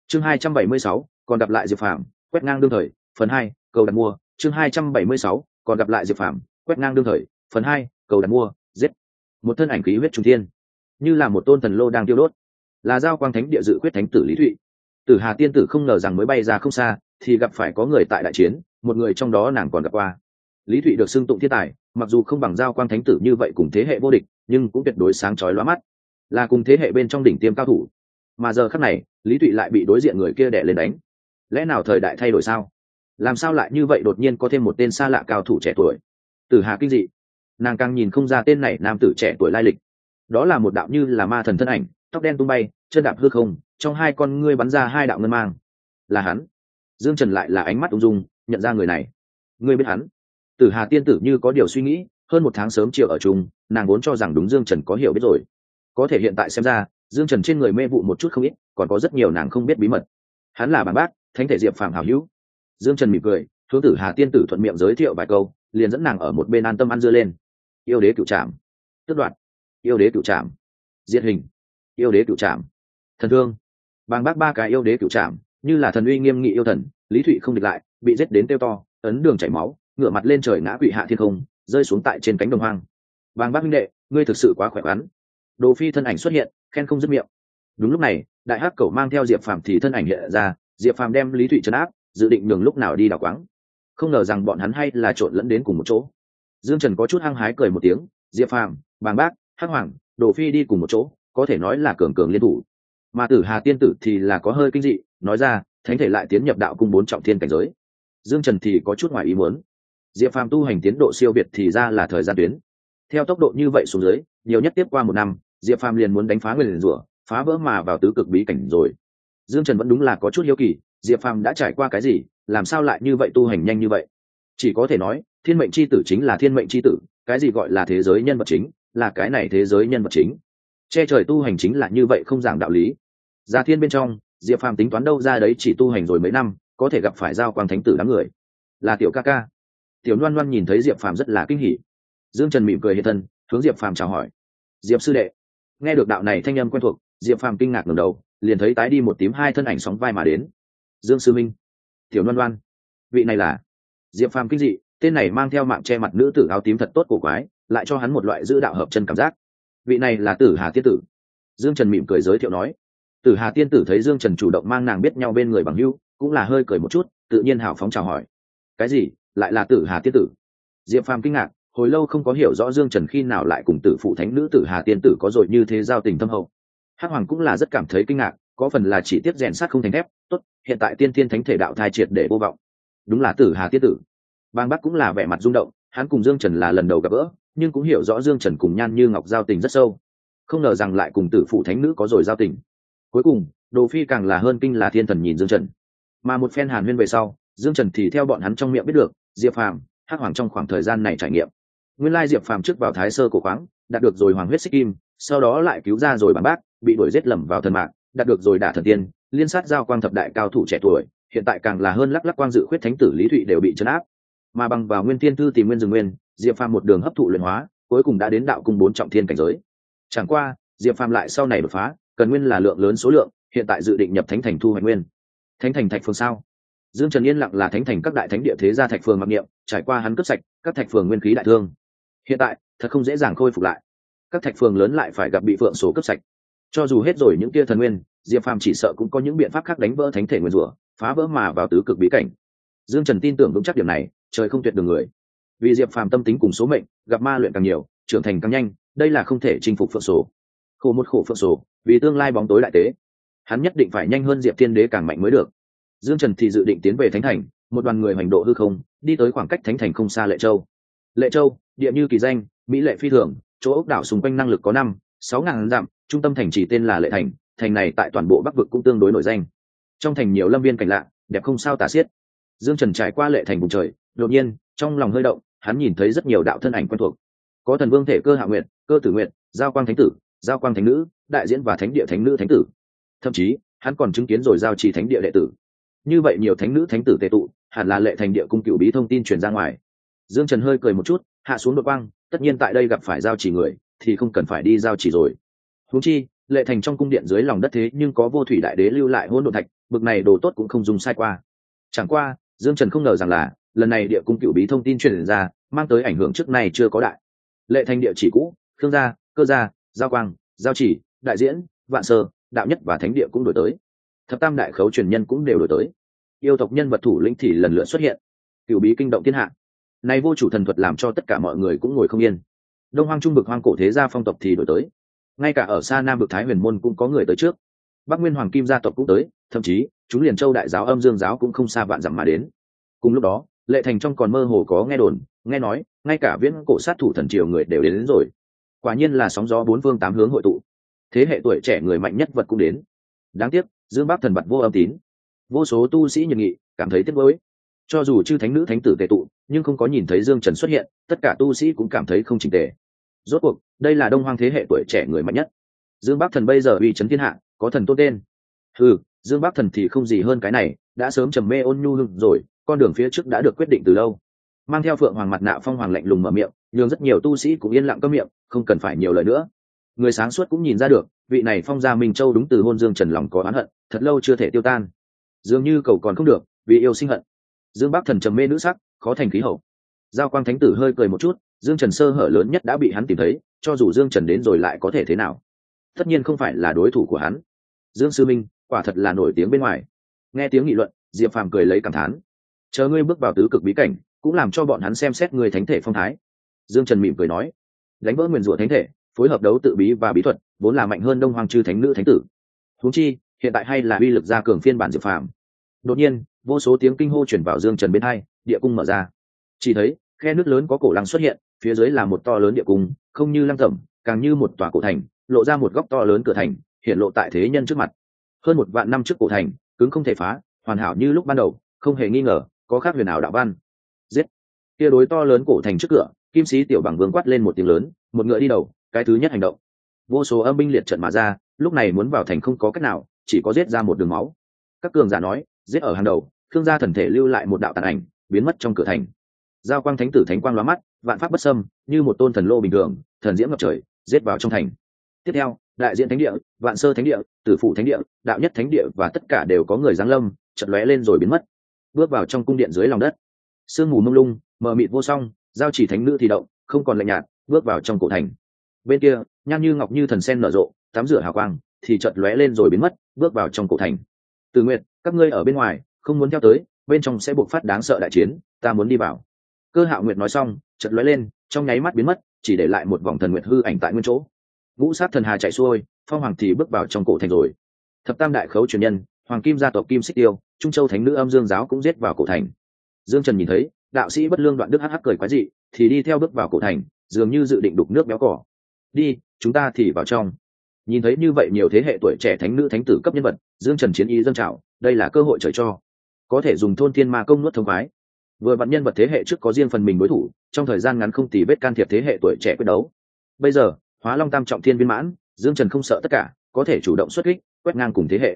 Chương 276, còn gặp lại Diệp Phàm, quét ngang đương thời, phần 2, cầu đặt mua. Chương 276, còn gặp lại Diệp Phàm, quét ngang đương thời, phần 2, cầu đặt mua, giết. Một thân ảnh khí huyết trung thiên, như là một tôn thần lô đang tiêu đốt, là giao quang thánh địa dự quyết thánh tử Lý Thụy. Tử Hà tiên tử không ngờ rằng mới bay ra không xa, thì gặp phải có người tại đại chiến, một người trong đó nàng còn gặp qua. Lý Thụy được xưng tụng thiên tài, mặc dù không bằng giao quang thánh tử như vậy cùng thế hệ vô địch, nhưng cũng tuyệt đối sáng chói lóa mắt, là cùng thế hệ bên trong đỉnh tiêm cao thủ. Mà giờ khắc này, Lý Thụy lại bị đối diện người kia đè lên đánh. Lẽ nào thời đại thay đổi sao? Làm sao lại như vậy đột nhiên có thêm một tên xa lạ cao thủ trẻ tuổi? Tử Hà kinh dị, nàng càng nhìn không ra tên này nam tử trẻ tuổi lai lịch. Đó là một đạo như là ma thần thân ảnh, tóc đen tung bay, chân đạp hư không, trong hai con ngươi bắn ra hai đạo ngân mang. Là hắn. Dương Trần lại là ánh mắt ung dung, nhận ra người này. Ngươi biết hắn? Tử Hà tiên tử như có điều suy nghĩ, hơn một tháng sớm chiều ở chung, nàng vốn cho rằng đúng Dương Trần có hiểu biết rồi. Có thể hiện tại xem ra, Dương Trần trên người mê vụ một chút không ít, còn có rất nhiều nàng không biết bí mật. Hắn là Bản Bác, thánh thể Diệp Phàm hảo hữu. Dương Trần mỉm cười, hướng Tử Hà tiên tử thuận miệng giới thiệu vài câu, liền dẫn nàng ở một bên an tâm ăn dưa lên. Yêu đế cửu trảm, tước đoạt, yêu đế cửu trảm, diệt hình, yêu đế cửu trảm, thần thương. Bàng bác ba cái yêu đế cửu trảm, như là thần uy nghiêm nghị yêu thần, Lý Thụy không địch lại, bị giết đến tiêu to, ấn đường chảy máu, ngửa mặt lên trời ngã quỵ hạ thiên không, rơi xuống tại trên cánh đồng hoang. Bàng bác huynh đệ, ngươi thực sự quá khỏe khoắn. Đồ Phi thân ảnh xuất hiện, khen không dứt miệng. Đúng lúc này, đại hắc cẩu mang theo Diệp Phàm thì thân ảnh hiện ra, Diệp Phàm đem Lý Thụy trấn áp, dự định nhường lúc nào đi đào quáng. Không ngờ rằng bọn hắn hay là trộn lẫn đến cùng một chỗ. Dương Trần có chút hăng hái cười một tiếng, Diệp Phàm, Bàng Bác, Hắc Hoàng, Đồ Phi đi cùng một chỗ, có thể nói là cường cường liên thủ. Mà Tử Hà tiên tử thì là có hơi kinh dị, nói ra, thánh thể lại tiến nhập đạo cung 4 trọng thiên cảnh giới. Dương Trần thì có chút ngoài ý muốn. Diệp Phàm tu hành tiến độ siêu việt thì ra là thời gian tuyến. Theo tốc độ như vậy xuống dưới, nhiều nhất tiếp qua 1 năm, Diệp Phàm liền muốn đánh phá nguyên rủa, phá vỡ mà vào tứ cực bí cảnh rồi. Dương Trần vẫn đúng là có chút hiếu kỳ, Diệp Phàm đã trải qua cái gì, làm sao lại như vậy tu hành nhanh như vậy? Chỉ có thể nói, thiên mệnh chi tử chính là thiên mệnh chi tử, cái gì gọi là thế giới nhân vật chính, là cái này thế giới nhân vật chính. Che trời tu hành chính là như vậy không giảng đạo lý. Gia thiên bên trong, Diệp Phàm tính toán đâu ra đấy chỉ tu hành rồi mấy năm, có thể gặp phải giao quang thánh tử đám người. Là tiểu ca ca. Tiểu Loan Loan nhìn thấy Diệp Phàm rất là kinh hỉ. Dương Trần mỉm cười hiện thân, hướng Diệp Phàm chào hỏi. Diệp sư đệ. Nghe được đạo này thanh âm quen thuộc, Diệp Phàm kinh ngạc ngẩng đầu, liền thấy tái đi một tím hai thân ảnh sóng vai mà đến. Dương sư minh, Tiểu Loan Loan, vị này là. Diệp Phàm kinh dị, tên này mang theo mạng che mặt nữ tử áo tím thật tốt cổ quái, lại cho hắn một loại giữ đạo hợp chân cảm giác. Vị này là Tử Hà tiên tử. Dương Trần mỉm cười giới thiệu nói. Tử Hà tiên tử thấy Dương Trần chủ động mang nàng biết nhau bên người bằng hữu, cũng là hơi cười một chút, tự nhiên hào phóng chào hỏi. Cái gì, lại là Tử Hà tiên tử? Diệp Phàm kinh ngạc, hồi lâu không có hiểu rõ Dương Trần khi nào lại cùng tử phụ thánh nữ Tử Hà tiên tử có rồi như thế giao tình thâm hậu. Hắc Hoàng cũng là rất cảm thấy kinh ngạc, có phần là chỉ tiếc rèn sắt không thành thép. Tốt, hiện tại tiên thiên thánh thể đạo thai triệt để vô vọng. Đúng là Tử Hà tiên tử. Bang Bắc cũng là vẻ mặt rung động, hắn cùng Dương Trần là lần đầu gặp gỡ, nhưng cũng hiểu rõ Dương Trần cùng Nhan Như Ngọc giao tình rất sâu, không ngờ rằng lại cùng tử phụ thánh nữ có rồi giao tình. Cuối cùng, Đồ Phi càng là hơn kinh là thiên thần nhìn Dương Trần. Mà một phen hàn huyên về sau, Dương Trần thì theo bọn hắn trong miệng biết được, Diệp Phàm, Hắc Hoàng trong khoảng thời gian này trải nghiệm. Nguyên lai Diệp Phàm trước vào Thái Sơ cổ khoáng, đạt được rồi Hoàng huyết xích kim, sau đó lại cứu ra rồi Bàng Bác, bị đuổi giết lầm vào thần mạc, đạt được rồi Đả thần tiên, liên sát giao quang thập đại cao thủ trẻ tuổi, hiện tại càng là hơn lắc lắc quang dự khuyết thánh tử Lý Thụy đều bị trấn áp. Mà bằng vào Nguyên Thiên Thư tìm nguyên rừng nguyên, Diệp Phàm một đường hấp thụ luyện hóa, cuối cùng đã đến đạo cung 4 trọng thiên cảnh giới. Chẳng qua, Diệp Phàm lại sau này đột phá, cần nguyên là lượng lớn số lượng, hiện tại dự định nhập thánh thành thu hoạch nguyên. Thánh thành thạch phường sao? Dương Trần yên lặng là thánh thành các đại thánh địa thế gia thạch phường mặc niệm, trải qua hắn cướp sạch các thạch phường nguyên khí đại thương. Hiện tại, thật không dễ dàng khôi phục lại. Các thạch phường lớn lại phải gặp bị phượng sổ cướp sạch. Cho dù hết rồi những kia thần nguyên, Diệp Phàm chỉ sợ cũng có những biện pháp khác đánh vỡ thánh thể nguyên rủa, phá vỡ mà vào tứ cực bí cảnh. Dương Trần tin tưởng vững chắc điểm này, trời không tuyệt đường người. Vì Diệp Phàm tâm tính cùng số mệnh, gặp ma luyện càng nhiều, trưởng thành càng nhanh, đây là không thể chinh phục phượng sổ. Khổ một khổ phượng sổ, vì tương lai bóng tối đại tế, hắn nhất định phải nhanh hơn Diệp Thiên Đế càng mạnh mới được. Dương Trần thì dự định tiến về thánh thành, một đoàn người hành độ hư không, đi tới khoảng cách thánh thành không xa Lệ Châu. Lệ Châu, địa như kỳ danh, mỹ lệ phi thường, chỗ ốc đảo xung quanh năng lực có 5-6 ngàn dặm, trung tâm thành chỉ tên là Lệ Thành, thành này tại toàn bộ Bắc vực cũng tương đối nổi danh. Trong thành nhiều lâm viên cảnh lạ, đẹp không sao tả xiết. Dương Trần trải qua Lệ Thành vùng trời, đột nhiên, trong lòng hơi động, hắn nhìn thấy rất nhiều đạo thân ảnh quen thuộc. Có thần vương thể Cơ Hạ Nguyệt, Cơ Tử Nguyệt, Giao Quang Thánh Tử, Giao Quang Thánh Nữ, đại diễn và thánh địa thánh nữ thánh tử. Thậm chí, hắn còn chứng kiến rồi Giao Trì thánh địa đệ tử. Như vậy nhiều thánh nữ thánh tử tề tụ, hẳn là Lệ Thành địa cung cựu bí thông tin truyền ra ngoài. Dương Trần hơi cười một chút, hạ xuống đột quang, tất nhiên tại đây gặp phải Giao Trì người, thì không cần phải đi Giao Trì rồi. Huống chi, Lệ Thành trong cung điện dưới lòng đất thế nhưng có Vô Thủy Đại Đế lưu lại hỗn độn thạch, bực này đồ tốt cũng không dùng sai qua. Chẳng qua Dương Trần không ngờ rằng là lần này địa cung cựu bí thông tin truyền ra, mang tới ảnh hưởng trước nay chưa có đại. Lệ Thành địa chỉ cũ, Khương gia, Cơ gia, Giao Quang, Giao Chỉ, Đại Diễn, Vạn Sơ, Đạo Nhất và Thánh địa cũng đổi tới. Thập tam đại khấu truyền nhân cũng đều đổi tới. Yêu tộc nhân vật thủ lĩnh thì lần lượt xuất hiện. Cựu bí kinh động thiên hạ. Này vô chủ thần thuật làm cho tất cả mọi người cũng ngồi không yên. Đông Hoang Trung Vực Hoang cổ thế gia phong tộc thì đổi tới. Ngay cả ở xa Nam Vực Thái Huyền môn cũng có người tới trước. Bắc Nguyên Hoàng Kim gia tộc cũng tới, thậm chí chúng liền Châu đại giáo Âm Dương giáo cũng không xa vạn dặm mà đến. Cùng lúc đó, Lệ Thành trong còn mơ hồ có nghe đồn, nghe nói, ngay cả viễn cổ sát thủ thần triều người đều đến rồi. Quả nhiên là sóng gió bốn phương tám hướng hội tụ. Thế hệ tuổi trẻ người mạnh nhất vật cũng đến. Đáng tiếc, Dương Bắc thần bật vô âm tín. Vô số tu sĩ nhiệt nghị, cảm thấy tiếc nuối. Cho dù chư thánh nữ thánh tử tề tụ, nhưng không có nhìn thấy Dương Trần xuất hiện, tất cả tu sĩ cũng cảm thấy không chỉnh tề. Rốt cuộc, đây là Đông Hoang thế hệ tuổi trẻ người mạnh nhất. Dương Bắc thần bây giờ uy chấn thiên hạ, có thần tôn tên. Dương Bắc thần thì không gì hơn cái này, đã sớm trầm mê ôn nhu hưng rồi, con đường phía trước đã được quyết định từ lâu. Mang theo phượng hoàng mặt nạ Phong Hoàng lạnh lùng mở miệng, nhưng rất nhiều tu sĩ cũng yên lặng câm miệng, không cần phải nhiều lời nữa. Người sáng suốt cũng nhìn ra được, vị này Phong gia Minh Châu đúng từ hôn Dương Trần lòng có oán hận, thật lâu chưa thể tiêu tan. Dường như cầu còn không được, vì yêu sinh hận. Dương Bắc thần trầm mê nữ sắc, khó thành khí hậu. Giao Quang thánh tử hơi cười một chút, Dương Trần sơ hở lớn nhất đã bị hắn tìm thấy, cho dù Dương Trần đến rồi lại có thể thế nào? Tất nhiên không phải là đối thủ của hắn. Dương sư minh, quả thật là nổi tiếng bên ngoài. Nghe tiếng nghị luận, Diệp Phàm cười lấy cảm thán. Chờ ngươi bước vào tứ cực bí cảnh, cũng làm cho bọn hắn xem xét ngươi thánh thể phong thái. Dương Trần mỉm cười nói, đánh vỡ nguyền rủa thánh thể, phối hợp đấu tự bí và bí thuật, vốn là mạnh hơn Đông Hoàng chư thánh nữ thánh tử. Huống chi, hiện tại hay là uy lực gia cường phiên bản Diệp Phàm. Đột nhiên, vô số tiếng kinh hô truyền vào Dương Trần bên tai, địa cung mở ra. Chỉ thấy, khe nước lớn có cổ lăng xuất hiện, phía dưới là một to lớn địa cung, không như lăng tẩm, càng như một tòa cổ thành, lộ ra một góc to lớn cửa thành, hiện lộ tại thế nhân trước mặt. Hơn 1 vạn năm trước cổ thành, cứng không thể phá, hoàn hảo như lúc ban đầu, không hề nghi ngờ, có khác huyền ảo đạo văn. Giết! Kia đối to lớn cổ thành trước cửa, Kim Sĩ tiểu bằng vương quát lên một tiếng lớn, một ngựa đi đầu, cái thứ nhất hành động. Vô số âm binh liệt trận mà ra, lúc này muốn vào thành không có cách nào, chỉ có giết ra một đường máu. Các cường giả nói, giết ở hàng đầu, Khương gia thần thể lưu lại một đạo tàn ảnh, biến mất trong cửa thành. Giao Quang thánh tử thánh quang lóa mắt, vạn pháp bất xâm, như một tôn thần lô bình thường, thần diễm ngập trời, giết vào trong thành. Tiếp theo, đại diện thánh địa, Vạn Sơ thánh địa, Tử Phụ thánh địa, Đạo Nhất thánh địa và tất cả đều có người giáng lâm, chợt lóe lên rồi biến mất. Bước vào trong cung điện dưới lòng đất. Sương mù mông lung, mờ mịt vô song, Giao Chỉ thánh nữ thì động, không còn lạnh nhạt, bước vào trong cổ thành. Bên kia, nhan như ngọc như thần sen nở rộ, tắm rửa hào quang, thì chợt lóe lên rồi biến mất, bước vào trong cổ thành. Từ Nguyệt, các ngươi ở bên ngoài, không muốn theo tới, bên trong sẽ buộc phát đáng sợ đại chiến, ta muốn đi vào. Cơ Hạo Nguyệt nói xong, chợt lóe lên, trong nháy mắt biến mất, chỉ để lại một vòng thần nguyệt hư ảnh tại nguyên chỗ. Ngũ sát thần hà chạy xuôi, Phong Hoàng thì bước vào trong cổ thành rồi. Thập tam đại khấu truyền nhân, Hoàng Kim gia tộc Kim Xích Tiêu, Trung Châu thánh nữ Âm Dương giáo cũng giết vào cổ thành. Dương Trần nhìn thấy, đạo sĩ bất lương Đoạn Đức hắc hắc cười quái dị, thì đi theo bước vào cổ thành, dường như dự định đục nước béo cỏ. Đi, chúng ta thì vào trong. Nhìn thấy như vậy nhiều thế hệ tuổi trẻ thánh nữ thánh tử cấp nhân vật, Dương Trần chiến ý dâng trào, đây là cơ hội trời cho, có thể dùng thôn thiên ma công nuốt thông khoái. Vừa vặn nhân vật thế hệ trước có riêng phần mình đối thủ, trong thời gian ngắn không tì vết can thiệp thế hệ tuổi trẻ quyết đấu. Bây giờ, Hóa Long tam trọng thiên viên mãn, Dương Trần không sợ tất cả, có thể chủ động xuất kích, quét ngang cùng thế hệ.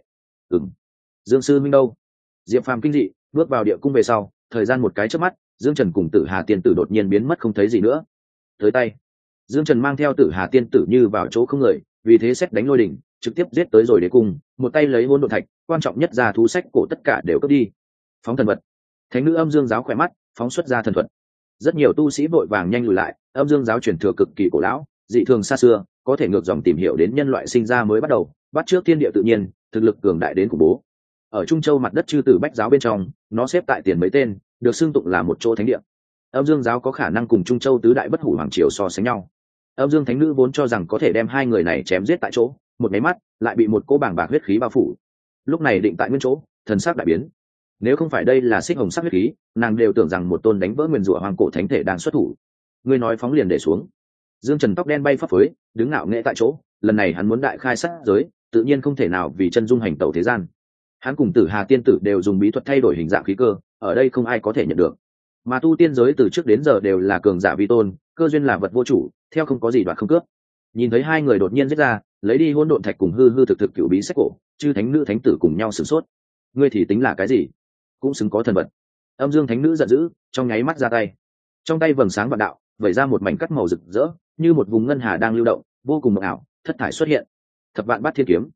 Dương sư minh đâu? Diệp Phàm kinh dị, bước vào địa cung về sau, thời gian một cái chớp mắt, Dương Trần cùng Tử Hà tiên tử đột nhiên biến mất không thấy gì nữa. Tới tay, Dương Trần mang theo Tử Hà tiên tử như vào chỗ không người, vì thế xét đánh lôi đỉnh, trực tiếp giết tới rồi đế cung, một tay lấy hỗn độn thạch, quan trọng nhất ra thú sách cổ tất cả đều cướp đi. Phóng thần vật. Thánh nữ Âm Dương giáo khỏe mắt, phóng xuất ra thần thuật. Rất nhiều tu sĩ vội vàng nhanh lùi lại, Âm Dương giáo truyền thừa cực kỳ cổ lão, dị thường xa xưa, có thể ngược dòng tìm hiểu đến nhân loại sinh ra mới bắt đầu, bắt trước thiên địa tự nhiên, thực lực cường đại đến khủng bố. Ở Trung Châu mặt đất chư tử bách giáo bên trong, nó xếp tại tiền mấy tên, được xưng tụng là một chỗ thánh địa. Âm Dương giáo có khả năng cùng Trung Châu tứ đại bất hủ hoàng triều so sánh nhau. Âm Dương thánh nữ vốn cho rằng có thể đem hai người này chém giết tại chỗ, một máy mắt lại bị một cỗ bàng bạc huyết khí bao phủ. Lúc này định tại nguyên chỗ, thần sắc đại biến. Nếu không phải đây là xích hồng sắc huyết khí, nàng đều tưởng rằng một tôn đánh vỡ nguyền rủa hoàng cổ thánh thể đang xuất thủ. Ngươi nói phóng liền để xuống. Dương Trần tóc đen bay phấp phới, đứng ngạo nghễ tại chỗ, lần này hắn muốn đại khai sát giới, tự nhiên không thể nào vì chân dung hành tẩu thế gian. Hắn cùng Tử Hà tiên tử đều dùng bí thuật thay đổi hình dạng khí cơ, ở đây không ai có thể nhận được. Mà tu tiên giới từ trước đến giờ đều là cường giả vi tôn, cơ duyên là vật vô chủ, theo không có gì đoạt không cướp. Nhìn thấy hai người đột nhiên giết ra, lấy đi hỗn độn thạch cùng hư hư thực thực cựu bí sách cổ, chư thánh nữ thánh tử cùng nhau sửng sốt. Ngươi thì tính là cái gì? Cũng xứng có thần vật. Âm Dương thánh nữ giận dữ, trong nháy mắt ra tay. Trong tay vầng sáng vạn đạo, vẩy ra một mảnh cắt màu rực rỡ, như một vùng ngân hà đang lưu động, vô cùng mộng ảo, thất thải xuất hiện. Thập vạn bát thiên kiếm.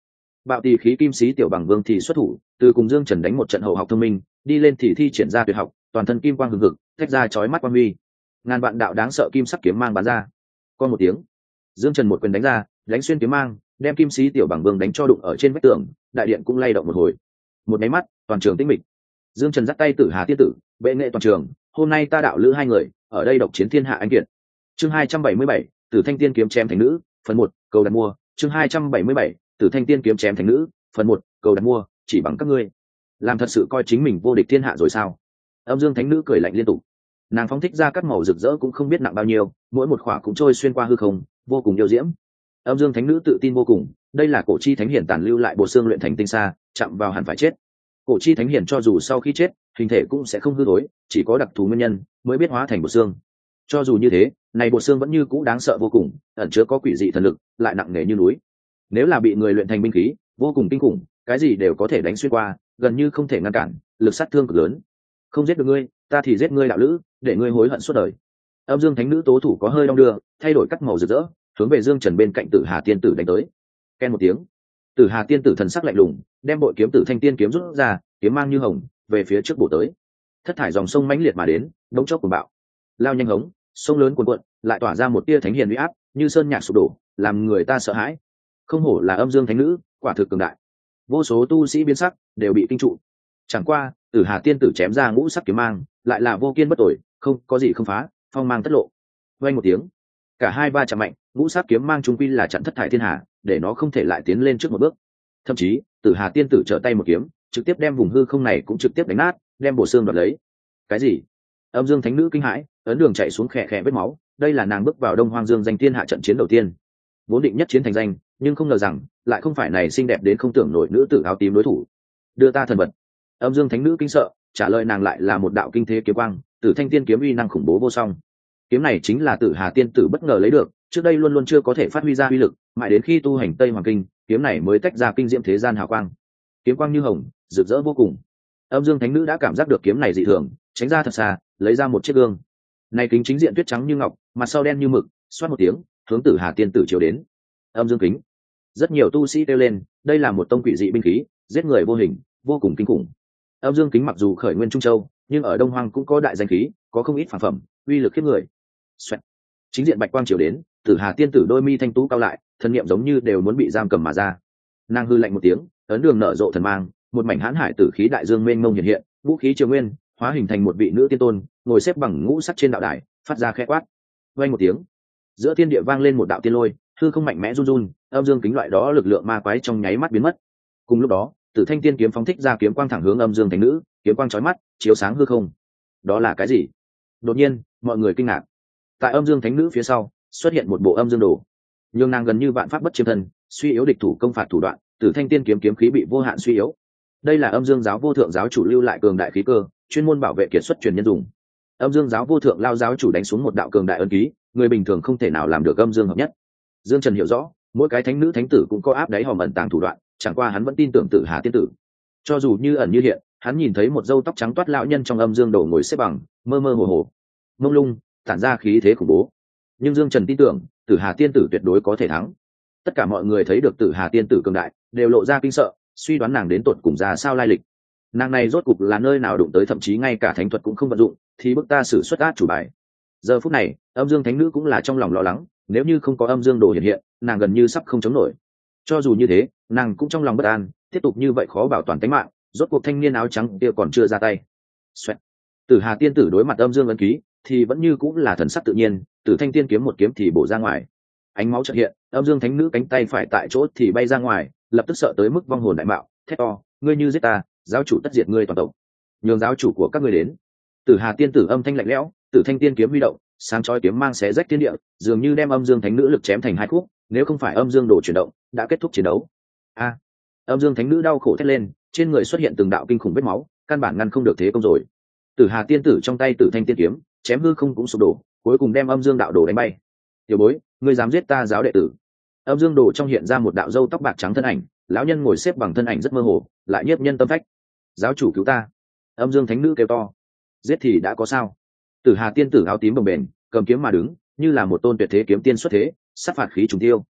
Bạo tỳ khí kim sĩ tiểu bằng vương thì xuất thủ, từ cùng Dương Trần đánh một trận hậu học thông minh, đi lên thì thi triển ra tuyệt học, toàn thân kim quang hừng hực, thét ra chói mắt quang huy. Ngàn vạn đạo đáng sợ kim sắc kiếm mang bắn ra. Con một tiếng, Dương Trần một quyền đánh ra, đánh xuyên kiếm mang, đem kim sĩ tiểu bằng vương đánh cho đụng ở trên vách tường, đại điện cũng lay động một hồi. Một máy mắt, toàn trường tĩnh mịch. Dương Trần dắt tay Tử Hà tiên tử, bệ nghệ toàn trường, hôm nay ta đạo lữ hai người, ở đây độc chiến thiên hạ anh kiệt. Chương 277, Tử Thanh Tiên kiếm chém thành nữ, phần 1, cầu đặt mua. Chương 277, Tử Thanh Tiên kiếm chém thành nữ, phần 1, cầu đặt mua, chỉ bằng các ngươi, làm thật sự coi chính mình vô địch thiên hạ rồi sao? Âm Dương Thánh Nữ cười lạnh liên tục. Nàng phóng thích ra các màu rực rỡ cũng không biết nặng bao nhiêu, mỗi một khỏa cũng trôi xuyên qua hư không, vô cùng yêu diễm. Âm Dương Thánh Nữ tự tin vô cùng, đây là cổ chi thánh hiển tàn lưu lại bộ xương luyện thành tinh sa, chạm vào hẳn phải chết. Cổ chi thánh hiển cho dù sau khi chết, hình thể cũng sẽ không hư thối, chỉ có đặc thù nguyên nhân mới biết hóa thành bộ xương. Cho dù như thế, này bộ xương vẫn như cũ đáng sợ vô cùng, ẩn chứa có quỷ dị thần lực, lại nặng nề như núi. Nếu là bị người luyện thành binh khí, vô cùng kinh khủng, cái gì đều có thể đánh xuyên qua, gần như không thể ngăn cản, lực sát thương cực lớn. Không giết được ngươi, ta thì giết ngươi đạo lữ, để ngươi hối hận suốt đời. Âm Dương Thánh Nữ tố thủ có hơi đong đưa, thay đổi cắt màu rực rỡ, hướng về Dương Trần bên cạnh Tử Hà tiên tử đánh tới. Ken một tiếng, Tử Hà tiên tử thần sắc lạnh lùng, đem bội kiếm Tử Thanh tiên kiếm rút ra, kiếm mang như hồng, về phía trước bổ tới. Thất thải dòng sông mãnh liệt mà đến, đống chốc cuồng bạo, lao nhanh hống, sông lớn cuồn cuộn, lại tỏa ra một tia thánh hiền uy áp, như sơn nhạc sụp đổ, làm người ta sợ hãi. Không hổ là Âm Dương Thánh Nữ, quả thực cường đại. Vô số tu sĩ biến sắc, đều bị kinh trụ. Chẳng qua, Tử Hà tiên tử chém ra ngũ sắc kiếm mang, lại là vô kiên bất tồi, không có gì không phá, phong mang tất lộ. Vang một tiếng, cả hai va chạm mạnh, ngũ sắc kiếm mang trung quy là chặn thất thải thiên hà, để nó không thể lại tiến lên trước một bước. Thậm chí, Tử Hà tiên tử trở tay một kiếm, trực tiếp đem vùng hư không này cũng trực tiếp đánh nát, đem bộ xương đoạt lấy. Cái gì? Âm Dương Thánh Nữ kinh hãi, ấn đường chạy xuống khẽ khẽ vết máu, đây là nàng bước vào Đông Hoang Dương danh thiên hạ trận chiến đầu tiên. Vốn định nhất chiến thành danh, nhưng không ngờ rằng lại không phải này xinh đẹp đến không tưởng nổi nữ tử áo tím đối thủ. Đưa ta thần vật. Âm Dương Thánh Nữ kinh sợ, trả lời nàng lại là một đạo kinh thế kiếm quang, Tử Thanh Tiên kiếm uy năng khủng bố vô song. Kiếm này chính là Tử Hà tiên tử bất ngờ lấy được, trước đây luôn luôn chưa có thể phát huy ra uy lực, mãi đến khi tu hành Tây Hoàng kinh, kiếm này mới tách ra kinh diễm thế gian hào quang. Kiếm quang như hồng, rực rỡ vô cùng. Âm Dương Thánh Nữ đã cảm giác được kiếm này dị thường, tránh ra thật xa, lấy ra một chiếc gương. Này kính chính diện tuyết trắng như ngọc, mặt sau đen như mực, xoát một tiếng, hướng Tử Hà tiên tử chiếu đến. Âm Dương kính. Rất nhiều tu sĩ kêu lên, đây là một tông quỷ dị binh khí, giết người vô hình, vô cùng kinh khủng. Âm Dương kính mặc dù khởi nguyên Trung Châu, nhưng ở Đông Hoang cũng có đại danh khí, có không ít phản phẩm, uy lực khiếp người. Xoẹt. Chính diện bạch quang chiếu đến, Tử Hà tiên tử đôi mi thanh tú cao lại, thân niệm giống như đều muốn bị giam cầm mà ra. Nàng hư lạnh một tiếng, ấn đường nở rộ thần mang, một mảnh hãn hải tử khí đại dương mênh mông hiện hiện, vũ khí triều nguyên, hóa hình thành một vị nữ tiên tôn, ngồi xếp bằng ngũ sắc trên đạo đài, phát ra khẽ quát. Vang một tiếng, giữa thiên địa vang lên một đạo tiên lôi, hư không mạnh mẽ run run, Âm Dương kính loại đó lực lượng ma quái trong nháy mắt biến mất. Cùng lúc đó, Tử Thanh tiên kiếm phóng thích ra kiếm quang thẳng hướng Âm Dương Thánh Nữ, kiếm quang chói mắt, chiếu sáng hư không. Đó là cái gì? Đột nhiên, mọi người kinh ngạc. Tại Âm Dương Thánh Nữ phía sau, xuất hiện một bộ Âm Dương đồ, nhưng nàng gần như vạn pháp bất chiêm thân, suy yếu địch thủ công phạt thủ đoạn, Tử Thanh tiên kiếm kiếm khí bị vô hạn suy yếu. Đây là Âm Dương giáo vô thượng giáo chủ lưu lại cường đại khí cơ, chuyên môn bảo vệ kiệt xuất truyền nhân dùng. Âm Dương giáo vô thượng lao giáo chủ đánh xuống một đạo cường đại ân ký, người bình thường không thể nào làm được âm dương hợp nhất. Dương Trần hiểu rõ, mỗi cái thánh nữ thánh tử cũng có áp đáy hòm ẩn tàng thủ đoạn, chẳng qua hắn vẫn tin tưởng Tử Hà tiên tử. Cho dù như ẩn như hiện, hắn nhìn thấy một râu tóc trắng toát lão nhân trong âm dương đồ ngồi xếp bằng, mơ mơ hồ hồ, mông lung, tản ra khí thế khủng bố. Nhưng Dương Trần tin tưởng, Tử Hà tiên tử tuyệt đối có thể thắng. Tất cả mọi người thấy được Tử Hà tiên tử cường đại, đều lộ ra kinh sợ, suy đoán nàng đến tột cùng ra sao lai lịch. Nàng này rốt cục là nơi nào đụng tới, thậm chí ngay cả thánh thuật cũng không vận dụng, thì bức ta sử xuất át chủ bài. Giờ phút này, Âm Dương Thánh Nữ cũng là trong lòng lo lắng, nếu như không có âm dương đồ hiện hiện, nàng gần như sắp không chống nổi. Cho dù như thế, nàng cũng trong lòng bất an, tiếp tục như vậy khó bảo toàn tính mạng. Rốt cuộc thanh niên áo trắng kia còn chưa ra tay. Xoẹt. Tử Hà tiên tử đối mặt âm dương ấn ký, thì vẫn như cũng là thần sắc tự nhiên, Tử Thanh tiên kiếm một kiếm thì bổ ra ngoài. Ánh máu chợt hiện, Âm Dương Thánh Nữ cánh tay phải tại chỗ thì bay ra ngoài, lập tức sợ tới mức vong hồn đại mạo, thét to, ngươi như giết ta, giáo chủ tất diệt ngươi toàn tộc. Nhường giáo chủ của các ngươi đến. Tử Hà tiên tử âm thanh lạnh lẽo, Tử Thanh tiên kiếm huy động, sáng chói kiếm mang xé rách thiên địa, dường như đem Âm Dương Thánh Nữ lực chém thành hai khúc, nếu không phải âm dương đồ chuyển động, đã kết thúc chiến đấu. A! Âm Dương Thánh Nữ đau khổ thét lên, trên người xuất hiện từng đạo kinh khủng vết máu, căn bản ngăn không được thế công rồi. Tử Hà tiên tử trong tay Tử Thanh tiên kiếm, chém hư không cũng sụp đổ, cuối cùng đem âm dương đạo đồ đánh bay. Tiểu bối, ngươi dám giết ta giáo đệ tử? Âm dương đồ trong hiện ra một đạo râu tóc bạc trắng thân ảnh, lão nhân ngồi xếp bằng thân ảnh rất mơ hồ, lại nhiếp nhân tâm phách. Giáo chủ cứu ta! Âm Dương Thánh Nữ kêu to. Giết thì đã có sao? Tử Hà tiên tử áo tím bồng bềnh, cầm kiếm mà đứng, như là một tôn tuyệt thế kiếm tiên xuất thế, sát phạt khí trùng tiêu.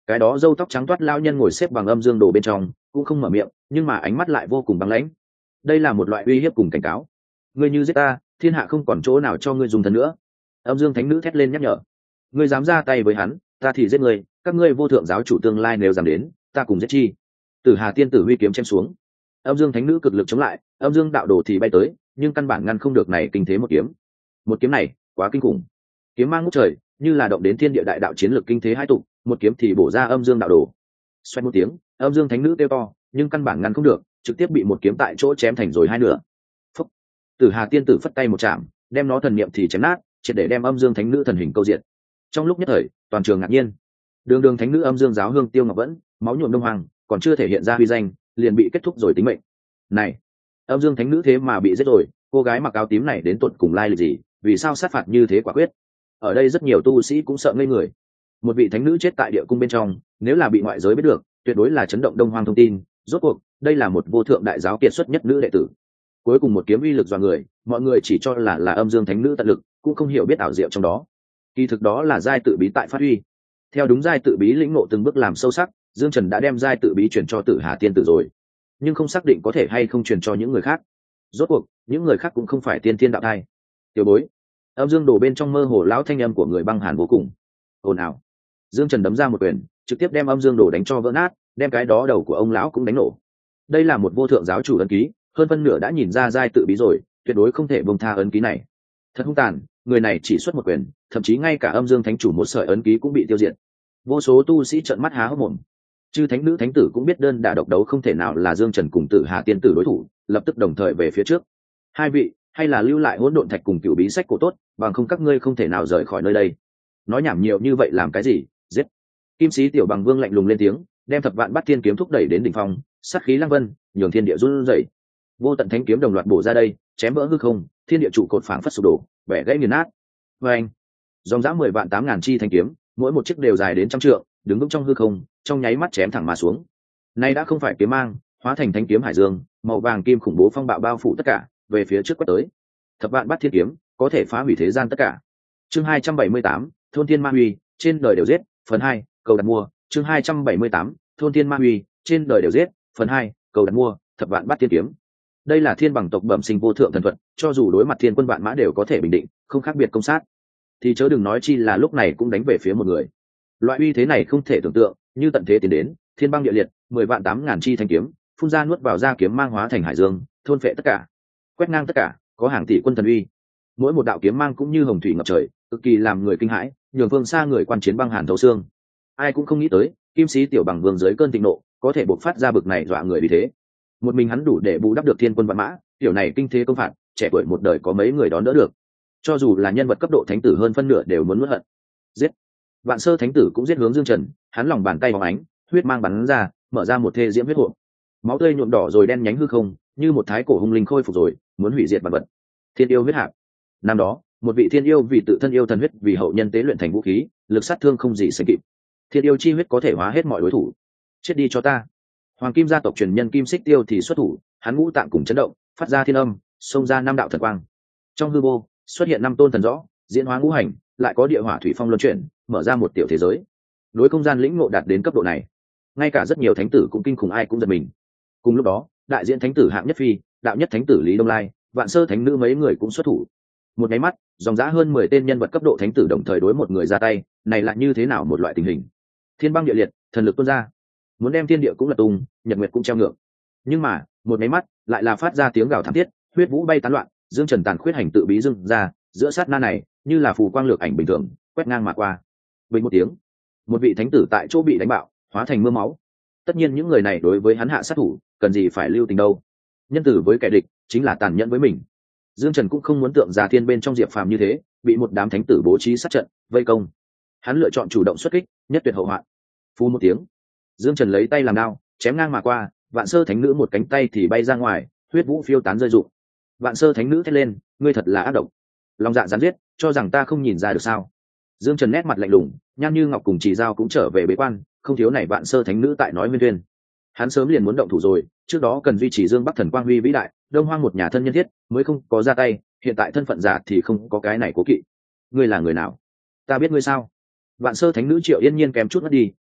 cái đó râu tóc trắng toát lao nhân ngồi xếp bằng âm dương đồ bên trong cũng không mở miệng, nhưng mà ánh mắt lại vô cùng băng lãnh. Đây là một loại uy hiếp cùng cảnh cáo. Ngươi như giết ta, thiên hạ không còn chỗ nào cho ngươi dùng thân nữa. Âm dương thánh nữ thét lên nhắc nhở. Ngươi dám ra tay với hắn, ta thì giết ngươi. Các ngươi vô thượng giáo chủ tương lai nếu dám đến, ta cùng giết chi. Tử Hà tiên tử huy kiếm chém xuống. Âm dương thánh nữ cực lực chống lại, âm dương đạo đồ thì bay tới, nhưng căn bản ngăn không được này kinh thế một kiếm. Một kiếm này quá kinh khủng, kiếm mang ngút trời, như là động đến thiên địa đại đạo chiến lược kinh thế hai tụ, một kiếm thì bổ ra âm dương đạo đồ. Xoay một tiếng, âm dương thánh nữ kêu to, nhưng căn bản ngăn không được, trực tiếp bị một kiếm tại chỗ chém thành rồi hai nửa. Phúc. Tử Hà tiên tử phất tay một chạm, đem nó thần niệm thì chém nát, triệt để đem âm dương thánh nữ thần hình câu diện. Trong lúc nhất thời, toàn trường ngạc nhiên. Đường đường thánh nữ âm dương giáo Hương Tiêu Ngọc Vẫn, máu nhuộm đông hoàng, còn chưa thể hiện ra uy danh, liền bị kết thúc rồi tính mệnh. Này, âm dương thánh nữ thế mà bị giết rồi, cô gái mặc áo tím này đến tuột cùng lai lịch gì, vì sao sát phạt như thế quả quyết? Ở đây rất nhiều tu sĩ cũng sợ ngây người. Một vị thánh nữ chết tại địa cung bên trong, nếu là bị ngoại giới biết được, tuyệt đối là chấn động đông hoang thông tin. Rốt cuộc, đây là một vô thượng đại giáo kiệt xuất nhất nữ đệ tử. Cuối cùng một kiếm uy lực dọa người, mọi người chỉ cho là âm dương thánh nữ tận lực, cũng không hiểu biết ảo diệu trong đó. Kỳ thực đó là giai tự bí tại phát huy. Theo đúng giai tự bí lĩnh ngộ từng bước làm sâu sắc, Dương Trần đã đem giai tự bí truyền cho Tử Hà tiên tử rồi, nhưng không xác định có thể hay không truyền cho những người khác. Rốt cuộc, những người khác cũng không phải tiên thiên đạo thai. Tiểu bối, âm dương đổ bên trong mơ hồ lão thanh âm của người băng hàn vô cùng. Ồn ào. Dương Trần đấm ra một quyền, trực tiếp đem âm dương đổ đánh cho vỡ nát, đem cái đó đầu của ông lão cũng đánh nổ. Đây là một vô thượng giáo chủ ấn ký, hơn phân nửa đã nhìn ra giai tự bí rồi, tuyệt đối không thể buông tha ấn ký này. Thật hung tàn, người này chỉ xuất một quyền, thậm chí ngay cả âm dương thánh chủ một sợi ấn ký cũng bị tiêu diệt. Vô số tu sĩ trợn mắt há hốc mồm. Chư thánh nữ thánh tử cũng biết đơn đả độc đấu không thể nào là Dương Trần cùng Tử Hà tiên tử đối thủ, lập tức đồng thời về phía trước. Hai vị, hay là lưu lại hỗn độn thạch cùng cửu bí sách cổ tốt, bằng không các ngươi không thể nào rời khỏi nơi đây. Nói nhảm nhiều như vậy làm cái gì? Giết! Kim sĩ tiểu bằng vương lạnh lùng lên tiếng, đem thập vạn bát thiên kiếm thúc đẩy đến đỉnh phong, sát khí lăng vân, nhường thiên địa run rẩy. Vô tận thánh kiếm đồng loạt bổ ra đây, chém vỡ hư không, thiên địa trụ cột phảng phất sụp đổ, bẻ gãy nghiền nát. Vâng! Dòng dã 10 vạn 8.000 chi thanh kiếm, mỗi một chiếc đều dài đến trăm trượng, đứng vững trong hư không, trong nháy mắt chém thẳng mà xuống. Nay đã không phải kiếm mang, hóa thành thanh kiếm hải dương, màu vàng kim khủng bố phong bạo bao phủ tất cả, về phía trước quét tới. Thập vạn bát thiên kiếm, có thể phá hủy thế gian tất cả. Chương 278, thôn thiên ma huy, trên đời đều giết, phần 2, cầu đặt mua, chương 278, thôn thiên ma huy, trên đời đều giết, phần 2, cầu đặt mua, thập vạn bát thiên kiếm. Đây là thiên bằng tộc bẩm sinh vô thượng thần thuật, cho dù đối mặt thiên quân vạn mã đều có thể bình định, không khác biệt công sát. Thì chớ đừng nói chi là lúc này cũng đánh về phía một người. Loại uy thế này không thể tưởng tượng, như tận thế tiến đến, thiên băng địa liệt, 10 vạn 8.000 chi thanh kiếm, phun ra nuốt vào ra kiếm mang hóa thành hải dương, thôn phệ tất cả, quét ngang tất cả, có hàng tỷ quân thần uy. Mỗi một đạo kiếm mang cũng như hồng thủy ngập trời, cực kỳ làm người kinh hãi, nhường phương xa người quan chiến băng hàn thấu xương. Ai cũng không nghĩ tới, kim sĩ tiểu bằng vương dưới cơn thịnh nộ, có thể bộc phát ra bực này dọa người vì thế. Một mình hắn đủ để bù đắp được thiên quân vạn mã, kiểu này kinh thế công phạt, trẻ tuổi một đời có mấy người đón đỡ được. Cho dù là nhân vật cấp độ thánh tử hơn phân nửa đều muốn nuốt hận. Giết! Vạn sơ thánh tử cũng giết hướng Dương Trần, hắn lòng bàn tay bóng ánh, huyết mang bắn ra, mở ra một thê diễm huyết hộp. Máu tươi nhuộm đỏ rồi đen nhánh hư không, như một thái cổ hung linh khôi phục rồi, muốn hủy diệt vạn vật. Thiên yêu huyết hạp. Năm đó, một vị thiên yêu vì tự thân yêu thần huyết vì hậu nhân tế luyện thành vũ khí, lực sát thương không gì sánh kịp. Thiên yêu chi huyết có thể hóa hết mọi đối thủ. Chết đi cho ta! Hoàng kim gia tộc truyền nhân Kim Xích Tiêu thì xuất thủ, hắn ngũ tạng cùng chấn động, phát ra thiên âm, xông ra năm đạo thần quang. Trong hư vô xuất hiện năm tôn thần rõ, diễn hóa ngũ hành, lại có địa hỏa thủy phong luân chuyển, mở ra một tiểu thế giới. Đối không gian lĩnh ngộ đạt đến cấp độ này, ngay cả rất nhiều thánh tử cũng kinh khủng, ai cũng giật mình. Cùng lúc đó, đại diện thánh tử hạng nhất phi, đạo nhất thánh tử Lý Đông Lai, vạn sơ thánh nữ mấy người cũng xuất thủ. Một nháy mắt, dòng dã hơn 10 tên nhân vật cấp độ thánh tử đồng thời đối một người ra tay, này lại như thế nào một loại tình hình? Thiên băng địa liệt, thần lực tuôn ra, muốn đem thiên địa cũng lật tung, nhật nguyệt cũng treo ngược. Nhưng mà, một nháy mắt, lại là phát ra tiếng gào thảm thiết, huyết vũ bay tán loạn, Dương Trần tàn khuyết hành tự bí dưng ra, giữa sát na này, như là phù quang lược ảnh bình thường, quét ngang mà qua. Bình một tiếng, một vị thánh tử tại chỗ bị đánh bạo, hóa thành mưa máu. Tất nhiên những người này đối với hắn hạ sát thủ, cần gì phải lưu tình đâu. Nhân tử với kẻ địch, chính là tàn nhẫn với mình. Dương Trần cũng không muốn tượng già thiên bên trong Diệp Phàm như thế, bị một đám thánh tử bố trí sát trận, vây công. Hắn lựa chọn chủ động xuất kích, nhất tuyệt hậu hoạn. Phu một tiếng, Dương Trần lấy tay làm đao, chém ngang mà qua, vạn sơ thánh nữ một cánh tay thì bay ra ngoài, huyết vũ phiêu tán rơi rụng. Vạn sơ thánh nữ thét lên, ngươi thật là ác độc, lòng dạ gián giết, cho rằng ta không nhìn ra được sao? Dương Trần nét mặt lạnh lùng, Nhan Như Ngọc cùng Chỉ Giao cũng trở về bế quan, không thiếu này vạn sơ thánh nữ tại nói nguyên tuyên. Hắn sớm liền muốn động thủ rồi, trước đó cần duy trì Dương Bắc thần quang huy vĩ đại, Đông Hoang một nhà thân nhân thiết, mới không có ra tay, hiện tại thân phận giả thì không có cái này cố kỵ. Ngươi là người nào? Ta biết ngươi sao? Vạn sơ thánh nữ Triệu Yên Nhiên kém chút mất đi,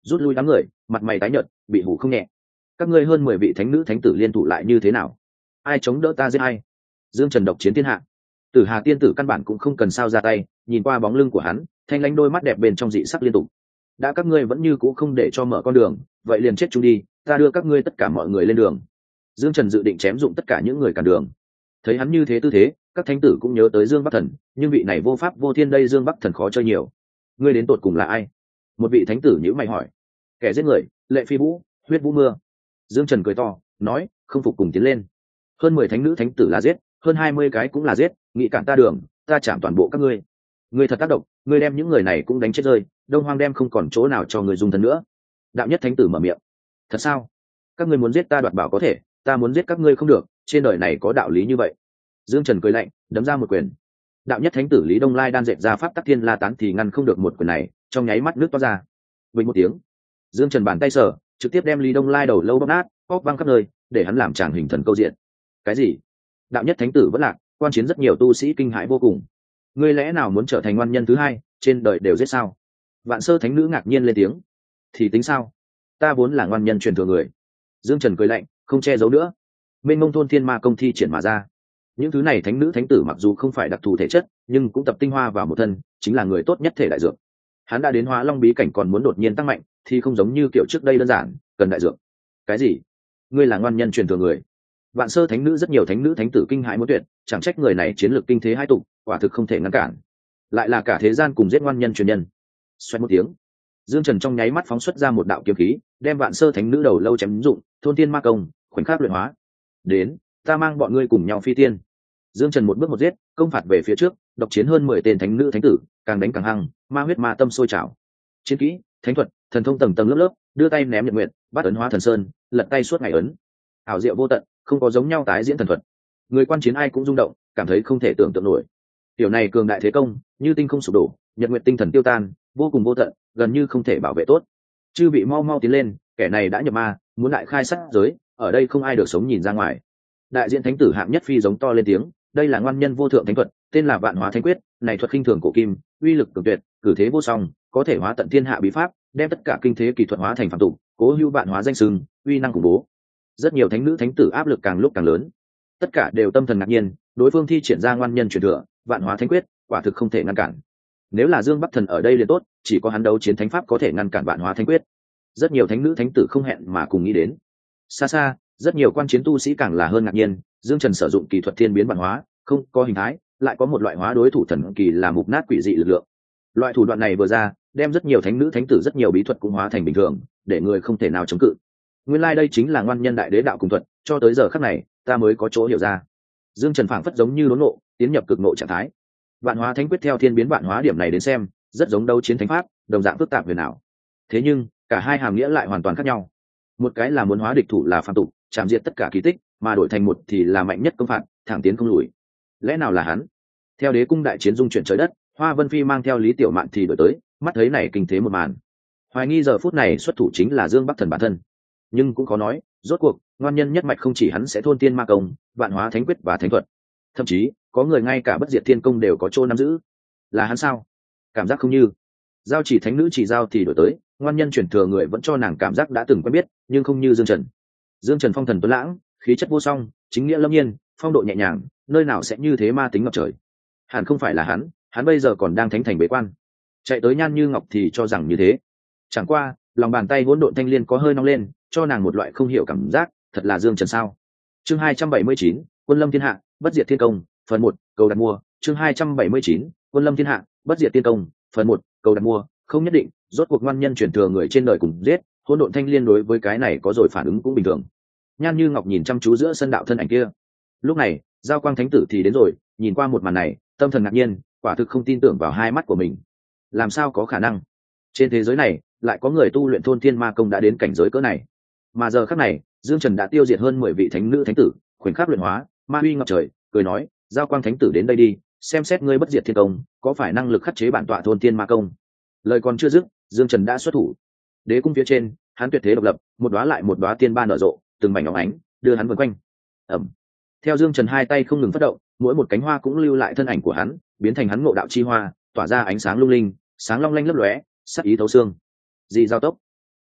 rút lui đám người, mặt mày tái nhợt, bị hủ không nhẹ. Các ngươi hơn 10 vị thánh nữ thánh tử liên thủ lại như thế nào? Ai chống đỡ ta giết ai? Dương Trần độc chiến thiên hạ. Tử Hà tiên tử căn bản cũng không cần sao ra tay, nhìn qua bóng lưng của hắn, thanh lãnh đôi mắt đẹp bên trong dị sắc liên tục. Đã các ngươi vẫn như cũ không để cho mở con đường, vậy liền chết chung đi, ta đưa các ngươi tất cả mọi người lên đường. Dương Trần dự định chém dụng tất cả những người cản đường. Thấy hắn như thế tư thế, các thánh tử cũng nhớ tới Dương Bắc Thần, nhưng vị này vô pháp vô thiên đây Dương Bắc Thần khó chơi nhiều. Ngươi đến tột cùng là ai? Một vị thánh tử nhíu mày hỏi. Kẻ giết người, Lệ Phi Vũ, huyết vũ mưa. Dương Trần cười to, nói, không phục cùng tiến lên. Hơn 10 thánh nữ thánh tử là giết, hơn 20 cái cũng là giết, nghĩ cản ta đường, ta chạm toàn bộ các ngươi. Ngươi thật tác động, ngươi đem những người này cũng đánh chết rơi, Đông Hoang đem không còn chỗ nào cho người dùng thân nữa. Đạo nhất thánh tử mở miệng. Thật sao? Các ngươi muốn giết ta đoạt bảo có thể, ta muốn giết các ngươi không được, trên đời này có đạo lý như vậy. Dương Trần cười lạnh, đấm ra một quyền. Đạo nhất thánh tử Lý Đông Lai đan dệt ra pháp tắc thiên la tán thì ngăn không được một quyền này, trong nháy mắt nước toát ra. Bình một tiếng, Dương Trần bàn tay sở, trực tiếp đem Lý Đông Lai đầu lâu bóp nát, bóp văng khắp nơi, để hắn làm tràng hình thần câu diện. Cái gì? Đạo nhất thánh tử vẫn lạc, quan chiến rất nhiều tu sĩ kinh hãi vô cùng. Ngươi lẽ nào muốn trở thành ngoan nhân thứ hai, trên đời đều giết sao? Vạn Sơ thánh nữ ngạc nhiên lên tiếng. Thì tính sao? Ta vốn là ngoan nhân truyền thừa người. Dương Trần cười lạnh, không che giấu nữa. Mênh mông thôn thiên ma công thi triển mà ra. Những thứ này thánh nữ thánh tử mặc dù không phải đặc thù thể chất, nhưng cũng tập tinh hoa vào một thân, chính là người tốt nhất thể đại dược. Hắn đã đến Hóa Long bí cảnh còn muốn đột nhiên tăng mạnh, thì không giống như kiểu trước đây đơn giản, cần đại dược. Cái gì? Ngươi là ngoan nhân truyền thừa người? Vạn Sơ thánh nữ rất nhiều thánh nữ thánh tử kinh hãi muốn tuyệt, chẳng trách người này chiến lược kinh thế hai tục, quả thực không thể ngăn cản. Lại là cả thế gian cùng giết ngoan nhân truyền nhân. Xoẹt một tiếng, Dương Trần trong nháy mắt phóng xuất ra một đạo kiếm khí, đem Vạn Sơ thánh nữ đầu lâu chém dụng, thôn tiên ma công, khoảnh khắc luyện hóa. Đến, ta mang bọn ngươi cùng nhau phi tiên. Dương Trần một bước một giết, công phạt về phía trước, độc chiến hơn 10 tên thánh nữ thánh tử, càng đánh càng hăng, ma huyết ma tâm sôi trào. Chiến kỹ, thánh thuật, thần thông tầng tầng lớp lớp, đưa tay ném nhật nguyện, bắt ấn hóa thần sơn, lật tay suốt ngày ấn. Ảo diệu vô tận, không có giống nhau tái diễn thần thuật. Người quan chiến ai cũng rung động, cảm thấy không thể tưởng tượng nổi. Tiểu này cường đại thế công, như tinh không sụp đổ, nhật nguyện tinh thần tiêu tan, vô cùng vô tận, gần như không thể bảo vệ tốt. Chư vị mau mau tiến lên, kẻ này đã nhập ma, muốn đại khai sát giới, ở đây không ai được sống nhìn ra ngoài. Đại diện thánh tử hạng nhất phi giống to lên tiếng, đây là ngoan nhân vô thượng thánh thuật, tên là Vạn Hóa Thánh Quyết, này thuật khinh thường cổ kim, uy lực cường tuyệt, cử thế vô song, có thể hóa tận thiên hạ bí pháp, đem tất cả kinh thế kỳ thuật hóa thành phàm tục, cố hữu vạn hóa danh sừng, uy năng khủng bố. Rất nhiều thánh nữ thánh tử áp lực càng lúc càng lớn, tất cả đều tâm thần ngạc nhiên, đối phương thi triển ra ngoan nhân truyền thừa, Vạn Hóa Thánh Quyết, quả thực không thể ngăn cản. Nếu là Dương Bắc Thần ở đây liền tốt, chỉ có hắn đấu chiến thánh pháp có thể ngăn cản Vạn Hóa Thánh Quyết. Rất nhiều thánh nữ thánh tử không hẹn mà cùng nghĩ đến. Xa xa, rất nhiều quan chiến tu sĩ càng là hơn ngạc nhiên, Dương Trần sử dụng kỳ thuật thiên biến vạn hóa, không có hình thái, lại có một loại hóa đối thủ thần kỳ là mục nát quỷ dị lực lượng. Loại thủ đoạn này vừa ra, đem rất nhiều thánh nữ thánh tử rất nhiều bí thuật cũng hóa thành bình thường, để người không thể nào chống cự. Nguyên lai đây chính là ngoan nhân đại đế đạo cùng thuật, cho tới giờ khắc này, ta mới có chỗ hiểu ra. Dương Trần phảng phất giống như đốn ngộ, tiến nhập cực ngộ trạng thái. Vạn Hóa Thánh Quyết theo thiên biến vạn hóa điểm này đến xem, rất giống đấu chiến thánh pháp, đồng dạng phức tạp huyền ảo. Thế nhưng, cả hai hàm nghĩa lại hoàn toàn khác nhau. Một cái là muốn hóa địch thủ là phàm tục, chạm diệt tất cả kỳ tích, mà đổi thành một thì là mạnh nhất công phạt, thẳng tiến không lùi. Lẽ nào là hắn? Theo đế cung đại chiến dung chuyển trời đất, Hoa Vân Phi mang theo Lý Tiểu Mạn thì đổi tới, mắt thấy này kinh thế một màn. Hoài nghi giờ phút này xuất thủ chính là Dương Bắc Thần bản thân. Nhưng cũng khó nói, rốt cuộc, ngoan nhân nhất mạch không chỉ hắn sẽ thôn tiên ma công, Vạn Hóa Thánh Quyết và thánh thuật. Thậm chí, có người ngay cả bất diệt thiên công đều có chỗ nắm giữ. Là hắn sao? Cảm giác không như. Giao chỉ thánh nữ chỉ giao thì đổi tới, ngoan nhân chuyển thừa người vẫn cho nàng cảm giác đã từng quen biết, nhưng không như Dương Trần. Dương Trần phong thần tuấn lãng, khí chất vô song, chính nghĩa lâm nhiên, phong độ nhẹ nhàng, nơi nào sẽ như thế ma tính ngập trời. Hẳn không phải là hắn bây giờ còn đang thánh thành bế quan. Chạy tới Nhan Như Ngọc thì cho rằng như thế. Chẳng qua, lòng bàn tay hỗn độn thanh liên có hơi nóng lên, cho nàng một loại không hiểu cảm giác, thật là Dương Trần sao? Chương 279, Quân Lâm Thiên Hạ, Bất Diệt Thiên Công, phần 1, cầu đặt mua, chương 279, Quân Lâm Thiên Hạ, Bất Diệt Thiên Công, phần 1, cầu đặt mua, không nhất định, rốt cuộc ngoan nhân chuyển thừa người trên đời cùng giết, hỗn độn thanh liên đối với cái này có rồi phản ứng cũng bình thường. Nhan Như Ngọc nhìn chăm chú giữa sân đạo thân ảnh kia. Lúc này, Giao Quang Thánh tử thì đến rồi, nhìn qua một màn này, tâm thần ngạc nhiên, quả thực không tin tưởng vào hai mắt của mình. Làm sao có khả năng? Trên thế giới này, lại có người tu luyện thôn thiên ma công đã đến cảnh giới cỡ này. Mà giờ khắc này, Dương Trần đã tiêu diệt hơn 10 vị thánh nữ thánh tử, khoảnh khắc luyện hóa, ma uy ngập trời, cười nói, Giao Quang Thánh tử đến đây đi, xem xét ngươi bất diệt thiên công, có phải năng lực khắc chế bản tọa thôn thiên ma công. Lời còn chưa dứt, Dương Trần đã xuất thủ. Đế cung phía trên, hắn tuyệt thế độc lập, một đóa lại một đóa tiên ba nở rộ, từng mảnh óng ánh, đưa hắn vần quanh. Ầm. Theo Dương Trần hai tay không ngừng phát động, mỗi một cánh hoa cũng lưu lại thân ảnh của hắn, biến thành hắn ngộ đạo chi hoa, tỏa ra ánh sáng lung linh, sáng long lanh lấp lóe, sắc ý thấu xương. Dị giao tốc.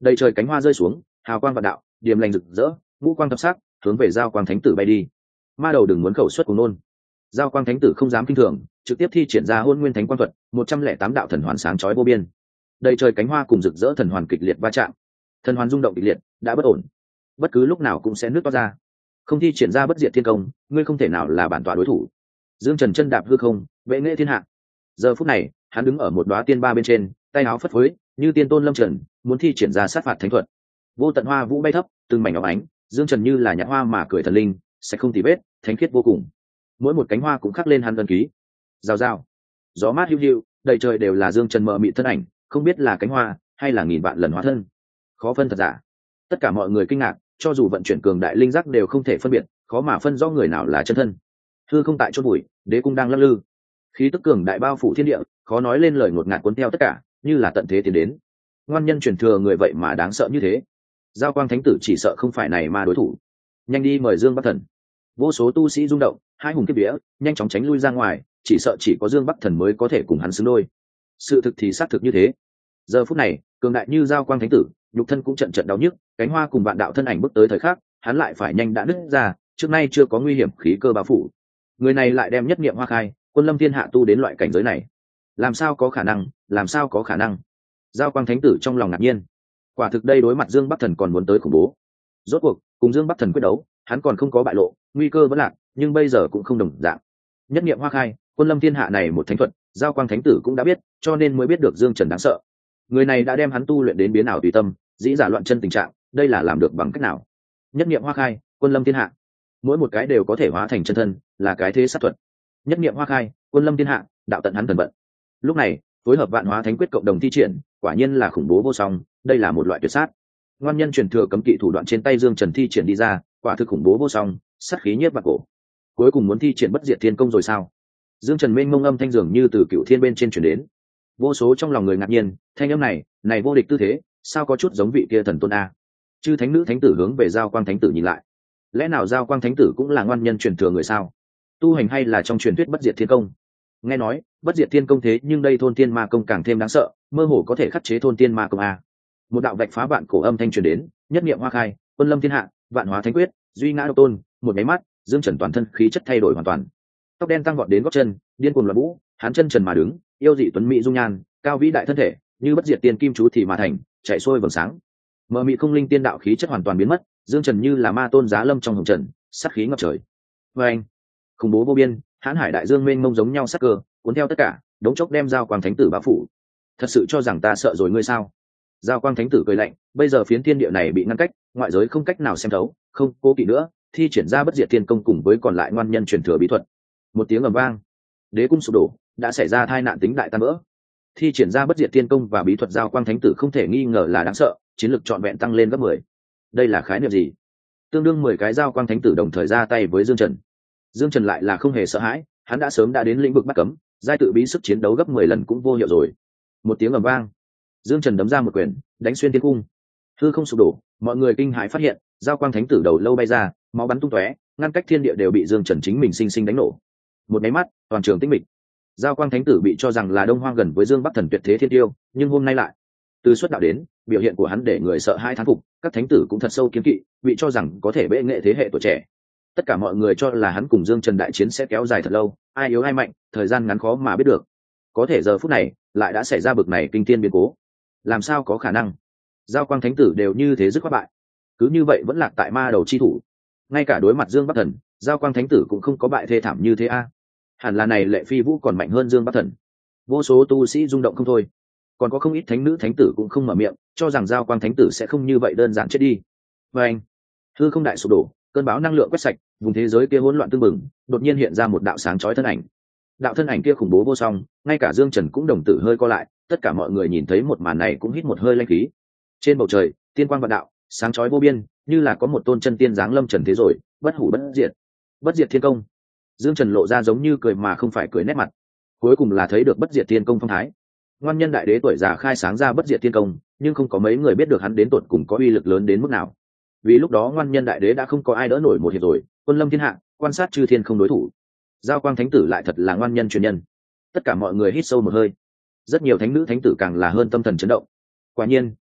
Đầy trời cánh hoa rơi xuống, hào quang vạn đạo, điềm lành rực rỡ, ngũ quang thập sắc, hướng về giao quang thánh tử bay đi. Ma đầu đừng muốn khẩu xuất cùng nôn. Giao quang thánh tử không dám kinh thường, trực tiếp thi triển ra hôn nguyên thánh quang thuật, 108 đạo thần hoàn sáng chói vô biên. Đầy trời cánh hoa cùng rực rỡ thần hoàn kịch liệt va chạm, thần hoàn rung động kịch liệt, đã bất ổn, bất cứ lúc nào cũng sẽ nứt toát ra. Không thi triển ra bất diệt thiên công, ngươi không thể nào là bản tọa đối thủ. Dương Trần chân đạp hư không, vệ nghệ thiên hạ. Giờ phút này, hắn đứng ở một đóa tiên ba bên trên, tay áo phất phới, như tiên tôn lâm trần, muốn thi triển ra sát phạt thánh thuật. Vô tận hoa vũ bay thấp, từng mảnh óng ánh, Dương Trần như là nhặt hoa mà cười thần linh, sẽ không tì vết, thánh khiết vô cùng. Mỗi một cánh hoa cũng khắc lên hắn ấn ký. Rào rào, gió mát hiu hiu, đầy trời đều là Dương Trần mờ mịt thân ảnh, không biết là cánh hoa hay là nghìn vạn lần hóa thân, khó phân thật giả. Tất cả mọi người kinh ngạc, cho dù vận chuyển cường đại linh giác đều không thể phân biệt, khó mà phân rõ người nào là chân thân. Hư không tại chốt bụi, đế cung đang lắc lư, khí tức cường đại bao phủ thiên địa, khó nói lên lời ngột ngạt cuốn theo tất cả, như là tận thế tiến đến. Ngoan nhân truyền thừa người vậy mà đáng sợ như thế, giao quang thánh tử chỉ sợ không phải này mà đối thủ. Nhanh đi mời Dương Bắc Thần. Vô số tu sĩ rung động, hai hùng kiếp vía nhanh chóng tránh lui ra ngoài, chỉ sợ chỉ có Dương Bắc Thần mới có thể cùng hắn xứng đôi. Sự thực thì xác thực như thế. Giờ phút này, cường đại như giao quang thánh tử, nhục thân cũng trận trận đau nhức, cánh hoa cùng vạn đạo thân ảnh bước tới thời khắc, hắn lại phải nhanh đã nứt ra, trước nay chưa có nguy hiểm khí cơ bao phủ. Người này lại đem nhất niệm hoa khai, quân lâm thiên hạ tu đến loại cảnh giới này, làm sao có khả năng, làm sao có khả năng. Giao quang thánh tử trong lòng ngạc nhiên, quả thực đây đối mặt Dương Bắc Thần còn muốn tới khủng bố. Rốt cuộc cùng Dương Bắc Thần quyết đấu, hắn còn không có bại lộ, nguy cơ vẫn lạc, nhưng bây giờ cũng không đồng dạng. Nhất niệm hoa khai, quân lâm thiên hạ này một thánh thuật, giao quang thánh tử cũng đã biết, cho nên mới biết được Dương Trần đáng sợ. Người này đã đem hắn tu luyện đến biến ảo tùy tâm, dĩ giả loạn chân tình trạng, đây là làm được bằng cách nào? Nhất niệm hoa khai, quân lâm thiên hạ, mỗi một cái đều có thể hóa thành chân thân, là cái thế sát thuật. Nhất niệm hoa khai, quân lâm thiên hạ, đạo tận hắn thần vận. Lúc này, phối hợp vạn hóa thánh quyết cộng đồng thi triển, quả nhiên là khủng bố vô song, đây là một loại tuyệt sát. Ngoan nhân truyền thừa cấm kỵ thủ đoạn trên tay Dương Trần thi triển đi ra, quả thực khủng bố vô song, sát khí nhiếp vào cổ. Cuối cùng muốn thi triển bất diệt thiên công rồi sao? Dương Trần mênh mông âm thanh dường như từ cựu thiên bên trên truyền đến. Vô số trong lòng người ngạc nhiên, thanh âm này vô địch tư thế, sao có chút giống vị kia thần tôn a? Chư thánh nữ thánh tử hướng về giao quang thánh tử nhìn lại. Lẽ nào giao quang thánh tử cũng là ngoan nhân truyền thừa người sao? Tu hành hay là trong truyền thuyết bất diệt thiên công? Nghe nói bất diệt thiên công thế nhưng đây thôn tiên ma công càng thêm đáng sợ, mơ hồ có thể khắc chế thôn tiên ma công a. Một đạo vạch phá vạn cổ âm thanh truyền đến, nhất niệm hoa khai, quân lâm thiên hạ, vạn hóa thánh quyết, duy ngã độc tôn. Một máy mắt, Dương Trần toàn thân khí chất thay đổi hoàn toàn, tóc đen tăng vọt đến gót chân, điên cuồng loạn vũ, hắn chân trần mà đứng, yêu dị tuấn mỹ dung nhan, cao vĩ đại thân thể, như bất diệt tiên kim chú thì mà thành, chạy xuôi vầng sáng. Mờ mị không linh tiên đạo khí chất hoàn toàn biến mất, Dương Trần như là ma tôn giá lâm trong hồng trần, sát khí ngập trời. Và anh, khủng bố vô biên, hãn hải đại dương mênh mông giống nhau sắc cơ, cuốn theo tất cả, đống chốc đem giao quang thánh tử bao phủ. Thật sự cho rằng ta sợ rồi ngươi sao? Giao quang thánh tử cười lạnh, bây giờ phiến thiên địa này bị ngăn cách, ngoại giới không cách nào xem thấu, không cố kỵ nữa, thi triển ra bất diệt thiên công cùng với còn lại ngoan nhân truyền thừa bí thuật. Một tiếng ầm vang, đế cung sụp đổ, đã xảy ra tai nạn tính đại tan vỡ. Thi triển ra bất diệt thiên công và bí thuật giao quang thánh tử không thể nghi ngờ là đáng sợ, chiến lực trọn vẹn tăng lên gấp 10. Đây là khái niệm gì? Tương đương 10 cái giao quang thánh tử đồng thời ra tay với Dương Trần. Dương Trần lại là không hề sợ hãi, hắn đã sớm đến lĩnh vực bắt cấm, giai tự bí sức chiến đấu gấp 10 lần cũng vô hiệu rồi. Một tiếng ầm vang, Dương Trần đấm ra một quyền, đánh xuyên thiên cung. Hư không sụp đổ, mọi người kinh hãi phát hiện, giao quang thánh tử đầu lâu bay ra, máu bắn tung tóe, ngăn cách thiên địa đều bị Dương Trần chính mình sinh sinh đánh nổ. Một máy mắt, toàn trường tĩnh mịch. Giao quang thánh tử bị cho rằng là Đông Hoang gần với Dương Bắc Thần tuyệt thế thiên tiêu, nhưng hôm nay lại, từ xuất đạo đến, biểu hiện của hắn để người sợ hai thán phục, các thánh tử cũng thật sâu kiêng kỵ, bị cho rằng có thể bệ nghệ thế hệ tuổi trẻ. Tất cả mọi người cho là hắn cùng Dương Trần đại chiến sẽ kéo dài thật lâu, ai yếu ai mạnh, thời gian ngắn khó mà biết được. Có thể giờ phút này, lại đã xảy ra bực này kinh thiên biến cố. Làm sao có khả năng? Giao quang thánh tử đều như thế dứt khoát bại, cứ như vậy vẫn lạc tại ma đầu chi thủ. Ngay cả đối mặt Dương Bắc Thần, giao quang thánh tử cũng không có bại thê thảm như thế a. Hẳn là này Lệ Phi Vũ còn mạnh hơn Dương Bắc Thần. Vô số tu sĩ rung động không thôi, còn có không ít thánh nữ thánh tử cũng không mở miệng, cho rằng giao quang thánh tử sẽ không như vậy đơn giản chết đi. Và anh, hư không đại sụp đổ, cơn bão năng lượng quét sạch, vùng thế giới kia hỗn loạn tương bừng, đột nhiên hiện ra một đạo sáng chói thân ảnh. Đạo thân ảnh kia khủng bố vô song, ngay cả Dương Trần cũng đồng tử hơi co lại, tất cả mọi người nhìn thấy một màn này cũng hít một hơi lanh khí. Trên bầu trời, tiên quang vạn đạo, sáng chói vô biên, như là có một tôn chân tiên giáng lâm trần thế rồi, bất hủ bất diệt. Bất diệt thiên công. Dương Trần lộ ra giống như cười mà không phải cười nét mặt. Cuối cùng là thấy được bất diệt thiên công phong thái. Ngoan nhân đại đế tuổi già khai sáng ra bất diệt thiên công, nhưng không có mấy người biết được hắn đến tột cùng có uy lực lớn đến mức nào. Vì lúc đó ngoan nhân đại đế đã không có ai đỡ nổi một hiệp rồi, quân lâm thiên hạ, quan sát chư thiên không đối thủ. Giao quang thánh tử lại thật là ngoan nhân truyền nhân. Tất cả mọi người hít sâu một hơi. Rất nhiều thánh nữ thánh tử càng là hơn tâm thần chấn động. Quả nhiên,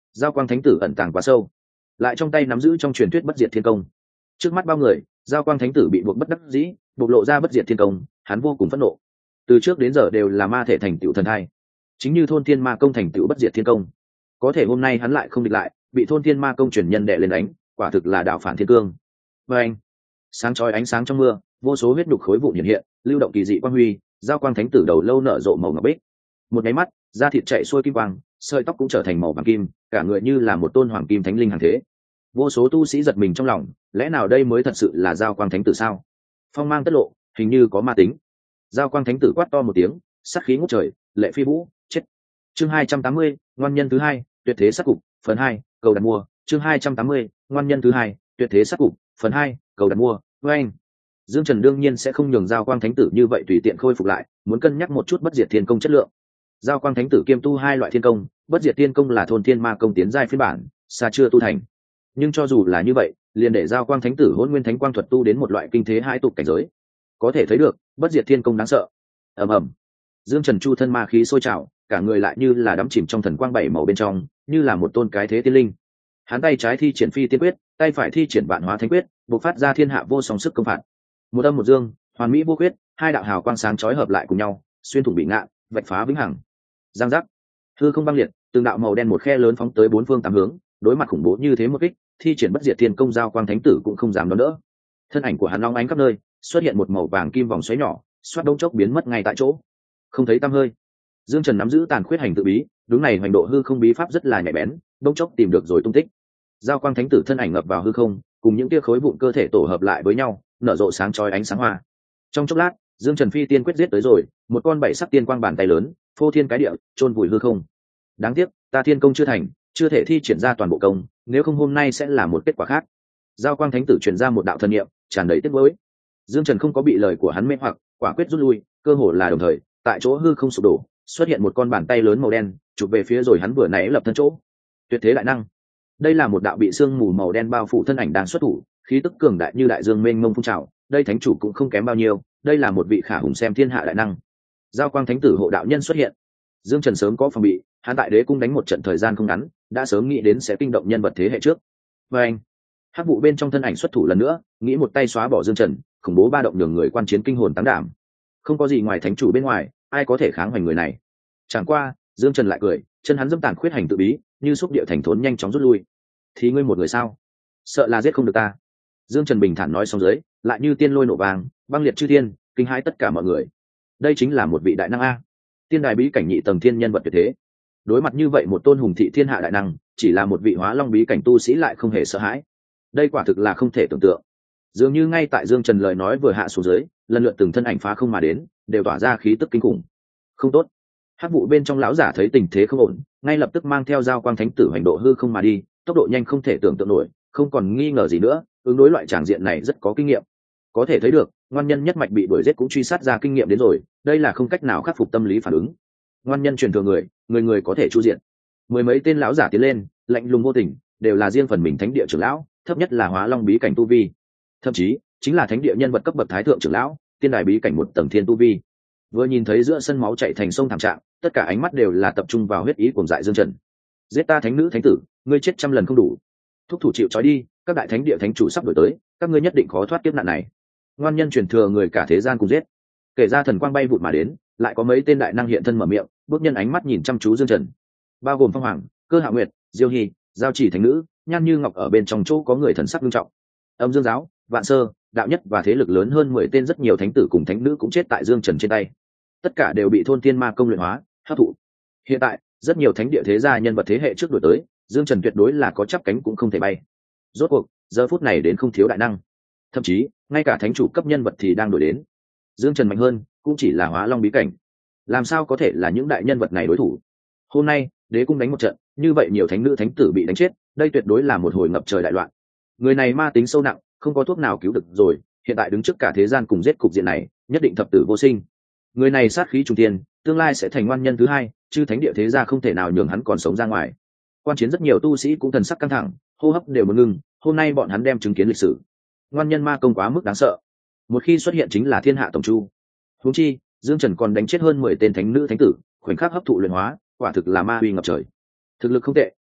Giao quang thánh tử ẩn tàng quá sâu, lại trong tay nắm giữ trong truyền thuyết bất diệt thiên công. Trước mắt bao người, Giao quang thánh tử bị buộc bất đắc dĩ, bộc lộ ra bất diệt thiên công, hắn vô cùng phẫn nộ. Từ trước đến giờ đều là ma thể thành tựu thần thai, chính như thôn thiên ma công thành tựu bất diệt thiên công, có thể hôm nay hắn lại không địch lại, bị thôn thiên ma công truyền nhân đệ lên đánh, quả thực là đạo phản thiên cương. Và anh, sáng chói ánh sáng trong mưa, vô số huyết nhục khối vụn hiện hiện, lưu động kỳ dị quang huy. Giao quang thánh tử đầu lâu nở rộ màu ngọc bích, một cái mắt, da thịt chạy xuôi kim quang, sợi tóc cũng trở thành màu vàng kim, cả người như là một tôn hoàng kim thánh linh hàng thế. Vô số tu sĩ giật mình trong lòng, lẽ nào đây mới thật sự là Giao quang thánh tử sao? Phong mang tất lộ, hình như có ma tính. Giao quang thánh tử quát to một tiếng, sát khí ngút trời, lệ phi vũ, chết. Chương 280, ngoan nhân thứ hai, tuyệt thế sát cục, phần 2, cầu đặt mua. Chương 280, ngoan nhân thứ hai, tuyệt thế sát cục, phần 2, cầu đặt mua. Với anh, Dương Trần đương nhiên sẽ không nhường Giao quang thánh tử như vậy tùy tiện khôi phục lại, muốn cân nhắc một chút bất diệt thiên công chất lượng. Giao quang thánh tử kiêm tu hai loại thiên công, bất diệt thiên công là thôn thiên ma công tiến giai phiên bản, xa chưa tu thành. Nhưng cho dù là như vậy, liền để Giao quang thánh tử hôn nguyên thánh quang thuật tu đến một loại kinh thế hai tục cảnh giới, có thể thấy được bất diệt thiên công đáng sợ. Ầm ầm, Dương Trần chu thân ma khí sôi trào, cả người lại như là đắm chìm trong thần quang bảy màu bên trong, như là một tôn cái thế tiên linh. Hắn tay trái thi triển phi tiên quyết, tay phải thi triển vạn hóa thánh quyết, bộc phát ra thiên hạ vô song sức công phạt. Một âm một dương, hoàn mỹ vô khuyết, hai đạo hào quang sáng chói hợp lại cùng nhau, xuyên thủng bị ngạn, vạch phá vĩnh hằng. Giang giác, hư không băng liệt, từng đạo màu đen một khe lớn phóng tới bốn phương tám hướng, đối mặt khủng bố như thế một kích, thi triển bất diệt thiên công Giao quang thánh tử cũng không dám đón đỡ. Thân ảnh của hắn long ánh khắp nơi, xuất hiện một màu vàng kim vòng xoáy nhỏ, xoát đông chốc biến mất ngay tại chỗ, không thấy tăm hơi. Dương Trần nắm giữ tàn khuyết hành tự bí, đúng này hoành độ hư không bí pháp rất là nhạy bén, đông chốc tìm được rồi tung tích. Giao quang thánh tử thân ảnh ngập vào hư không, cùng những tia khối vụn cơ thể tổ hợp lại với nhau, nở rộ sáng chói ánh sáng hoa. Trong chốc lát, Dương Trần phi tiên quyết giết tới rồi, một con bảy sắc tiên quang bàn tay lớn, phô thiên cái địa, chôn vùi hư không. Đáng tiếc, ta thiên công chưa thành, chưa thể thi triển ra toàn bộ công, nếu không hôm nay sẽ là một kết quả khác. Giao quang thánh tử truyền ra một đạo thần niệm, tràn đầy tiếc nuối. Dương Trần không có bị lời của hắn mê hoặc, quả quyết rút lui, cơ hồ là đồng thời, tại chỗ hư không sụp đổ, xuất hiện một con bàn tay lớn màu đen, chụp về phía rồi hắn vừa nãy lập thân chỗ. Tuyệt thế đại năng. Đây là một đạo bị sương mù màu đen bao phủ thân ảnh đang xuất thủ, khí tức cường đại như đại dương mênh mông phun trào, đây thánh chủ cũng không kém bao nhiêu, đây là một vị khả hùng xem thiên hạ đại năng. Giao quang thánh tử hộ đạo nhân xuất hiện. Dương Trần sớm có phòng bị, hắn tại đế cung đánh một trận thời gian không ngắn, đã sớm nghĩ đến sẽ kinh động nhân vật thế hệ trước. Và anh, hắc vụ bên trong thân ảnh xuất thủ lần nữa, nghĩ một tay xóa bỏ Dương Trần, khủng bố ba động nhường người quan chiến kinh hồn táng đảm. Không có gì ngoài thánh chủ bên ngoài, ai có thể kháng hoành người này. Chẳng qua, Dương Trần lại cười, chân hắn dẫm tàn khuyết hành tự bí, như xúc địa thành thốn nhanh chóng rút lui. Thì ngươi một người sao? Sợ là giết không được ta. Dương Trần bình thản nói xong dưới, lại như tiên lôi nổ vàng, băng liệt chư thiên, kinh hãi tất cả mọi người. Đây chính là một vị đại năng a, tiên đài bí cảnh nhị tầng thiên nhân vật tuyệt thế. Đối mặt như vậy một tôn hùng thị thiên hạ đại năng, chỉ là một vị hóa long bí cảnh tu sĩ lại không hề sợ hãi. Đây quả thực là không thể tưởng tượng. Dường như ngay tại Dương Trần lời nói vừa hạ xuống dưới, lần lượt từng thân ảnh phá không mà đến, đều tỏa ra khí tức kinh khủng. Không tốt. Hắc vụ bên trong lão giả thấy tình thế không ổn, ngay lập tức mang theo Giao quang thánh tử hành độ hư không mà đi, tốc độ nhanh không thể tưởng tượng nổi, không còn nghi ngờ gì nữa, ứng đối loại tràng diện này rất có kinh nghiệm. Có thể thấy được, ngoan nhân nhất mạch bị đuổi giết cũng truy sát ra kinh nghiệm đến rồi, đây là không cách nào khắc phục tâm lý phản ứng. Ngoan nhân truyền thừa người, người người có thể chu diện. Mười mấy tên lão giả tiến lên, lạnh lùng vô tình, đều là riêng phần mình thánh địa trưởng lão, thấp nhất là hóa long bí cảnh tu vi, thậm chí chính là thánh địa nhân vật cấp bậc thái thượng trưởng lão, tiên đài bí cảnh một tầng thiên tu vi. Vừa nhìn thấy giữa sân máu chảy thành sông thảm trạng, tất cả ánh mắt đều là tập trung vào huyết ý cuồng dại Dương Trần. Giết ta thánh nữ thánh tử, ngươi chết trăm lần không đủ. Thúc thủ chịu trói đi, các đại thánh địa thánh chủ sắp đổi tới, các ngươi nhất định khó thoát kiếp nạn này. Ngoan nhân truyền thừa người cả thế gian cùng giết. Kể ra thần quang bay vụt mà đến, lại có mấy tên đại năng hiện thân mở miệng, bước nhân ánh mắt nhìn chăm chú Dương Trần, bao gồm Phong Hoàng, Cơ Hạ Nguyệt, Diêu Hy, Giao Chỉ thánh nữ, Nhan Như Ngọc ở bên trong chỗ có người thần sắc nghiêm trọng. Âm Dương giáo, Vạn Sơ, đạo nhất và thế lực lớn hơn 10 tên rất nhiều thánh tử cùng thánh nữ cũng chết tại Dương Trần trên tay. Tất cả đều bị thôn tiên ma công luyện hóa, hấp thụ. Hiện tại, rất nhiều thánh địa thế gia nhân vật thế hệ trước đuổi tới, Dương Trần tuyệt đối là có chắp cánh cũng không thể bay. Rốt cuộc, giờ phút này đến không thiếu đại năng. Thậm chí, ngay cả thánh chủ cấp nhân vật thì đang đuổi đến. Dương Trần mạnh hơn, cũng chỉ là hóa long bí cảnh. Làm sao có thể là những đại nhân vật này đối thủ? Hôm nay, đế cung đánh một trận, như vậy nhiều thánh nữ thánh tử bị đánh chết, đây tuyệt đối là một hồi ngập trời đại loạn. Người này ma tính sâu nặng, không có thuốc nào cứu được rồi, hiện tại đứng trước cả thế gian cùng giết cục diện này, nhất định thập tử vô sinh. Người này sát khí trùng thiên, tương lai sẽ thành ngoan nhân thứ hai, chứ thánh địa thế gia không thể nào nhường hắn còn sống ra ngoài. Quan chiến rất nhiều tu sĩ cũng thần sắc căng thẳng, hô hấp đều muốn ngừng, hôm nay bọn hắn đem chứng kiến lịch sử. Ngoan nhân ma công quá mức đáng sợ, một khi xuất hiện chính là thiên hạ tổng chu. Huống chi, Dương Trần còn đánh chết hơn 10 tên thánh nữ thánh tử, khoảnh khắc hấp thụ luyện hóa, quả thực là ma uy ngập trời. Thực lực không tệ,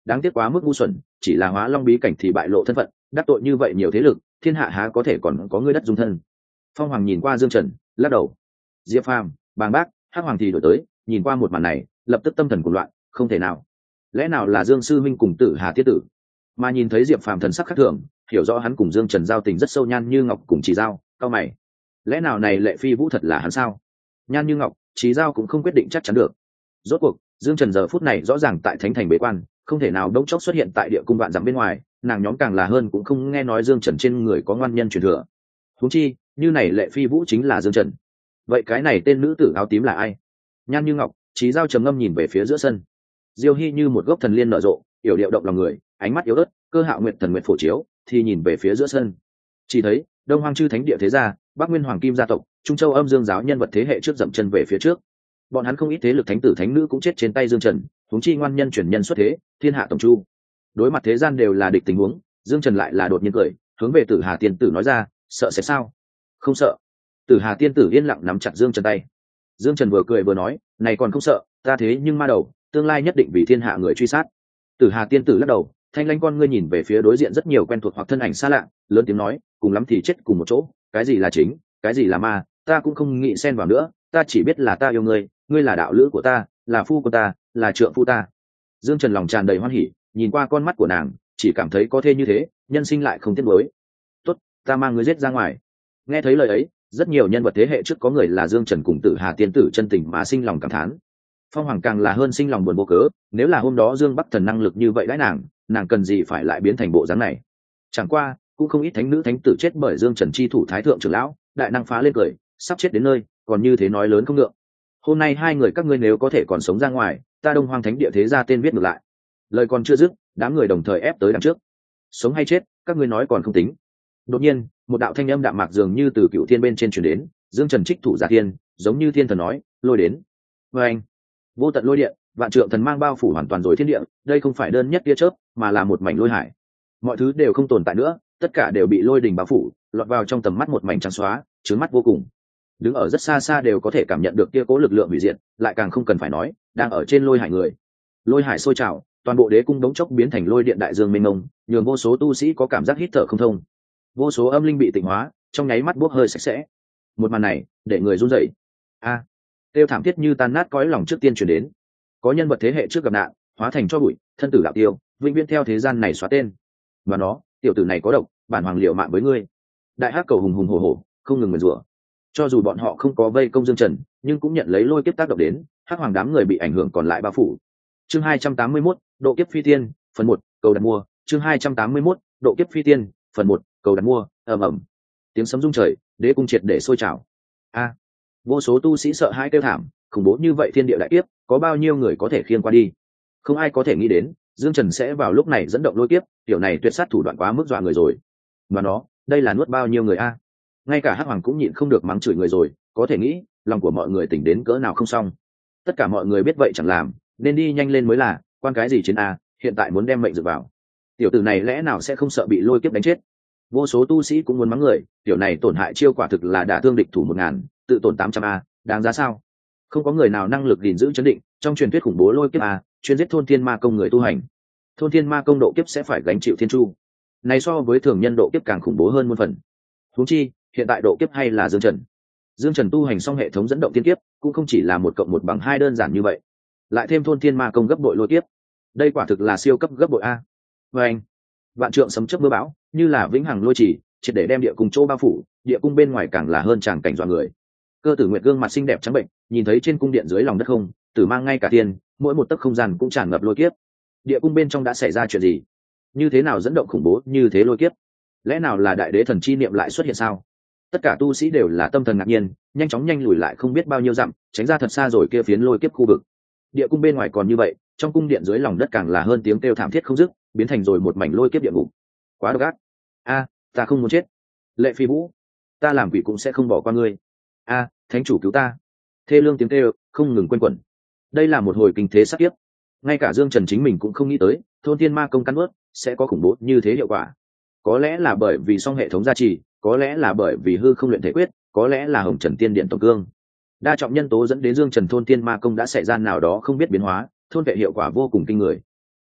đáng tiếc quá mức ngu xuẩn, chỉ là hóa long bí cảnh thì bại lộ thân phận, đắc tội như vậy nhiều thế lực, thiên hạ há có thể còn có ngươi đất dung thân. Phong Hoàng nhìn qua Dương Trần, lắc đầu. Diệp Phàm, Bàng Bác, Hắc Hoàng thì đổi tới, nhìn qua một màn này, lập tức tâm thần cuồng loạn, không thể nào. Lẽ nào là Dương sư minh cùng Tử Hà tiết tử? Mà nhìn thấy Diệp Phàm thần sắc khác thường, hiểu rõ hắn cùng Dương Trần giao tình rất sâu. Nhan Như Ngọc cùng Chỉ Giao, cao mày. Lẽ nào này Lệ Phi Vũ thật là hắn sao? Nhan Như Ngọc, Chỉ Giao cũng không quyết định chắc chắn được. Rốt cuộc, Dương Trần giờ phút này rõ ràng tại Thánh Thành bế quan, không thể nào đống chốc xuất hiện tại địa cung vạn dặm bên ngoài, nàng nhóm càng là hơn cũng không nghe nói Dương Trần trên người có ngoan nhân truyền thừa. Huống chi, như này Lệ Phi Vũ chính là Dương Trần. Vậy cái này tên nữ tử áo tím là ai? Nhan Như Ngọc, Chí Giao trầm ngâm nhìn về phía giữa sân. Diêu Hy như một gốc thần liên nở rộ, yểu điệu động lòng người, ánh mắt yếu ớt, cơ hạo nguyệt thần nguyệt phổ chiếu, thì nhìn về phía giữa sân. Chỉ thấy, Đông Hoang chư thánh địa thế gia, Bắc Nguyên Hoàng Kim gia tộc, Trung Châu Âm Dương giáo nhân vật thế hệ trước dậm chân về phía trước. Bọn hắn không ít thế lực thánh tử thánh nữ cũng chết trên tay Dương Trần, huống chi ngoan nhân truyền nhân xuất thế, thiên hạ tổng chu. Đối mặt thế gian đều là địch tình huống, Dương Trần lại là đột nhiên cười, hướng về Tử Hà tiên tử nói ra, sợ sẽ sao? Không sợ. Tử Hà tiên tử yên lặng nắm chặt Dương Trần tay. Dương Trần vừa cười vừa nói, này còn không sợ, ta thế nhưng ma đầu, tương lai nhất định vì thiên hạ người truy sát. Tử Hà tiên tử lắc đầu, thanh lãnh con ngươi nhìn về phía đối diện rất nhiều quen thuộc hoặc thân ảnh xa lạ, lớn tiếng nói, cùng lắm thì chết cùng một chỗ, cái gì là chính, cái gì là ma, ta cũng không nghĩ xen vào nữa, ta chỉ biết là ta yêu ngươi, ngươi là đạo lữ của ta, là phu của ta, là trượng phu ta. Dương Trần lòng tràn đầy hoan hỉ, nhìn qua con mắt của nàng, chỉ cảm thấy có thê như thế, nhân sinh lại không tiếc nuối. Tốt, ta mang ngươi giết ra ngoài. Nghe thấy lời ấy, rất nhiều nhân vật thế hệ trước có người là Dương Trần cùng Tử Hà tiên tử chân tình mà sinh lòng cảm thán. Phong Hoàng càng là hơn sinh lòng buồn vô cớ, nếu là hôm đó Dương Bắc Thần năng lực như vậy đãi nàng cần gì phải lại biến thành bộ dáng này. Chẳng qua cũng không ít thánh nữ thánh tử chết bởi Dương Trần chi thủ thái thượng trưởng lão, đại năng phá lên cười, sắp chết đến nơi, còn như thế nói lớn không ngượng. Hôm nay hai người các ngươi nếu có thể còn sống ra ngoài, ta Đông Hoang thánh địa thế ra tên viết ngược lại. Lời còn chưa dứt, đám người đồng thời ép tới đằng trước. Sống hay chết, các ngươi nói còn không tính. Đột nhiên, một đạo thanh âm đạm mạc dường như từ cựu thiên bên trên truyền đến, Dương Trần trích thủ giả thiên, giống như thiên thần nói, lôi đến. Và anh, vô tận lôi điện, vạn trượng thần mang bao phủ hoàn toàn rồi thiên địa, đây không phải đơn nhất tia chớp, mà là một mảnh lôi hải. Mọi thứ đều không tồn tại nữa, tất cả đều bị lôi đình bao phủ, lọt vào trong tầm mắt một mảnh trắng xóa, chướng mắt vô cùng. Đứng ở rất xa xa đều có thể cảm nhận được kia cố lực lượng hủy diệt, lại càng không cần phải nói, đang ở trên lôi hải người. Lôi hải sôi trào, toàn bộ đế cung đống chốc biến thành lôi điện đại dương mênh mông, nhường vô số tu sĩ có cảm giác hít thở không thông. Vô số âm linh bị tịnh hóa, trong nháy mắt bốc hơi sạch sẽ. Một màn này, để người run rẩy. A, tiêu thảm thiết như tan nát cõi lòng trước tiên truyền đến. Có nhân vật thế hệ trước gặp nạn, hóa thành cho bụi, thân tử đạo tiêu, vĩnh viễn theo thế gian này xóa tên. Và nó, tiểu tử này có độc, bản hoàng liệu mạng với ngươi. Đại hắc cầu hùng hùng hổ hổ, không ngừng nguyền rủa. Cho dù bọn họ không có vây công Dương Trần, nhưng cũng nhận lấy lôi kiếp tác động đến, hắc hoàng đám người bị ảnh hưởng còn lại bao phủ. Chương 281, độ kiếp phi tiên, phần 1, cầu đặt mua. Chương 281, độ kiếp phi tiên, phần 1, cầu đặt mua. Ầm ầm. Tiếng sấm rung trời, đế cung triệt để sôi trào. A, vô số tu sĩ sợ hãi kêu thảm, khủng bố như vậy thiên địa đại kiếp, có bao nhiêu người có thể khiêng qua đi? Không ai có thể nghĩ đến, Dương Trần sẽ vào lúc này dẫn động lôi kiếp, tiểu này tuyệt sát thủ đoạn quá mức dọa người rồi. Mà nó, đây là nuốt bao nhiêu người a? Ngay cả hắc hoàng cũng nhịn không được mắng chửi người rồi, có thể nghĩ lòng của mọi người tỉnh đến cỡ nào không xong. Tất cả mọi người biết vậy chẳng làm, nên đi nhanh lên mới là, quan cái gì chiến a, hiện tại muốn đem mệnh dựa vào. Tiểu tử này lẽ nào sẽ không sợ bị lôi kiếp đánh chết? Vô số tu sĩ cũng muốn mắng người, tiểu này tổn hại chiêu quả thực là đả thương địch thủ 1000, tự tổn 800 a, đáng giá sao? Không có người nào năng lực gìn giữ chấn định, trong truyền thuyết khủng bố lôi kiếp a, chuyên giết thôn thiên ma công người tu hành. Thôn thiên ma công độ kiếp sẽ phải gánh chịu thiên chu. Này so với thường nhân độ kiếp càng khủng bố hơn muôn phần. Huống chi, hiện tại độ kiếp hay là Dương Trần. Dương Trần tu hành xong hệ thống dẫn động thiên kiếp, cũng không chỉ là 1+1=2 đơn giản như vậy. Lại thêm thôn thiên ma công gấp bội lôi kiếp. Đây quả thực là siêu cấp gấp bội a. Và anh, vạn trượng sấm chớp mưa bão, như là vĩnh hằng lôi chỉ, triệt để đem địa cung chỗ bao phủ, địa cung bên ngoài càng là hơn tràng cảnh dọa người. Cơ Tử Nguyệt gương mặt xinh đẹp trắng bệnh, nhìn thấy trên cung điện dưới lòng đất không, tử mang ngay cả tiền, mỗi một tấc không gian cũng tràn ngập lôi kiếp. Địa cung bên trong đã xảy ra chuyện gì? Như thế nào dẫn động khủng bố như thế lôi kiếp? Lẽ nào là đại đế thần chi niệm lại xuất hiện sao? Tất cả tu sĩ đều là tâm thần ngạc nhiên, nhanh chóng nhanh lùi lại không biết bao nhiêu dặm, tránh ra thật xa rồi kia phiến lôi kiếp khu vực. Địa cung bên ngoài còn như vậy, trong cung điện dưới lòng đất càng là hơn tiếng kêu thảm thiết không dứt, biến thành rồi một mảnh lôi kiếp địa ngục. Quá độc ác. A, ta không muốn chết. Lệ Phi Vũ, ta làm quỷ cũng sẽ không bỏ qua ngươi. A, thánh chủ cứu ta. Thê lương tiếng kêu không ngừng quanh quẩn. Đây là một hồi kinh thế sát kiếp. Ngay cả Dương Trần chính mình cũng không nghĩ tới, thôn thiên ma công cắn ướt sẽ có khủng bố như thế hiệu quả. Có lẽ là bởi vì song hệ thống gia trì, có lẽ là bởi vì hư không luyện thể quyết, có lẽ là hồng trần tiên điện tổng cương. Đa trọng nhân tố dẫn đến Dương Trần thôn thiên ma công đã xảy ra nào đó không biết biến hóa, thôn vệ hiệu quả vô cùng kinh người.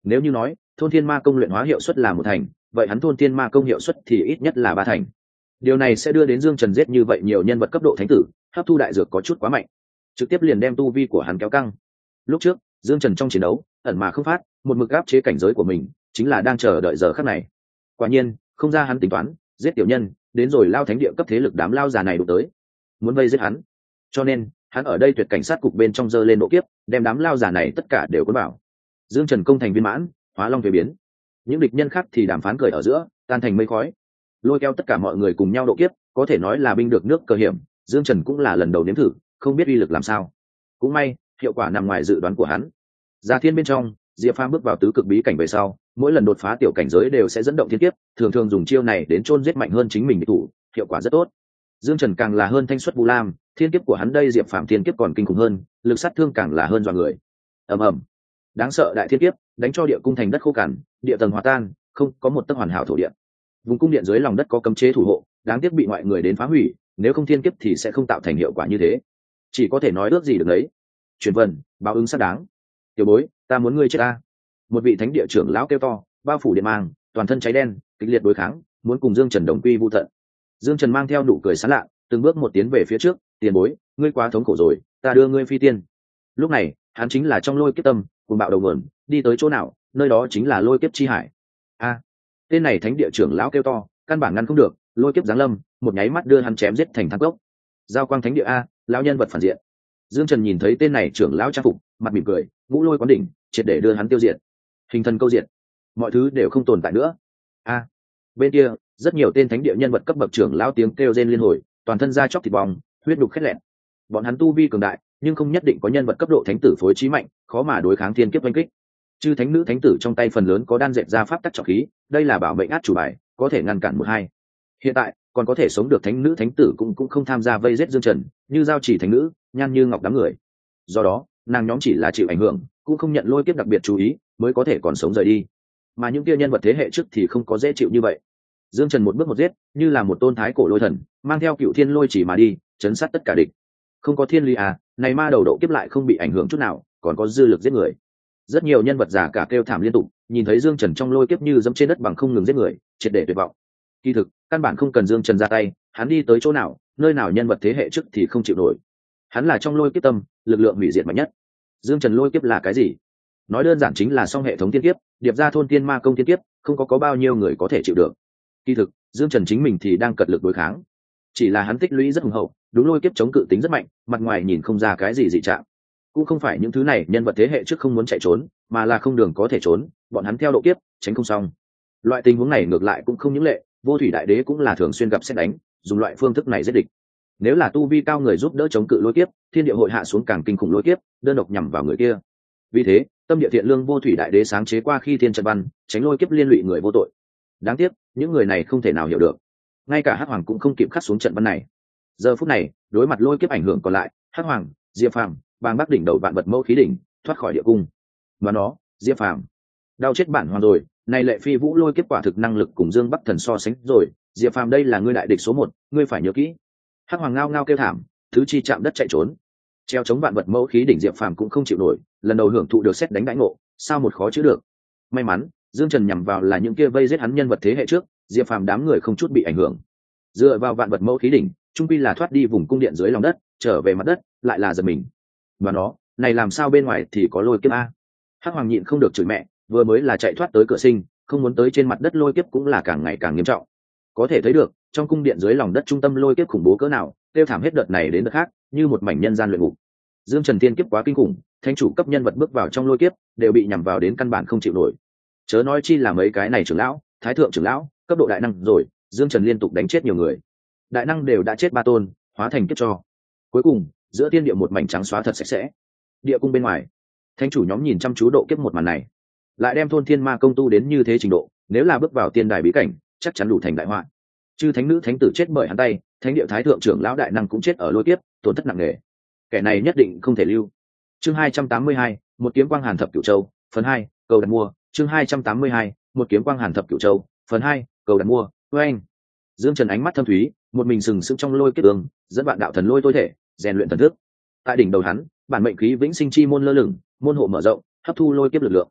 Nếu như nói thôn thiên ma công luyện hóa hiệu suất là 1 thành, vậy hắn thôn thiên ma công hiệu suất thì ít nhất là 3 thành. Điều này sẽ đưa đến Dương Trần giết như vậy nhiều nhân vật cấp độ thánh tử, hấp thu đại dược có chút quá mạnh, trực tiếp liền đem tu vi của hắn kéo căng. Lúc trước Dương Trần trong chiến đấu ẩn mà không phát, một mực áp chế cảnh giới của mình, chính là đang chờ đợi giờ khắc này. Quả nhiên không ra hắn tính toán, giết tiểu nhân, đến rồi lao thánh địa cấp thế lực đám lao già này đụng tới, muốn vây giết hắn. Cho nên hắn ở đây tuyệt cảnh sát cục bên trong giơ lên độ kiếp, đem đám lao già này tất cả đều cuốn vào. Dương Trần công thành viên mãn, hóa long về biến. Những địch nhân khác thì đàm phán cười ở giữa, tan thành mây khói, lôi kéo tất cả mọi người cùng nhau độ kiếp, có thể nói là binh được nước cờ hiểm. Dương Trần cũng là lần đầu nếm thử, không biết uy lực làm sao. Cũng may hiệu quả nằm ngoài dự đoán của hắn. Gia thiên bên trong, Diệp Phàm bước vào tứ cực bí cảnh về sau, mỗi lần đột phá tiểu cảnh giới đều sẽ dẫn động thiên kiếp, thường thường dùng chiêu này đến chôn giết mạnh hơn chính mình địch thủ, hiệu quả rất tốt. Dương Trần càng là hơn thanh xuất Vu Lam, thiên kiếp của hắn đây Diệp Phàm thiên kiếp còn kinh khủng hơn, lực sát thương càng là hơn dọa người. Ầm ầm, đáng sợ đại thiên kiếp, đánh cho địa cung thành đất khô cằn, địa tầng hòa tan, không có một tấc hoàn hảo thổ địa. Vùng cung điện dưới lòng đất có cấm chế thủ hộ, đáng tiếc bị ngoại người đến phá hủy, nếu không thiên kiếp thì sẽ không tạo thành hiệu quả như thế. Chỉ có thể nói ước gì được đấy. Truyền vần, báo ứng xác đáng. Tiểu bối, ta muốn ngươi chết ta. Một vị thánh địa trưởng lão kêu to, bao phủ điện mang, toàn thân cháy đen, kịch liệt đối kháng, muốn cùng Dương Trần đồng quy vu tận. Dương Trần mang theo nụ cười sán lạ, từng bước một tiến về phía trước. Tiền bối, ngươi quá thống khổ rồi, ta đưa ngươi phi tiên. Lúc này hắn chính là trong lôi kiếp tâm, cùng bạo đầu nguồn, đi tới chỗ nào nơi đó chính là lôi kiếp chi hải. A, tên này thánh địa trưởng lão kêu to, căn bản ngăn không được, lôi kiếp giáng lâm, một nháy mắt đưa hắn chém giết thành thang cốc. Giao quang thánh địa a, lão nhân vật phản diện. Dương Trần nhìn thấy tên này trưởng lão trang phục, mặt mỉm cười, ngũ lôi quán đỉnh, triệt để đưa hắn tiêu diệt. Hình thần câu diệt, mọi thứ đều không tồn tại nữa. A, bên kia rất nhiều tên thánh địa nhân vật cấp bậc trưởng lão tiếng kêu rên liên hồi, toàn thân da chóc thịt bong, huyết đục khét lẹn. Bọn hắn tu vi cường đại, nhưng không nhất định có nhân vật cấp độ thánh tử phối trí mạnh, khó mà đối kháng thiên kiếp oanh kích. Chư thánh nữ thánh tử trong tay phần lớn có đan dệt ra pháp tắc trọng khí, đây là bảo mệnh át chủ bài, có thể ngăn cản một hai. Hiện tại còn có thể sống được thánh nữ thánh tử cũng không tham gia vây giết Dương Trần, như giao chỉ thánh nữ, nhan như ngọc đám người. Do đó nàng nhóm chỉ là chịu ảnh hưởng, cũng không nhận lôi kiếp đặc biệt chú ý, mới có thể còn sống rời đi. Mà những kia nhân vật thế hệ trước thì không có dễ chịu như vậy. Dương Trần một bước một giết, như là một tôn thái cổ lôi thần, mang theo cựu thiên lôi chỉ mà đi, chấn sát tất cả địch. Không có thiên lý à, này ma đầu độ kiếp lại không bị ảnh hưởng chút nào, còn có dư lực giết người. Rất nhiều nhân vật giả cả kêu thảm liên tục, nhìn thấy Dương Trần trong lôi kiếp như dẫm trên đất bằng không ngừng giết người, triệt để tuyệt vọng. Kỳ thực căn bản không cần Dương Trần ra tay, hắn đi tới chỗ nào, nơi nào nhân vật thế hệ trước thì không chịu nổi. Hắn là trong lôi kiếp tâm, lực lượng hủy diệt mạnh nhất. Dương Trần lôi kiếp là cái gì? Nói đơn giản chính là song hệ thống tiên kiếp, điệp ra thôn tiên ma công tiên kiếp, không có bao nhiêu người có thể chịu được. Kỳ thực Dương Trần chính mình thì đang cật lực đối kháng, chỉ là hắn tích lũy rất hùng hậu, đúng lôi kiếp chống cự tính rất mạnh, mặt ngoài nhìn không ra cái gì dị trạng. Cũng không phải những thứ này nhân vật thế hệ trước không muốn chạy trốn, mà là không đường có thể trốn, bọn hắn theo độ kiếp tránh không xong. Loại tình huống này ngược lại cũng không những lệ, vô thủy đại đế cũng là thường xuyên gặp xét đánh, dùng loại phương thức này giết địch. Nếu là tu vi cao người giúp đỡ chống cự lôi kiếp, thiên địa hội hạ xuống càng kinh khủng lôi kiếp, đơn độc nhằm vào người kia. Vì thế tâm địa thiện lương vô thủy đại đế sáng chế qua khi thiên trận văn, tránh lôi kiếp liên lụy người vô tội. Đáng tiếc những người này không thể nào hiểu được, ngay cả hắc hoàng cũng không kịp khắc xuống trận văn này. Giờ phút này đối mặt lôi kiếp ảnh hưởng còn lại, hắc hoàng, Diệp Phàm, bang bắc đỉnh đầu vạn vật mẫu khí đỉnh thoát khỏi địa cung. Và nó, Diệp Phàm đau chết bản hoàng rồi, này lệ phi vũ lôi kiếp quả thực năng lực cùng Dương Bắc thần so sánh rồi, Diệp Phàm đây là ngươi đại địch số 1, ngươi phải nhớ kỹ. Hắc hoàng ngao ngao kêu thảm, thứ chi chạm đất chạy trốn. Treo chống vạn vật mẫu khí đỉnh Diệp Phàm cũng không chịu nổi, lần đầu hưởng thụ được xét đánh đãi ngộ, sao một khó chữa được. May mắn Dương Trần nhằm vào là những kia vây giết hắn nhân vật thế hệ trước, Diệp Phàm đám người không chút bị ảnh hưởng. Dựa vào vạn vật mẫu khí đỉnh, trung quy là thoát đi vùng cung điện dưới lòng đất, trở về mặt đất, lại là giật mình. Và nó, này làm sao bên ngoài thì có lôi kiếp a? Hắc hoàng nhịn không được chửi mẹ, vừa mới là chạy thoát tới cửa sinh, không muốn tới trên mặt đất lôi kiếp cũng là càng ngày càng nghiêm trọng. Có thể thấy được trong cung điện dưới lòng đất trung tâm lôi kiếp khủng bố cỡ nào, tiêu thảm hết đợt này đến đợt khác, như một mảnh nhân gian luyện ngục. Dương Trần tiên kiếp quá kinh khủng, thánh chủ cấp nhân vật bước vào trong lôi kiếp đều bị nhằm vào đến căn bản không chịu nổi. Chớ nói chi là mấy cái này trưởng lão, thái thượng trưởng lão, cấp độ đại năng rồi, Dương Trần liên tục đánh chết nhiều người. Đại năng đều đã chết 3 tôn, hóa thành kiếp cho. Cuối cùng giữa thiên địa một mảnh trắng xóa thật sạch sẽ. Địa cung bên ngoài, thánh chủ nhóm nhìn chăm chú độ kiếp một màn này, lại đem thôn thiên ma công tu đến như thế trình độ, nếu là bước vào tiên đài bí cảnh chắc chắn đủ thành đại họa. Chư thánh nữ thánh tử chết bởi hắn tay, thánh địa thái thượng trưởng lão đại năng cũng chết ở lôi kiếp, tổn thất nặng nề. Kẻ này nhất định không thể lưu. Chương 282, một kiếm quang hàn thập cửu châu, phần 2, cầu đặt mua. Chương 282, một kiếm quang hàn thập cửu châu, phần 2, cầu đặt mua. Oeng. Dương Trần ánh mắt thâm thúy, một mình sừng sững trong lôi kiếp ương, dẫn bạn đạo thần lôi tối thể, rèn luyện thần thức. Tại đỉnh đầu hắn, bản mệnh khí vĩnh sinh chi môn lơ lửng, môn hộ mở rộng, hấp thu lôi kiếp lực lượng.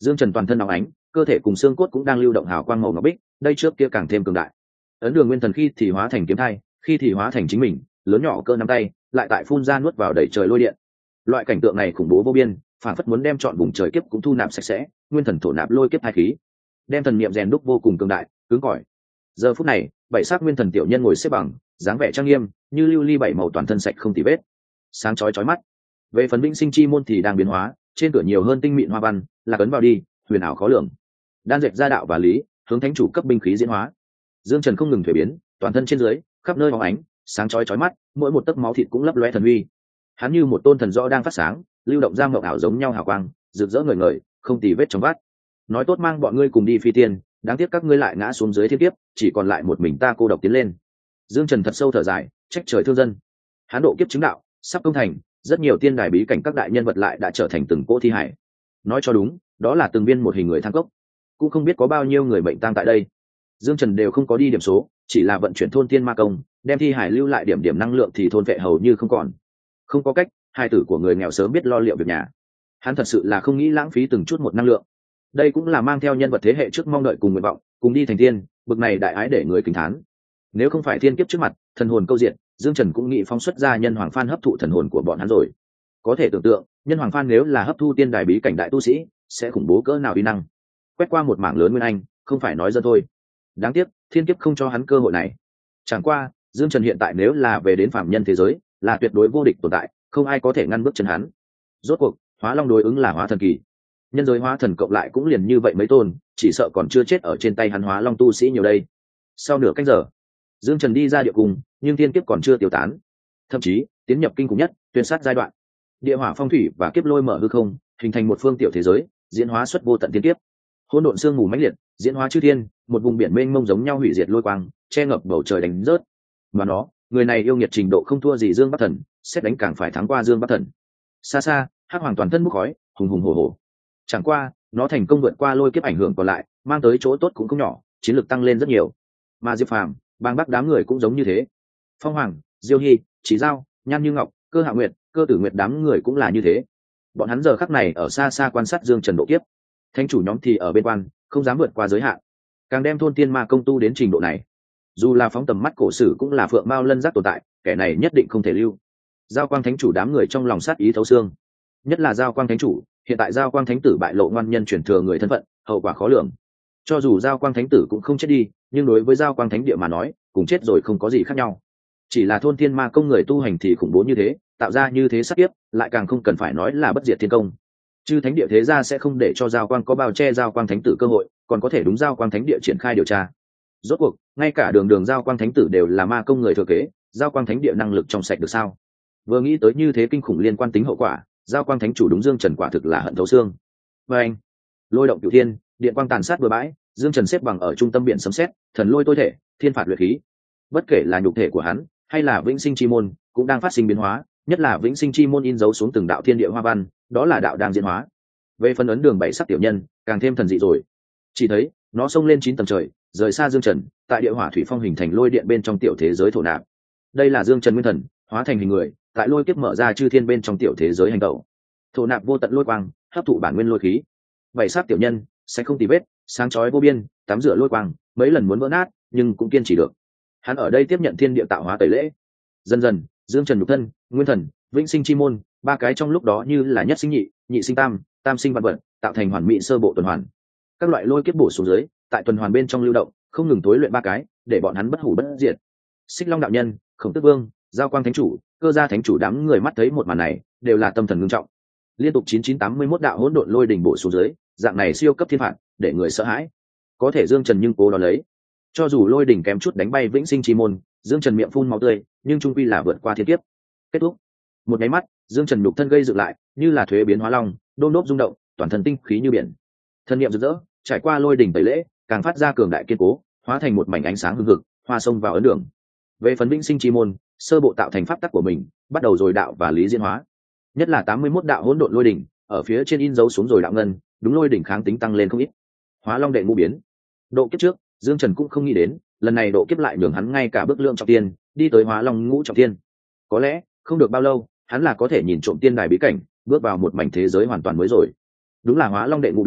Dương Trần toàn thân nóng ánh, cơ thể cùng xương cốt cũng đang lưu động hào quang màu ngọc bích, đây trước kia càng thêm cường đại. Ấn Đường Nguyên Thần khi thì hóa thành kiếm thai, khi thì hóa thành chính mình, lớn nhỏ cỡ nắm tay, lại tại phun ra nuốt vào đầy trời lôi điện. Loại cảnh tượng này khủng bố vô biên, phản phất muốn đem trọn vùng trời kiếp cũng thu nạp sạch sẽ, nguyên thần thổ nạp lôi kiếp hai khí, đem thần niệm rèn đúc vô cùng cường đại, cứng cỏi. Giờ phút này, bảy sắc nguyên thần tiểu nhân ngồi xếp bằng, dáng vẻ trang nghiêm, như lưu ly bảy màu toàn thân sạch không tì vết, sáng chói chói mắt. Về phần vĩnh sinh chi môn thì đang biến hóa, trên cửa nhiều hơn tinh mịn hoa văn, là cấn vào đi, huyền ảo khó lường. Đan dệt ra đạo và lý, hướng thánh chủ cấp binh khí diễn hóa. Dương Trần không ngừng thuế biến, toàn thân trên dưới, khắp nơi bóng ánh, sáng chói chói mắt, mỗi một tấc máu thịt cũng lấp lóe thần uy. Hắn như một tôn thần rõ đang phát sáng, lưu động ra mộng ảo giống nhau hào quang, rực rỡ ngời ngời, không tì vết trong vắt. Nói tốt mang bọn ngươi cùng đi phi tiên, đáng tiếc các ngươi lại ngã xuống dưới thiên kiếp, chỉ còn lại một mình ta cô độc tiến lên. Dương Trần thật sâu thở dài, trách trời thương dân. Hắn độ kiếp chứng đạo, sắp công thành, rất nhiều tiên đài bí cảnh các đại nhân vật lại đã trở thành từng cỗ thi hải. Nói cho đúng, đó là từng viên một hình người thang cốc, cũng không biết có bao nhiêu người bệnh tang tại đây. Dương Trần đều không có đi điểm số, chỉ là vận chuyển thôn tiên ma công, đem thi hải lưu lại điểm năng lượng thì thôn vệ hầu như không còn. Không có cách, hai tử của người nghèo sớm biết lo liệu việc nhà. Hắn thật sự là không nghĩ lãng phí từng chút một năng lượng. Đây cũng là mang theo nhân vật thế hệ trước mong đợi cùng nguyện vọng, cùng đi thành tiên, bực này đại ái để người kính thán. Nếu không phải thiên kiếp trước mặt, thần hồn câu diện, Dương Trần cũng nghĩ phóng xuất ra nhân hoàng phan hấp thụ thần hồn của bọn hắn rồi. Có thể tưởng tượng, nhân hoàng phan nếu là hấp thu tiên đài bí cảnh đại tu sĩ, sẽ khủng bố cỡ nào uy năng. Quét qua một mảng lớn nguyên anh, không phải nói dân thôi. Đáng tiếc, thiên kiếp không cho hắn cơ hội này. Chẳng qua, Dương Trần hiện tại nếu là về đến phàm nhân thế giới, là tuyệt đối vô địch tồn tại, không ai có thể ngăn bước chân hắn. Rốt cuộc, hóa long đối ứng là hóa thần kỳ. Nhân giới hóa thần cộng lại cũng liền như vậy mấy tôn, chỉ sợ còn chưa chết ở trên tay hắn hóa long tu sĩ nhiều đây. Sau nửa canh giờ, Dương Trần đi ra địa cung, nhưng thiên kiếp còn chưa tiêu tán, thậm chí tiến nhập kinh khủng nhất tuyên sát giai đoạn. Địa hỏa phong thủy và kiếp lôi mở hư không, hình thành một phương tiểu thế giới, diễn hóa xuất vô tận thiên kiếp. Hỗn độn sương mù mãnh liệt, diễn hóa chư thiên, một vùng biển mênh mông giống nhau hủy diệt lôi quang, che ngập bầu trời đánh rớt. Mà nó, người này yêu nghiệt trình độ không thua gì Dương Bắc Thần, xét đánh càng phải thắng qua Dương Bắc Thần. Xa xa, hắc hoàng toàn thân bốc khói, hùng hùng hổ hổ. Chẳng qua, nó thành công vượt qua lôi kiếp ảnh hưởng còn lại, mang tới chỗ tốt cũng không nhỏ, chiến lược tăng lên rất nhiều. Mà Diệp Phàm, Bang Bắc đám người cũng giống như thế. Phong Hoàng, Diêu Hy, Chỉ Giao, Nhan Như Ngọc, Cơ Hạ Nguyệt, Cơ Tử Nguyệt đám người cũng là như thế. Bọn hắn giờ khắc này ở xa xa quan sát Dương Trần độ kiếp. Thánh chủ nhóm thì ở bên quan, không dám vượt qua giới hạn. Càng đem thôn tiên ma công tu đến trình độ này, dù là phóng tầm mắt cổ sử cũng là phượng mao lân giác tồn tại, kẻ này nhất định không thể lưu. Giao Quang Thánh chủ đám người trong lòng sát ý thấu xương, nhất là Giao Quang Thánh chủ, hiện tại Giao Quang Thánh tử bại lộ ngoan nhân truyền thừa người thân phận, hậu quả khó lường. Cho dù Giao Quang Thánh tử cũng không chết đi, nhưng đối với Giao Quang Thánh địa mà nói, cùng chết rồi không có gì khác nhau. Chỉ là thôn thiên ma công người tu hành thì khủng bố như thế, tạo ra như thế sát kiếp, lại càng không cần phải nói là bất diệt thiên công. Chư thánh địa thế gia sẽ không để cho Giao Quang có bao che Giao Quang Thánh tử cơ hội, còn có thể đúng Giao Quang Thánh địa triển khai điều tra. Rốt cuộc, ngay cả đường Giao Quang Thánh tử đều là ma công người thừa kế, Giao Quang Thánh địa năng lực trong sạch được sao? Vừa nghĩ tới như thế kinh khủng liên quan tính hậu quả, Giao Quang Thánh chủ đúng Dương Trần quả thực là hận thấu xương. Và anh, lôi động cửu thiên, điện quang tàn sát bừa bãi, Dương Trần xếp bằng ở trung tâm biển sấm sét, thần lôi tôi thể, thiên phạt luyện khí. Bất kể là nhục thể của hắn, hay là vĩnh sinh chi môn, cũng đang phát sinh biến hóa, nhất là vĩnh sinh chi môn in dấu xuống từng đạo thiên địa hoa văn, đó là đạo đang diễn hóa. Về phần ấn đường bảy sắc tiểu nhân, càng thêm thần dị rồi. Chỉ thấy nó xông lên 9 tầng trời, rời xa Dương Trần, tại địa hỏa thủy phong hình thành lôi điện bên trong tiểu thế giới thổ nạp. Đây là Dương Trần nguyên thần, hóa thành hình người, tại lôi kiếp mở ra chư thiên bên trong tiểu thế giới hành động. Thổ nạp vô tận lôi quang, hấp thụ bản nguyên lôi khí. Bảy sắc tiểu nhân, sẽ không tì vết, sáng chói vô biên, tắm rửa lôi quang, mấy lần muốn vỡ nát, nhưng cũng kiên trì được. Hắn ở đây tiếp nhận thiên địa tạo hóa tẩy lễ. Dần dần, Dương Trần nhục thân, nguyên thần, vĩnh sinh chi môn, ba cái trong lúc đó như là nhất sinh nhị, nhị sinh tam, tam sinh vạn vật, tạo thành hoàn mỹ sơ bộ tuần hoàn. Các loại lôi kiếp bổ xuống dưới, tại tuần hoàn bên trong lưu động, không ngừng tối luyện ba cái, để bọn hắn bất hủ bất diệt. Xích Long đạo nhân, Khổng Tước Vương, Giao Quang Thánh chủ, Cơ Gia Thánh chủ đám người mắt thấy một màn này, đều là tâm thần ngưng trọng. Liên tục 9981 đạo hỗn độn lôi đỉnh bổ xuống dưới, dạng này siêu cấp thiên phạt, để người sợ hãi. Có thể Dương Trần nhưng cố đó lấy. Cho dù lôi đỉnh kém chút đánh bay vĩnh sinh chi môn, Dương Trần miệng phun máu tươi, nhưng trung quy là vượt qua thiên kiếp. Kết thúc. Một cái mắt, Dương Trần nhục thân gây dựng lại, như là thuế biến hóa long, đôn đốp rung động, toàn thân tinh khí như biển. Thân niệm rực rỡ, trải qua lôi đỉnh tẩy lễ, càng phát ra cường đại kiên cố, hóa thành một mảnh ánh sáng hừng hực, hoa sông vào ấn đường. Về phần vĩnh sinh chi môn, sơ bộ tạo thành pháp tắc của mình, bắt đầu rồi đạo và lý diễn hóa. Nhất là 81 đạo hỗn độn lôi đỉnh, ở phía trên in dấu xuống rồi đạo ngân, đúng lôi đỉnh kháng tính tăng lên không ít. Hóa long đệ ngũ biến. Độ kiếp trước, Dương Trần cũng không nghĩ đến, lần này độ kiếp lại nhường hắn ngay cả bước lượng trọng tiên, đi tới hóa long ngũ trọng tiên. Có lẽ, không được bao lâu, hắn là có thể nhìn trộm tiên đài bí cảnh, bước vào một mảnh thế giới hoàn toàn mới rồi. Đúng là hóa long đệ ngũ biến,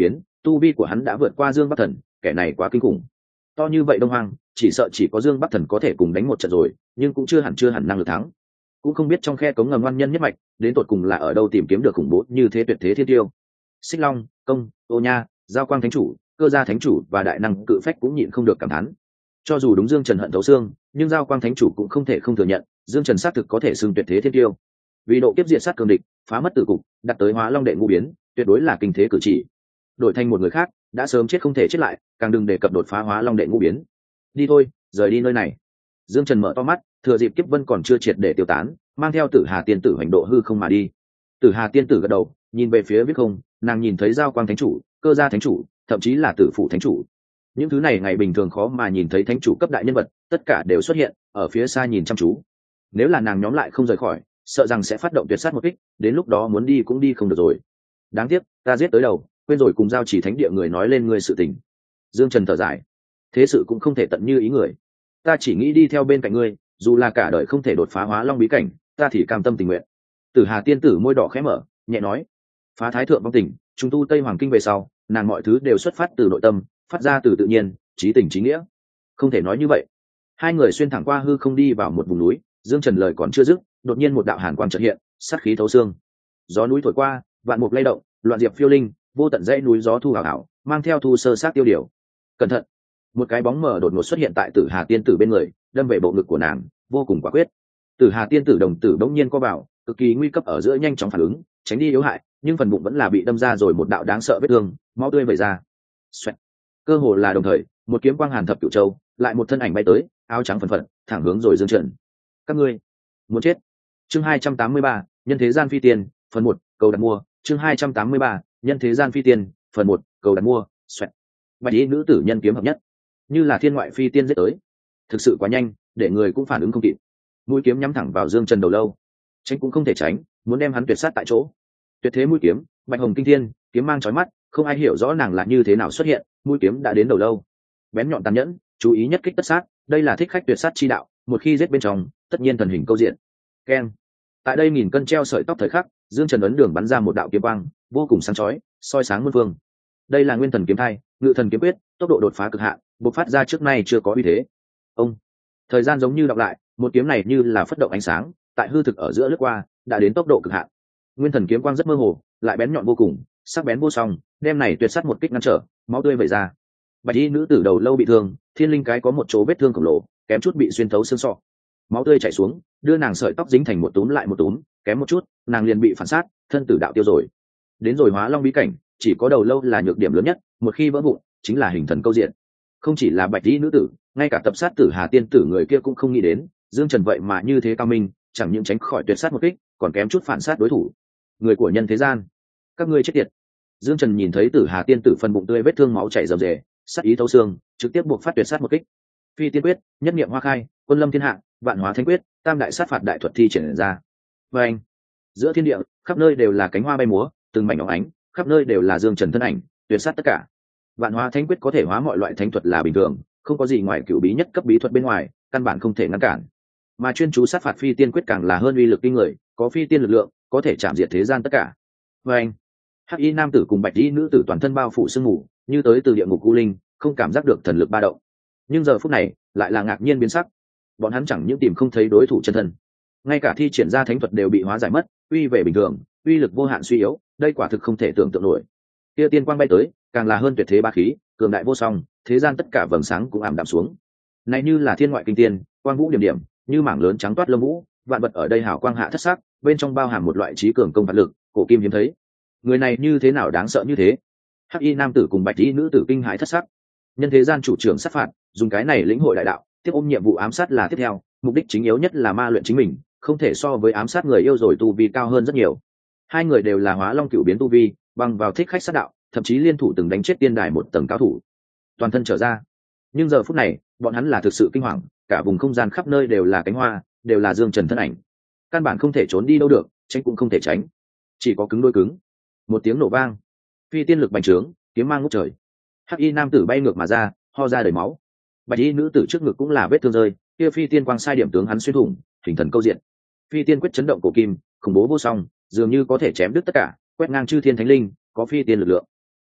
tu vi của hắn đã vượt qua Dương Bắc Thần, kẻ này quá kinh khủng. To như vậy Đông Hoang, chỉ sợ chỉ có Dương Bắc Thần có thể cùng đánh một trận rồi, nhưng cũng chưa hẳn năng lực thắng. Cũng không biết trong khe cống ngầm ngoan nhân nhất mạch, đến tột cùng là ở đâu tìm kiếm được khủng bố như thế tuyệt thế thiên tiêu. Xích Long, Công, Ô Nha, Giao Quang Thánh Chủ, Cơ Gia Thánh Chủ và Đại Năng Cự Phách cũng nhịn không được cảm thán. Cho dù đúng Dương Trần hận thấu xương, nhưng Giao Quang Thánh Chủ cũng không thể không thừa nhận, Dương Trần xác thực có thể xưng tuyệt thế thiên tiêu. Vì độ kiếp diệt sát cường địch, phá mất tử cục, đặt tới Hóa Long đệ ngũ biến, tuyệt đối là kinh thế cử chỉ. Đổi thành một người khác, đã sớm chết không thể chết lại, càng đừng đề cập đột phá Hóa Long đệ ngũ biến. Đi thôi, rời đi nơi này. Dương Trần mở to mắt, thừa dịp kiếp vân còn chưa triệt để tiêu tán, mang theo Tử Hà tiên tử hành độ hư không mà đi. Tử Hà tiên tử gật đầu, nhìn về phía viết không, nàng nhìn thấy Giao Quang Thánh Chủ, Cơ Gia Thánh Chủ, thậm chí là Tử Phụ Thánh Chủ. Những thứ này ngày bình thường khó mà nhìn thấy thánh chủ cấp đại nhân vật, tất cả đều xuất hiện ở phía xa nhìn chăm chú. Nếu là nàng nhóm lại không rời khỏi, sợ rằng sẽ phát động tuyệt sát một kích, đến lúc đó muốn đi cũng đi không được rồi. Đáng tiếc, ta giết tới đầu, quên rồi cùng Giao Chỉ Thánh địa người nói lên ngươi sự tình. Dương Trần thở dài, thế sự cũng không thể tận như ý người. Ta chỉ nghĩ đi theo bên cạnh ngươi, dù là cả đời không thể đột phá Hóa Long bí cảnh, ta thì cam tâm tình nguyện. Tử Hà tiên tử môi đỏ khẽ mở, nhẹ nói, phá thái thượng vong tình, chúng tu Tây Hoàng kinh về sau, nàng mọi thứ đều xuất phát từ nội tâm, phát ra từ tự nhiên, trí tình trí nghĩa. Không thể nói như vậy. Hai người xuyên thẳng qua hư không đi vào một vùng núi, Dương Trần lời còn chưa dứt, đột nhiên một đạo hàn quang chợt hiện, sát khí thấu xương. Gió núi thổi qua, vạn mục lay động, loạn diệp phiêu linh, vô tận dãy núi gió thu hào hào, mang theo thu sơ sát tiêu điều. Cẩn thận! Một cái bóng mờ đột ngột xuất hiện tại Tử Hà tiên tử bên người, đâm về bộ ngực của nàng, vô cùng quả quyết. Tử Hà tiên tử đồng tử bỗng nhiên co vào, cực kỳ nguy cấp ở giữa nhanh chóng phản ứng, tránh đi yếu hại, nhưng phần bụng vẫn là bị đâm ra rồi một đạo đáng sợ vết thương, máu tươi vẩy ra. Xoẹt. Cơ hồ là đồng thời, một kiếm quang hàn thập cửu châu, lại một thân ảnh bay tới, áo trắng phần phật, thẳng hướng rồi Dương Trần. Các ngươi muốn chết. Chương 283, nhân thế gian phi tiên, phần 1, cầu đặt mua. Chương 283, nhân thế gian phi tiên, phần 1, cầu đặt mua. Xoẹt. Bạch y nữ tử nhân kiếm hợp nhất, như là thiên ngoại phi tiên giết tới. Thực sự quá nhanh, để người cũng phản ứng không kịp. Mũi kiếm nhắm thẳng vào Dương Trần đầu lâu, tránh cũng không thể tránh, muốn đem hắn tuyệt sát tại chỗ. Tuyệt thế mũi kiếm, bạch hồng kinh thiên, kiếm mang chói mắt, không ai hiểu rõ nàng là như thế nào xuất hiện, mũi kiếm đã đến đầu lâu. Bén nhọn tàn nhẫn, chú ý nhất kích tất sát, đây là thích khách tuyệt sát chi đạo, một khi giết bên trong, tất nhiên thần hình câu diện. Keng. Tại đây nghìn cân treo sợi tóc thời khắc, Dương Trần ấn đường bắn ra một đạo kiếm quang, vô cùng sáng chói, soi sáng muôn phương. Đây là Nguyên Thần kiếm thai, Ngự Thần kiếm quyết, tốc độ đột phá cực hạn, bộc phát ra trước nay chưa có uy thế. Ông. Thời gian giống như đọc lại, một kiếm này như là phất động ánh sáng, tại hư thực ở giữa lướt qua, đã đến tốc độ cực hạn. Nguyên Thần kiếm quang rất mơ hồ, lại bén nhọn vô cùng, sắc bén vô song, đem này tuyệt sát một kích ngăn trở, máu tươi vẩy ra. Bạch y nữ tử đầu lâu bị thương, thiên linh cái có một chỗ vết thương khổng lồ, kém chút bị xuyên thấu xương sọ. Máu tươi chảy xuống, đưa nàng sợi tóc dính thành một túm lại một túm, kém một chút, nàng liền bị phản sát, thân tử đạo tiêu rồi. Đến rồi Hóa Long bí cảnh, chỉ có đầu lâu là nhược điểm lớn nhất, một khi vỡ vụn, chính là hình thần câu diện. Không chỉ là Bạch y nữ tử, ngay cả tập sát Tử Hà tiên tử người kia cũng không nghĩ đến, Dương Trần vậy mà như thế cao minh, chẳng những tránh khỏi tuyệt sát một kích, còn kém chút phản sát đối thủ. Người của nhân thế gian, các ngươi chết tiệt. Dương Trần nhìn thấy Tử Hà tiên tử phần bụng tươi vết thương máu chảy rầm rề, sát ý thấu xương, trực tiếp buộc phát tuyệt sát một kích. Phi tiên quyết, nhất niệm hoa khai, quân lâm thiên hạ, vạn hóa thánh quyết, tam đại sát phạt đại thuật thi triển ra. Và anh, giữa thiên địa, khắp nơi đều là cánh hoa bay múa, từng mảnh óng ánh, khắp nơi đều là Dương Trần thân ảnh, tuyệt sát tất cả. Vạn hóa thánh quyết có thể hóa mọi loại thánh thuật là bình thường, không có gì ngoài cửu bí nhất cấp bí thuật bên ngoài, căn bản không thể ngăn cản. Mà chuyên chú sát phạt phi tiên quyết càng là hơn uy lực kinh người, có phi tiên lực lượng, có thể chạm diệt thế gian tất cả. Và anh, hắc y nam tử cùng bạch y nữ tử toàn thân bao phủ sương mù, như tới từ địa ngục u linh, không cảm giác được thần lực ba động. Nhưng giờ phút này lại là ngạc nhiên biến sắc, bọn hắn chẳng những tìm không thấy đối thủ chân thân, ngay cả thi triển ra thánh thuật đều bị hóa giải mất, uy về bình thường, uy lực vô hạn suy yếu, đây quả thực không thể tưởng tượng nổi. Kia tiên quang bay tới, càng là hơn tuyệt thế ba khí, cường đại vô song, thế gian tất cả vầng sáng cũng ảm đạm xuống. Này như là thiên ngoại kinh tiên, quang vũ điểm điểm, như mảng lớn trắng toát lông vũ, vạn vật ở đây hào quang hạ thất sắc, bên trong bao hàm một loại trí cường công vật lực, cổ kim hiếm thấy. Người này như thế nào đáng sợ như thế? Hắc y nam tử cùng bạch y nữ tử kinh hãi thất sắc. Nhân thế gian chủ trưởng sát phạt, dùng cái này lĩnh hội đại đạo, tiếp ôm nhiệm vụ ám sát là tiếp theo, mục đích chính yếu nhất là ma luyện chính mình, không thể so với ám sát người yêu rồi tu vi cao hơn rất nhiều. Hai người đều là Hóa Long cửu biến tu vi, bằng vào thích khách sát đạo, thậm chí liên thủ từng đánh chết tiên đài một tầng cao thủ, toàn thân trở ra. Nhưng giờ phút này, bọn hắn là thực sự kinh hoàng, cả vùng không gian khắp nơi đều là cánh hoa, đều là Dương Trần thân ảnh, căn bản không thể trốn đi đâu được, tránh cũng không thể tránh, chỉ có cứng đôi cứng. Một tiếng nổ vang, phi tiên lực bành trướng, kiếm mang ngút trời. Hắc y nam tử bay ngược mà ra, ho ra đầy máu. Bạch y nữ tử trước ngực cũng là vết thương rơi, kia phi tiên quang sai điểm tướng hắn xuyên thủng, hình thần câu diện. Phi tiên quyết chấn động cổ kim, khủng bố vô song, dường như có thể chém đứt tất cả, quét ngang chư thiên thánh linh, có phi tiên lực lượng.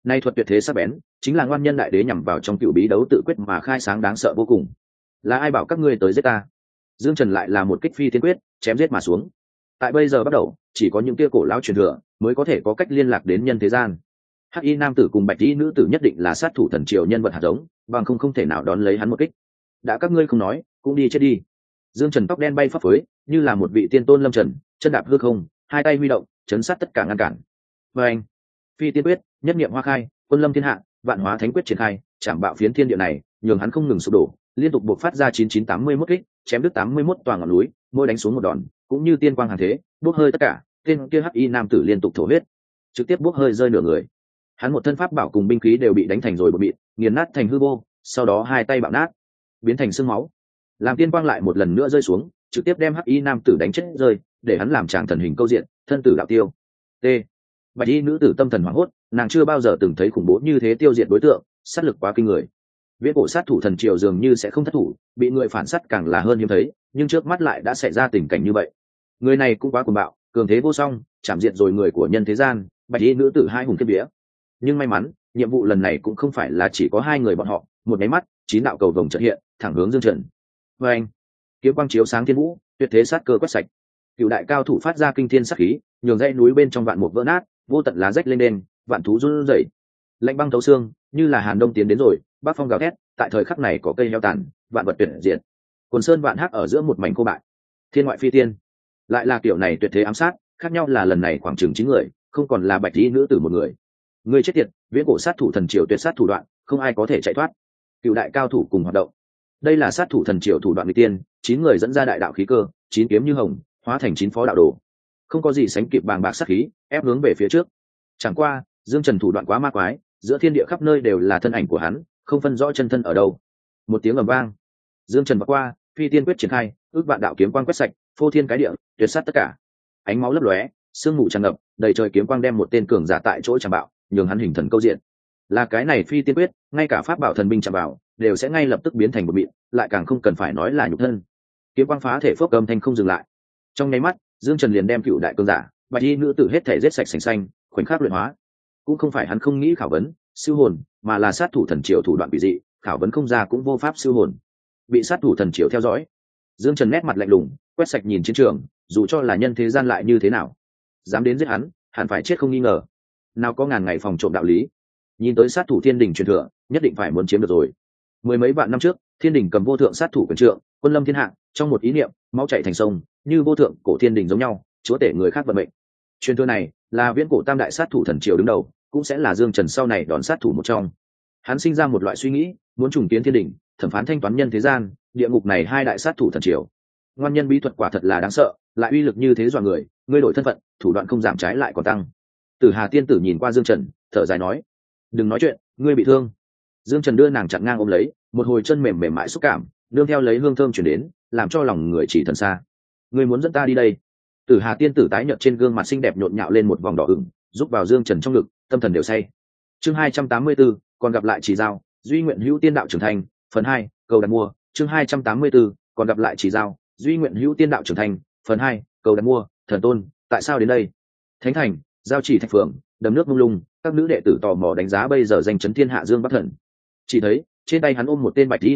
nay thuật tuyệt thế sắc bén chính là ngoan nhân đại đế nhằm vào trong cựu bí đấu tự quyết mà khai sáng đáng sợ vô cùng. Là ai bảo các ngươi tới giết ta? Dương Trần lại là một kích phi tiên quyết, chém giết mà xuống. Tại bây giờ bắt đầu, chỉ có những kia cổ lão truyền thừa mới có thể có cách liên lạc đến nhân thế gian. Hắc y nam tử cùng bạch y nữ tử nhất định là sát thủ thần triều nhân vật hạt giống, bằng không thể nào đón lấy hắn một kích. Đã các ngươi không nói, cũng đi chết đi. Dương Trần tóc đen bay phấp phới, như là một vị tiên tôn lâm trần, chân đạp hư không, hai tay huy động, chấn sát tất cả ngăn cản. Và anh, phi tiên quyết, nhất niệm hoa khai, quân lâm thiên hạ, vạn hóa thánh quyết triển khai, chạm bạo phiến thiên địa này, nhường hắn không ngừng sụp đổ, liên tục buộc phát ra 9981 kích, chém đứt 81 tòa ngọn núi, mỗi đánh xuống một đòn, cũng như tiên quang hàn thế, bốc hơi tất cả. Tên kia hắc y nam tử liên tục thổ huyết, trực tiếp bốc hơi rơi nửa người. Hắn một thân pháp bảo cùng binh khí đều bị đánh thành rồi bột mịn, nghiền nát thành hư vô, sau đó hai tay bạo nát, biến thành xương máu. Làm tiên quang lại một lần nữa rơi xuống, trực tiếp đem hắc y nam tử đánh chết rơi, để hắn làm tràng thần hình câu diện, thân tử đạo tiêu. T. Bạch y nữ tử tâm thần hoảng hốt, nàng chưa bao giờ từng thấy khủng bố như thế tiêu diệt đối tượng, sát lực quá kinh người. Viễn cổ sát thủ thần triều dường như sẽ không thất thủ, bị người phản sát càng là hơn hiếm thấy, nhưng trước mắt lại đã xảy ra tình cảnh như vậy. Người này cũng quá cuồng bạo, cường thế vô song, chạm diệt rồi người của nhân thế gian. Bạch y nữ tử hai hùng kiếp vía. Nhưng may mắn, nhiệm vụ lần này cũng không phải là chỉ có hai người bọn họ, một nháy mắt, 9 đạo cầu vồng chợt hiện, thẳng hướng Dương Trần. Và anh, kiếm quang chiếu sáng thiên vũ, tuyệt thế sát cơ quét sạch. Cựu đại cao thủ phát ra kinh thiên sát khí, nhường dãy núi bên trong vạn mục vỡ nát, vô tận lá rách lên đen, vạn thú run rẩy. Lạnh băng thấu xương, như là hàn đông tiến đến rồi, bắc phong gào thét, tại thời khắc này có cây heo tàn, vạn vật tuyệt diệt. Quần sơn vạn hắc ở giữa một mảnh cô bại. Thiên ngoại phi tiên, lại là kiểu này tuyệt thế ám sát, khác nhau là lần này khoảng chừng 9 người, không còn là bạch y nữ tử một người. Người chết tiệt, viễn cổ sát thủ thần triều tuyệt sát thủ đoạn, không ai có thể chạy thoát. Cựu đại cao thủ cùng hoạt động. Đây là sát thủ thần triều thủ đoạn người tiên, 9 người dẫn ra đại đạo khí cơ, 9 kiếm như hồng, hóa thành 9 phó đạo đồ. Không có gì sánh kịp bàng bạc sát khí, ép hướng về phía trước. Chẳng qua, Dương Trần thủ đoạn quá ma quái, giữa thiên địa khắp nơi đều là thân ảnh của hắn, không phân rõ chân thân ở đâu. Một tiếng ầm vang, Dương Trần vượt qua, phi tiên quyết triển khai, ước vạn đạo kiếm quang quét sạch, phô thiên cái địa, tuyệt sát tất cả. Ánh máu lấp lóe, sương mù tràn ngập, đầy trời kiếm quang đem một tên cường giả tại chỗ tràn bạo, nhường hắn hình thần câu diện. Là cái này phi tiên quyết, ngay cả pháp bảo thần binh chạm vào, đều sẽ ngay lập tức biến thành một mịn, lại càng không cần phải nói là nhục thân. Kiếm quang phá thể phốc âm thanh không dừng lại. Trong nháy mắt, Dương Trần liền đem cựu đại cường giả, bạch y nữ tử hết thể giết sạch sành xanh, khoảnh khắc luyện hóa. Cũng không phải hắn không nghĩ khảo vấn, siêu hồn, mà là sát thủ thần triều thủ đoạn bị dị, khảo vấn không ra cũng vô pháp siêu hồn. Bị sát thủ thần triều theo dõi, Dương Trần nét mặt lạnh lùng, quét sạch nhìn chiến trường, dù cho là nhân thế gian lại như thế nào, dám đến giết hắn, hẳn phải chết không nghi ngờ. Nào có ngàn ngày phòng trộm đạo lý. Nhìn tới sát thủ thiên đình truyền thừa, nhất định phải muốn chiếm được rồi. Mười mấy vạn năm trước, thiên đình cầm vô thượng sát thủ quyền trượng, quân lâm thiên hạ, trong một ý niệm, máu chảy thành sông, như vô thượng cổ thiên đình giống nhau, chúa tể người khác vận mệnh. Truyền thừa này là viễn cổ tam đại sát thủ thần triều đứng đầu, cũng sẽ là Dương Trần sau này đón sát thủ một trong. Hắn sinh ra một loại suy nghĩ, muốn trùng kiến thiên đình, thẩm phán thanh toán nhân thế gian, địa ngục này hai đại sát thủ thần triều. Ngoan nhân bí thuật quả thật là đáng sợ, lại uy lực như thế dọa người, ngươi đổi thân phận, thủ đoạn không giảm trái lại còn tăng. Tử Hà tiên tử nhìn qua Dương Trần, thở dài nói: "Đừng nói chuyện, ngươi bị thương." Dương Trần đưa nàng chặn ngang ôm lấy, một hồi chân mềm mềm mại xúc cảm, nương theo lấy hương thơm truyền đến, làm cho lòng người chỉ thần xa. "Ngươi muốn dẫn ta đi đây?" Tử Hà tiên tử tái nhợt trên gương mặt xinh đẹp nhộn nhạo lên một vòng đỏ ửng, giúp vào Dương Trần trong ngực, tâm thần đều say. Chương 284, còn gặp lại Chỉ Giao, duy nguyện hữu tiên đạo trưởng thành, phần 2, cầu đặt mua. Chương 284, còn gặp lại Chỉ Giao, duy nguyện hữu tiên đạo trưởng thành, phần 2, cầu đặt mua. Thần tôn, tại sao đến đây? Thánh thành, giao chỉ thạch phượng, đầm nước mông lung, các nữ đệ tử tò mò đánh giá bây giờ danh chấn thiên hạ Dương Bắc Thần. Chỉ thấy trên tay hắn ôm một tên bạch y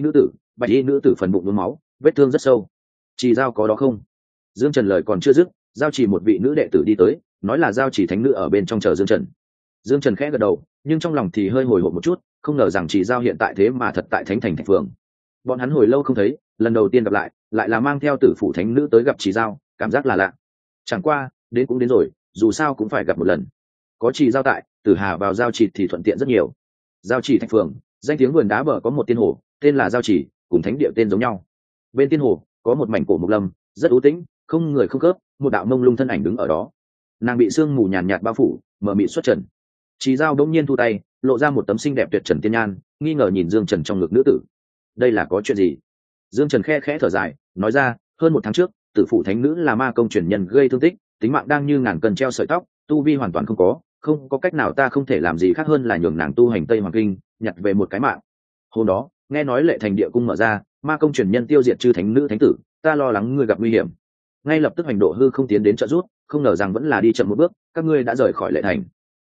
nữ tử phần bụng nhuốm máu, vết thương rất sâu. Chỉ Giao có đó không? Dương Trần lời còn chưa dứt, giao chỉ một vị nữ đệ tử đi tới, nói là giao chỉ thánh nữ ở bên trong chờ Dương Trần. Dương Trần khẽ gật đầu, nhưng trong lòng thì hơi hồi hộp một chút, không ngờ rằng Chỉ Giao hiện tại thế mà thật tại thánh thành thạch phượng. Bọn hắn hồi lâu không thấy, lần đầu tiên gặp lại, lại là mang theo tử phủ thánh nữ tới gặp Chỉ Giao, cảm giác là lạ. Chẳng qua, đến cũng đến rồi, dù sao cũng phải gặp một lần. Có Chỉ Giao tại, Tử Hà vào giao chỉ thì thuận tiện rất nhiều. Giao chỉ thạch phượng, danh tiếng vườn đá bờ có một tiên hồ, tên là giao chỉ, cùng thánh địa tên giống nhau. Bên tiên hồ có một mảnh cổ mục lâm, rất u tĩnh, không người không cướp, một đạo mông lung thân ảnh đứng ở đó. Nàng bị sương mù nhàn nhạt bao phủ, mờ mịt xuất trần. Chỉ Giao đống nhiên thu tay, lộ ra một tấm xinh đẹp tuyệt trần tiên nhan, nghi ngờ nhìn Dương Trần trong ngực nữ tử. Đây là có chuyện gì? Dương Trần khe khẽ thở dài, nói ra, hơn một tháng trước, tử phụ thánh nữ là ma công truyền nhân gây thương tích, tính mạng đang như ngàn cân treo sợi tóc, tu vi hoàn toàn không có cách nào, ta không thể làm gì khác hơn là nhường nàng tu hành Tây Hoàng Kinh, nhặt về một cái mạng. Hôm đó, nghe nói lệ thành địa cung mở ra, ma công truyền nhân tiêu diệt chư thánh nữ thánh tử, ta lo lắng ngươi gặp nguy hiểm, ngay lập tức hành độ hư không tiến đến trợ giúp, không ngờ rằng vẫn là đi chậm một bước, các ngươi đã rời khỏi lệ thành.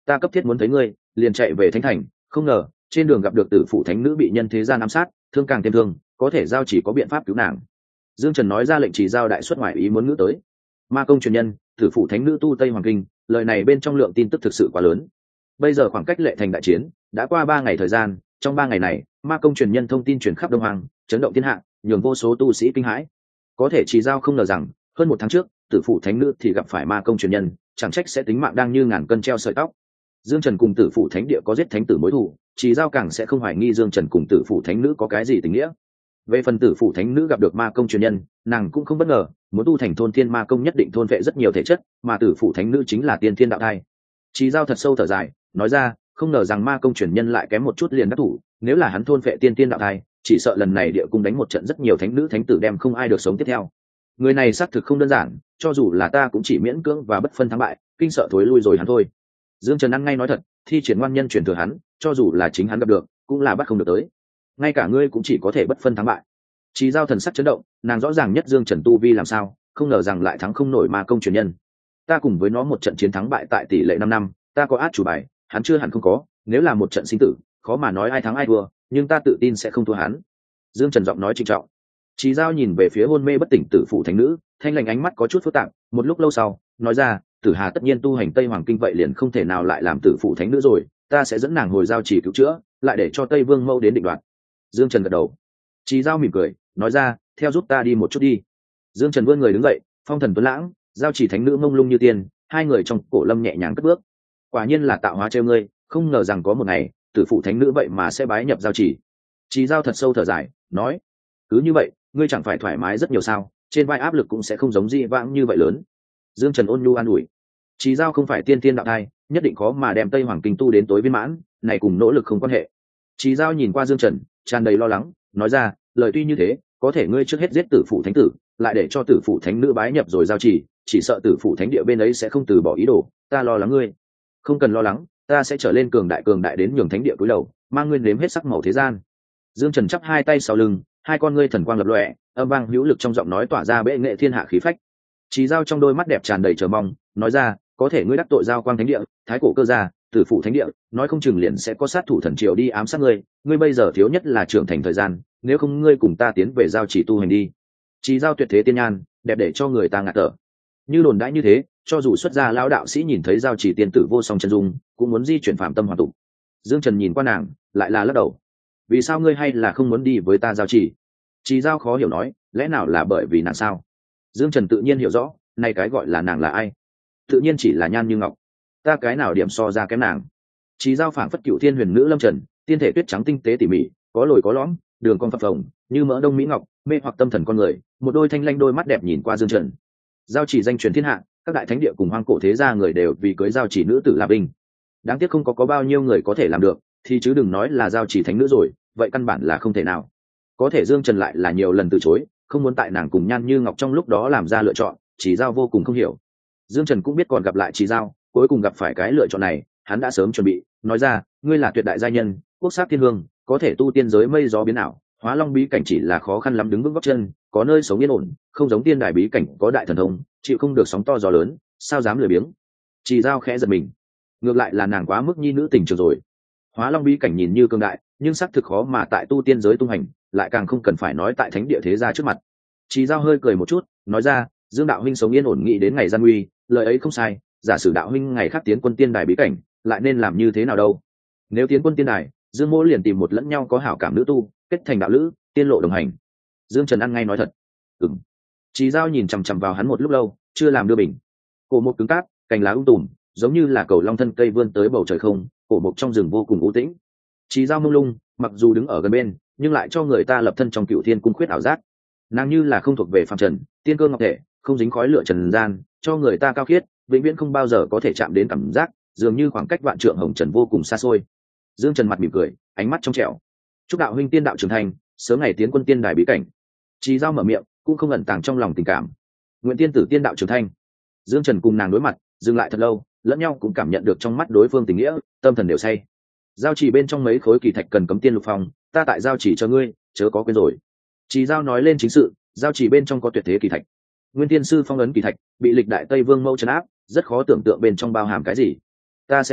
ta cấp thiết muốn thấy ngươi, liền chạy về thánh thành, không ngờ trên đường gặp được tử phụ thánh nữ bị nhân thế gian ám sát, thương càng thêm thương, có thể giao chỉ có biện pháp cứu nàng. Dương Trần nói ra lệnh chỉ giao đại xuất ngoại ý muốn ngữ tới. Ma công truyền nhân, tử phụ thánh nữ tu Tây Hoàng Kinh, lời này bên trong lượng tin tức thực sự quá lớn. Bây giờ khoảng cách lệ thành đại chiến đã qua 3 ngày thời gian, trong 3 ngày này, ma công truyền nhân thông tin truyền khắp Đông Hoàng, chấn động thiên hạ, nhường vô số tu sĩ kinh hãi. Có thể chỉ giao không ngờ rằng, hơn 1 tháng trước, tử phụ thánh nữ thì gặp phải ma công truyền nhân, chẳng trách sẽ tính mạng đang như ngàn cân treo sợi tóc. Dương Trần cùng tử phụ thánh địa có giết thánh tử mối thù, chỉ giao càng sẽ không hoài nghi Dương Trần cùng tử phụ thánh nữ có cái gì tình nghĩa. Về phần tử phụ thánh nữ gặp được ma công truyền nhân, nàng cũng không bất ngờ, muốn tu thành thôn thiên ma công nhất định thôn vệ rất nhiều thể chất, mà tử phụ thánh nữ chính là tiên thiên đạo thai. Chỉ giao thật sâu thở dài, nói ra, không ngờ rằng ma công truyền nhân lại kém một chút liền đắc thủ, nếu là hắn thôn vệ tiên thiên đạo thai, chỉ sợ lần này địa cung đánh một trận rất nhiều thánh nữ thánh tử đem không ai được sống tiếp theo. Người này xác thực không đơn giản, cho dù là ta cũng chỉ miễn cưỡng và bất phân thắng bại, kinh sợ thối lui rồi hắn thôi. Dương Trần ăn ngay nói thật, thi triển ngoan nhân truyền thừa hắn, cho dù là chính hắn gặp được, cũng là bắt không được tới. Ngay cả ngươi cũng chỉ có thể bất phân thắng bại. Chỉ giao thần sắc chấn động, nàng rõ ràng nhất Dương Trần tu vi làm sao, không ngờ rằng lại thắng không nổi ma công truyền nhân. Ta cùng với nó một trận chiến thắng bại tại tỷ lệ 5-5, ta có át chủ bài, hắn chưa hẳn không có, nếu là một trận sinh tử, khó mà nói ai thắng ai thua, nhưng ta tự tin sẽ không thua hắn. Dương Trần giọng nói trịnh trọng. Chỉ giao nhìn về phía hôn mê bất tỉnh tử phụ thánh nữ, thanh lành ánh mắt có chút phức tạp, một lúc lâu sau, nói ra, Tử Hà tất nhiên tu hành Tây Hoàng Kinh vậy liền không thể nào lại làm tử phụ thánh nữ rồi, ta sẽ dẫn nàng hồi giao chỉ cứu chữa, lại để cho Tây Vương Mẫu đến định đoạt. Dương Trần gật đầu. Chỉ giao mỉm cười, nói ra, theo giúp ta đi một chút đi. Dương Trần vươn người đứng dậy, phong thần tuấn lãng, giao chỉ thánh nữ mông lung như tiên, hai người trong cổ lâm nhẹ nhàng cất bước. Quả nhiên là tạo hóa trêu ngươi, không ngờ rằng có một ngày, tử phụ thánh nữ vậy mà sẽ bái nhập giao chỉ. Chỉ giao thật sâu thở dài, nói, cứ như vậy, ngươi chẳng phải thoải mái rất nhiều sao, trên vai áp lực cũng sẽ không giống di vãng như vậy lớn. Dương Trần ôn nhu an ủi. Chỉ giao không phải tiên tiên đạo thai, nhất định khó mà đem Tây Hoàng Kinh tu đến tối viên mãn, này cùng nỗ lực không quan hệ. Chỉ giao nhìn qua Dương Trần, tràn đầy lo lắng, nói ra, lời tuy như thế, có thể ngươi trước hết giết tử phụ thánh tử, lại để cho tử phụ thánh nữ bái nhập rồi giao chỉ sợ tử phụ thánh địa bên ấy sẽ không từ bỏ ý đồ, ta lo lắng ngươi. Không cần lo lắng, ta sẽ trở lên cường đại đến nhường thánh địa cúi đầu, mang ngươi nếm hết sắc màu thế gian. Dương Trần chắp hai tay sau lưng, hai con ngươi thần quang lập lòe, âm vang hữu lực trong giọng nói tỏa ra bệ nghệ thiên hạ khí phách. Chỉ giao trong đôi mắt đẹp tràn đầy chờ mong, nói ra, có thể ngươi đắc tội giao quang thánh địa, thái cổ cơ gia, tử phụ thánh địa, nói không chừng liền sẽ có sát thủ thần triều đi ám sát ngươi, ngươi bây giờ thiếu nhất là trưởng thành thời gian, nếu không ngươi cùng ta tiến về giao chỉ tu hành đi. Chỉ giao tuyệt thế tiên nhan, đẹp để cho người ta ngạt thở. Như đồn đãi như thế, cho dù xuất gia lão đạo sĩ nhìn thấy giao chỉ tiên tử vô song chân dung, cũng muốn di chuyển phạm tâm hoàn tụ. Dương Trần nhìn qua nàng, lại là lắc đầu. Vì sao ngươi hay là không muốn đi với ta giao chỉ? Chỉ giao khó hiểu nói, lẽ nào là bởi vì nàng sao? Dương Trần tự nhiên hiểu rõ, nay cái gọi là nàng là ai? Tự nhiên chỉ là nhan như ngọc. Ta cái nào điểm so ra kém nàng? Chỉ giao phảng phất cựu thiên huyền nữ lâm trần, tiên thể tuyết trắng tinh tế tỉ mỉ, có lồi có lõm, đường cong phập phồng, như mỡ đông mỹ ngọc, mê hoặc tâm thần con người. Một đôi thanh lanh đôi mắt đẹp nhìn qua Dương Trần. Giao chỉ danh truyền thiên hạ, các đại thánh địa cùng hoang cổ thế gia người đều vì cưới giao chỉ nữ tử làm binh. Đáng tiếc không có bao nhiêu người có thể làm được, thì chứ đừng nói là giao chỉ thánh nữ rồi, vậy căn bản là không thể nào. Có thể Dương Trần lại là nhiều lần từ chối, không muốn tại nàng cùng nhan như ngọc trong lúc đó làm ra lựa chọn, Chỉ giao vô cùng không hiểu. Dương Trần cũng biết còn gặp lại Chỉ giao, cuối cùng gặp phải cái lựa chọn này, hắn đã sớm chuẩn bị, nói ra, ngươi là tuyệt đại gia nhân, quốc sắc thiên hương, có thể tu tiên giới mây gió biến ảo, hóa long bí cảnh chỉ là khó khăn lắm đứng vững gót chân, có nơi sống yên ổn, không giống tiên đài bí cảnh có đại thần thông, chịu không được sóng to gió lớn, sao dám lười biếng. Chỉ giao khẽ giật mình, ngược lại là nàng quá mức nhi nữ tình trường rồi. Hóa long bí cảnh nhìn như cương đại, nhưng xác thực khó mà tại tu tiên giới tung hành, lại càng không cần phải nói tại thánh địa thế gia trước mặt. Chỉ giao hơi cười một chút, nói ra, Dương đạo huynh sống yên ổn nghĩ đến ngày gian nguy, lời ấy không sai, giả sử đạo huynh ngày khác tiến quân tiên đài bí cảnh, lại nên làm như thế nào đâu? Nếu tiến quân tiên đài, Dương mỗ liền tìm một lẫn nhau có hảo cảm nữ tu, kết thành đạo lữ, tiên lộ đồng hành. Dương Trần ăn ngay nói thật. Ừm. Chỉ giao nhìn chằm chằm vào hắn một lúc lâu, chưa làm đưa bình. Cổ một cứng cát, cành lá tùm, giống như là cầu long thân cây vươn tới bầu trời không, cổ mục trong rừng vô cùng u tĩnh. Chỉ giao mông lung, mặc dù đứng ở gần bên, nhưng lại cho người ta lập thân trong cựu thiên cung khuyết ảo giác. Nàng như là không thuộc về phàm trần, tiên cơ ngọc thể, không dính khói lửa trần gian, cho người ta cao khiết, vĩnh viễn không bao giờ có thể chạm đến cảm giác, dường như khoảng cách vạn trượng hồng trần vô cùng xa xôi. Dương Trần mặt mỉm cười, ánh mắt trong trẻo. Chúc đạo huynh tiên đạo trưởng thành, sớm ngày tiến quân tiên đài bí cảnh. Chỉ giao mở miệng, cũng không ẩn tàng trong lòng tình cảm. Nguyện tiên tử tiên đạo trưởng thành. Dương Trần cùng nàng đối mặt, dừng lại thật lâu, lẫn nhau cũng cảm nhận được trong mắt đối phương tình nghĩa, tâm thần đều say. Giao chỉ bên trong mấy khối kỳ thạch cần cấm tiên lục phong, ta tại giao chỉ cho ngươi, chớ có quên rồi. Chỉ giao nói lên chính sự, giao chỉ bên trong có tuyệt thế kỳ thạch. Nguyên tiên sư phong ấn kỳ thạch, bị lịch đại Tây Vương Mẫu trấn áp, rất khó tưởng tượng bên trong bao hàm cái gì. Ta sẽ đi,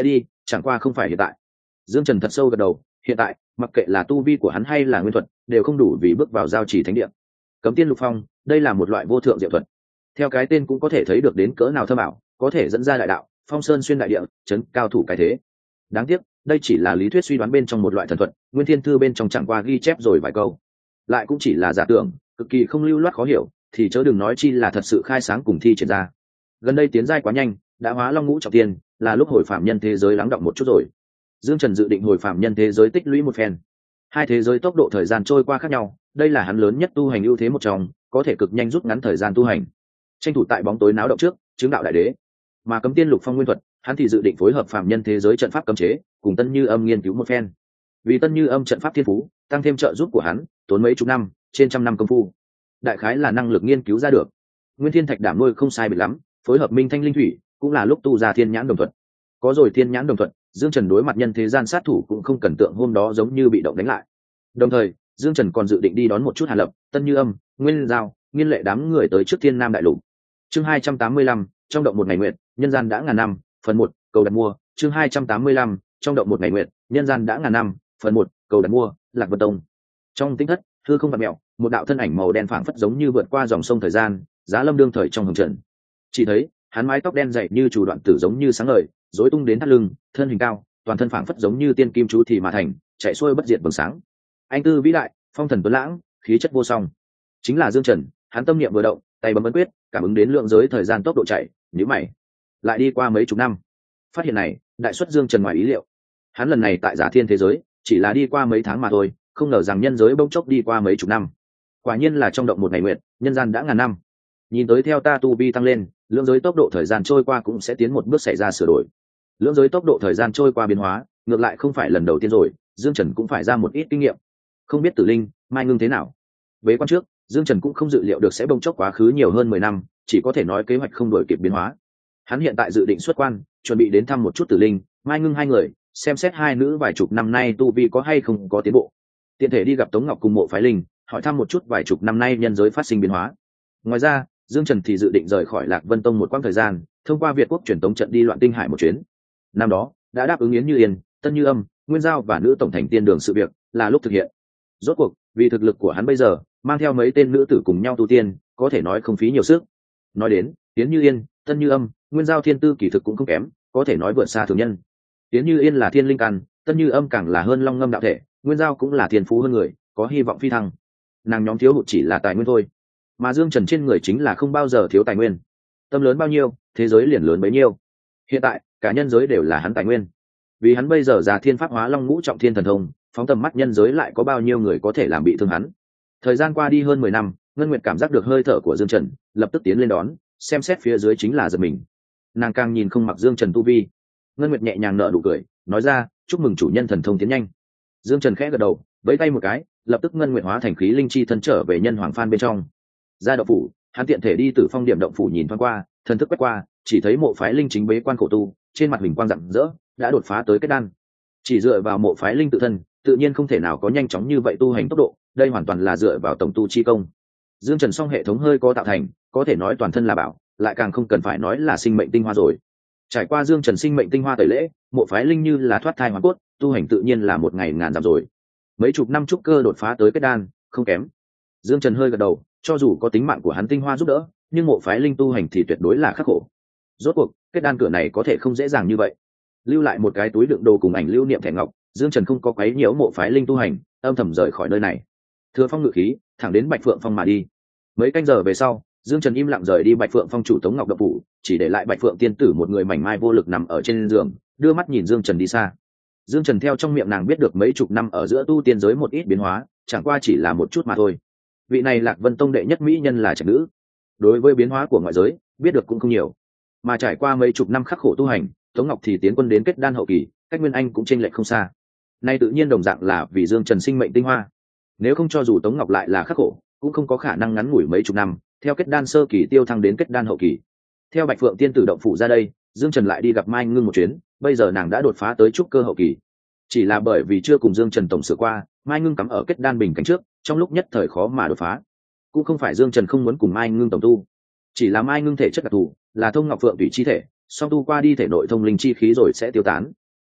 chẳng qua không phải hiện tại. Dương Trần thật sâu gật đầu, hiện tại mặc kệ là tu vi của hắn hay là nguyên thuật đều không đủ vì bước vào giao chỉ thánh địa. Cấm tiên lục phong, đây là một loại vô thượng diệu thuật, theo cái tên cũng có thể thấy được đến cỡ nào thâm ảo, có thể dẫn ra đại đạo, phong sơn xuyên đại địa, chấn cao thủ cái thế. Đáng tiếc đây chỉ là lý thuyết suy đoán bên trong một loại thần thuật, nguyên thiên thư bên trong chẳng qua ghi chép rồi vài câu, lại cũng chỉ là giả tưởng, cực kỳ không lưu loát khó hiểu, thì chớ đừng nói chi là thật sự khai sáng cùng thi triển ra. Gần đây tiến giai quá nhanh, đã hóa long ngũ trọng tiên, là lúc hồi phạm nhân thế giới lắng động một chút rồi. Dương Trần dự định hồi phạm nhân thế giới tích lũy một phen. Hai thế giới tốc độ thời gian trôi qua khác nhau, đây là hắn lớn nhất tu hành ưu thế một trong, có thể cực nhanh rút ngắn thời gian tu hành, tranh thủ tại bóng tối náo động trước chứng đạo đại đế. Mà cấm tiên lục phong nguyên thuật, hắn thì dự định phối hợp phạm nhân thế giới trận pháp cấm chế cùng Tân Như Âm nghiên cứu một phen. Vì Tân Như Âm trận pháp thiên phú tăng thêm trợ giúp của hắn, tốn mấy chục năm, trên trăm năm công phu, đại khái là năng lực nghiên cứu ra được. Nguyên thiên thạch đảm nuôi không sai biệt lắm, phối hợp minh thanh linh thủy cũng là lúc tu ra thiên nhãn đồng thuận. Có rồi thiên nhãn đồng thuận, Dương Trần đối mặt nhân thế gian sát thủ cũng không cần tượng hôm đó giống như bị động đánh lại. Đồng thời Dương Trần còn dự định đi đón một chút Hàn Lập, Tân Như Âm, Nguyên Giao, Nghiên Lệ đám người tới trước Thiên Nam đại lục. Chương 285, trong động một ngày nguyện, nhân gian đã ngàn năm, phần 1, cầu đặt mua. Chương 285, trong động một ngày nguyện, nhân gian đã ngàn năm, phần 1, cầu đặt mua. Lạc Vân Tông. Trong tinh thất, hư không vặn mèo, một đạo thân ảnh màu đen phảng phất giống như vượt qua dòng sông thời gian, Giá Lâm đương thời trong hồng trần. Chỉ thấy hắn mái tóc đen dày như chủ đoạn tử giống như sáng ngời, rối tung đến thắt lưng, thân hình cao, toàn thân phảng phất giống như tiên kim chú thì mà thành, chạy xuôi bất diệt bừng sáng. Anh tư vĩ đại, phong thần tuấn lãng, khí chất vô song, chính là Dương Trần. Hắn tâm niệm vừa động, tay bấm ấn quyết, cảm ứng đến lượng giới thời gian tốc độ chạy, nhíu mày. Lại đi qua mấy chục năm, phát hiện này đại xuất Dương Trần ngoài ý liệu. Hắn lần này tại Giả Thiên thế giới chỉ là đi qua mấy tháng mà thôi, không ngờ rằng nhân giới bỗng chốc đi qua mấy chục năm. Quả nhiên là trong động một ngày nguyện, nhân gian đã ngàn năm. Nhìn tới theo ta tu vi tăng lên, lượng giới tốc độ thời gian trôi qua cũng sẽ tiến một bước xảy ra sửa đổi. Lượng giới tốc độ thời gian trôi qua biến hóa, ngược lại không phải lần đầu tiên rồi, Dương Trần cũng phải ra một ít kinh nghiệm. Không biết Tử Linh, Mai Ngưng thế nào? Với quan trước, Dương Trần cũng không dự liệu được sẽ bỗng chốc quá khứ nhiều hơn 10 năm, chỉ có thể nói kế hoạch không đổi kịp biến hóa. Hắn hiện tại dự định xuất quan, chuẩn bị đến thăm một chút Tử Linh, Mai Ngưng hai người, xem xét hai nữ vài chục năm nay tu vi có hay không có tiến bộ. Tiện thể đi gặp Tống Ngọc cùng Mộ Phái Linh, hỏi thăm một chút vài chục năm nay nhân giới phát sinh biến hóa. Ngoài ra, Dương Trần thì dự định rời khỏi Lạc Vân Tông một quãng thời gian, thông qua Việt Quốc truyền tống trận đi Loạn Tinh Hải một chuyến. Năm đó đã đáp ứng Yến Như Yên, Tân Như Âm, Nguyên Giao và nữ tổng thành tiên đường sự việc, là lúc thực hiện. Rốt cuộc, vì thực lực của hắn bây giờ, mang theo mấy tên nữ tử cùng nhau tu tiên, có thể nói không phí nhiều sức. Nói đến Yến Như Yên, Tân Như Âm, Nguyên Giao thiên tư kỳ thực cũng không kém, có thể nói vượt xa thường nhân. Yến Như Yên là thiên linh căn, Tân Như Âm càng là hơn long ngâm đạo thể, Nguyên Giao cũng là thiên phú hơn người, có hy vọng phi thăng. Nàng nhóm thiếu hụt chỉ là tài nguyên thôi, mà Dương Trần trên người chính là không bao giờ thiếu tài nguyên. Tâm lớn bao nhiêu, thế giới liền lớn bấy nhiêu. Hiện tại cả nhân giới đều là hắn tài nguyên, vì hắn bây giờ già thiên pháp hóa long ngũ trọng thiên thần thông, phóng tầm mắt nhân giới lại có bao nhiêu người có thể làm bị thương hắn. Thời gian qua đi hơn 10 năm, Ngân Nguyệt cảm giác được hơi thở của Dương Trần, lập tức tiến lên đón, xem xét phía dưới chính là giật mình. Nàng càng nhìn không mặc Dương Trần tu vi. Ngân Nguyệt nhẹ nhàng nở nụ cười, nói ra, chúc mừng chủ nhân thần thông tiến nhanh. Dương Trần khẽ gật đầu, vẫy tay một cái, lập tức Ngân Nguyệt hóa thành khí linh chi thân trở về nhân hoàng phan bên trong. Ra động phủ, hắn tiện thể đi Tử Phong điểm động phủ nhìn thoáng qua, thần thức quét qua, chỉ thấy Mộ Phái Linh chính bế quan khổ tu, trên mặt hình quang rạng rỡ, đã đột phá tới kết đan. Chỉ dựa vào Mộ Phái Linh tự thân, tự nhiên không thể nào có nhanh chóng như vậy tu hành tốc độ, đây hoàn toàn là dựa vào tổng tu chi công. Dương Trần song hệ thống hơi có tạo thành, có thể nói toàn thân là bảo, lại càng không cần phải nói là sinh mệnh tinh hoa rồi. Trải qua Dương Trần sinh mệnh tinh hoa tẩy lễ, Mộ Phái Linh như là thoát thai hoàn cốt, tu hành tự nhiên là một ngày ngàn dặm rồi. Mấy chục năm trúc cơ đột phá tới kết đan, không kém. Dương Trần hơi gật đầu, cho dù có tính mạng của hắn tinh hoa giúp đỡ, nhưng Mộ Phái Linh tu hành thì tuyệt đối là khắc khổ. Rốt cuộc, kết đan cửa này có thể không dễ dàng như vậy. Lưu lại một cái túi đựng đồ cùng ảnh lưu niệm thẻ ngọc, Dương Trần không có quấy nhiễu Mộ Phái Linh tu hành, âm thầm rời khỏi nơi này. Thừa phong ngự khí, thẳng đến Bạch Phượng Phong mà đi. Mấy canh giờ về sau, Dương Trần im lặng rời đi Bạch Phượng Phong chủ Tống Ngọc động phủ, chỉ để lại Bạch Phượng tiên tử một người mảnh mai vô lực nằm ở trên giường, đưa mắt nhìn Dương Trần đi xa. Dương Trần theo trong miệng nàng biết được mấy chục năm ở giữa tu tiên giới một ít biến hóa, chẳng qua chỉ là một chút mà thôi. Vị này Lạc Vân Tông đệ nhất mỹ nhân là trạch nữ, đối với biến hóa của ngoại giới biết được cũng không nhiều, mà trải qua mấy chục năm khắc khổ tu hành, Tống Ngọc thì tiến quân đến kết đan hậu kỳ, cách Nguyên Anh cũng chênh lệch không xa. Nay tự nhiên đồng dạng là vì Dương Trần sinh mệnh tinh hoa. Nếu không cho dù Tống Ngọc lại là khắc khổ, cũng không có khả năng ngắn ngủi mấy chục năm, theo kết đan sơ kỳ tiêu thăng đến kết đan hậu kỳ. Theo Bạch Phượng tiên tử động phủ ra đây, Dương Trần lại đi gặp Mai Ngưng một chuyến, bây giờ nàng đã đột phá tới trúc cơ hậu kỳ. Chỉ là bởi vì chưa cùng Dương Trần tổng sửa qua, Mai Ngưng cắm ở kết đan bình cảnh trước, trong lúc nhất thời khó mà đột phá. Cũng không phải Dương Trần không muốn cùng Mai Ngưng tổng tu, chỉ là Mai Ngưng thể chất đặc thù, là thông ngọc phượng thủy chi thể, song tu qua đi thể nội thông linh chi khí rồi sẽ tiêu tán.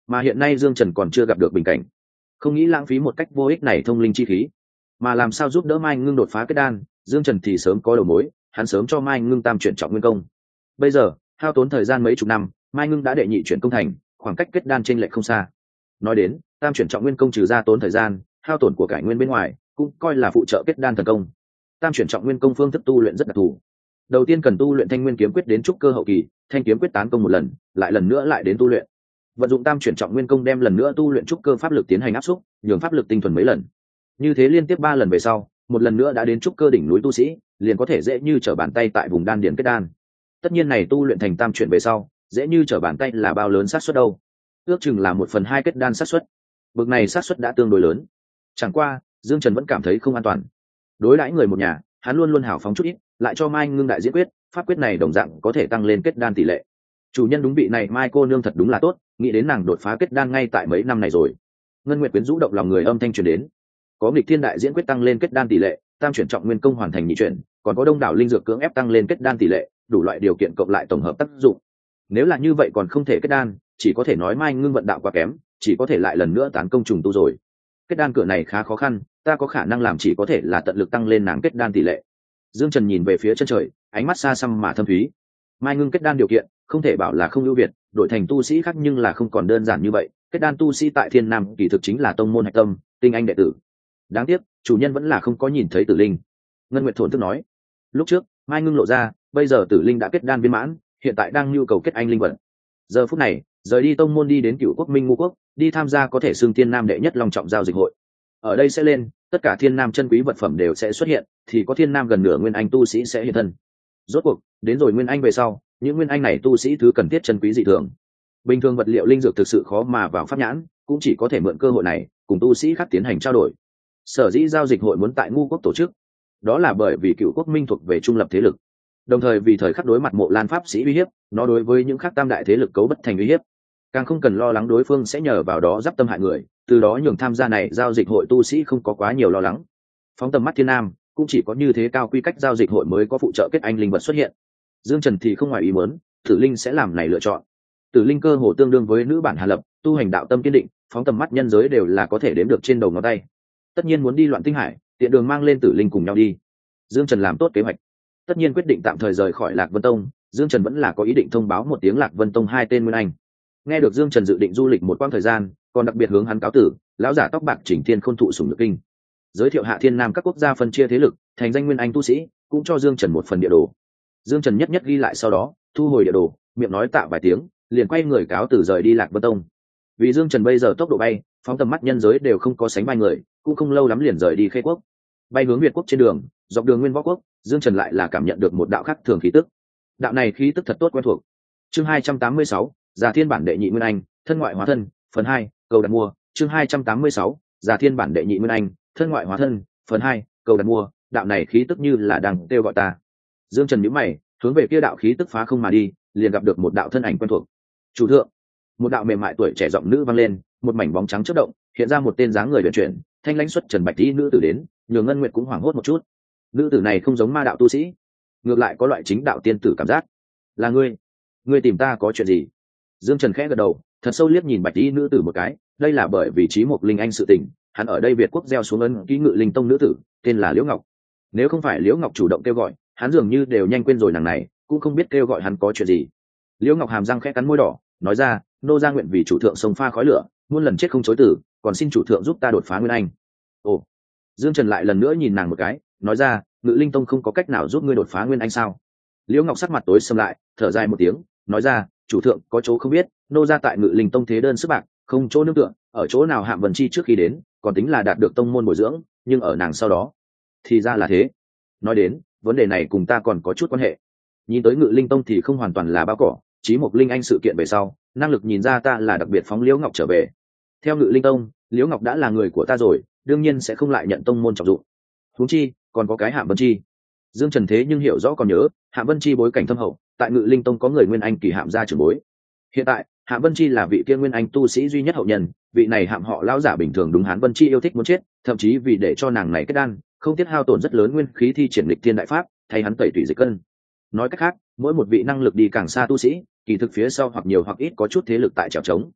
mà hiện nay Dương Trần còn chưa gặp được bình cảnh, không nghĩ lãng phí một cách vô ích này thông linh chi khí, mà làm sao giúp đỡ Mai Ngưng đột phá kết đan. Dương Trần thì sớm có đầu mối, hắn sớm cho Mai Ngưng tam chuyển trọng nguyên công. Bây giờ hao tốn thời gian mấy chục năm, Mai Ngưng đã đệ nhị chuyển công thành, khoảng cách kết đan chênh lệch không xa. Nói đến tam chuyển trọng nguyên công, trừ ra tốn thời gian hao tổn của cải nguyên bên ngoài, cũng coi là phụ trợ kết đan thần công. Tam chuyển trọng nguyên công phương thức tu luyện rất đặc thù. Đầu tiên cần tu luyện Thanh Nguyên kiếm quyết đến trúc cơ hậu kỳ, thanh kiếm quyết tán công một lần, lại lần nữa lại đến tu luyện. Vận dụng tam chuyển trọng nguyên công đem lần nữa tu luyện trúc cơ pháp lực tiến hành áp xúc, nhường pháp lực tinh thuần mấy lần. Như thế liên tiếp 3 lần về sau, một lần nữa đã đến trúc cơ đỉnh núi tu sĩ, liền có thể dễ như trở bàn tay tại vùng đan điền kết đan. Tất nhiên này tu luyện thành tam chuyển về sau, dễ như trở bàn tay là bao lớn xác suất đâu? Ước chừng là 1/2 kết đan xác suất. Bực này xác suất đã tương đối lớn. Chẳng qua, Dương Trần vẫn cảm thấy không an toàn. Đối đãi người một nhà, hắn luôn luôn hào phóng chút ít, lại cho Mai Ngưng đại diễn quyết, pháp quyết này đồng dạng có thể tăng lên kết đan tỷ lệ. Chủ nhân đúng vị này Mai cô nương thật đúng là tốt, nghĩ đến nàng đột phá kết đan ngay tại mấy năm này rồi. Ngân Nguyệt quyến rũ động lòng người âm thanh truyền đến. Có nghịch thiên đại diễn quyết tăng lên kết đan tỷ lệ, tam chuyển trọng nguyên công hoàn thành nhị chuyển, còn có đông đảo linh dược cưỡng ép tăng lên kết đan tỷ lệ, đủ loại điều kiện cộng lại tổng hợp tác dụng. Nếu là như vậy còn không thể kết đan, chỉ có thể nói Mai Ngưng vận đạo quá kém, chỉ có thể lại lần nữa tán công trùng tu rồi. Kết đan cửa này khá khó khăn, ta có khả năng làm chỉ có thể là tận lực tăng lên nàng kết đan tỷ lệ. Dương Trần nhìn về phía chân trời, ánh mắt xa xăm mà thâm thúy. Mai Ngưng kết đan điều kiện không thể bảo là không ưu việt, đổi thành tu sĩ khác nhưng là không còn đơn giản như vậy. Kết đan tu sĩ tại Thiên Nam kỳ thực chính là tông môn hạch tâm, tinh anh đệ tử. Đáng tiếc chủ nhân vẫn là không có nhìn thấy Tử Linh. Ngân Nguyệt thổn thức nói. Lúc trước Mai Ngưng lộ ra, bây giờ Tử Linh đã kết đan viên mãn, hiện tại đang nhu cầu kết anh linh vật. Giờ phút này rời đi tông môn đi đến Cửu Quốc Minh Ngũ Quốc, đi tham gia có thể xưng Thiên Nam đệ nhất long trọng giao dịch hội. Ở đây sẽ lên, tất cả Thiên Nam chân quý vật phẩm đều sẽ xuất hiện, thì có Thiên Nam gần nửa nguyên anh tu sĩ sẽ hiện thân. Rốt cuộc đến rồi nguyên anh về sau, những nguyên anh này tu sĩ thứ cần thiết chân quý dị thường. Bình thường vật liệu linh dược thực sự khó mà vào pháp nhãn, cũng chỉ có thể mượn cơ hội này cùng tu sĩ khác tiến hành trao đổi. Sở dĩ giao dịch hội muốn tại Ngũ Quốc tổ chức, đó là bởi vì Cửu Quốc Minh thuộc về trung lập thế lực, đồng thời vì thời khắc đối mặt Mộ Lan pháp sĩ uy hiếp, nó đối với những khác tam đại thế lực cấu bất thành uy hiếp, càng không cần lo lắng đối phương sẽ nhờ vào đó giáp tâm hại người, từ đó nhường tham gia này giao dịch hội tu sĩ không có quá nhiều lo lắng. Phóng tầm mắt Thiên Nam, cũng chỉ có như thế cao quy cách giao dịch hội mới có phụ trợ kết anh linh vật xuất hiện. Dương Trần thì không ngoài ý muốn, Tử Linh sẽ làm này lựa chọn. Tử Linh cơ hồ tương đương với nữ bản Hà Lập, tu hành đạo tâm kiên định, phóng tầm mắt nhân giới đều là có thể đếm được trên đầu ngón tay. Tất nhiên muốn đi Loạn Tinh Hải, tiện đường mang lên Tử Linh cùng nhau đi. Dương Trần làm tốt kế hoạch, tất nhiên quyết định tạm thời rời khỏi Lạc Vân Tông. Dương Trần vẫn là có ý định thông báo một tiếng Lạc Vân Tông 2 tên nguyên anh. Nghe được Dương Trần dự định du lịch một quãng thời gian, còn đặc biệt hướng hắn cáo tử, lão giả tóc bạc Chỉnh Thiên Khôn thụ sủng nhược kinh, giới thiệu hạ Thiên Nam các quốc gia phân chia thế lực, thành danh nguyên anh tu sĩ, cũng cho Dương Trần một phần địa đồ. Dương Trần nhất nhất ghi lại, sau đó thu hồi địa đồ, miệng nói tạ vài tiếng, liền quay người cáo từ rời đi Lạc Vân Tông. Vì Dương Trần bây giờ tốc độ bay, phóng tầm mắt nhân giới đều không có sánh vai người, cũng không lâu lắm liền rời đi Khê Quốc, bay hướng Việt Quốc. Trên đường, dọc đường Nguyên Võ Quốc, Dương Trần lại là cảm nhận được một đạo khác thường khí tức. Đạo này khí tức thật tốt quen thuộc. Chương 286, Già Thiên bản đệ nhị nguyên anh, thân ngoại hóa thân, phần 2, cầu đặt mua. Chương 286, Già Thiên bản đệ nhị nguyên anh, thân ngoại hóa thân, phần 2, cầu đặt mua. Đạo này khí tức như là đang kêu gọi ta. Dương Trần nhíu mày, hướng về kia đạo khí tức phá không mà đi, liền gặp được một đạo thân ảnh quen thuộc. Chủ thượng. Một đạo mềm mại tuổi trẻ giọng nữ vang lên, một mảnh bóng trắng chớp động, hiện ra một tên dáng người uyển chuyển, thanh lãnh xuất trần bạch y nữ tử đến, nhường Ngân Nguyệt cũng hoảng hốt một chút. Nữ tử này không giống ma đạo tu sĩ, ngược lại có loại chính đạo tiên tử cảm giác. Là ngươi tìm ta có chuyện gì? Dương Trần khẽ gật đầu, thật sâu liếc nhìn bạch y nữ tử một cái, đây là bởi vì Chí Mộc Linh Anh sự tình, hắn ở đây Việt Quốc gieo xuống ấn ký Ngự Linh Tông nữ tử, tên là Liễu Ngọc. Nếu không phải Liễu Ngọc chủ động kêu gọi, hắn dường như đều nhanh quên rồi nàng này, cũng không biết kêu gọi hắn có chuyện gì. Liễu Ngọc hàm răng khẽ cắn môi đỏ, nói ra, nô gia nguyện vì chủ thượng sông pha khói lửa, muôn lần chết không chối từ, còn xin chủ thượng giúp ta đột phá nguyên anh. Ồ. Dương Trần lại lần nữa nhìn nàng một cái, nói ra, Ngự Linh Tông không có cách nào giúp ngươi đột phá nguyên anh sao? Liễu Ngọc sắc mặt tối sầm lại, thở dài một tiếng, nói ra, chủ thượng có chỗ không biết, nô gia tại Ngự Linh Tông thế đơn sức bạc, không chỗ nương tựa, ở chỗ nào Hạm Vân Chi trước khi đến, còn tính là đạt được tông môn bồi dưỡng, nhưng ở nàng sau đó, thì ra là thế. Nói đến, vấn đề này cùng ta còn có chút quan hệ. Nhìn tới Ngự Linh Tông thì không hoàn toàn là bao cỏ, Chí Mộc Linh Anh sự kiện về sau, năng lực nhìn ra ta là đặc biệt phóng Liễu Ngọc trở về. Theo Ngự Linh Tông, Liễu Ngọc đã là người của ta rồi, đương nhiên sẽ không lại nhận tông môn trọng dụng. Huống chi, còn có cái Hạm Vân Chi. Dương Trần thế nhưng hiểu rõ còn nhớ, Hạm Vân Chi bối cảnh thâm hậu, tại Ngự Linh Tông có người nguyên anh kỳ Hạm gia trưởng bối. Hiện tại, Hạm Vân Chi là vị kia nguyên anh tu sĩ duy nhất hậu nhân, vị này Hạm họ lão giả bình thường đúng Hán Vân Chi yêu thích muốn chết, thậm chí vì để cho nàng này kết đan, không tiếc hao tổn rất lớn nguyên khí thi triển lịch thiên đại pháp, thay hắn tẩy tủy dịch cân. Nói cách khác, mỗi một vị năng lực đi càng xa tu sĩ, kỳ thực phía sau hoặc nhiều hoặc ít có chút thế lực tại trèo trống.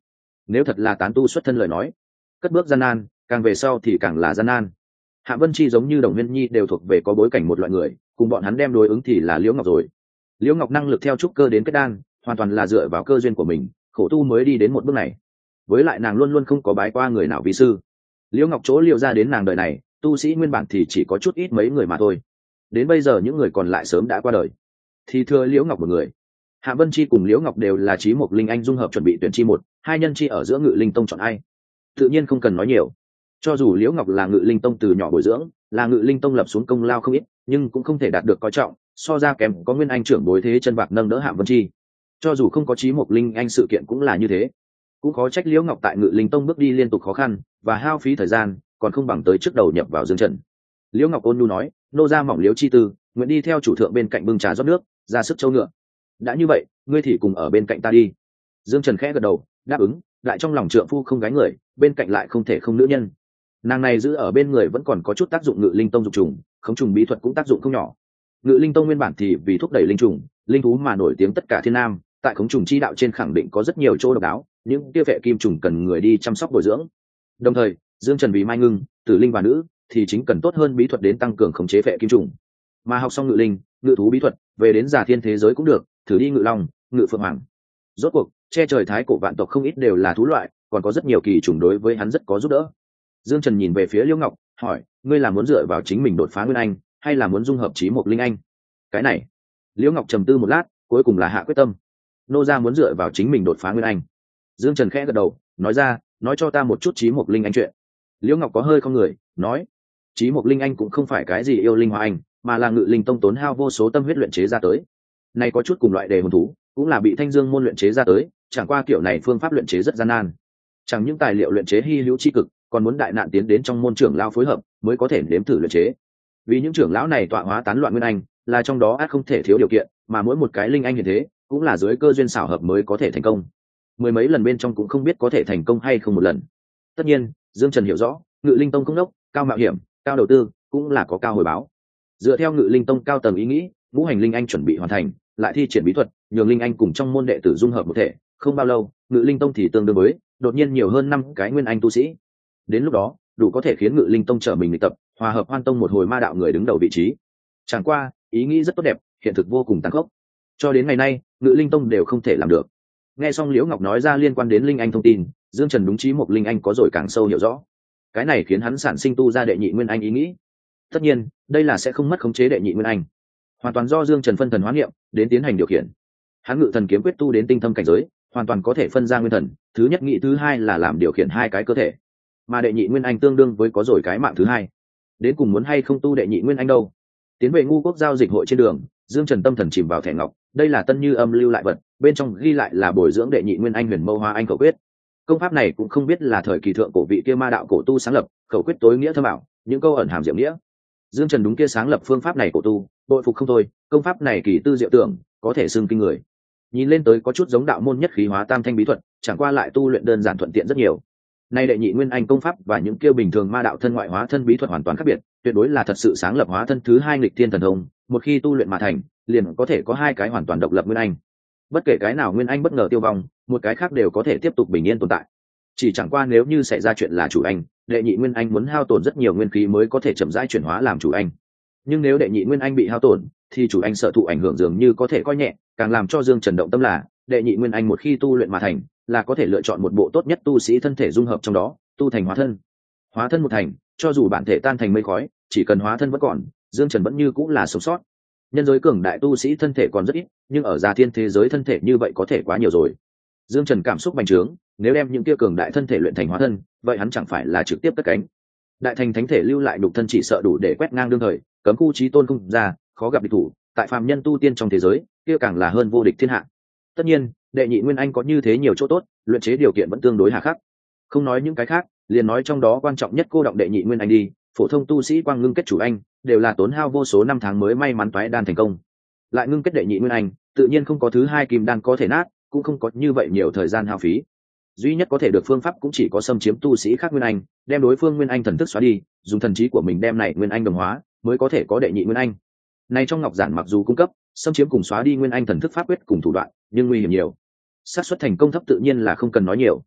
nếu thật là tán tu xuất thân lời nói, cất bước gian nan, càng về sau thì càng là gian nan. Hạ Vân Chi giống như Đồng Viên Nhi đều thuộc về có bối cảnh một loại người, cùng bọn hắn đem đối ứng thì là Liễu Ngọc rồi. Liễu Ngọc năng lực theo trúc cơ đến kết đan, hoàn toàn là dựa vào cơ duyên của mình, khổ tu mới đi đến một bước này. Với lại nàng luôn luôn không có bái qua người nào vi sư. Liễu Ngọc chỗ liệu ra đến nàng đời này, tu sĩ nguyên bản thì chỉ có chút ít mấy người mà thôi. Đến bây giờ những người còn lại sớm đã qua đời, thì thưa Liễu Ngọc một người. Hạ Vân Chi cùng Liễu Ngọc đều là Chí Mộc Linh Anh dung hợp chuẩn bị tuyển chi một, hai nhân chi ở giữa Ngự Linh Tông chọn ai? Tự nhiên không cần nói nhiều. Cho dù Liễu Ngọc là Ngự Linh Tông từ nhỏ bồi dưỡng, là Ngự Linh Tông lập xuống công lao không ít, nhưng cũng không thể đạt được coi trọng, so ra kém có Nguyên Anh trưởng bối thế chân bạc nâng đỡ Hạ Vân Chi. Cho dù không có Chí Mộc Linh Anh sự kiện cũng là như thế. Cũng khó trách Liễu Ngọc tại Ngự Linh Tông bước đi liên tục khó khăn và hao phí thời gian, còn không bằng tới trước đầu nhập vào Dương Trần. Liễu Ngọc ôn nhu nói, nô gia mỏng Liễu chi tư, nguyện đi theo chủ thượng bên cạnh bưng trà rót nước, ra sức châu ngựa. Đã như vậy, ngươi thì cùng ở bên cạnh ta đi. Dương Trần khẽ gật đầu, đáp ứng, lại trong lòng trượng phu không gái người, bên cạnh lại không thể không nữ nhân. Nàng này giữ ở bên người vẫn còn có chút tác dụng Ngự Linh Tông dục trùng, khống trùng bí thuật cũng tác dụng không nhỏ. Ngự Linh Tông nguyên bản thì vì thúc đẩy linh trùng, linh thú mà nổi tiếng tất cả thiên nam, tại khống trùng chi đạo trên khẳng định có rất nhiều chỗ độc đáo, những tiêu vệ kim trùng cần người đi chăm sóc bồi dưỡng. Đồng thời, Dương Trần vì Mai Ngưng, Tử Linh và nữ thì chính cần tốt hơn bí thuật đến tăng cường khống chế vệ kim trùng. Mà học xong ngự linh, ngự thú bí thuật, về đến giả thiên thế giới cũng được, thử đi ngự long, ngự phượng hoàng. Rốt cuộc, che trời thái cổ vạn tộc không ít đều là thú loại, còn có rất nhiều kỳ trùng đối với hắn rất có giúp đỡ. Dương Trần nhìn về phía Liễu Ngọc, hỏi, ngươi là muốn dựa vào chính mình đột phá Nguyên Anh, hay là muốn dung hợp Chí Mộc Linh Anh? Cái này, Liễu Ngọc trầm tư một lát, cuối cùng là hạ quyết tâm. Nô gia muốn dựa vào chính mình đột phá Nguyên Anh. Dương Trần khẽ gật đầu, nói ra, nói cho ta một chút Chí Mộc Linh Anh chuyện. Liễu Ngọc có hơi không người, nói, Chí Mộc Linh Anh cũng không phải cái gì yêu linh hoa anh, mà là Ngự Linh Tông tốn hao vô số tâm huyết luyện chế ra tới. Này có chút cùng loại đề hồn thú, cũng là bị Thanh Dương môn luyện chế ra tới, chẳng qua kiểu này phương pháp luyện chế rất gian nan. Chẳng những tài liệu luyện chế hi hữu chi cực, còn muốn đại nạn tiến đến trong môn trưởng lão phối hợp mới có thể nếm thử luyện chế. Vì những trưởng lão này tọa hóa tán loạn Nguyên Anh, là trong đó ắt không thể thiếu điều kiện, mà mỗi một cái linh anh như thế, cũng là dưới cơ duyên xảo hợp mới có thể thành công. Mười mấy lần bên trong cũng không biết có thể thành công hay không một lần. Tất nhiên, Dương Trần hiểu rõ, Ngự Linh Tông không đốc, cao mạo hiểm, cao đầu tư, cũng là có cao hồi báo. Dựa theo Ngự Linh Tông cao tầng ý nghĩ, ngũ hành linh anh chuẩn bị hoàn thành, lại thi triển bí thuật, nhường linh anh cùng trong môn đệ tử dung hợp một thể, không bao lâu, Ngự Linh Tông thì tương đương với đột nhiên nhiều hơn 5 cái nguyên anh tu sĩ. Đến lúc đó, đủ có thể khiến Ngự Linh Tông trở mình luyện tập, hòa hợp Hoan Tông một hồi ma đạo người đứng đầu vị trí. Chẳng qua, ý nghĩ rất tốt đẹp, hiện thực vô cùng tàn khốc. Cho đến ngày nay, Ngự Linh Tông đều không thể làm được. Nghe xong Liễu Ngọc nói ra liên quan đến linh anh thông tin, Dương Trần đúng Chí Mộc Linh Anh có rồi càng sâu hiểu rõ. Cái này khiến hắn sản sinh tu ra đệ nhị nguyên anh ý nghĩ. Tất nhiên, đây là sẽ không mất khống chế đệ nhị nguyên anh, hoàn toàn do Dương Trần phân thần hóa niệm đến tiến hành điều khiển. Hắn ngự thần kiếm quyết tu đến tinh thâm cảnh giới, hoàn toàn có thể phân ra nguyên thần, thứ nhất nghĩ thứ hai là làm điều khiển hai cái cơ thể. Mà đệ nhị nguyên anh tương đương với có rồi cái mạng thứ hai. Đến cùng muốn hay không tu đệ nhị nguyên anh đâu? Tiến về ngu quốc giao dịch hội trên đường, Dương Trần tâm thần chìm vào thẻ ngọc, đây là Tân Như Âm lưu lại vật, bên trong ghi lại là bồi dưỡng đệ nhị nguyên anh Huyền Mâu Hoa Anh khẩu quyết. Công pháp này cũng không biết là thời kỳ thượng cổ vị kia ma đạo cổ tu sáng lập, khẩu quyết tối nghĩa thâm ảo, những câu ẩn hàm diệu nghĩa. Dương Trần đúng kia sáng lập phương pháp này cổ tu, bội phục không thôi, công pháp này kỳ tư diệu tưởng, có thể xưng kinh người. Nhìn lên tới có chút giống đạo môn nhất khí hóa tam thanh bí thuật, chẳng qua lại tu luyện đơn giản thuận tiện rất nhiều. Nay đệ nhị nguyên anh công pháp và những kia bình thường ma đạo thân ngoại hóa thân bí thuật hoàn toàn khác biệt, tuyệt đối là thật sự sáng lập hóa thân thứ hai nghịch thiên thần thông, một khi tu luyện mà thành, liền có thể có hai cái hoàn toàn độc lập nguyên anh. Bất kể cái nào nguyên anh bất ngờ tiêu vong, một cái khác đều có thể tiếp tục bình yên tồn tại. Chỉ chẳng qua nếu như xảy ra chuyện là chủ anh, đệ nhị nguyên anh muốn hao tổn rất nhiều nguyên khí mới có thể chậm rãi chuyển hóa làm chủ anh. Nhưng nếu đệ nhị nguyên anh bị hao tổn, thì chủ anh sợ thụ ảnh hưởng dường như có thể coi nhẹ, càng làm cho Dương Trần động tâm là, đệ nhị nguyên anh một khi tu luyện mà thành, là có thể lựa chọn một bộ tốt nhất tu sĩ thân thể dung hợp trong đó, tu thành hóa thân. Hóa thân một thành, cho dù bản thể tan thành mây khói, chỉ cần hóa thân vẫn còn, Dương Trần vẫn như cũng là sống sót. Nhân giới cường đại tu sĩ thân thể còn rất ít, nhưng ở gia thiên thế giới thân thể như vậy có thể quá nhiều rồi. Dương Trần cảm xúc bành trướng, nếu đem những kia cường đại thân thể luyện thành hóa thân, vậy hắn chẳng phải là trực tiếp cất cánh. Đại thành thánh thể lưu lại đục thân chỉ sợ đủ để quét ngang đương thời, cấm khu chí tôn không ra, khó gặp địch thủ, tại phàm nhân tu tiên trong thế giới, kia càng là hơn vô địch thiên hạ. Tất nhiên, đệ nhị nguyên anh có như thế nhiều chỗ tốt, luyện chế điều kiện vẫn tương đối hà khắc. Không nói những cái khác, liền nói trong đó quan trọng nhất cô động đệ nhị nguyên anh đi, phổ thông tu sĩ quang ngưng kết chủ anh, đều là tốn hao vô số năm tháng mới may mắn toái đan thành công. Lại ngưng kết đệ nhị nguyên anh, tự nhiên không có thứ hai kim đan có thể nát, cũng không có như vậy nhiều thời gian hao phí. Duy nhất có thể được phương pháp cũng chỉ có xâm chiếm tu sĩ khác nguyên anh, đem đối phương nguyên anh thần thức xóa đi, dùng thần trí của mình đem này nguyên anh đồng hóa, mới có thể có đệ nhị nguyên anh. Này trong ngọc giản mặc dù cung cấp xâm chiếm cùng xóa đi nguyên anh thần thức pháp quyết cùng thủ đoạn, nhưng nguy hiểm nhiều. Xác suất thành công thấp tự nhiên là không cần nói nhiều.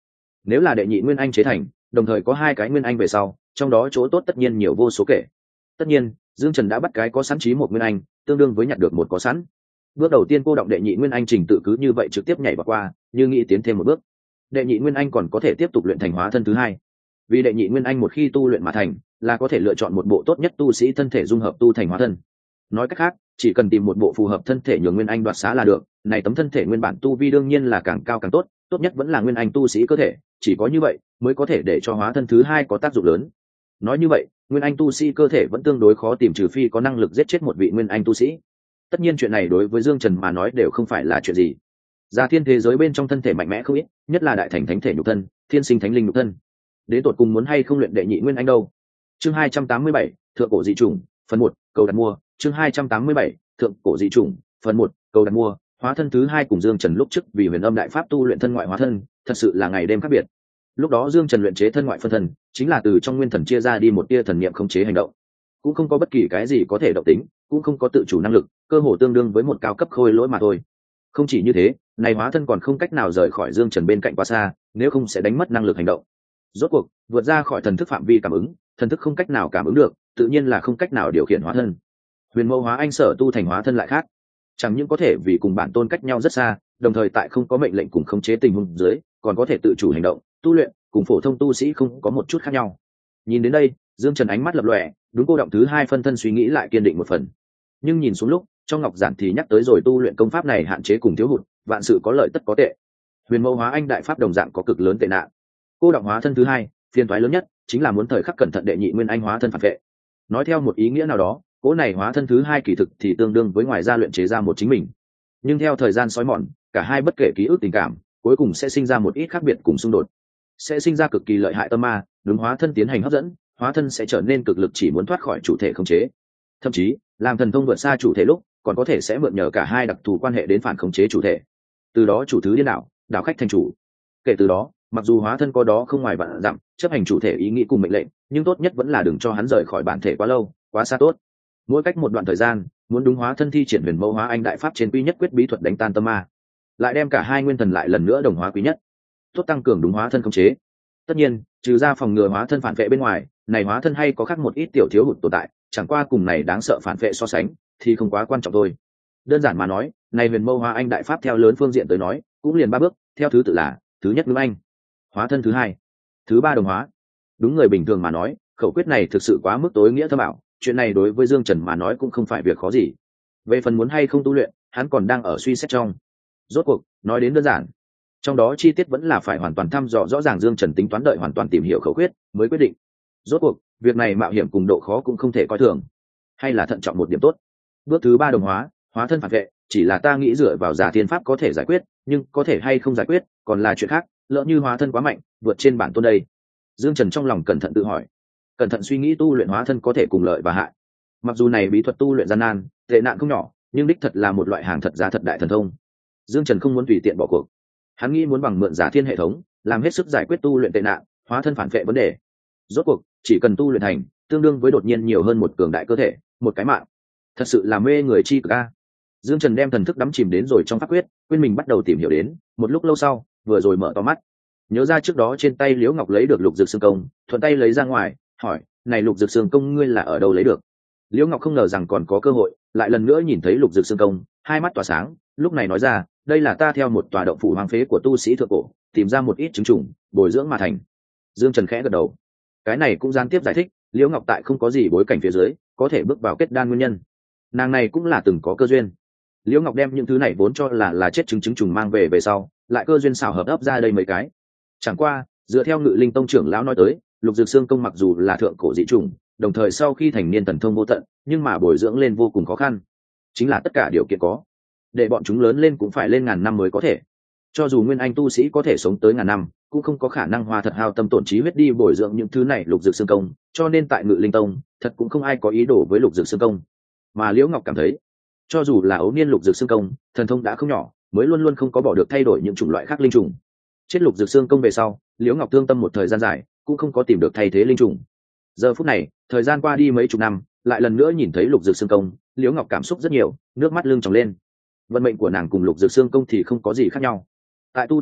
Nếu là đệ nhị nguyên anh chế thành, đồng thời có 2 cái nguyên anh về sau, trong đó chỗ tốt tất nhiên nhiều vô số kể. Tất nhiên, Dương Trần đã bắt cái có sẵn chí một nguyên anh, tương đương với nhặt được một có sẵn. Bước đầu tiên cô động đệ nhị nguyên anh trình tự cứ như vậy trực tiếp nhảy vào qua, như nghĩ tiến thêm một bước. Đệ nhị nguyên anh còn có thể tiếp tục luyện thành hóa thân thứ 2. Vì đệ nhị nguyên anh một khi tu luyện mà thành, là có thể lựa chọn một bộ tốt nhất tu sĩ thân thể dung hợp tu thành hóa thân. Nói cách khác, chỉ cần tìm một bộ phù hợp thân thể nhường nguyên anh đoạt xá là được. Này tấm thân thể nguyên bản tu vi đương nhiên là càng cao càng tốt, tốt nhất vẫn là nguyên anh tu sĩ cơ thể, chỉ có như vậy mới có thể để cho hóa thân thứ 2 có tác dụng lớn. Nói như vậy, nguyên anh tu sĩ cơ thể vẫn tương đối khó tìm trừ phi có năng lực giết chết một vị nguyên anh tu sĩ. Tất nhiên chuyện này đối với Dương Trần mà nói đều không phải là chuyện gì. Gia thiên thế giới bên trong thân thể mạnh mẽ không ít, nhất là đại thành thánh thể nhục thân, thiên sinh thánh linh nhục thân. Đến tột cùng muốn hay không luyện đệ nhị nguyên anh đâu. Chương 287, thượng cổ dị chủng, phần 1, cầu đặt mua. Chương 287, thượng cổ dị chủng, phần 1, cầu đặt mua. Hóa thân thứ 2 cùng Dương Trần lúc trước vì huyền âm đại pháp tu luyện thân ngoại hóa thân, thật sự là ngày đêm khác biệt. Lúc đó Dương Trần luyện chế thân ngoại phân thân, chính là từ trong nguyên thần chia ra đi một tia thần niệm khống chế hành động, cũng không có bất kỳ cái gì có thể động tính, cũng không có tự chủ năng lực, cơ hồ tương đương với một cao cấp khôi lỗi mà thôi. Không chỉ như thế, này hóa thân còn không cách nào rời khỏi Dương Trần bên cạnh quá xa, nếu không sẽ đánh mất năng lực hành động. Rốt cuộc, vượt ra khỏi thần thức phạm vi cảm ứng, thần thức không cách nào cảm ứng được, tự nhiên là không cách nào điều khiển hóa thân. Huyền Mẫu Hóa Anh sở tu thành hóa thân lại khác, chẳng những có thể vì cùng bản tôn cách nhau rất xa, đồng thời tại không có mệnh lệnh cùng khống chế tình huống dưới, còn có thể tự chủ hành động, tu luyện, cùng phổ thông tu sĩ không có một chút khác nhau. Nhìn đến đây, Dương Trần ánh mắt lập lòe, đúng cô động thứ 2 phân thân suy nghĩ lại kiên định một phần. Nhưng nhìn xuống lúc, trong ngọc giản thì nhắc tới rồi tu luyện công pháp này hạn chế cùng thiếu hụt, vạn sự có lợi tất có tệ. Huyền Mẫu Hóa Anh đại pháp đồng dạng có cực lớn tệ nạn. Cô động hóa thân thứ 2, phiền toái lớn nhất chính là muốn thời khắc cẩn thận đệ nhị nguyên anh hóa thân phản vệ. Nói theo một ý nghĩa nào đó, cỗ này hóa thân thứ 2 kỳ thực thì tương đương với ngoài ra luyện chế ra một chính mình. Nhưng theo thời gian sói mòn, cả hai bất kể ký ức tình cảm, cuối cùng sẽ sinh ra một ít khác biệt cùng xung đột, sẽ sinh ra cực kỳ lợi hại tâm ma, đúng hóa thân tiến hành hấp dẫn, hóa thân sẽ trở nên cực lực chỉ muốn thoát khỏi chủ thể khống chế. Thậm chí, làm thần thông vượt xa chủ thể lúc, còn có thể sẽ mượn nhờ cả hai đặc thù quan hệ đến phản khống chế chủ thể. Từ đó chủ thứ điên đảo, đảo khách thành chủ. Kể từ đó, mặc dù hóa thân có đó không ngoài vạn dặm, chấp hành chủ thể ý nghĩ cùng mệnh lệnh, nhưng tốt nhất vẫn là đừng cho hắn rời khỏi bản thể quá lâu, quá xa tốt. Mỗi cách một đoạn thời gian, muốn đúng hóa thân thi triển Huyền Mẫu Hóa Anh đại pháp trên quy nhất quyết bí thuật đánh tan tâm ma, lại đem cả hai nguyên thần lại lần nữa đồng hóa quý nhất, tốt tăng cường đúng hóa thân khống chế. Tất nhiên, trừ ra phòng ngừa hóa thân phản vệ bên ngoài, này hóa thân hay có khác một ít tiểu thiếu hụt tồn tại, chẳng qua cùng này đáng sợ phản vệ so sánh thì không quá quan trọng thôi. Đơn giản mà nói, này Huyền Mẫu Hóa Anh đại pháp theo lớn phương diện tới nói, cũng liền 3 bước, theo thứ tự là: thứ nhất ngưng anh, hóa thân thứ 2, thứ 3 đồng hóa. Đúng người bình thường mà nói, khẩu quyết này thực sự quá mức tối nghĩa thâm ảo, chuyện này đối với Dương Trần mà nói cũng không phải việc khó gì. Về phần muốn hay không tu luyện, hắn còn đang ở suy xét trong. Rốt cuộc, nói đến đơn giản, trong đó chi tiết vẫn là phải hoàn toàn thăm dò rõ ràng. Dương Trần tính toán đợi hoàn toàn tìm hiểu khẩu quyết mới quyết định. Rốt cuộc, việc này mạo hiểm cùng độ khó cũng không thể coi thường, hay là thận trọng một điểm tốt. Bước thứ 3 đồng hóa, hóa thân phản vệ, chỉ là ta nghĩ dựa vào giả thiên pháp có thể giải quyết, nhưng có thể hay không giải quyết còn là chuyện khác. Lỡ như hóa thân quá mạnh, vượt trên bản tôn đây. Dương Trần trong lòng cẩn thận tự hỏi, cẩn thận suy nghĩ tu luyện hóa thân có thể cùng lợi và hại. Mặc dù này bí thuật tu luyện gian nan, tệ nạn không nhỏ, nhưng đích thật là một loại hàng thật giá thật đại thần thông. Dương Trần không muốn tùy tiện bỏ cuộc, hắn nghĩ muốn bằng mượn giả thiên hệ thống, làm hết sức giải quyết tu luyện tệ nạn, hóa thân phản vệ vấn đề. Rốt cuộc, chỉ cần tu luyện thành, tương đương với đột nhiên nhiều hơn một cường đại cơ thể, một cái mạng. Thật sự là mê người chi cực a. Dương Trần đem thần thức đắm chìm đến rồi trong pháp quyết, quên mình bắt đầu tìm hiểu đến. Một lúc lâu sau, vừa rồi mở to mắt, nhớ ra trước đó trên tay Liễu Ngọc lấy được lục dược xương công, thuận tay lấy ra ngoài, hỏi: này lục dược xương công ngươi là ở đâu lấy được? Liễu Ngọc không ngờ rằng còn có cơ hội lại lần nữa nhìn thấy lục dược xương công, hai mắt tỏa sáng, lúc này nói ra: đây là ta theo một tòa động phủ hoang phế của tu sĩ thượng cổ tìm ra một ít trứng trùng, bồi dưỡng mà thành. Dương Trần khẽ gật đầu, cái này cũng gián tiếp giải thích Liễu Ngọc tại không có gì bối cảnh phía dưới có thể bước vào kết đan nguyên nhân. Nàng này cũng là từng có cơ duyên. Liễu Ngọc đem những thứ này vốn cho là chết trứng trùng mang về sau, lại cơ duyên xảo hợp ấp ra đây mấy cái. Chẳng qua, dựa theo Ngự Linh Tông trưởng lão nói tới, lục dược xương công mặc dù là thượng cổ dị trùng, đồng thời sau khi thành niên thần thông vô tận, nhưng mà bồi dưỡng lên vô cùng khó khăn. Chính là tất cả điều kiện có, để bọn chúng lớn lên cũng phải lên ngàn năm mới có thể. Cho dù nguyên anh tu sĩ có thể sống tới ngàn năm, cũng không có khả năng hoa thật hao tâm tổn trí huyết đi bồi dưỡng những thứ này lục dược xương công, cho nên tại Ngự Linh Tông, thật cũng không ai có ý đồ với lục dược xương công. Mà Liễu Ngọc cảm thấy, cho dù là ấu niên lục dược xương công, thần thông đã không nhỏ, mới luôn luôn không có bỏ được thay đổi những chủng loại khác linh trùng. Chết lục dược xương công về sau, Liễu Ngọc thương tâm một thời gian dài, cũng không có tìm được thay thế linh trùng. Giờ phút này, thời gian qua đi mấy chục năm, lại lần nữa nhìn thấy lục dược xương công, Liễu Ngọc cảm xúc rất nhiều, nước mắt lưng tròng lên. Vận mệnh của nàng cùng lục dược xương công thì không có gì khác nhau. Tại tu tiên giới,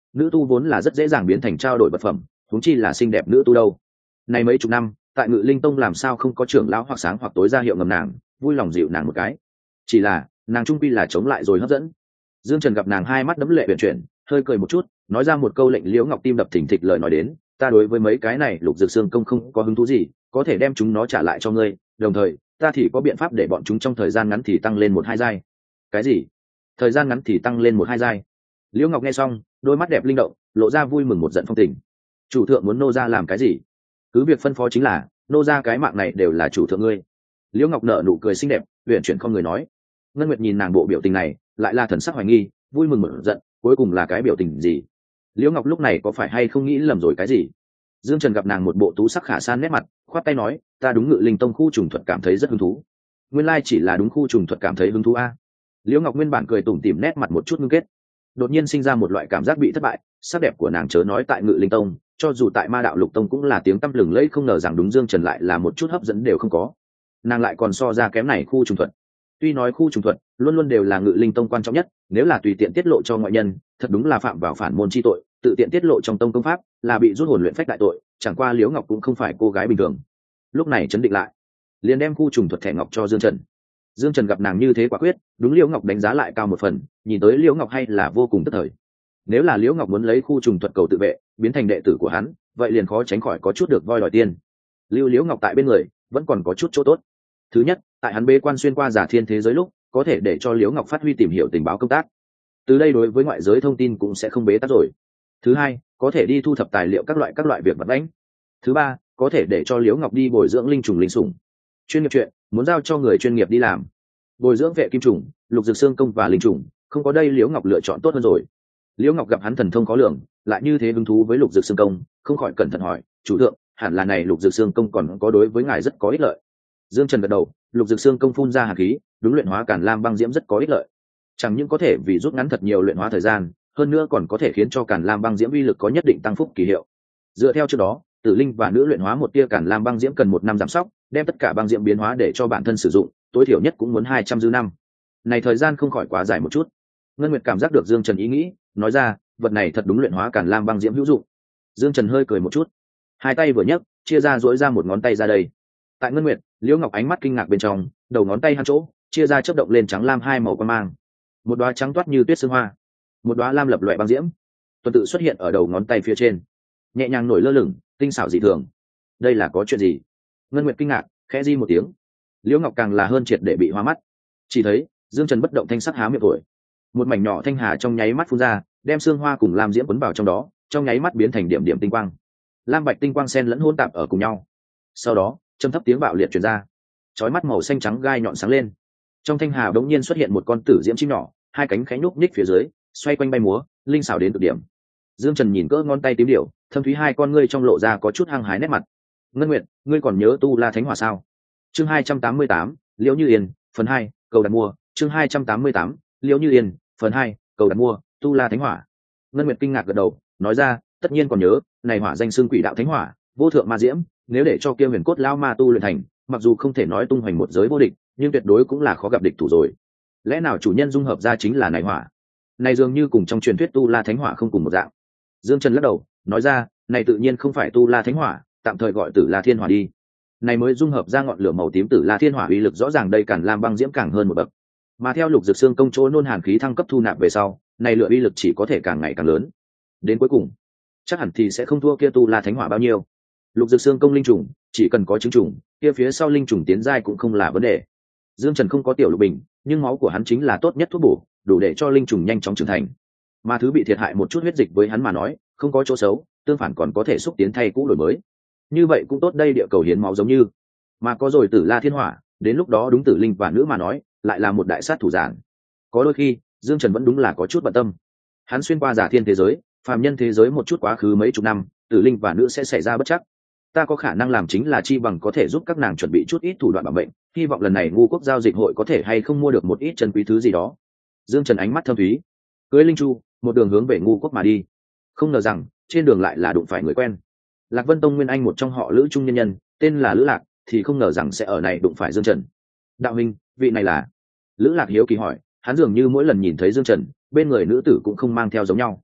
nữ tu vốn là rất dễ dàng biến thành trao đổi vật phẩm, huống chi là xinh đẹp nữ tu đâu. Này mấy chục năm tại Ngự Linh Tông làm sao không có trưởng lão hoặc sáng hoặc tối ra hiệu ngầm nàng, vui lòng dịu nàng một cái. Chỉ là nàng trung quy là chống lại rồi hấp dẫn. Dương Trần gặp nàng hai mắt đẫm lệ huyền chuyển, hơi cười một chút, nói ra một câu lệnh Liễu Ngọc tim đập thình thịch lời nói đến, ta đối với mấy cái này Lục Dược Xương công không có hứng thú gì, có thể đem chúng nó trả lại cho ngươi, đồng thời ta thì có biện pháp để bọn chúng trong thời gian ngắn thì tăng lên 1-2 giai. Cái gì? Thời gian ngắn thì tăng lên 1-2 giai? Liễu Ngọc nghe xong, đôi mắt đẹp linh động, lộ ra vui mừng một giận phong tình. Chủ thượng muốn nô gia làm cái gì? Cứ việc phân phó chính là, nô gia cái mạng này đều là chủ thượng ngươi. Liễu Ngọc nở nụ cười xinh đẹp, huyền chuyển không người nói. Ngân Nguyệt nhìn nàng bộ biểu tình này, lại là thần sắc hoài nghi, vui mừng một giận, cuối cùng là cái biểu tình gì? Liễu Ngọc lúc này có phải hay không nghĩ lầm rồi cái gì? Dương Trần gặp nàng một bộ tú sắc khả san nét mặt, khoát tay nói, ta đúng Ngự Linh Tông khu trùng thuật cảm thấy rất hứng thú. Nguyên lai chỉ là đúng khu trùng thuật cảm thấy hứng thú a. Liễu Ngọc nguyên bản cười tủm tỉm nét mặt một chút ngưng kết, đột nhiên sinh ra một loại cảm giác bị thất bại. Sắc đẹp của nàng chớ nói tại Ngự Linh Tông, cho dù tại Ma Đạo Lục Tông cũng là tiếng tăm lừng lẫy, không ngờ rằng đúng Dương Trần lại là một chút hấp dẫn đều không có. Nàng lại còn so ra kém này khu trùng thuật. Tuy nói khu trùng thuật luôn luôn đều là Ngự Linh Tông quan trọng nhất, nếu là tùy tiện tiết lộ cho ngoại nhân, thật đúng là phạm vào phản môn chi tội, tự tiện tiết lộ trong tông công pháp là bị rút hồn luyện phách đại tội. Chẳng qua Liễu Ngọc cũng không phải cô gái bình thường. Lúc này chấn định lại, liền đem khu trùng thuật thẻ ngọc cho Dương Trần. Dương Trần gặp nàng như thế quả quyết, đúng Liễu Ngọc đánh giá lại cao một phần, nhìn tới Liễu Ngọc hay là vô cùng tức thời. Nếu là Liễu Ngọc muốn lấy khu trùng thuật cầu tự vệ, biến thành đệ tử của hắn, vậy liền khó tránh khỏi có chút được voi đòi tiên. Lưu Liễu Ngọc tại bên người, vẫn còn có chút chỗ tốt. Thứ nhất, tại hắn bế quan xuyên qua giả thiên thế giới lúc, có thể để cho Liễu Ngọc phát huy tìm hiểu tình báo công tác. Từ đây đối với ngoại giới thông tin cũng sẽ không bế tắc rồi. Thứ hai, có thể đi thu thập tài liệu các loại việc vật đánh. Thứ ba, có thể để cho Liễu Ngọc đi bồi dưỡng linh trùng linh sủng. Chuyên nghiệp chuyện, muốn giao cho người chuyên nghiệp đi làm. Bồi dưỡng vệ kim trùng, Lục Dược Xương công và linh trùng, không có đây Liễu Ngọc lựa chọn tốt hơn rồi. Liễu Ngọc gặp hắn thần thông khó lường, lại như thế hứng thú với Lục Dược Xương công, không khỏi cẩn thận hỏi, chủ thượng, hẳn là này Lục Dược Xương công còn có đối với ngài rất có ích lợi. Dương Trần gật đầu, Lục Dược Xương công phun ra hàn khí, đúng luyện hóa Càn Lam băng diễm rất có ích lợi. Chẳng những có thể vì rút ngắn thật nhiều luyện hóa thời gian, hơn nữa còn có thể khiến cho Càn Lam băng diễm uy lực có nhất định tăng phúc kỳ hiệu. Dựa theo trước đó, Tử Linh và nữ luyện hóa một tia Càn Lam băng diễm cần 1 năm giảm sóc, đem tất cả băng diễm biến hóa để cho bản thân sử dụng, tối thiểu nhất cũng muốn 200 dư năm. Này thời gian không khỏi quá dài một chút. Ngân Nguyệt cảm giác được Dương Trần ý nghĩ, nói ra, vật này thật đúng luyện hóa Càn Lam băng diễm hữu dụng. Dương Trần hơi cười một chút, hai tay vừa nhấc, chia ra duỗi ra một ngón tay ra đây. Tại Ngân Nguyệt, Liễu Ngọc ánh mắt kinh ngạc bên trong, đầu ngón tay hắn chỗ chia ra chớp động lên trắng lam hai màu quang mang. Một đóa trắng toát như tuyết sương hoa, một đóa lam lập loè băng diễm, tuần tự xuất hiện ở đầu ngón tay phía trên, nhẹ nhàng nổi lơ lửng, tinh xảo dị thường. Đây là có chuyện gì? Ngân Nguyệt kinh ngạc, khẽ di một tiếng. Liễu Ngọc càng là hơn triệt để bị hoa mắt. Chỉ thấy Dương Trần bất động thanh sắc há miệng thổi, một mảnh nhỏ thanh hà trong nháy mắt phun ra, đem sương hoa cùng lam diễm cuốn vào trong đó, trong nháy mắt biến thành điểm điểm tinh quang. Lam bạch tinh quang xen lẫn hỗn tạp ở cùng nhau. Sau đó, trầm thấp tiếng bạo liệt truyền ra, chói mắt màu xanh trắng gai nhọn sáng lên. Trong thanh hà đống nhiên xuất hiện một con tử diễm chim nhỏ, hai cánh khẽ nhúc nhích phía dưới, xoay quanh bay múa, linh xảo đến cực điểm. Dương Trần nhìn cỡ ngón tay tím điểu, thâm thúy hai con ngươi trong lộ ra có chút hăng hái nét mặt. Ngân Nguyệt, ngươi còn nhớ Tu La Thánh Hỏa sao? Chương 288, Liễu Như Yên, phần 2, cầu đặt mua. Chương 288, Liễu Như Yên, phần 2, cầu đặt mua. Tu La Thánh Hỏa. Ngân Nguyệt kinh ngạc gật đầu, nói ra, tất nhiên còn nhớ, này hỏa danh xưng Quỷ Đạo Thánh Hỏa, vô thượng ma diễm, nếu để cho kia huyền cốt lão ma tu luyện thành, mặc dù không thể nói tung hoành một giới vô địch, nhưng tuyệt đối cũng là khó gặp địch thủ rồi. Lẽ nào chủ nhân dung hợp ra chính là này hỏa? Này dường như cùng trong truyền thuyết Tu La Thánh Hỏa không cùng một dạng. Dương Trần lắc đầu, nói ra, này tự nhiên không phải Tu La Thánh Hỏa, tạm thời gọi Tử La Thiên Hỏa đi. Này mới dung hợp ra ngọn lửa màu tím Tử La Thiên Hỏa uy lực rõ ràng đây Càn Lam băng diễm càng hơn một bậc. Mà theo Lục Dược Xương công chỗ nôn hàn khí thăng cấp thu nạp về sau, này lửa uy lực chỉ có thể càng ngày càng lớn. Đến cuối cùng, chắc hẳn thì sẽ không thua kia Tu La Thánh Hỏa bao nhiêu. Lục Dược Xương công linh trùng, chỉ cần có trứng trùng, kia phía sau linh trùng tiến giai cũng không là vấn đề. Dương Trần không có tiểu lục bình, nhưng máu của hắn chính là tốt nhất thuốc bổ, đủ để cho linh trùng nhanh chóng trưởng thành. Mà thứ bị thiệt hại một chút huyết dịch với hắn mà nói, không có chỗ xấu, tương phản còn có thể xúc tiến thay cũ đổi mới. Như vậy cũng tốt đây, địa cầu hiến máu giống như. Mà có rồi Tử La Thiên Hỏa, đến lúc đó đúng Tử Linh và nữ mà nói, lại là một đại sát thủ giản. Có đôi khi, Dương Trần vẫn đúng là có chút bận tâm. Hắn xuyên qua giả thiên thế giới, phàm nhân thế giới một chút quá khứ mấy chục năm, Tử Linh và nữ sẽ xảy ra bất chắc. Ta có khả năng làm chính là chi bằng có thể giúp các nàng chuẩn bị chút ít thủ đoạn bảo mệnh, hy vọng lần này ngu quốc giao dịch hội có thể hay không mua được một ít chân quý thứ gì đó. Dương Trần ánh mắt thâm thúy, cưới linh chu một đường hướng về ngu quốc mà đi. Không ngờ rằng trên đường lại là đụng phải người quen. Lạc Vân Tông nguyên anh một trong họ Lữ trung nhân nhân, tên là Lữ Lạc, thì không ngờ rằng sẽ ở này đụng phải Dương Trần. Đạo huynh, vị này là? Lữ Lạc hiếu kỳ hỏi, hắn dường như mỗi lần nhìn thấy Dương Trần, bên người nữ tử cũng không mang theo giống nhau.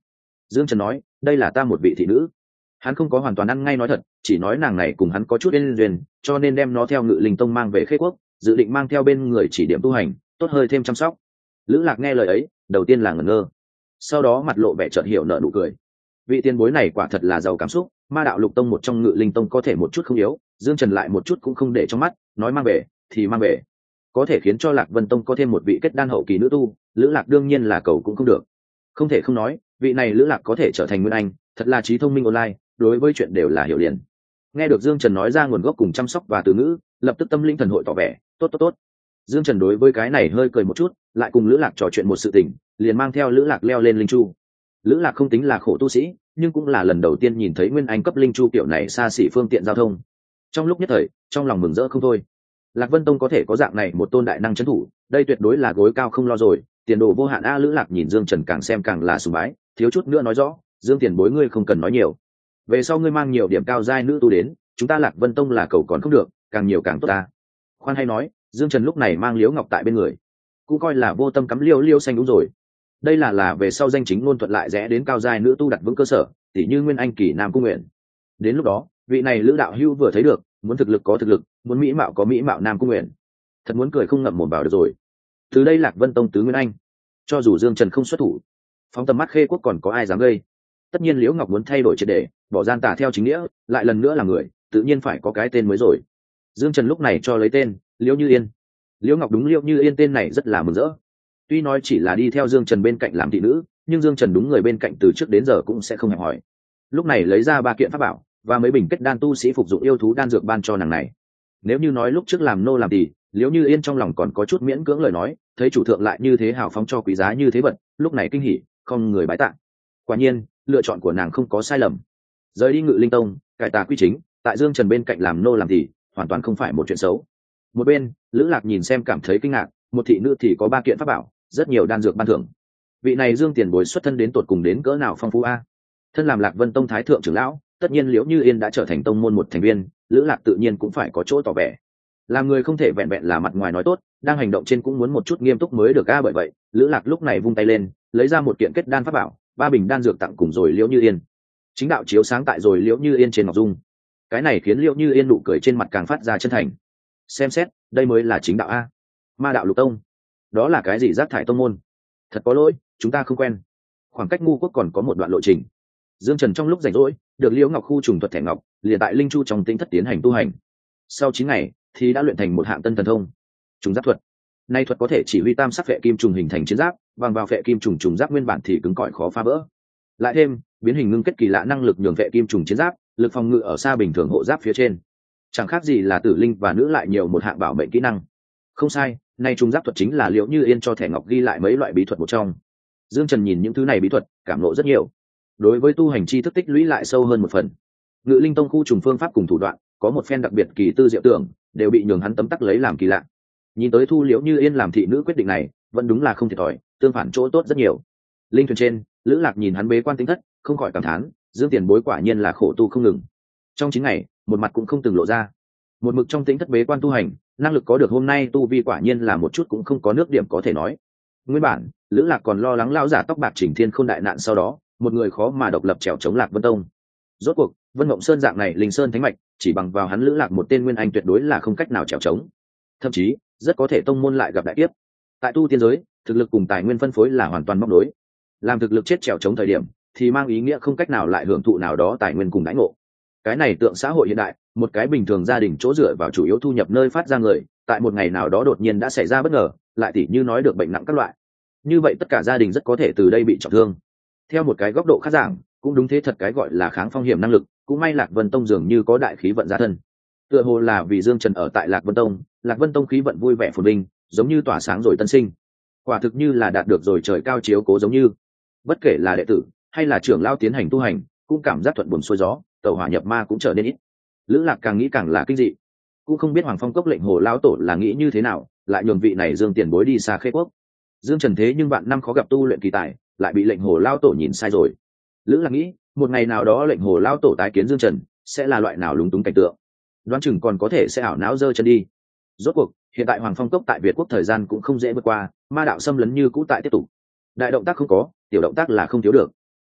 Dương Trần nói, đây là ta một vị thị nữ. Hắn không có hoàn toàn ăn ngay nói thật, chỉ nói nàng này cùng hắn có chút đến duyên, cho nên đem nó theo Ngự Linh Tông mang về Khê Quốc, dự định mang theo bên người chỉ điểm tu hành, tốt hơi thêm chăm sóc. Lữ Lạc nghe lời ấy, đầu tiên là ngẩn ngơ, sau đó mặt lộ vẻ chợt hiểu nở nụ cười. Vị tiền bối này quả thật là giàu cảm xúc, Ma Đạo Lục Tông một trong Ngự Linh Tông có thể một chút không yếu, Dương Trần lại một chút cũng không để trong mắt, nói mang về thì mang về, có thể khiến cho Lạc Vân Tông có thêm một vị kết đan hậu kỳ nữ tu, Lữ Lạc đương nhiên là cầu cũng không được. Không thể không nói, vị này Lữ Lạc có thể trở thành nguyên anh, thật là trí thông minh online, đối với chuyện đều là hiểu liền. Nghe được Dương Trần nói ra nguồn gốc cùng chăm sóc và từ ngữ, lập tức tâm linh thần hội tỏ vẻ tốt tốt tốt. Dương Trần đối với cái này hơi cười một chút, lại cùng Lữ Lạc trò chuyện một sự tình, liền mang theo Lữ Lạc leo lên linh chu. Lữ Lạc không tính là khổ tu sĩ, nhưng cũng là lần đầu tiên nhìn thấy nguyên anh cấp linh chu kiểu này xa xỉ phương tiện giao thông. Trong lúc nhất thời, trong lòng mừng rỡ không thôi. Lạc Vân Tông có thể có dạng này một tôn đại năng trấn thủ, đây tuyệt đối là gối cao không lo rồi, tiền đồ vô hạn a. Lữ Lạc nhìn Dương Trần càng xem càng là sùng bái, thiếu chút nữa nói rõ, Dương tiền bối ngươi không cần nói nhiều, về sau ngươi mang nhiều điểm cao giai nữ tu đến, chúng ta Lạc Vân Tông là cầu còn không được, càng nhiều càng tốt ta. Khoan hay nói, Dương Trần lúc này mang Liễu Ngọc tại bên người, cũng coi là vô tâm cắm liêu liêu xanh đúng rồi. Đây là về sau danh chính ngôn thuận lại rẽ đến cao giai nữ tu đặt vững cơ sở, tỷ như Nguyên Anh kỳ Nam Cung Nguyện. Đến lúc đó, vị này Lữ đạo hưu vừa thấy được, muốn thực lực có thực lực, muốn mỹ mạo có mỹ mạo Nam Cung Nguyện, thật muốn cười không ngậm mồm vào được rồi. Từ đây Lạc Vân Tông tứ Nguyên Anh, cho dù Dương Trần không xuất thủ, phóng tầm mắt Khê Quốc còn có ai dám gây. Tất nhiên Liễu Ngọc muốn thay đổi triệt để, bỏ gian tà theo chính nghĩa, lại lần nữa là người, tự nhiên phải có cái tên mới rồi. Dương Trần lúc này cho lấy tên Liễu Như Yên. Liễu Ngọc đúng Liễu Như Yên tên này rất là mừng rỡ. Tuy nói chỉ là đi theo Dương Trần bên cạnh làm thị nữ, nhưng Dương Trần đúng người bên cạnh từ trước đến giờ cũng sẽ không hẹp hỏi. Lúc này lấy ra 3 kiện pháp bảo và mấy bình kết đan tu sĩ phục dụng yêu thú đan dược ban cho nàng này. Nếu như nói lúc trước làm nô làm tỳ, Liễu Như Yên trong lòng còn có chút miễn cưỡng lời nói, thấy chủ thượng lại như thế hào phóng cho quý giá như thế vật, lúc này kinh hỉ, không người bái tạ. Quả nhiên, lựa chọn của nàng không có sai lầm. Rời đi Ngự Linh Tông, cải tà quy chính, tại Dương Trần bên cạnh làm nô làm tỳ, hoàn toàn không phải một chuyện xấu. Một bên, Lữ Lạc nhìn xem cảm thấy kinh ngạc, một thị nữ thì có 3 kiện pháp bảo, rất nhiều đan dược ban thưởng. Vị này Dương tiền bối xuất thân đến tột cùng đến cỡ nào phong phú a. Thân làm Lạc Vân Tông thái thượng trưởng lão, tất nhiên Liễu Như Yên đã trở thành tông môn một thành viên, Lữ Lạc tự nhiên cũng phải có chỗ tỏ vẻ. Làm người không thể vẹn vẹn là mặt ngoài nói tốt, đang hành động trên cũng muốn một chút nghiêm túc mới được a. Bởi vậy, Lữ Lạc lúc này vung tay lên, lấy ra một kiện kết đan pháp bảo, 3 bình đan dược tặng cùng rồi Liễu Như Yên. Chính đạo chiếu sáng tại rồi Liễu Như Yên trên ngọc dung, cái này khiến Liễu Như Yên nụ cười trên mặt càng phát ra chân thành. Xem xét, đây mới là chính đạo a. Ma đạo Lục Tông, đó là cái gì rác thải tông môn? Thật có lỗi, chúng ta không quen. Khoảng cách ngu quốc còn có một đoạn lộ trình. Dương Trần trong lúc rảnh rỗi, được Liễu Ngọc khu trùng thuật thẻ ngọc, liền tại linh chu trong tinh thất tiến hành tu hành. Sau 9 ngày, thì đã luyện thành một hạng tân thần thông, trùng giáp thuật. Nay thuật có thể chỉ huy tam sắc phệ kim trùng hình thành chiến giáp, bằng vào phệ kim trùng trùng giáp nguyên bản thì cứng cỏi khó phá vỡ. Lại thêm biến hình ngưng kết kỳ lạ năng lực nhường phệ kim trùng chiến giáp, lực phòng ngự ở xa bình thường hộ giáp phía trên. Chẳng khác gì là tử linh và nữ lại nhiều một hạng bảo mệnh kỹ năng. Không sai, nay trùng giáp thuật chính là Liễu Như Yên cho thẻ ngọc ghi lại mấy loại bí thuật một trong. Dương Trần nhìn những thứ này bí thuật, cảm ngộ rất nhiều. Đối với tu hành chi thức tích lũy lại sâu hơn một phần. Ngự Linh Tông khu trùng phương pháp cùng thủ đoạn, có một phen đặc biệt kỳ tư diệu tưởng, đều bị nhường hắn tấm tắc lấy làm kỳ lạ. Nhìn tới thu Liễu Như Yên làm thị nữ quyết định này, vẫn đúng là không thiệt thòi, tương phản chỗ tốt rất nhiều. Linh thuyền trên, Lữ Lạc nhìn hắn bế quan tinh thất, không khỏi cảm thán, Dương tiền bối quả nhiên là khổ tu không ngừng. Trong 9 ngày, một mặt cũng không từng lộ ra. Một mực trong tinh thất bế quan tu hành, năng lực có được hôm nay tu vi quả nhiên là một chút cũng không có nước điểm có thể nói. Nguyên bản, Lữ Lạc còn lo lắng lão giả tóc bạc Trình Thiên Khôn đại nạn sau đó, một người khó mà độc lập trèo chống Lạc Vân Tông. Rốt cuộc, Vân Mộng Sơn dạng này linh sơn thánh mạch, chỉ bằng vào hắn Lữ Lạc một tên nguyên anh tuyệt đối là không cách nào trèo chống. Thậm chí, rất có thể tông môn lại gặp đại kiếp. Tại tu tiên giới, thực lực cùng tài nguyên phân phối là hoàn toàn móc đối. Làm thực lực chết trèo chống thời điểm, thì mang ý nghĩa không cách nào lại hưởng thụ nào đó tài nguyên cùng đãi ngộ. Cái này tượng xã hội hiện đại, một cái bình thường gia đình chỗ dựa vào chủ yếu thu nhập nơi phát ra người, tại một ngày nào đó đột nhiên đã xảy ra bất ngờ, lại tỉ như nói được bệnh nặng các loại. Như vậy tất cả gia đình rất có thể từ đây bị trọng thương. Theo một cái góc độ khác giảng, cũng đúng thế, thật cái gọi là kháng phong hiểm năng lực, cũng may Lạc Vân Tông dường như có đại khí vận gia thân. Tựa hồ là vì Dương Trần ở tại Lạc Vân Tông khí vận vui vẻ phồn vinh, giống như tỏa sáng rồi tân sinh. Quả thực như là đạt được rồi trời cao chiếu cố giống như. Bất kể là đệ tử hay là trưởng lao tiến hành tu hành, cũng cảm giác thuận buồm xuôi gió, tẩu hỏa nhập ma cũng trở nên ít. Lữ Lạc càng nghĩ càng là kinh dị, cũng không biết Hoàng Phong Cốc lệnh hồ lão tổ là nghĩ như thế nào, lại nhường vị này Dương tiền bối đi xa Khê Quốc. Dương Trần thế nhưng bạn năm khó gặp tu luyện kỳ tài, lại bị lệnh hồ lão tổ nhìn sai rồi. Lữ Lạc nghĩ, một ngày nào đó lệnh hồ lão tổ tái kiến Dương Trần, sẽ là loại nào lúng túng cảnh tượng, đoán chừng còn có thể sẽ ảo não giơ chân đi. Rốt cuộc, hiện tại Hoàng Phong Cốc tại Việt Quốc thời gian cũng không dễ vượt qua, ma đạo xâm lấn như cũ tại tiếp tục. Đại động tác không có, tiểu động tác là không thiếu được.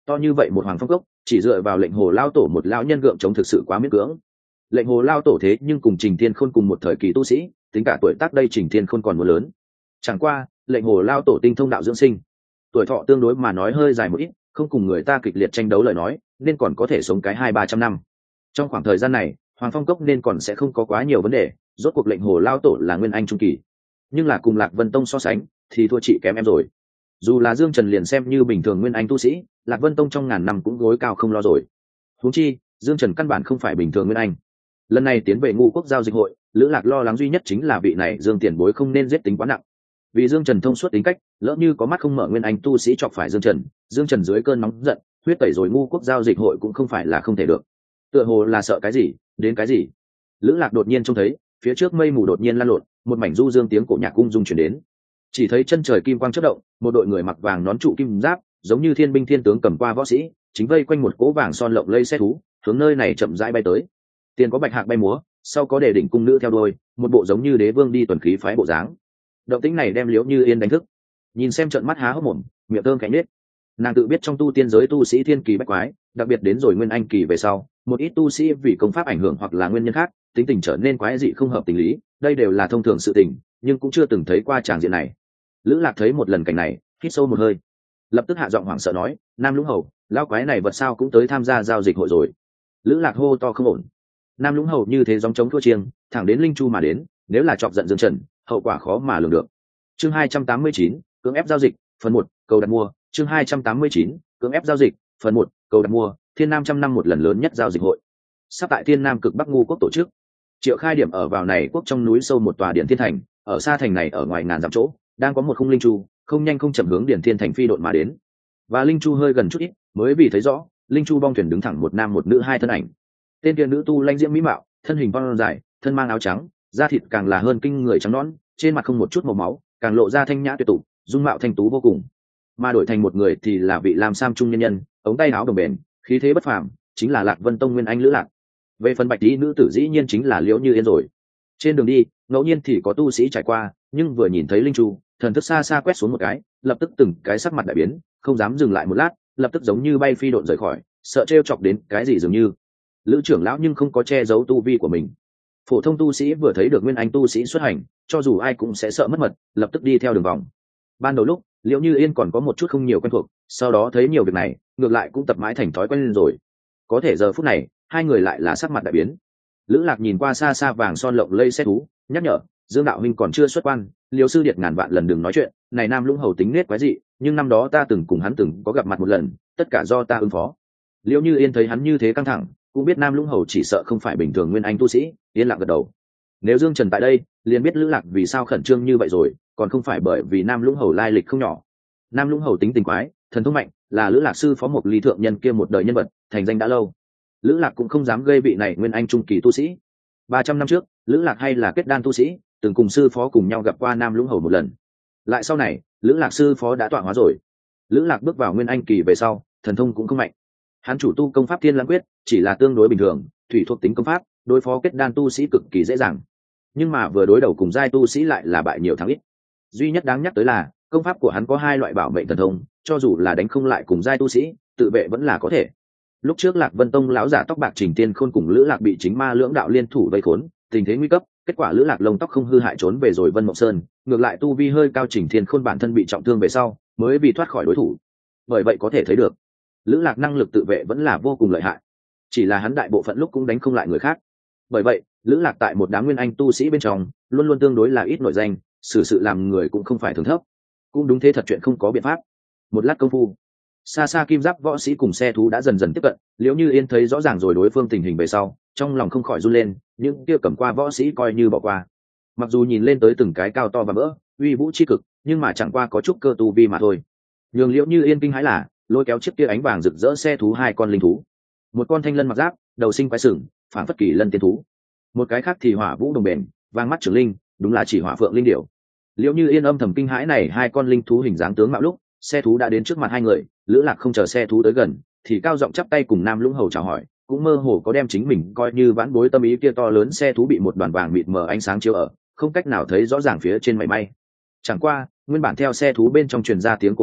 To như vậy một hoàng phong cốc chỉ dựa vào lệnh hồ lao tổ một lão nhân gượng chống thực sự quá miễn cưỡng. Lệnh hồ lao tổ thế nhưng cùng Trình Thiên Khôn cùng một thời kỳ tu sĩ, tính cả tuổi tác đây Trình Thiên Khôn còn muốn lớn. Chẳng qua lệnh hồ lao tổ tinh thông đạo dưỡng sinh, tuổi thọ tương đối mà nói hơi dài một ít, không cùng người ta kịch liệt tranh đấu lời nói, nên còn có thể sống cái 200-300 năm. Trong khoảng thời gian này hoàng phong cốc nên còn sẽ không có quá nhiều vấn đề. Rốt cuộc lệnh hồ lao tổ là nguyên anh trung kỳ, nhưng là cùng Lạc Vân Tông so sánh thì thua chị kém em rồi. Dù là Dương Trần liền xem như bình thường nguyên anh tu sĩ, Lạc Vân Tông trong ngàn năm cũng gối cao không lo rồi. Huống chi Dương Trần căn bản không phải bình thường nguyên anh. Lần này tiến về Ngũ Quốc giao dịch hội, Lữ Lạc lo lắng duy nhất chính là vị này Dương tiền bối không nên giết tính quá nặng. Vì Dương Trần thông suốt tính cách, lỡ như có mắt không mở nguyên anh tu sĩ chọc phải Dương Trần dưới cơn nóng giận huyết tẩy rồi Ngũ Quốc giao dịch hội cũng không phải là không thể được. Tựa hồ là sợ cái gì đến cái gì. Lữ Lạc đột nhiên trông thấy phía trước mây mù đột nhiên lan lộn, một mảnh du dương tiếng cổ nhạc cung dung chuyển đến. Chỉ thấy chân trời kim quang chớp động, một đội người mặc vàng nón trụ kim giáp, giống như thiên binh thiên tướng cầm qua võ sĩ, chính vây quanh một cỗ vàng son lộng lây xe thú, hướng nơi này chậm rãi bay tới. Tiền có bạch hạc bay múa, sau có đề đỉnh cung nữ theo đuôi, một bộ giống như đế vương đi tuần khí phái bộ dáng. Động tĩnh này đem Liễu Như Yên đánh thức, nhìn xem trợn mắt há hốc mồm, miệng thơm cánh nết. Nàng tự biết trong tu tiên giới tu sĩ thiên kỳ bách quái, đặc biệt đến rồi nguyên anh kỳ về sau, một ít tu sĩ vì công pháp ảnh hưởng hoặc là nguyên nhân khác, tính tình trở nên quái dị không hợp tình lý, đây đều là thông thường sự tình, nhưng cũng chưa từng thấy qua tràng diện này. Lữ Lạc thấy một lần cảnh này, hít sâu một hơi, lập tức hạ giọng hoảng sợ nói: Nam Lũng Hầu, lão quái này vật sao cũng tới tham gia giao dịch hội rồi. Lữ Lạc hô to không ổn. Nam Lũng Hầu như thế gióng trống thua chiêng, thẳng đến Linh Chu mà đến, nếu là chọc giận Dương Trần, hậu quả khó mà lường được. Chương 289, cưỡng ép giao dịch, phần 1, cầu đặt mua. Chương 289, cưỡng ép giao dịch, phần 1, cầu đặt mua. Thiên Nam trăm năm một lần lớn nhất giao dịch hội, sắp tại Thiên Nam cực Bắc Ngu Quốc tổ chức. Triệu khai điểm ở vào này quốc trong núi sâu một tòa điện thiên thành, ở xa thành này ở ngoài ngàn dặm chỗ, đang có một khung linh chu, không nhanh không chậm hướng điện thiên thành phi độn mà đến. Và linh chu hơi gần chút ít, mới vì thấy rõ, linh chu bong thuyền đứng thẳng một nam một nữ hai thân ảnh. Tên kia nữ tu lanh diễm mỹ mạo, thân hình vong dài, thân mang áo trắng, da thịt càng là hơn kinh người trắng nõn, trên mặt không một chút màu máu, càng lộ ra thanh nhã tuyệt tục, dung mạo thanh tú vô cùng. Mà đổi thành một người thì là vị lam sam trung nhân nhân, ống tay áo đồng bền, khí thế bất phàm, chính là Lạc Vân Tông nguyên anh Lữ Lạc. Về phần bạch tí nữ tử dĩ nhiên chính là Liễu Như Yên rồi. Trên đường đi ngẫu nhiên thì có tu sĩ trải qua, nhưng vừa nhìn thấy linh chu, thần thức xa xa quét xuống một cái, lập tức từng cái sắc mặt đại biến, không dám dừng lại một lát, lập tức giống như bay phi độn rời khỏi, sợ trêu chọc đến cái gì dường như. Lữ trưởng lão nhưng không có che giấu tu vi của mình. Phổ thông tu sĩ vừa thấy được nguyên anh tu sĩ xuất hành, cho dù ai cũng sẽ sợ mất mật, lập tức đi theo đường vòng. Ban đầu lúc Liễu Như Yên còn có một chút không nhiều quen thuộc, sau đó thấy nhiều việc này, ngược lại cũng tập mãi thành thói quen lên rồi. Có thể giờ phút này hai người lại là sắc mặt đại biến. Lữ Lạc nhìn qua xa xa vàng son lộng lây xe thú, nhắc nhở: Dương đạo huynh còn chưa xuất quan, Liêu sư điệt ngàn vạn lần đừng nói chuyện, này Nam Lũng Hầu tính nết quái dị, nhưng năm đó ta từng cùng hắn từng có gặp mặt một lần, tất cả do ta ứng phó. Liễu Như Yên thấy hắn như thế căng thẳng, cũng biết Nam Lũng Hầu chỉ sợ không phải bình thường nguyên anh tu sĩ, yên lặng gật đầu. Nếu Dương Trần tại đây, liền biết Lữ Lạc vì sao khẩn trương như vậy rồi, còn không phải bởi vì Nam Lũng Hầu lai lịch không nhỏ. Nam Lũng Hầu tính tình quái, thần thông mạnh, là Lữ Lạc sư phó Mộc Ly thượng nhân kia một đời nhân vật, thành danh đã lâu. Lữ Lạc cũng không dám gây vị này nguyên anh trung kỳ tu sĩ. 300 năm trước, Lữ Lạc hay là kết đan tu sĩ, từng cùng sư phó cùng nhau gặp qua Nam Lũng Hầu một lần. Lại sau này, Lữ Lạc sư phó đã tọa hóa rồi. Lữ Lạc bước vào nguyên anh kỳ về sau, thần thông cũng không mạnh. Hắn chủ tu công pháp Thiên Lãng Quyết, chỉ là tương đối bình thường, thủy thuộc tính công pháp, đối phó kết đan tu sĩ cực kỳ dễ dàng. Nhưng mà vừa đối đầu cùng giai tu sĩ lại là bại nhiều thắng ít. Duy nhất đáng nhắc tới là, công pháp của hắn có hai loại bảo mệnh thần thông, cho dù là đánh không lại cùng giai tu sĩ, tự vệ vẫn là có thể. Lúc trước Lạc Vân Tông lão giả tóc bạc Trình Tiên Khôn cùng Lữ Lạc bị chính ma lưỡng đạo liên thủ vây khốn, tình thế nguy cấp, kết quả Lữ Lạc lông tóc không hư hại trốn về rồi Vân Mộng Sơn, ngược lại tu vi hơi cao Trình Thiên Khôn bản thân bị trọng thương về sau, mới bị thoát khỏi đối thủ. Bởi vậy có thể thấy được, Lữ Lạc năng lực tự vệ vẫn là vô cùng lợi hại. Chỉ là hắn đại bộ phận lúc cũng đánh không lại người khác. Bởi vậy, Lữ Lạc tại một đám nguyên anh tu sĩ bên trong, luôn luôn tương đối là ít nổi danh, xử sự làm người cũng không phải thường thấp. Cũng đúng thế thật chuyện không có biện pháp. Một lát công phu, xa xa kim giáp võ sĩ cùng xe thú đã dần dần tiếp cận. Liễu Như Yên thấy rõ ràng rồi đối phương tình hình về sau, trong lòng không khỏi run lên, những kia cầm qua võ sĩ coi như bỏ qua. Mặc dù nhìn lên tới từng cái cao to và vỡ, uy vũ chi cực, nhưng mà chẳng qua có chút cơ tu vi mà thôi. Nhường Liễu Như Yên kinh hãi là lôi kéo chiếc kia ánh vàng rực rỡ xe thú hai con linh thú, một con thanh lân mặc giáp, đầu sinh quái sừng, phản phất kỳ lân tiên thú, một cái khác thì hỏa vũ đồng bền, vàng mắt trưởng linh, đúng là chỉ hỏa phượng linh điểu. Liễu Như Yên âm thầm kinh hãi này hai con linh thú hình dáng tướng mạo lúc, xe thú đã đến trước mặt hai người. Lữ Lạc không chờ xe thú tới gần, thì cao giọng chắp tay cùng Nam Lũng Hầu chào hỏi, cũng mơ hồ có đem chính mình coi như vãn bối tâm ý. Kia to lớn xe thú bị một đoàn vàng mịt mờ ánh sáng chiếu ở, không cách nào thấy rõ ràng phía trên mảy may. Chẳng qua, nguyên bản theo xe thú bên trong truyền ra tiếng cổ nhạc,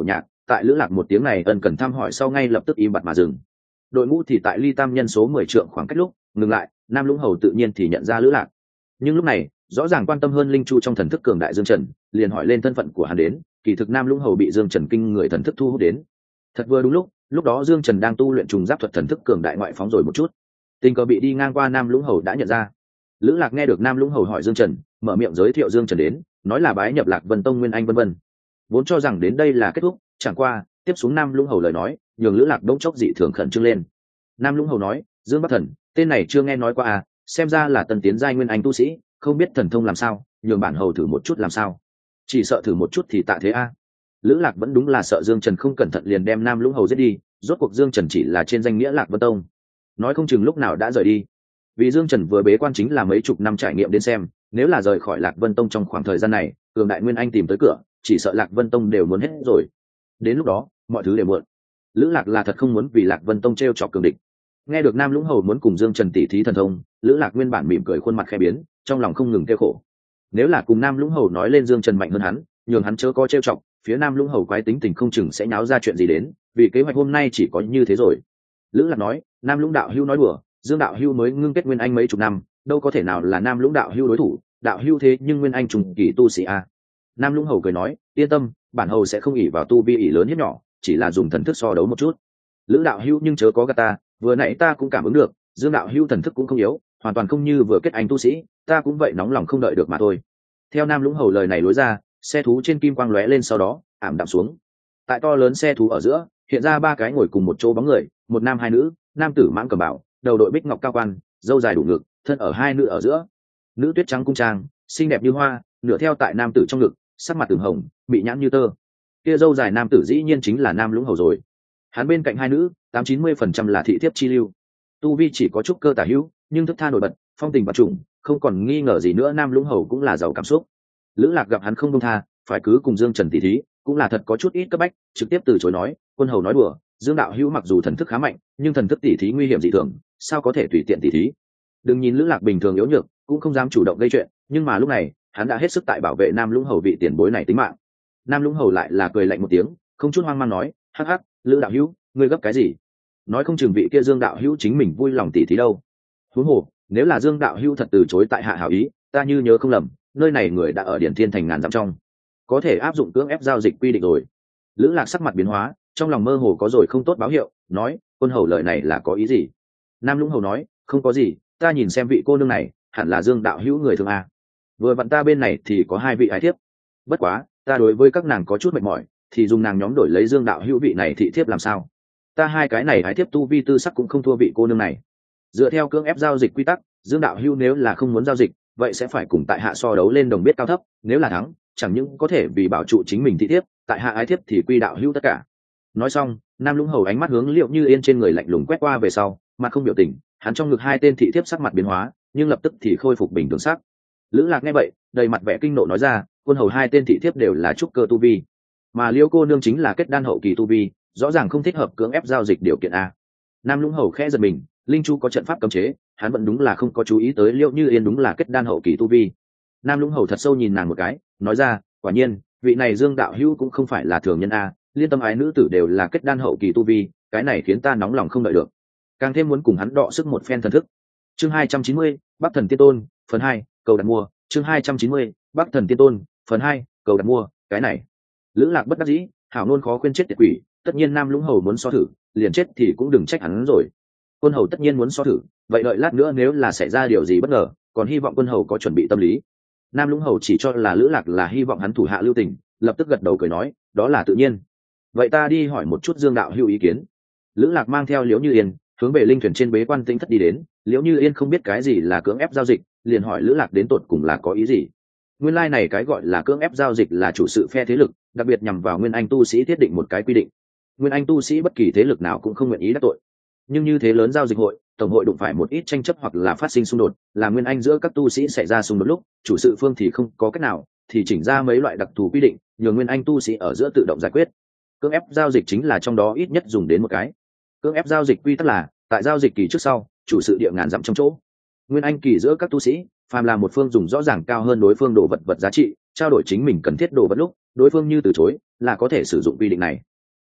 tại Lữ Lạc một tiếng này ân cần thăm hỏi sau ngay lập tức im bặt mà dừng. Đội ngũ thì tại ly tam nhân số 10 trượng khoảng cách lúc ngừng lại, Nam Lũng Hầu tự nhiên thì nhận ra Lữ Lạc. Nhưng lúc này rõ ràng quan tâm hơn linh chu trong thần thức cường đại Dương Trần, liền hỏi lên thân phận của hắn đến. Kỳ thực Nam Lũng Hầu bị Dương Trần kinh người thần thức thu hút đến. Thật vừa đúng lúc đó Dương Trần đang tu luyện trùng giáp thuật thần thức cường đại ngoại phóng rồi một chút, tình cờ bị đi ngang qua Nam Lũng Hầu đã nhận ra. Lữ Lạc nghe được Nam Lũng Hầu hỏi Dương Trần, mở miệng giới thiệu Dương Trần đến, nói là bái nhập Lạc Vân Tông Nguyên Anh vân vân. Vốn cho rằng đến đây là kết thúc, chẳng qua tiếp xuống Nam Lũng Hầu lời nói nhường Lữ Lạc đống chốc dị thường khẩn trương lên. Nam Lũng Hầu nói, Dương Bắc Thần, tên này chưa nghe nói qua à, xem ra là tân tiến giai Nguyên Anh tu sĩ, không biết thần thông làm sao, nhường bản hầu thử một chút làm sao. Chỉ sợ thử một chút thì tạ thế a. Lữ Lạc vẫn đúng là sợ Dương Trần không cẩn thận liền đem Nam Lũng Hầu giết đi, rốt cuộc Dương Trần chỉ là trên danh nghĩa Lạc Vân Tông, nói không chừng lúc nào đã rời đi. Vì Dương Trần vừa bế quan chính là mấy chục năm trải nghiệm đến xem, nếu là rời khỏi Lạc Vân Tông trong khoảng thời gian này, cường đại Nguyên Anh tìm tới cửa, chỉ sợ Lạc Vân Tông đều muốn hết rồi. Đến lúc đó, mọi thứ đều muộn. Lữ Lạc là thật không muốn vì Lạc Vân Tông trêu chọc cường địch. Nghe được Nam Lũng Hầu muốn cùng Dương Trần tỉ thí thần thông, Lữ Lạc nguyên bản mỉm cười khuôn mặt khẽ biến, trong lòng không ngừng kêu khổ. Nếu là cùng Nam Lũng Hầu nói lên Dương Trần mạnh hơn hắn, nhường hắn chớ có trêu chọc, phía Nam Lũng Hầu quái tính tình không chừng sẽ nháo ra chuyện gì đến, vì kế hoạch hôm nay chỉ có như thế rồi. Lữ Lạc nói, Nam Lũng đạo hưu nói đùa, Dương đạo hưu mới ngưng kết Nguyên Anh mấy chục năm, đâu có thể nào là Nam Lũng đạo hưu đối thủ, đạo hưu thế nhưng Nguyên Anh trùng kỳ tu sĩ a. Nam Lũng Hầu cười nói, yên tâm, bản hầu sẽ không ỷ vào tu vi ỷ lớn hiếp nhỏ, chỉ là dùng thần thức so đấu một chút. Lữ đạo hưu nhưng chớ có gạt ta, vừa nãy ta cũng cảm ứng được, Dương đạo hưu thần thức cũng không yếu, hoàn toàn không như vừa kết anh tu sĩ, ta cũng vậy nóng lòng không đợi được mà thôi. Theo Nam Lũng Hầu lời này lối ra, xe thú trên kim quang lóe lên sau đó ảm đạm xuống. Tại to lớn xe thú ở giữa hiện ra ba cái ngồi cùng một chỗ bóng người, một nam hai nữ, nam tử mãng cầm bảo, đầu đội bích ngọc cao quan, râu dài đủ ngực, thân ở hai nữ ở giữa. Nữ tuyết trắng cung trang, xinh đẹp như hoa, nửa theo tại nam tử trong ngực, sắc mặt từng hồng, bị nhãn như tơ. Kia râu dài nam tử dĩ nhiên chính là Nam Lũng Hầu rồi. Hắn bên cạnh hai nữ, 80-90% là thị thiếp chi lưu. Tu vi chỉ có chút cơ tả hữu, nhưng thức tha nổi bật, phong tình bạt trùng, không còn nghi ngờ gì nữa Nam Lũng Hầu cũng là giàu cảm xúc. Lữ Lạc gặp hắn không buông tha, phải cứ cùng Dương Trần tỉ thí, cũng là thật có chút ít cấp bách, trực tiếp từ chối nói, quân hầu nói đùa, Dương đạo hữu mặc dù thần thức khá mạnh, nhưng thần thức tỉ thí nguy hiểm dị thường, sao có thể tùy tiện tỉ thí. Đừng nhìn Lữ Lạc bình thường yếu nhược, cũng không dám chủ động gây chuyện, nhưng mà lúc này hắn đã hết sức tại bảo vệ Nam Lũng Hầu vị tiền bối này tính mạng. Nam Lũng Hầu lại là cười lạnh một tiếng, không chút hoang mang nói, hắc hắc, Lữ đạo hữu, ngươi gấp cái gì? Nói không chừng vị kia Dương đạo hữu chính mình vui lòng tỉ thí đâu. Huống hồ, nếu là Dương đạo hữu thật từ chối tại hạ hảo ý, ta như nhớ không lầm, nơi này người đã ở Điển Thiên thành ngàn dặm trong, có thể áp dụng cưỡng ép giao dịch quy định rồi. Lữ Lạc sắc mặt biến hóa, trong lòng mơ hồ có rồi không tốt báo hiệu, nói, quân hầu lời này là có ý gì? Nam Lũng Hầu nói, không có gì, ta nhìn xem vị cô nương này hẳn là Dương đạo hữu người thường a. Vừa vặn ta bên này thì có hai vị ái thiếp, bất quá ta đối với các nàng có chút mệt mỏi, thì dùng nàng nhóm đổi lấy Dương đạo hữu vị này thị thiếp làm sao? Ta hai cái này ái thiếp tu vi tư sắc cũng không thua vị cô nương này. Dựa theo cưỡng ép giao dịch quy tắc, Dương đạo hữu nếu là không muốn giao dịch, vậy sẽ phải cùng tại hạ so đấu lên đồng biết cao thấp, nếu là thắng, chẳng những có thể vì bảo trụ chính mình thị thiếp, tại hạ ái thiếp thì quy đạo hữu tất cả. Nói xong, Nam Lũng Hầu ánh mắt hướng Liệu Như Yên trên người lạnh lùng quét qua về sau, mặt không biểu tình, hắn trong ngực hai tên thị thiếp sắc mặt biến hóa, nhưng lập tức thì khôi phục bình thường sắc. Lữ Lạc nghe vậy, đầy mặt vẻ kinh nộ nói ra, quân hầu hai tên thị thiếp đều là trúc cơ tu vi, mà Liêu cô nương chính là kết đan hậu kỳ tu vi, rõ ràng không thích hợp cưỡng ép giao dịch điều kiện a. Nam Lũng Hầu khẽ giật mình, linh chu có trận pháp cấm chế, hắn vẫn đúng là không có chú ý tới Liêu Như Yên đúng là kết đan hậu kỳ tu vi. Nam Lũng Hầu thật sâu nhìn nàng một cái, nói ra, quả nhiên vị này Dương đạo hữu cũng không phải là thường nhân a, liên tâm ái nữ tử đều là kết đan hậu kỳ tu vi, cái này khiến ta nóng lòng không đợi được, càng thêm muốn cùng hắn đọ sức một phen thần thức. Chương 290, Bắc Thần Tiên Tôn, phần 2, cầu đặt mua. Chương 290, Bắc Thần Tiên Tôn, phần 2, cầu đặt mua. Cái này, Lữ Lạc bất đắc dĩ, hảo nôn khó khuyên chết tiệt quỷ, tất nhiên Nam Lũng Hầu muốn so thử, liền chết thì cũng đừng trách hắn rồi. Quân hầu tất nhiên muốn so thử, vậy đợi lát nữa nếu là xảy ra điều gì bất ngờ, còn hy vọng quân hầu có chuẩn bị tâm lý. Nam Lũng Hầu chỉ cho là Lữ Lạc là hy vọng hắn thủ hạ lưu tình, lập tức gật đầu cười nói, đó là tự nhiên. Vậy ta đi hỏi một chút Dương đạo hữu ý kiến. Lữ Lạc mang theo Liễu Như Yên hướng về linh thuyền trên bế quan tĩnh thất đi đến. Liễu Như Yên không biết cái gì là cưỡng ép giao dịch, liền hỏi Lữ Lạc đến tột cùng là có ý gì. Nguyên lai này cái gọi là cưỡng ép giao dịch là chủ sự phe thế lực, đặc biệt nhằm vào Nguyên Anh tu sĩ thiết định một cái quy định. Nguyên Anh tu sĩ bất kỳ thế lực nào cũng không nguyện ý đắc tội, nhưng như thế lớn giao dịch hội, tổng hội đụng phải một ít tranh chấp hoặc là phát sinh xung đột, là Nguyên Anh giữa các tu sĩ xảy ra xung đột lúc, chủ sự phương thì không có cách nào, thì chỉnh ra mấy loại đặc thù quy định, nhường Nguyên Anh tu sĩ ở giữa tự động giải quyết. Cưỡng ép giao dịch chính là trong đó ít nhất dùng đến một cái. Cưỡng ép giao dịch quy tắc là, tại giao dịch kỳ trước sau, chủ sự địa ngàn dặm trong chỗ. Nguyên Anh kỳ giữa các tu sĩ, phàm là một phương dùng rõ ràng cao hơn đối phương đồ vật giá trị, trao đổi chính mình cần thiết đồ vật lúc, đối phương như từ chối, là có thể sử dụng quy định này.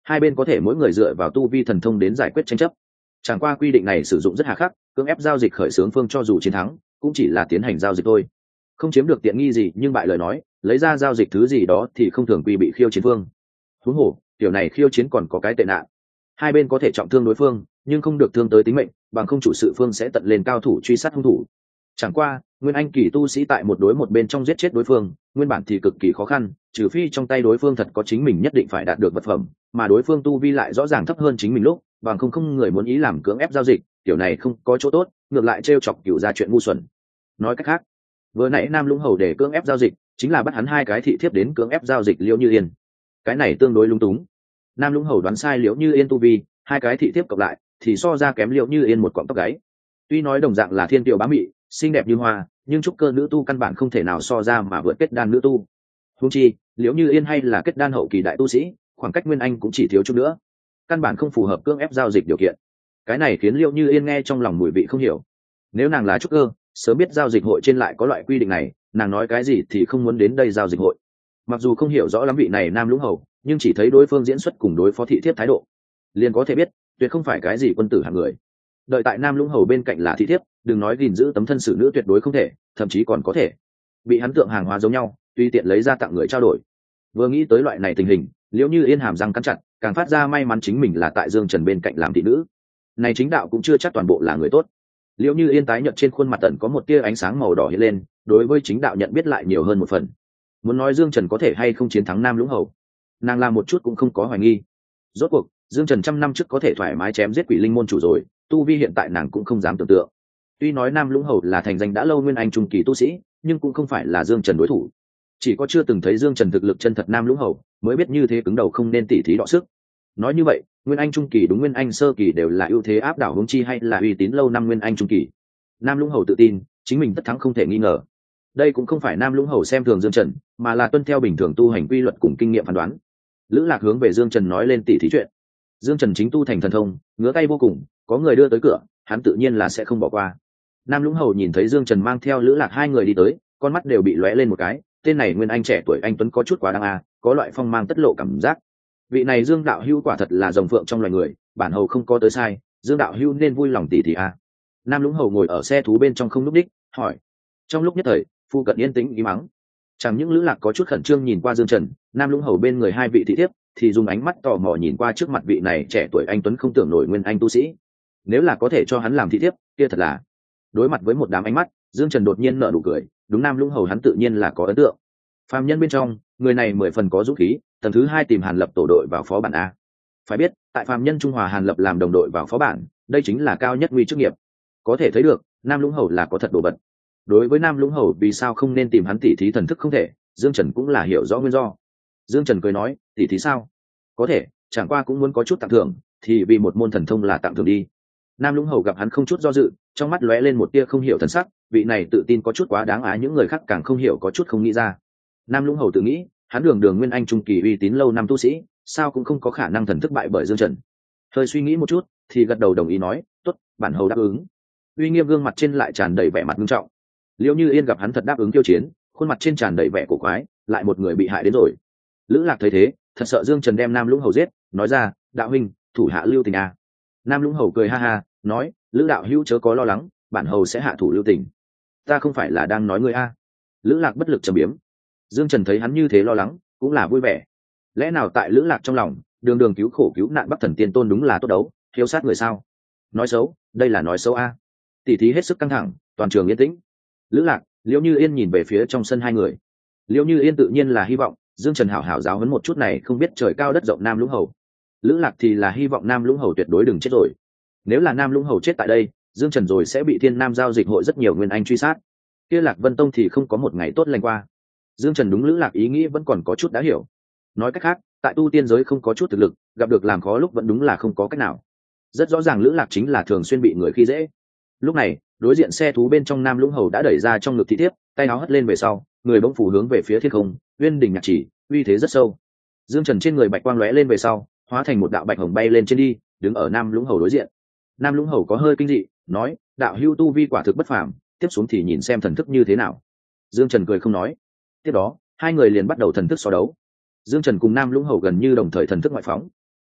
hai bên có thể mỗi người dựa vào tu vi thần thông đến giải quyết tranh chấp. Chẳng qua quy định này sử dụng rất hà khắc, cưỡng ép giao dịch khởi xướng phương cho dù chiến thắng cũng chỉ là tiến hành giao dịch thôi, không chiếm được tiện nghi gì, nhưng bại lời nói lấy ra giao dịch thứ gì đó thì không thường quy bị khiêu chiến phương. Huống hồ kiểu này khiêu chiến còn có cái tệ nạn, hai bên có thể trọng thương đối phương nhưng không được thương tới tính mệnh, bằng không chủ sự phương sẽ tận lên cao thủ truy sát hung thủ. Chẳng qua nguyên anh kỳ tu sĩ tại một đối một bên trong giết chết đối phương nguyên bản thì cực kỳ khó khăn, trừ phi trong tay đối phương thật có chính mình nhất định phải đạt được vật phẩm, mà đối phương tu vi lại rõ ràng thấp hơn chính mình lúc, bằng không người muốn ý làm cưỡng ép giao dịch, kiểu này không có chỗ tốt, ngược lại trêu chọc cửu ra chuyện ngu xuẩn. Nói cách khác, vừa nãy Nam Lũng Hầu để cưỡng ép giao dịch chính là bắt hắn hai cái thị thiếp đến cưỡng ép giao dịch Liễu Như Yên. Cái này tương đối lung túng. Nam Lũng Hầu đoán sai Liễu Như Yên tu vi, hai cái thị thiếp cộng lại thì so ra kém Liễu Như Yên một cọng tóc gáy. Tuy nói đồng dạng là thiên kiều bá mị, xinh đẹp như hoa, nhưng trúc cơ nữ tu căn bản không thể nào so ra mà vượt kết đan nữ tu. Huống chi Liễu Như Yên hay là kết đan hậu kỳ đại tu sĩ, khoảng cách nguyên anh cũng chỉ thiếu chút nữa, căn bản không phù hợp cưỡng ép giao dịch điều kiện. Cái này khiến Liễu Như Yên nghe trong lòng mùi vị không hiểu. Nếu nàng là trúc cơ, sớm biết giao dịch hội trên lại có loại quy định này, nàng nói cái gì thì không muốn đến đây giao dịch hội. Mặc dù không hiểu rõ lắm vị này Nam Lũng Hầu, nhưng chỉ thấy đối phương diễn xuất cùng đối phó thị thiếp thái độ, liền có thể biết tuyệt không phải cái gì quân tử hạng người. Đợi tại Nam Lũng Hầu bên cạnh là thị thiếp, đừng nói gìn giữ tấm thân xử nữ tuyệt đối không thể, thậm chí còn có thể bị hắn tượng hàng hóa giống nhau tùy tiện lấy ra tặng người trao đổi. Vừa nghĩ tới loại này tình hình, Liễu Như Yên hàm răng cắn chặt, càng phát ra may mắn chính mình là tại Dương Trần bên cạnh làm thị nữ. Này chính đạo cũng chưa chắc toàn bộ là người tốt. Liễu Như Yên tái nhợt trên khuôn mặt tần có một tia ánh sáng màu đỏ hiện lên, đối với chính đạo nhận biết lại nhiều hơn một phần. Muốn nói Dương Trần có thể hay không chiến thắng Nam Lũng Hầu, nàng làm một chút cũng không có hoài nghi. Rốt cuộc Dương Trần trăm năm trước có thể thoải mái chém giết quỷ linh môn chủ rồi, tu vi hiện tại nàng cũng không dám tưởng tượng. Tuy nói Nam Lũng Hầu là thành danh đã lâu nguyên anh trung kỳ tu sĩ, nhưng cũng không phải là Dương Trần đối thủ. Chỉ có chưa từng thấy Dương Trần thực lực chân thật Nam Lũng Hầu mới biết như thế cứng đầu không nên tỉ thí đọ sức. Nói như vậy, nguyên anh trung kỳ đúng nguyên anh sơ kỳ đều là ưu thế áp đảo huống chi hay là uy tín lâu năm nguyên anh trung kỳ. Nam Lũng Hầu tự tin chính mình tất thắng không thể nghi ngờ. Đây cũng không phải Nam Lũng Hầu xem thường Dương Trần, mà là tuân theo bình thường tu hành quy luật cùng kinh nghiệm phán đoán. Lữ Lạc hướng về Dương Trần nói lên tỉ thí chuyện. Dương Trần chính tu thành thần thông, ngứa tay vô cùng, có người đưa tới cửa, hắn tự nhiên là sẽ không bỏ qua. Nam Lũng Hầu nhìn thấy Dương Trần mang theo Lữ Lạc hai người đi tới, con mắt đều bị lóe lên một cái, tên này nguyên anh trẻ tuổi anh tuấn có chút quá đáng a, có loại phong mang tất lộ cảm giác. Vị này Dương đạo hữu quả thật là rồng phượng trong loài người, bản hầu không có tới sai, Dương đạo hữu nên vui lòng tỉ thí a. Nam Lũng Hầu ngồi ở xe thú bên trong không lúc đích, hỏi. Trong lúc nhất thời, phu cận yên tĩnh ý mắng. Chẳng những Lữ Lạc có chút khẩn trương nhìn qua Dương Trần, Nam Lũng Hầu bên người hai vị thị thiếp thì dùng ánh mắt tò mò nhìn qua trước mặt vị này trẻ tuổi anh tuấn không tưởng nổi nguyên anh tu sĩ. Nếu là có thể cho hắn làm thị thiếp, kia thật là. Đối mặt với một đám ánh mắt, Dương Trần đột nhiên nở nụ cười, đúng Nam Lũng Hầu hắn tự nhiên là có ấn tượng. Phàm nhân bên trong, người này 10 phần có dũng khí, tầng thứ 2 tìm Hàn Lập tổ đội vào phó bản a. Phải biết, tại phàm nhân Trung Hòa Hàn Lập làm đồng đội vào phó bản, đây chính là cao nhất nguy chức nghiệp. Có thể thấy được, Nam Lũng Hầu là có thật đồ vật. Đối với Nam Lũng Hầu vì sao không nên tìm hắn tỉ thí thần thức không thể, Dương Trần cũng là hiểu rõ nguyên do. Dương Trần cười nói, tỉ thí sao? Có thể, chẳng qua cũng muốn có chút tặng thưởng, thì vì một môn thần thông là tặng thưởng đi. Nam Lũng Hầu gặp hắn không chút do dự, trong mắt lóe lên một tia không hiểu thần sắc, vị này tự tin có chút quá đáng á, những người khác càng không hiểu có chút không nghĩ ra. Nam Lũng Hầu tự nghĩ, hắn đường nguyên anh trung kỳ uy tín lâu năm tu sĩ, sao cũng không có khả năng thần thức bại bởi Dương Trần. Hơi suy nghĩ một chút, thì gật đầu đồng ý nói, tốt, bản hầu đáp ứng. Uy nghiêm gương mặt trên lại tràn đầy vẻ mặt nghiêm trọng. Liễu Như Yên gặp hắn thật đáp ứng tiêu chiến, khuôn mặt trên tràn đầy vẻ cổ quái, lại một người bị hại đến rồi. Lữ Lạc thấy thế, thật sợ Dương Trần đem Nam Lũng Hầu giết, nói ra, đạo huynh, thủ hạ lưu tình à. Nam Lũng Hầu cười ha ha, nói, Lữ đạo hữu chớ có lo lắng, bản hầu sẽ hạ thủ lưu tình. Ta không phải là đang nói ngươi a. Lữ Lạc bất lực trầm biếm. Dương Trần thấy hắn như thế lo lắng, cũng là vui vẻ. Lẽ nào tại Lữ Lạc trong lòng, đường cứu khổ cứu nạn Bắc Thần Tiên Tôn đúng là tốt đấu, thiếu sát người sao? Nói xấu, đây là nói xấu a. Tỷ thí hết sức căng thẳng, toàn trường yên tĩnh. Lữ Lạc, Liễu Như Yên nhìn về phía trong sân hai người. Liễu Như Yên tự nhiên là hy vọng Dương Trần hảo hảo giáo huấn một chút này không biết trời cao đất rộng Nam Lũng Hầu. Lữ Lạc thì là hy vọng Nam Lũng Hầu tuyệt đối đừng chết rồi. Nếu là Nam Lũng Hầu chết tại đây, Dương Trần rồi sẽ bị Thiên Nam giao dịch hội rất nhiều nguyên anh truy sát. Kia Lạc Vân Tông thì không có một ngày tốt lành qua. Dương Trần đúng Lữ Lạc ý nghĩ vẫn còn có chút đã hiểu. Nói cách khác, tại tu tiên giới không có chút thực lực, gặp được làm khó lúc vẫn đúng là không có cách nào. Rất rõ ràng Lữ Lạc chính là thường xuyên bị người khi dễ. Lúc này, đối diện xe thú bên trong Nam Lũng Hầu đã đẩy ra trong ngực thị thiếp, tay áo hất lên về sau, người bỗng phủ hướng về phía thiên không, uyên đỉnh nhạc chỉ, uy thế rất sâu. Dương Trần trên người bạch quang lóe lên về sau, hóa thành một đạo bạch hồng bay lên trên đi, đứng ở Nam Lũng Hầu đối diện. Nam Lũng Hầu có hơi kinh dị, nói, đạo hưu tu vi quả thực bất phàm, tiếp xuống thì nhìn xem thần thức như thế nào. Dương Trần cười không nói. Tiếp đó, hai người liền bắt đầu thần thức so đấu. Dương Trần cùng Nam Lũng Hầu gần như đồng thời thần thức ngoại phóng.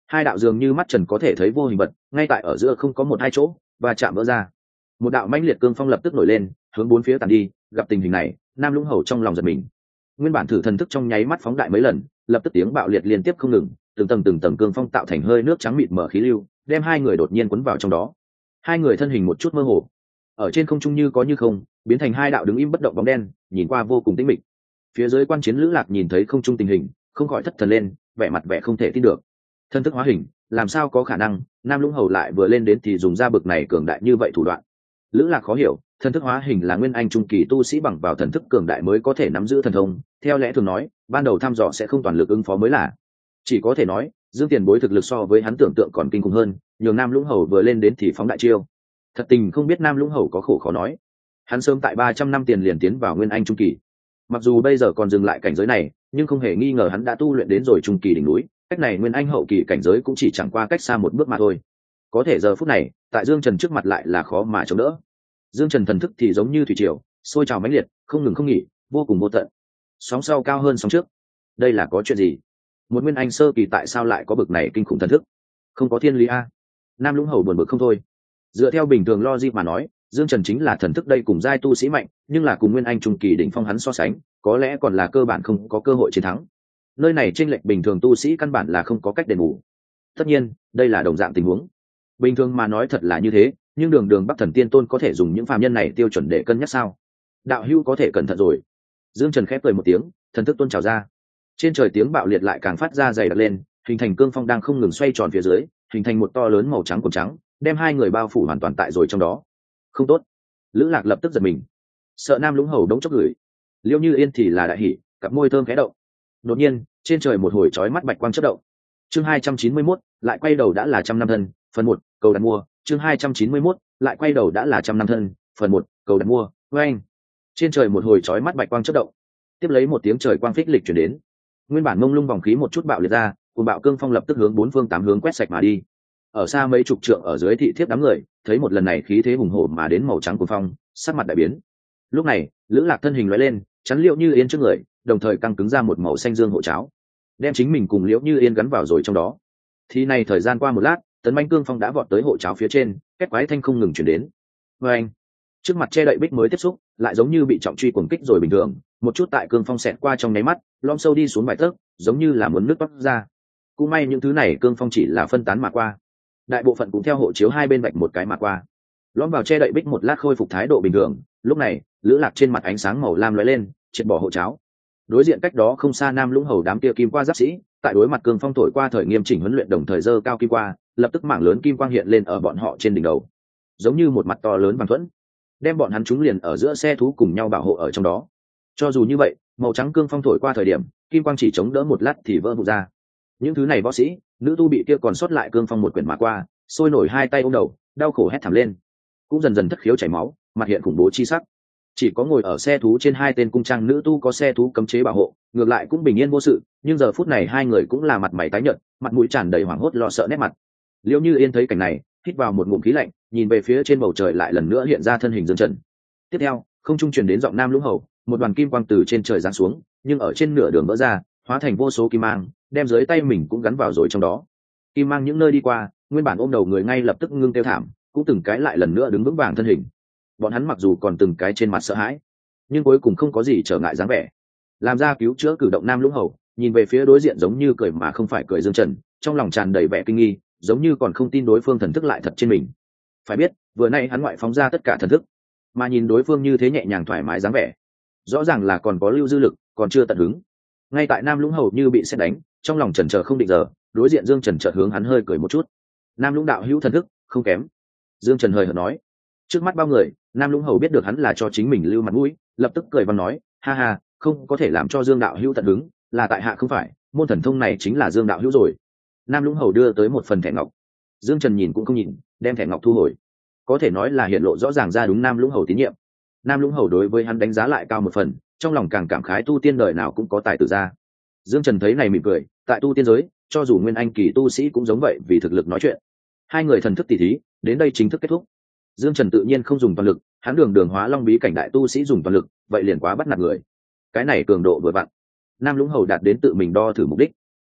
Hai đạo dường như mắt trần có thể thấy vô hình vật ngay tại ở giữa không có một hai chỗ và chạm vỡ ra. Một đạo mãnh liệt cương phong lập tức nổi lên, hướng bốn phía tàn đi. Gặp tình hình này, Nam Lũng Hầu trong lòng giật mình. Nguyên bản thử thần thức trong nháy mắt phóng đại mấy lần, lập tức tiếng bạo liệt liên tiếp không ngừng, từng tầng cương phong tạo thành hơi nước trắng mịt mở khí lưu, đem hai người đột nhiên cuốn vào trong đó. Hai người thân hình một chút mơ hồ, ở trên không trung như có như không, biến thành hai đạo đứng im bất động bóng đen, nhìn qua vô cùng tĩnh mịch. Phía dưới quan chiến Lữ Lạc nhìn thấy không trung tình hình, không khỏi thất thần lên, vẻ mặt vẻ không thể tin được. Thân thức hóa hình, làm sao có khả năng? Nam Lũng Hầu lại vừa lên đến thì dùng ra bực này cường đại như vậy thủ đoạn. Lữ Lạc khó hiểu, thần thức hóa hình là nguyên anh trung kỳ tu sĩ bằng vào thần thức cường đại mới có thể nắm giữ thần thông, theo lẽ thường nói ban đầu thăm dò sẽ không toàn lực ứng phó mới là. Chỉ có thể nói Dương Tiền Bối thực lực so với hắn tưởng tượng còn kinh khủng hơn, nhường Nam Lũng Hầu vừa lên đến thì phóng đại chiêu. Thật tình không biết Nam Lũng Hầu có khổ khó nói, hắn sớm tại 300 năm tiền liền tiến vào nguyên anh trung kỳ, mặc dù bây giờ còn dừng lại cảnh giới này, nhưng không hề nghi ngờ hắn đã tu luyện đến rồi trung kỳ đỉnh núi, cách này nguyên anh hậu kỳ cảnh giới cũng chỉ chẳng qua cách xa một bước mà thôi. Có thể giờ phút này tại Dương Trần trước mặt lại là khó mà chống đỡ. Dương Trần thần thức thì giống như thủy triều sôi trào mãnh liệt, không ngừng không nghỉ, vô cùng vô tận, sóng sau cao hơn sóng trước. Đây là có chuyện gì? Một nguyên anh sơ kỳ tại sao lại có bực này kinh khủng thần thức? Không có thiên lý a. Nam Lũng Hầu buồn bực không thôi. Dựa theo bình thường logic mà nói, Dương Trần chính là thần thức đây cùng giai tu sĩ mạnh, nhưng là cùng nguyên anh trung kỳ đỉnh phong hắn so sánh, có lẽ còn là cơ bản không có cơ hội chiến thắng. Nơi này chênh lệch bình thường tu sĩ căn bản là không có cách đền bù. Tất nhiên, đây là đồng dạng tình huống. Bình thường mà nói thật là như thế, nhưng đường Bắc Thần Tiên Tôn có thể dùng những phàm nhân này tiêu chuẩn để cân nhắc sao? Đạo hữu có thể cẩn thận rồi. Dương Trần khép cười một tiếng, thần thức tuôn trào ra. Trên trời tiếng bạo liệt lại càng phát ra dày đặc lên, hình thành cương phong đang không ngừng xoay tròn phía dưới, hình thành một to lớn màu trắng cuồn trắng, đem hai người bao phủ hoàn toàn tại rồi trong đó. Không tốt. Lữ Lạc lập tức giật mình, sợ Nam Lũng Hầu đống chốc gửi. Liễu Như Yên thì là đại hỉ, cặp môi thơm khẽ động. Đột nhiên, trên trời một hồi chói mắt bạch quang chớp động. Chương 291, lại quay đầu đã là trăm năm thân, phần 1, cầu đặt mua. Chương 291, lại quay đầu đã là trăm năm thân, phần 1, cầu đặt mua. Oeng. Trên trời một hồi chói mắt bạch quang chớp động. Tiếp lấy một tiếng trời quang phích lịch truyền đến. Nguyên bản mông lung vòng khí một chút bạo liệt ra, cuồng bạo cương phong lập tức hướng bốn phương tám hướng quét sạch mà đi. Ở xa mấy chục trượng ở dưới thị thiếp đám người, thấy một lần này khí thế hùng hổ mà đến màu trắng cuồng phong, sắc mặt đại biến. Lúc này, Lữ Lạc thân hình lóe lên, chắn Liễu Như Yên trước người, đồng thời căng cứng ra một màu xanh dương hộ cháo, đem chính mình cùng Liễu Như Yên gắn vào rồi trong đó. Thì này thời gian qua một lát, tấn manh cương phong đã vọt tới hộ cháo phía trên, két quái thanh không ngừng chuyển đến. Và anh, trước mặt che đậy bích mới tiếp xúc, lại giống như bị trọng truy cuồng kích rồi bình thường, một chút tại cương phong xẹt qua trong nháy mắt, lom sâu đi xuống vài tấc, giống như là muốn nước toát ra. Cũng may những thứ này cương phong chỉ là phân tán mà qua, đại bộ phận cũng theo hộ chiếu hai bên vạch một cái mà qua, lõm vào che đậy bích một lát khôi phục thái độ bình thường. Lúc này, Lữ Lạc trên mặt ánh sáng màu lam lóe lên, triệt bỏ hộ cháo. Đối diện cách đó không xa Nam Lũng Hầu đám kia kim qua giáp sĩ, tại đối mặt cương phong thổi qua thời nghiêm chỉnh huấn luyện đồng thời dơ cao kim qua, lập tức mảng lớn kim quang hiện lên ở bọn họ trên đỉnh đầu, giống như một mặt to lớn bằng thuẫn, đem bọn hắn trúng liền ở giữa xe thú cùng nhau bảo hộ ở trong đó. Cho dù như vậy, màu trắng cương phong thổi qua thời điểm, kim quang chỉ chống đỡ một lát thì vỡ vụn ra. Những thứ này võ sĩ, nữ tu bị kia còn sót lại cương phong một quyển mà qua, sôi nổi hai tay ôm đầu, đau khổ hét thảm lên, cũng dần dần thất khiếu chảy máu, mặt hiện khủng bố chi sắc. Chỉ có ngồi ở xe thú trên hai tên cung trang nữ tu có xe thú cấm chế bảo hộ, ngược lại cũng bình yên vô sự, nhưng giờ phút này hai người cũng là mặt mày tái nhợt, mặt mũi tràn đầy hoảng hốt lo sợ nét mặt. Liễu Như Yên thấy cảnh này, hít vào một ngụm khí lạnh, nhìn về phía trên bầu trời lại lần nữa hiện ra thân hình Dương Trần. Tiếp theo, không trung truyền đến giọng Nam Lũng Hầu, một đoàn kim quang từ trên trời giáng xuống, nhưng ở trên nửa đường vỡ ra, hóa thành vô số kim mang, đem dưới tay mình cũng gắn vào rồi trong đó. Kim mang những nơi đi qua, nguyên bản ôm đầu người ngay lập tức ngưng kêu thảm, cũng từng cái lại lần nữa đứng vững vàng thân hình. Bọn hắn mặc dù còn từng cái trên mặt sợ hãi, nhưng cuối cùng không có gì trở ngại dáng vẻ. Làm ra cứu chữa cử động Nam Lũng Hầu, nhìn về phía đối diện giống như cười mà không phải cười Dương Trần, trong lòng tràn đầy vẻ kinh nghi, giống như còn không tin đối phương thần thức lại thật trên mình. Phải biết, vừa nay hắn ngoại phóng ra tất cả thần thức, mà nhìn đối phương như thế nhẹ nhàng thoải mái dáng vẻ, rõ ràng là còn có lưu dư lực, còn chưa tận hứng. Ngay tại Nam Lũng Hầu như bị sét đánh, trong lòng chần chờ không định giờ, đối diện Dương Trần chợt hướng hắn hơi cười một chút. Nam Lũng đạo hữu thần thức không kém. Dương Trần hơi hợt nói. Trước mắt bao người, Nam Lũng Hầu biết được hắn là cho chính mình lưu mặt mũi, lập tức cười và nói, ha ha, không có thể làm cho Dương đạo hữu tận hứng, là tại hạ không phải, môn thần thông này chính là Dương đạo hữu rồi. Nam Lũng Hầu đưa tới một phần thẻ ngọc. Dương Trần nhìn cũng không nhìn, đem thẻ ngọc thu hồi. Có thể nói là hiện lộ rõ ràng ra đúng Nam Lũng Hầu tín nhiệm. Nam Lũng Hầu đối với hắn đánh giá lại cao một phần, trong lòng càng cảm khái tu tiên đời nào cũng có tài tử ra. Dương Trần thấy này mỉm cười, tại tu tiên giới, cho dù nguyên anh kỳ tu sĩ cũng giống vậy, vì thực lực nói chuyện. Hai người thần thức tỉ thí, đến đây chính thức kết thúc. Dương Trần tự nhiên không dùng toàn lực, hắn đường hóa long bí cảnh đại tu sĩ dùng toàn lực, vậy liền quá bắt nạt người. Cái này cường độ vừa vặn. Nam Lũng Hầu đạt đến tự mình đo thử mục đích.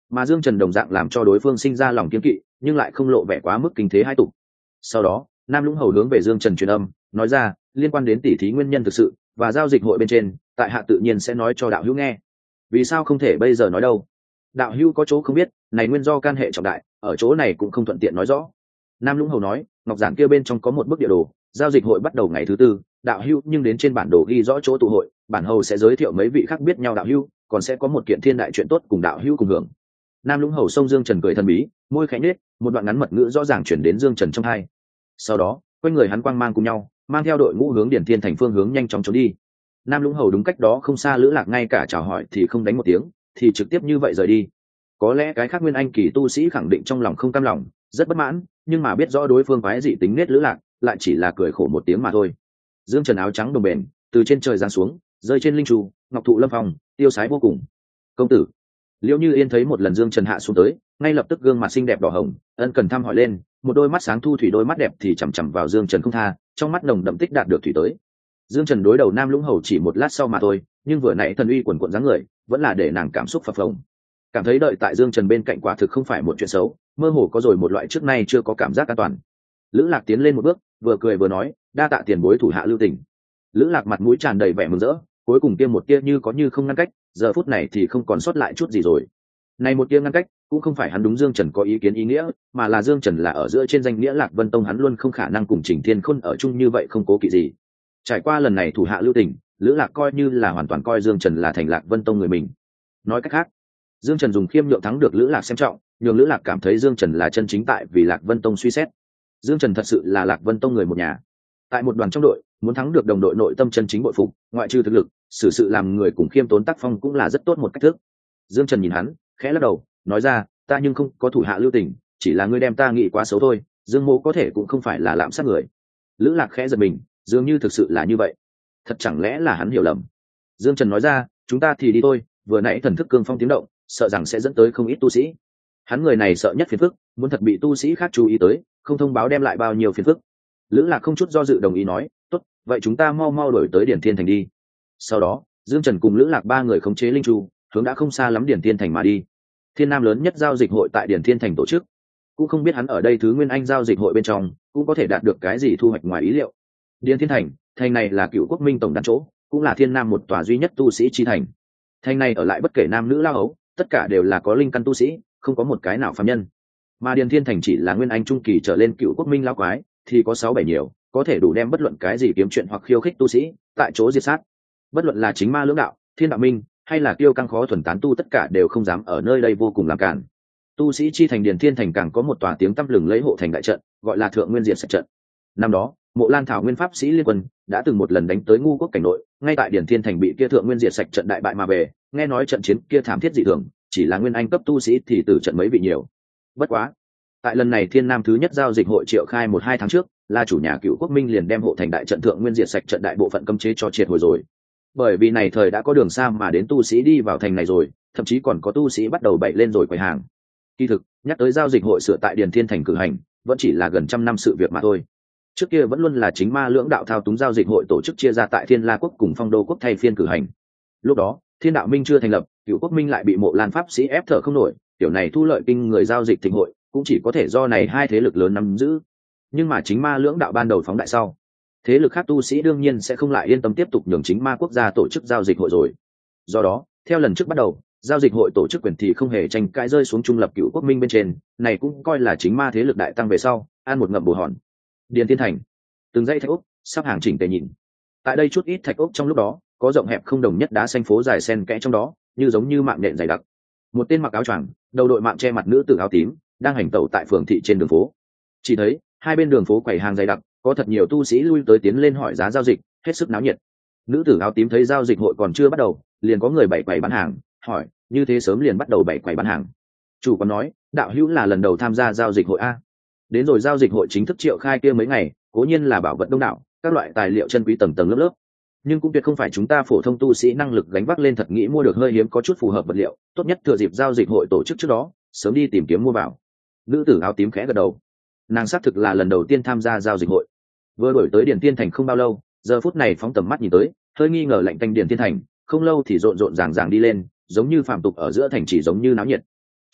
mà Dương Trần đồng dạng làm cho đối phương sinh ra lòng kiên kỵ, nhưng lại không lộ vẻ quá mức kinh thế hai tục. Sau đó Nam Lũng Hầu hướng về Dương Trần truyền âm, nói ra liên quan đến tỉ thí nguyên nhân thực sự và giao dịch hội bên trên, tại hạ tự nhiên sẽ nói cho đạo hữu nghe. Vì sao không thể bây giờ nói đâu? Đạo hữu có chỗ không biết, này nguyên do can hệ trọng đại, ở chỗ này cũng không thuận tiện nói rõ. Nam Lũng Hầu nói, ngọc giản kia bên trong có một bức địa đồ, giao dịch hội bắt đầu ngày thứ tư, đạo hữu nhưng đến trên bản đồ ghi rõ chỗ tụ hội, bản hầu sẽ giới thiệu mấy vị khác biết nhau đạo hữu, còn sẽ có một kiện thiên đại chuyện tốt cùng đạo hữu cùng hưởng. Nam Lũng Hầu xông Dương Trần cười thần bí, môi khẽ nhếch, một đoạn ngắn mật ngữ rõ ràng chuyển đến Dương Trần trong tai. Sau đó quanh người hắn quang mang cùng nhau, mang theo đội ngũ hướng Điển Thiên thành phương hướng nhanh chóng trốn đi. Nam Lũng Hầu đúng cách đó không xa Lữ Lạc ngay cả chào hỏi thì không đánh một tiếng, thì trực tiếp như vậy rời đi. Có lẽ cái khác nguyên anh kỳ tu sĩ khẳng định trong lòng không cam lòng, rất bất mãn, nhưng mà biết rõ đối phương quái dị tính nết Lữ Lạc, lại chỉ là cười khổ một tiếng mà thôi. Dương Trần áo trắng đồng bền từ trên trời giáng xuống, rơi trên linh trụ, ngọc thụ lâm phong, tiêu sái vô cùng. Công tử. Liễu Như Yên thấy một lần Dương Trần hạ xuống tới, ngay lập tức gương mặt xinh đẹp đỏ hồng, ân cần thăm hỏi lên, một đôi mắt sáng thu thủy đôi mắt đẹp thì chằm chằm vào Dương Trần không tha, trong mắt nồng đậm tích đạt được thủy tới. Dương Trần đối đầu Nam Lũng Hầu chỉ một lát sau mà thôi, nhưng vừa nãy thần uy quần quận dáng người, vẫn là để nàng cảm xúc phập phồng. Cảm thấy đợi tại Dương Trần bên cạnh quả thực không phải một chuyện xấu, mơ hồ có rồi một loại trước nay chưa có cảm giác an toàn. Lữ Lạc tiến lên một bước, vừa cười vừa nói, đa tạ tiền bối thủ hạ lưu tình. Lữ Lạc mặt mũi tràn đầy vẻ mừng rỡ, cuối cùng kia một tia như có như không ngăn cách, giờ phút này thì không còn sót lại chút gì rồi. Này một tia ngăn cách cũng không phải hắn đúng Dương Trần có ý kiến ý nghĩa, mà là Dương Trần là ở giữa trên danh nghĩa Lạc Vân Tông, hắn luôn không khả năng cùng Trình Thiên Khôn ở chung như vậy không cố kỵ gì. Trải qua lần này thủ hạ lưu tình, Lữ Lạc coi như là hoàn toàn coi Dương Trần là thành Lạc Vân Tông người mình. Nói cách khác, Dương Trần dùng khiêm nhượng thắng được Lữ Lạc xem trọng, nhường Lữ Lạc cảm thấy Dương Trần là chân chính tại vì Lạc Vân Tông suy xét. Dương Trần thật sự là Lạc Vân Tông người một nhà. Tại một đoàn trong đội, muốn thắng được đồng đội nội tâm chân chính bội phục, ngoại trừ thực lực, xử sự làm người cùng khiêm tốn tác phong cũng là rất tốt một cách thức. Dương Trần nhìn hắn, khẽ lắc đầu, nói ra, ta nhưng không có thủ hạ lưu tình, chỉ là ngươi đem ta nghĩ quá xấu thôi, Dương Mỗ có thể cũng không phải là lạm sát người. Lữ Lạc khẽ giật mình, dường như thực sự là như vậy. Thật chẳng lẽ là hắn hiểu lầm? Dương Trần nói ra, chúng ta thì đi thôi, vừa nãy thần thức cương phong tiếng động, sợ rằng sẽ dẫn tới không ít tu sĩ. Hắn người này sợ nhất phiền phức, muốn thật bị tu sĩ khác chú ý tới, không thông báo đem lại bao nhiêu phiền phức. Lữ Lạc không chút do dự đồng ý nói, tốt, vậy chúng ta mau mau đổi tới Điển Thiên thành đi. Sau đó Dương Trần cùng Lữ Lạc ba người khống chế linh chu, hướng đã không xa lắm Điển Thiên thành mà đi. Thiên Nam lớn nhất giao dịch hội tại Điển Thiên thành tổ chức, cũng không biết hắn ở đây thứ nguyên anh giao dịch hội bên trong cũng có thể đạt được cái gì thu hoạch ngoài ý liệu. Điển Thiên thành, thành này là Cựu Quốc Minh tổng đàn chỗ, cũng là Thiên Nam một tòa duy nhất tu sĩ chi thành. Thành này ở lại bất kể nam nữ lao ấu, tất cả đều là có linh căn tu sĩ, không có một cái nào phàm nhân. Mà Điển Thiên thành chỉ là nguyên anh trung kỳ trở lên Cựu Quốc Minh lao quái thì có 6-7 nhiều, có thể đủ đem bất luận cái gì kiếm chuyện hoặc khiêu khích tu sĩ tại chỗ diệt sát. Bất luận là chính ma lưỡng đạo, thiên đạo minh, hay là kiêu căng khó thuần tán tu, tất cả đều không dám ở nơi đây vô cùng làm cản. Tu sĩ chi thành Điển Thiên thành càng có một tòa tiếng tăm lừng lấy hộ thành đại trận, gọi là Thượng Nguyên Diệt Sạch trận. Năm đó Mộ Lan Thảo nguyên pháp sĩ liên quân đã từng một lần đánh tới Ngu Quốc cảnh nội, ngay tại Điển Thiên thành bị kia Thượng Nguyên Diệt Sạch trận đại bại mà về. Nghe nói trận chiến kia thảm thiết dị thường, chỉ là nguyên anh cấp tu sĩ thì tử trận mấy vị nhiều. Bất quá, tại lần này Thiên Nam thứ nhất giao dịch hội triệu khai 1-2 tháng trước, là chủ nhà Cựu Quốc Minh liền đem hộ thành đại trận Thượng Nguyên Diệt Sạch trận đại bộ phận cấm chế cho triệt hồi rồi. Bởi vì này thời đã có đường xa mà đến tu sĩ đi vào thành này rồi, thậm chí còn có tu sĩ bắt đầu bày lên rồi quầy hàng. Kỳ thực, nhắc tới giao dịch hội sửa tại Điển Thiên thành cử hành, vẫn chỉ là gần trăm năm sự việc mà thôi. Trước kia vẫn luôn là chính ma lưỡng đạo thao túng giao dịch hội tổ chức chia ra tại Thiên La quốc cùng Phong Đô quốc thay phiên cử hành. Lúc đó, Thiên Đạo Minh chưa thành lập, Cựu Quốc Minh lại bị Mộ Lan pháp sĩ ép thở không nổi, kiểu này thu lợi kinh người giao dịch thịnh hội, cũng chỉ có thể do này hai thế lực lớn nắm giữ. Nhưng mà chính ma lưỡng đạo ban đầu phóng đại sau, thế lực khác tu sĩ đương nhiên sẽ không lại yên tâm tiếp tục nhường chính ma quốc gia tổ chức giao dịch hội rồi. Do đó, theo lần trước bắt đầu, giao dịch hội tổ chức quyền thì không hề tranh cãi rơi xuống trung lập Cựu Quốc Minh bên trên, này cũng coi là chính ma thế lực đại tăng về sau, ăn một ngậm bù hòn. Điển Thiên thành, từng dãy thạch ốc sắp hàng chỉnh tề nhìn. Tại đây chút ít thạch ốc trong lúc đó, có rộng hẹp không đồng nhất đá xanh phố dài xen kẽ trong đó, như giống như mạng nện dày đặc. Một tên mặc áo choàng, đầu đội mạng che mặt nữ tử áo tím, đang hành tẩu tại phường thị trên đường phố. Chỉ thấy hai bên đường phố quầy hàng dày đặc, có thật nhiều tu sĩ lui tới tiến lên hỏi giá giao dịch, hết sức náo nhiệt. Nữ tử áo tím thấy giao dịch hội còn chưa bắt đầu, liền có người bày quầy bán hàng, hỏi, như thế sớm liền bắt đầu bày quầy bán hàng? Chủ còn nói, đạo hữu là lần đầu tham gia giao dịch hội a. Đến rồi giao dịch hội chính thức triệu khai kia mấy ngày, cố nhiên là bảo vật đông đảo, các loại tài liệu chân quý tầng tầng lớp lớp, nhưng cũng tuyệt không phải chúng ta phổ thông tu sĩ năng lực gánh vác lên, thật nghĩ mua được hơi hiếm có chút phù hợp vật liệu, tốt nhất thừa dịp giao dịch hội tổ chức trước đó, sớm đi tìm kiếm mua vào. Nữ tử áo tím khẽ gật đầu, nàng xác thực là lần đầu tiên tham gia giao dịch hội, vừa đổi tới Điển Thiên thành không bao lâu, giờ phút này phóng tầm mắt nhìn tới, hơi nghi ngờ lạnh tanh Điển Thiên thành, không lâu thì rộn rộn ràng ràng đi lên, giống như phàm tục ở giữa thành, chỉ giống như náo nhiệt.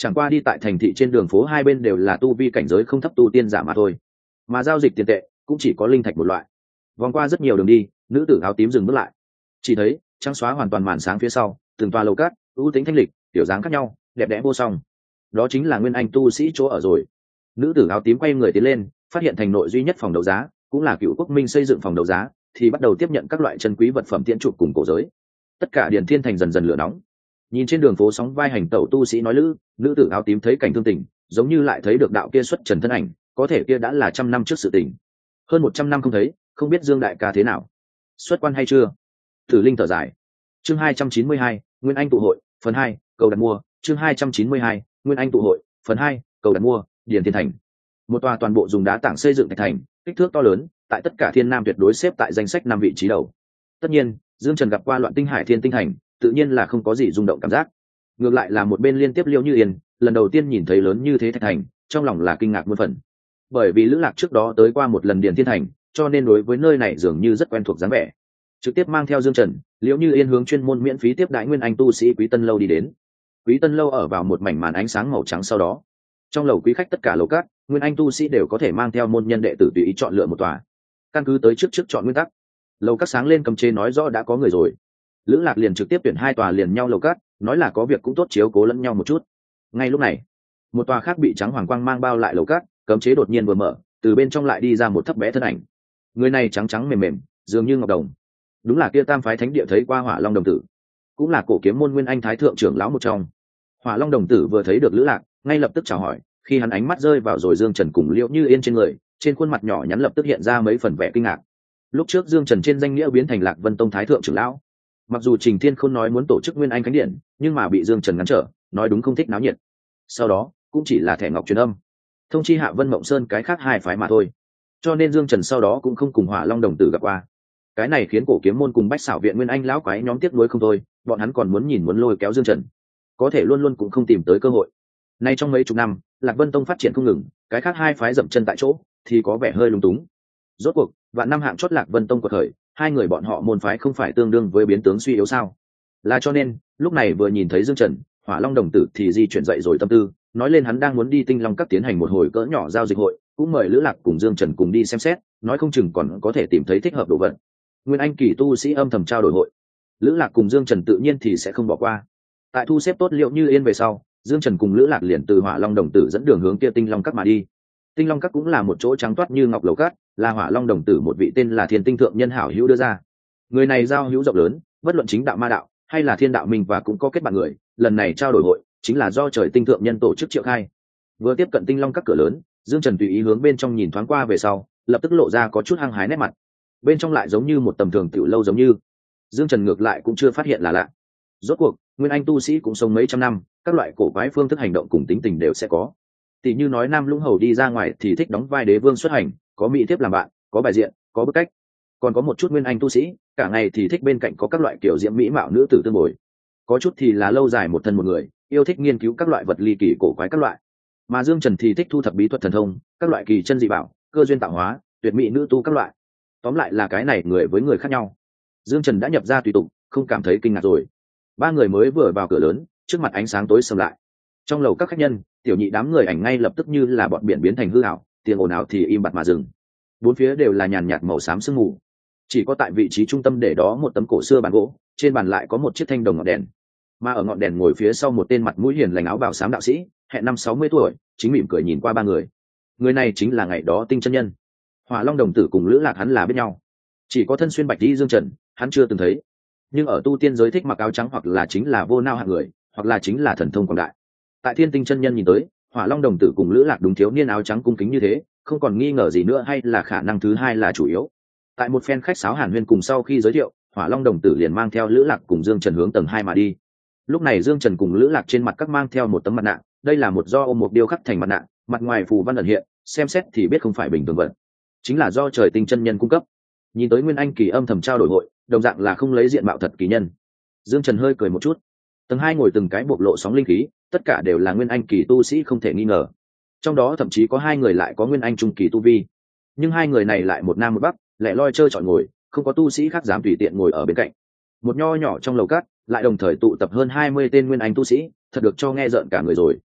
Chẳng qua đi tại thành thị trên đường phố hai bên đều là tu vi cảnh giới không thấp tu tiên giả mà thôi, mà giao dịch tiền tệ cũng chỉ có linh thạch một loại. Vòng qua rất nhiều đường đi, nữ tử áo tím dừng bước lại, chỉ thấy trắng xóa hoàn toàn màn sáng phía sau, từng toa lầu cát ưu tính thanh lịch, kiểu dáng khác nhau, đẹp đẽ vô song. Đó chính là nguyên anh tu sĩ chỗ ở rồi. Nữ tử áo tím quay người tiến lên, phát hiện thành nội duy nhất phòng đấu giá, cũng là Cựu Quốc Minh xây dựng phòng đấu giá, thì bắt đầu tiếp nhận các loại chân quý vật phẩm tiễn chụp cùng cổ giới. Tất cả Điền Thiên Thành dần dần lửa nóng. Nhìn trên đường phố sóng vai hành tẩu tu sĩ nói lữ, nữ tử áo tím thấy cảnh thương tình, giống như lại thấy được đạo kia xuất trần thân ảnh, có thể kia đã là 100 năm trước sự tình. Hơn 100 năm không thấy, không biết Dương đại ca thế nào, xuất quan hay chưa? Tử Linh thở dài. Chương 292, Nguyên Anh tụ hội, phần 2, cầu đặt mua, chương 292, Nguyên Anh tụ hội, phần 2, cầu đặt mua, Điền Thiên Thành. Một tòa toàn bộ dùng đá tảng xây dựng thành thành, kích thước to lớn, tại tất cả Thiên Nam tuyệt đối xếp tại danh sách 5 vị trí đầu. Tất nhiên, Dương Trần gặp qua Loạn Tinh Hải Thiên Tinh Thành, tự nhiên là không có gì rung động cảm giác. Ngược lại là một bên liên tiếp Liễu Như Yên, lần đầu tiên nhìn thấy lớn như thế thạch thành, trong lòng là kinh ngạc muôn phần. Bởi vì Lữ Lạc trước đó tới qua một lần Điền Thiên Thành, cho nên đối với nơi này dường như rất quen thuộc dáng vẻ. Trực tiếp mang theo Dương Trần, Liễu Như Yên hướng chuyên môn miễn phí tiếp đãi nguyên anh tu sĩ Quý Tân lâu đi đến. Quý Tân lâu ở vào một mảnh màn ánh sáng màu trắng, sau đó trong lầu quý khách tất cả lầu cát, nguyên anh tu sĩ đều có thể mang theo môn nhân đệ tử tùy ý chọn lựa một tòa. Căn cứ tới trước chọn nguyên tắc, lầu các sáng lên cấm chế nói rõ đã có người rồi. Lữ Lạc liền trực tiếp tuyển 2 tòa liền nhau lầu cát, nói là có việc cũng tốt chiếu cố lẫn nhau một chút. Ngay lúc này, một tòa khác bị trắng hoàng quang mang bao lại lầu cát, cấm chế đột nhiên vừa mở, từ bên trong lại đi ra một thấp bé thân ảnh. Người này trắng trắng mềm mềm, dường như ngọc đồng. Đúng là kia Tam phái thánh địa thấy qua Hỏa Long đồng tử, cũng là cổ kiếm môn nguyên anh thái thượng trưởng lão một trong. Hỏa Long đồng tử vừa thấy được Lữ Lạc, ngay lập tức chào hỏi, khi hắn ánh mắt rơi vào rồi Dương Trần cùng Liễu Như Yên trên người, trên khuôn mặt nhỏ nhắn lập tức hiện ra mấy phần vẻ kinh ngạc. Lúc trước Dương Trần trên danh nghĩa biến thành Lạc Vân Tông thái thượng trưởng lão, mặc dù Trình Thiên Khôn nói muốn tổ chức Nguyên Anh Khánh Điện, nhưng mà bị Dương Trần ngăn trở, nói đúng không thích náo nhiệt. Sau đó cũng chỉ là thẻ ngọc truyền âm, thông chi Hạ Vân Mộng Sơn cái khác 2 phái mà thôi. Cho nên Dương Trần sau đó cũng không cùng Hỏa Long đồng tử gặp qua. Cái này khiến cổ kiếm môn cùng Bách Xảo viện Nguyên Anh lão quái nhóm tiếc nuối không thôi, bọn hắn còn muốn lôi kéo Dương Trần, có thể luôn luôn cũng không tìm tới cơ hội. Nay trong mấy chục năm, Lạc Vân Tông phát triển không ngừng, cái khác 2 phái dậm chân tại chỗ, thì có vẻ hơi lung túng. Rốt cuộc, vạn năm hạng chót Lạc Vân Tông quật khởi, 2 người bọn họ môn phái không phải tương đương với biến tướng suy yếu sao? Là cho nên, lúc này vừa nhìn thấy Dương Trần, Hỏa Long đồng tử thì di chuyển dậy rồi tâm tư, nói lên hắn đang muốn đi Tinh Long Các tiến hành một hồi cỡ nhỏ giao dịch hội, cũng mời Lữ Lạc cùng Dương Trần cùng đi xem xét, nói không chừng còn có thể tìm thấy thích hợp đồ vật. Nguyên Anh kỳ tu sĩ âm thầm trao đổi hội, Lữ Lạc cùng Dương Trần tự nhiên thì sẽ không bỏ qua. Tại thu xếp tốt Liễu Như Yên về sau, Dương Trần cùng Lữ Lạc liền từ Hỏa Long đồng tử dẫn đường hướng kia Tinh Long Các mà đi. Tinh Long Các cũng là một chỗ trắng toát như ngọc lầu cát, là Hỏa Long đồng tử một vị tên là Thiên Tinh thượng nhân hảo hữu đưa ra. Người này giao hữu rộng lớn, bất luận chính đạo ma đạo hay là thiên đạo mình và cũng có kết bạn người, lần này trao đổi hội chính là do Trời Tinh thượng nhân tổ chức triệu khai. Vừa tiếp cận Tinh Long Các cửa lớn, Dương Trần tùy ý hướng bên trong nhìn thoáng qua về sau, lập tức lộ ra có chút hăng hái nét mặt. Bên trong lại giống như một tầm thường tiểu lâu giống như. Dương Trần ngược lại cũng chưa phát hiện là lạ. Rốt cuộc, nguyên anh tu sĩ cũng sống mấy trăm năm, các loại cổ quái phương thức hành động cùng tính tình đều sẽ có. Tỷ như nói Nam Lũng Hầu đi ra ngoài thì thích đóng vai đế vương xuất hành, có mỹ thiếp làm bạn, có bài diện, có bức cách. Còn có một chút nguyên anh tu sĩ, cả ngày thì thích bên cạnh có các loại kiểu diễm mỹ mạo nữ tử tương bồi. Có chút thì là lâu dài một thân một người, yêu thích nghiên cứu các loại vật ly kỳ cổ quái các loại. Mà Dương Trần thì thích thu thập bí thuật thần thông, các loại kỳ chân dị bảo, cơ duyên tạo hóa, tuyệt mỹ nữ tu các loại. Tóm lại là cái này người với người khác nhau. Dương Trần đã nhập ra tùy tục, không cảm thấy kinh ngạc rồi. 3 người mới vừa vào cửa lớn, trước mặt ánh sáng tối sầm lại. Trong lầu các khách nhân, tiểu nhị đám người ảnh ngay lập tức như là bọn biển biến thành hư ảo, tiếng ồn ào thì im bặt mà dừng. 4 phía đều là nhàn nhạt màu xám sương mù. Chỉ có tại vị trí trung tâm để đó một tấm cổ xưa bàn gỗ, trên bàn lại có một chiếc thanh đồng ngọn đèn. Mà ở ngọn đèn ngồi phía sau một tên mặt mũi hiền lành áo bào xám đạo sĩ, hẹn 50-60 tuổi, chính mỉm cười nhìn qua 3 người. Người này chính là ngày đó Tinh chân nhân. Hỏa Long đồng tử cùng Lữ Lạc hắn là biết nhau. Chỉ có thân xuyên bạch y Dương Trần, hắn chưa từng thấy. Nhưng ở tu tiên giới thích mặc áo trắng hoặc là chính là vô nao hạng người, hoặc là chính là thần thông quảng đại. Tại Thiên Tinh chân nhân nhìn tới, Hỏa Long đồng tử cùng Lữ Lạc đúng thiếu niên áo trắng cung kính như thế, không còn nghi ngờ gì nữa hay là khả năng thứ hai là chủ yếu. Tại một phen khách sáo hàn huyên cùng sau khi giới thiệu, Hỏa Long đồng tử liền mang theo Lữ Lạc cùng Dương Trần hướng tầng 2 mà đi. Lúc này Dương Trần cùng Lữ Lạc trên mặt các mang theo một tấm mặt nạ, đây là một do ôm một điêu khắc thành mặt nạ, mặt ngoài phù văn ẩn hiện, xem xét thì biết không phải bình thường vật, chính là do Trời Tinh chân nhân cung cấp. Nhìn tới nguyên anh kỳ âm thầm trao đổi hội, đồng dạng là không lấy diện mạo thật kỳ nhân. Dương Trần hơi cười một chút. Tầng 2 ngồi từng cái bộc lộ sóng linh khí, tất cả đều là nguyên anh kỳ tu sĩ không thể nghi ngờ. Trong đó thậm chí có 2 người lại có nguyên anh trung kỳ tu vi, nhưng 2 người này lại một nam một bắc, lẻ loi chơi chọi ngồi, không có tu sĩ khác dám tùy tiện ngồi ở bên cạnh. Một nho nhỏ trong lầu cát, lại đồng thời tụ tập hơn 20 tên nguyên anh tu sĩ, thật được cho nghe rợn cả người rồi.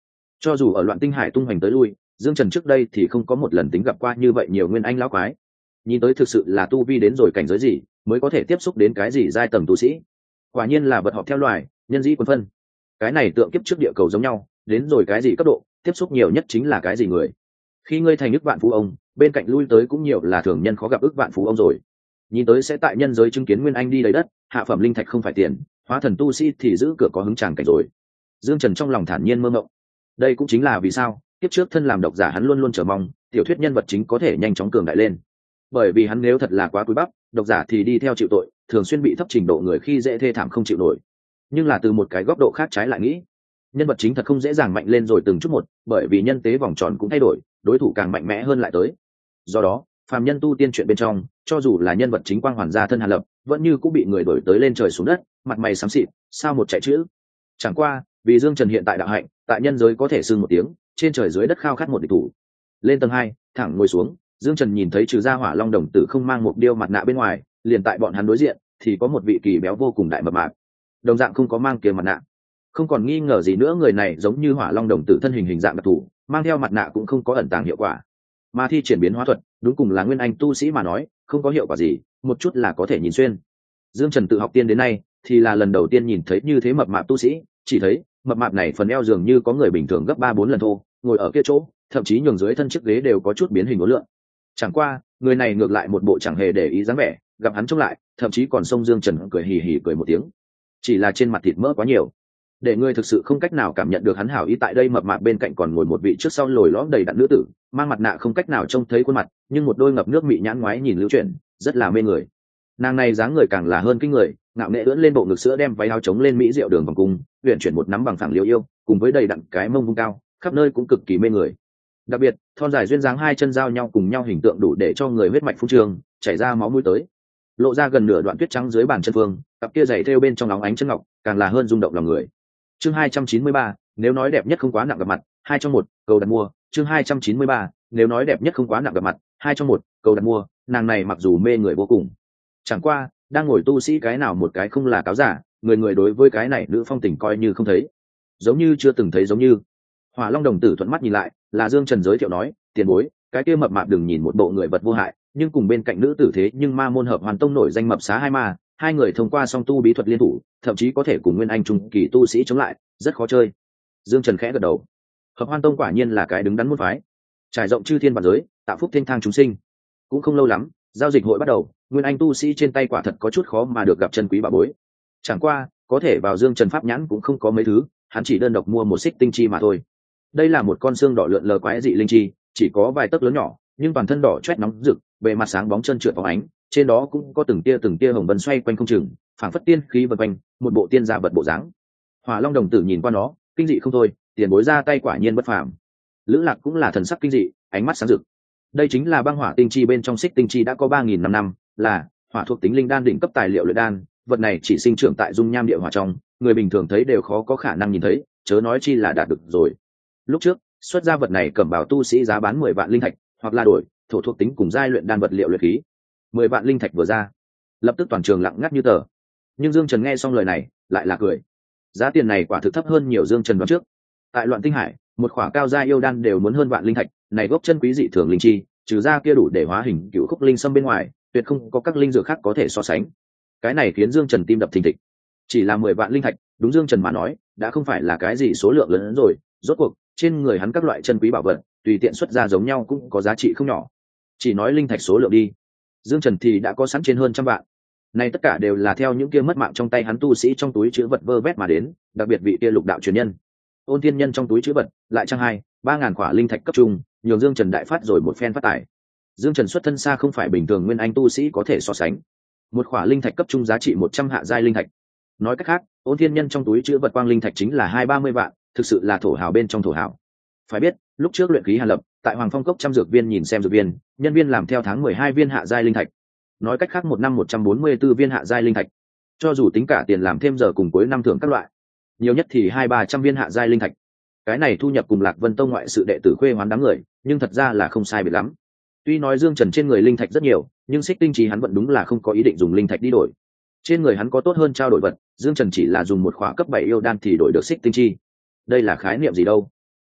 Cho dù ở loạn tinh hải tung hoành tới lui, Dương Trần trước đây thì không có một lần tính gặp qua như vậy nhiều nguyên anh lão quái. Nhìn tới thực sự là tu vi đến rồi cảnh giới gì mới có thể tiếp xúc đến cái gì giai tầng tu sĩ. Quả nhiên là vật họp theo loài, nhân dĩ quân phân. Cái này tượng kiếp trước địa cầu giống nhau, đến rồi cái gì cấp độ, tiếp xúc nhiều nhất chính là cái gì người. Khi ngươi thành ức vạn phú ông, bên cạnh lui tới cũng nhiều là thường nhân khó gặp ức vạn phú ông rồi. Nhìn tới sẽ tại nhân giới chứng kiến nguyên anh đi đầy đất, hạ phẩm linh thạch không phải tiền, hóa thần tu sĩ thì giữ cửa có hứng tràng cảnh rồi. Dương Trần trong lòng thản nhiên mơ mộng. Đây cũng chính là vì sao kiếp trước thân làm độc giả hắn luôn luôn chờ mong tiểu thuyết nhân vật chính có thể nhanh chóng cường đại lên, bởi vì hắn nếu thật là quá cúi bắp, độc giả thì đi theo chịu tội, thường xuyên bị thấp trình độ người khi dễ thê thảm không chịu nổi. Nhưng là từ một cái góc độ khác trái lại nghĩ, nhân vật chính thật không dễ dàng mạnh lên rồi từng chút một, bởi vì nhân tế vòng tròn cũng thay đổi, đối thủ càng mạnh mẽ hơn lại tới. Do đó phàm nhân tu tiên chuyện bên trong, cho dù là nhân vật chính quang hoàn gia thân Hàn Lập, vẫn như cũng bị người đổi tới lên trời xuống đất, mặt mày xám xịt, sao một chạy chữ. Chẳng qua vì Dương Trần hiện tại đạo hạnh, tại nhân giới có thể xưng một tiếng trên trời dưới đất khao khát một địch thủ. Lên tầng 2, thẳng ngồi xuống, Dương Trần nhìn thấy trừ ra Hỏa Long đồng tử không mang một điêu mặt nạ bên ngoài, liền tại bọn hắn đối diện thì có một vị kỳ béo vô cùng đại mập mạp, đồng dạng không có mang kia mặt nạ. Không còn nghi ngờ gì nữa, người này giống như Hỏa Long đồng tử thân hình dạng đặc thù, mang theo mặt nạ cũng không có ẩn tàng hiệu quả. Mà thi triển biến hóa thuật, đúng cùng là nguyên anh tu sĩ mà nói, không có hiệu quả gì, một chút là có thể nhìn xuyên. Dương Trần tự học tiên đến nay, thì là lần đầu tiên nhìn thấy như thế mập mạp tu sĩ, chỉ thấy mập mạp này phần eo dường như có người bình thường gấp 3-4 lần thô, ngồi ở kia chỗ, thậm chí nhường dưới thân chiếc ghế đều có chút biến hình uốn lượn. Chẳng qua, người này ngược lại một bộ chẳng hề để ý dáng vẻ, gặp hắn trông lại, thậm chí còn xông Dương Trần cười hì hì cười một tiếng. Chỉ là trên mặt thịt mỡ quá nhiều, để người thực sự không cách nào cảm nhận được hắn hảo ý. Tại đây mập mạp bên cạnh còn ngồi một vị trước sau lồi lõm đầy đặn nữ tử, mang mặt nạ không cách nào trông thấy khuôn mặt, nhưng một đôi ngập nước mị nhãn ngoái nhìn lưu chuyển, rất là mê người. Nàng này dáng người càng là hơn kinh người, ngạo nghệ ưỡn lên bộ ngực sữa, đem váy áo chống lên mỹ diệu đường vòng cung, luyện chuyển một nắm bằng phẳng liêu yêu, cùng với đầy đặn cái mông vung cao, khắp nơi cũng cực kỳ mê người. Đặc biệt thon dài duyên dáng hai chân giao nhau cùng nhau, hình tượng đủ để cho người huyết mạch phun trương, chảy ra máu mũi tới, lộ ra gần nửa đoạn tuyết trắng dưới bàn chân phương, cặp kia giày thêu bên trong óng ánh chân ngọc, càng là hơn rung động lòng người. Chương 293, nếu nói đẹp nhất không quá nặng gặp mặt, 2 trong 1, cầu đặt mua. Chương 293, nếu nói đẹp nhất không quá nặng gặp mặt, 2 trong 1, cầu đặt mua. Nàng này mặc dù mê người vô cùng, chẳng qua đang ngồi tu sĩ cái nào một cái không là cáo giả, người người đối với cái này nữ phong tình coi như không thấy, giống như chưa từng thấy giống như. Hỏa Long đồng tử thuận mắt nhìn lại, là Dương Trần giới thiệu nói, tiền bối, cái kia mập mạp đừng nhìn một bộ người vật vô hại, nhưng cùng bên cạnh nữ tử thế nhưng ma môn hợp hoàn tông nổi danh mập xá hai ma, hai người thông qua song tu bí thuật liên thủ, thậm chí có thể cùng nguyên anh trung kỳ tu sĩ chống lại, rất khó chơi. Dương Trần khẽ gật đầu, hợp hoan tông quả nhiên là cái đứng đắn môn phái, trải rộng chư thiên vạn giới, tạo phúc thiên thang chúng sinh. Cũng không lâu lắm, giao dịch hội bắt đầu, nguyên anh tu sĩ trên tay quả thật có chút khó mà được gặp chân quý bảo bối. Chẳng qua có thể vào Dương Trần pháp nhãn cũng không có mấy thứ, hắn chỉ đơn độc mua một xích tinh chi mà thôi. Đây là một con xương đỏ lượn lờ quái dị linh chi, chỉ có vài tấc lớn nhỏ, nhưng toàn thân đỏ chót nóng rực, bề mặt sáng bóng trơn trượt phóng ánh, trên đó cũng có từng tia hồng vân xoay quanh không chừng, phảng phất tiên khí vần quanh, một bộ tiên gia vật bộ dáng. Hỏa Long đồng tử nhìn qua nó, kinh dị không thôi, tiền bối ra tay quả nhiên bất phàm. Lữ Lạc cũng là thần sắc kinh dị, ánh mắt sáng rực. Đây chính là băng hỏa tinh chi bên trong xích tinh chi đã có 3.000 năm, là hỏa thuộc tính linh đan đỉnh cấp tài liệu luyện đan, vật này chỉ sinh trưởng tại dung nham địa hỏa trong, người bình thường thấy đều khó có khả năng nhìn thấy, chớ nói chi là đạt được rồi. Lúc trước xuất ra vật này cẩm bảo tu sĩ giá bán 10 vạn linh thạch, hoặc là đổi thổ thuộc tính cùng giai luyện đan vật liệu luyện khí. 10 vạn linh thạch vừa ra, lập tức toàn trường lặng ngắt như tờ. Nhưng Dương Trần nghe xong lời này lại là cười, giá tiền này quả thực thấp hơn nhiều Dương Trần đoán trước. Tại Loạn Tinh Hải, một khỏa cao giai yêu đan đều muốn hơn vạn linh thạch, này gốc chân quý dị thường linh chi, trừ ra kia đủ để hóa hình cựu khúc linh sâm bên ngoài, tuyệt không có các linh dược khác có thể so sánh. Cái này khiến Dương Trần tim đập thình thịch. Chỉ là 10 vạn linh thạch, đúng Dương Trần mà nói, đã không phải là cái gì số lượng lớn hơn rồi, rốt cuộc trên người hắn các loại chân quý bảo vật, tùy tiện xuất ra giống nhau cũng có giá trị không nhỏ. Chỉ nói linh thạch số lượng đi, Dương Trần thì đã có sẵn trên hơn 100 vạn. Này tất cả đều là theo những kia mất mạng trong tay hắn tu sĩ trong túi trữ vật vơ vét mà đến, đặc biệt vị kia lục đạo truyền nhân, Ôn Thiên Nhân trong túi trữ vật lại trang 2-3 ngàn khỏa linh thạch cấp trung, nhường Dương Trần đại phát rồi một phen phát tài. Dương Trần xuất thân xa không phải bình thường nguyên anh tu sĩ có thể so sánh. Một khỏa linh thạch cấp trung giá trị 100 hạ giai linh thạch. Nói cách khác, Ôn Thiên Nhân trong túi trữ vật quang linh thạch chính là 20-30 vạn, thực sự là thổ hào bên trong thổ hào. Phải biết, lúc trước luyện khí Hàn Lập, tại Hoàng Phong cốc trăm dược viên nhìn xem dược viên, nhân viên làm theo tháng 12 viên hạ giai linh thạch. Nói cách khác một năm 144 viên hạ giai linh thạch. Cho dù tính cả tiền làm thêm giờ cùng cuối năm thưởng các loại, nhiều nhất thì 200-300 viên hạ giai linh thạch. Cái này thu nhập cùng Lạc Vân Tông ngoại sự đệ tử khuê hoán đám người, nhưng thật ra là không sai biệt lắm. Tuy nói Dương Trần trên người linh thạch rất nhiều, nhưng xích tinh trí hắn vẫn đúng là không có ý định dùng linh thạch đi đổi. Trên người hắn có tốt hơn trao đổi vật, Dương Trần chỉ là dùng một khóa cấp 7 yêu đan thì đổi được xích tinh chi. Đây là khái niệm gì đâu?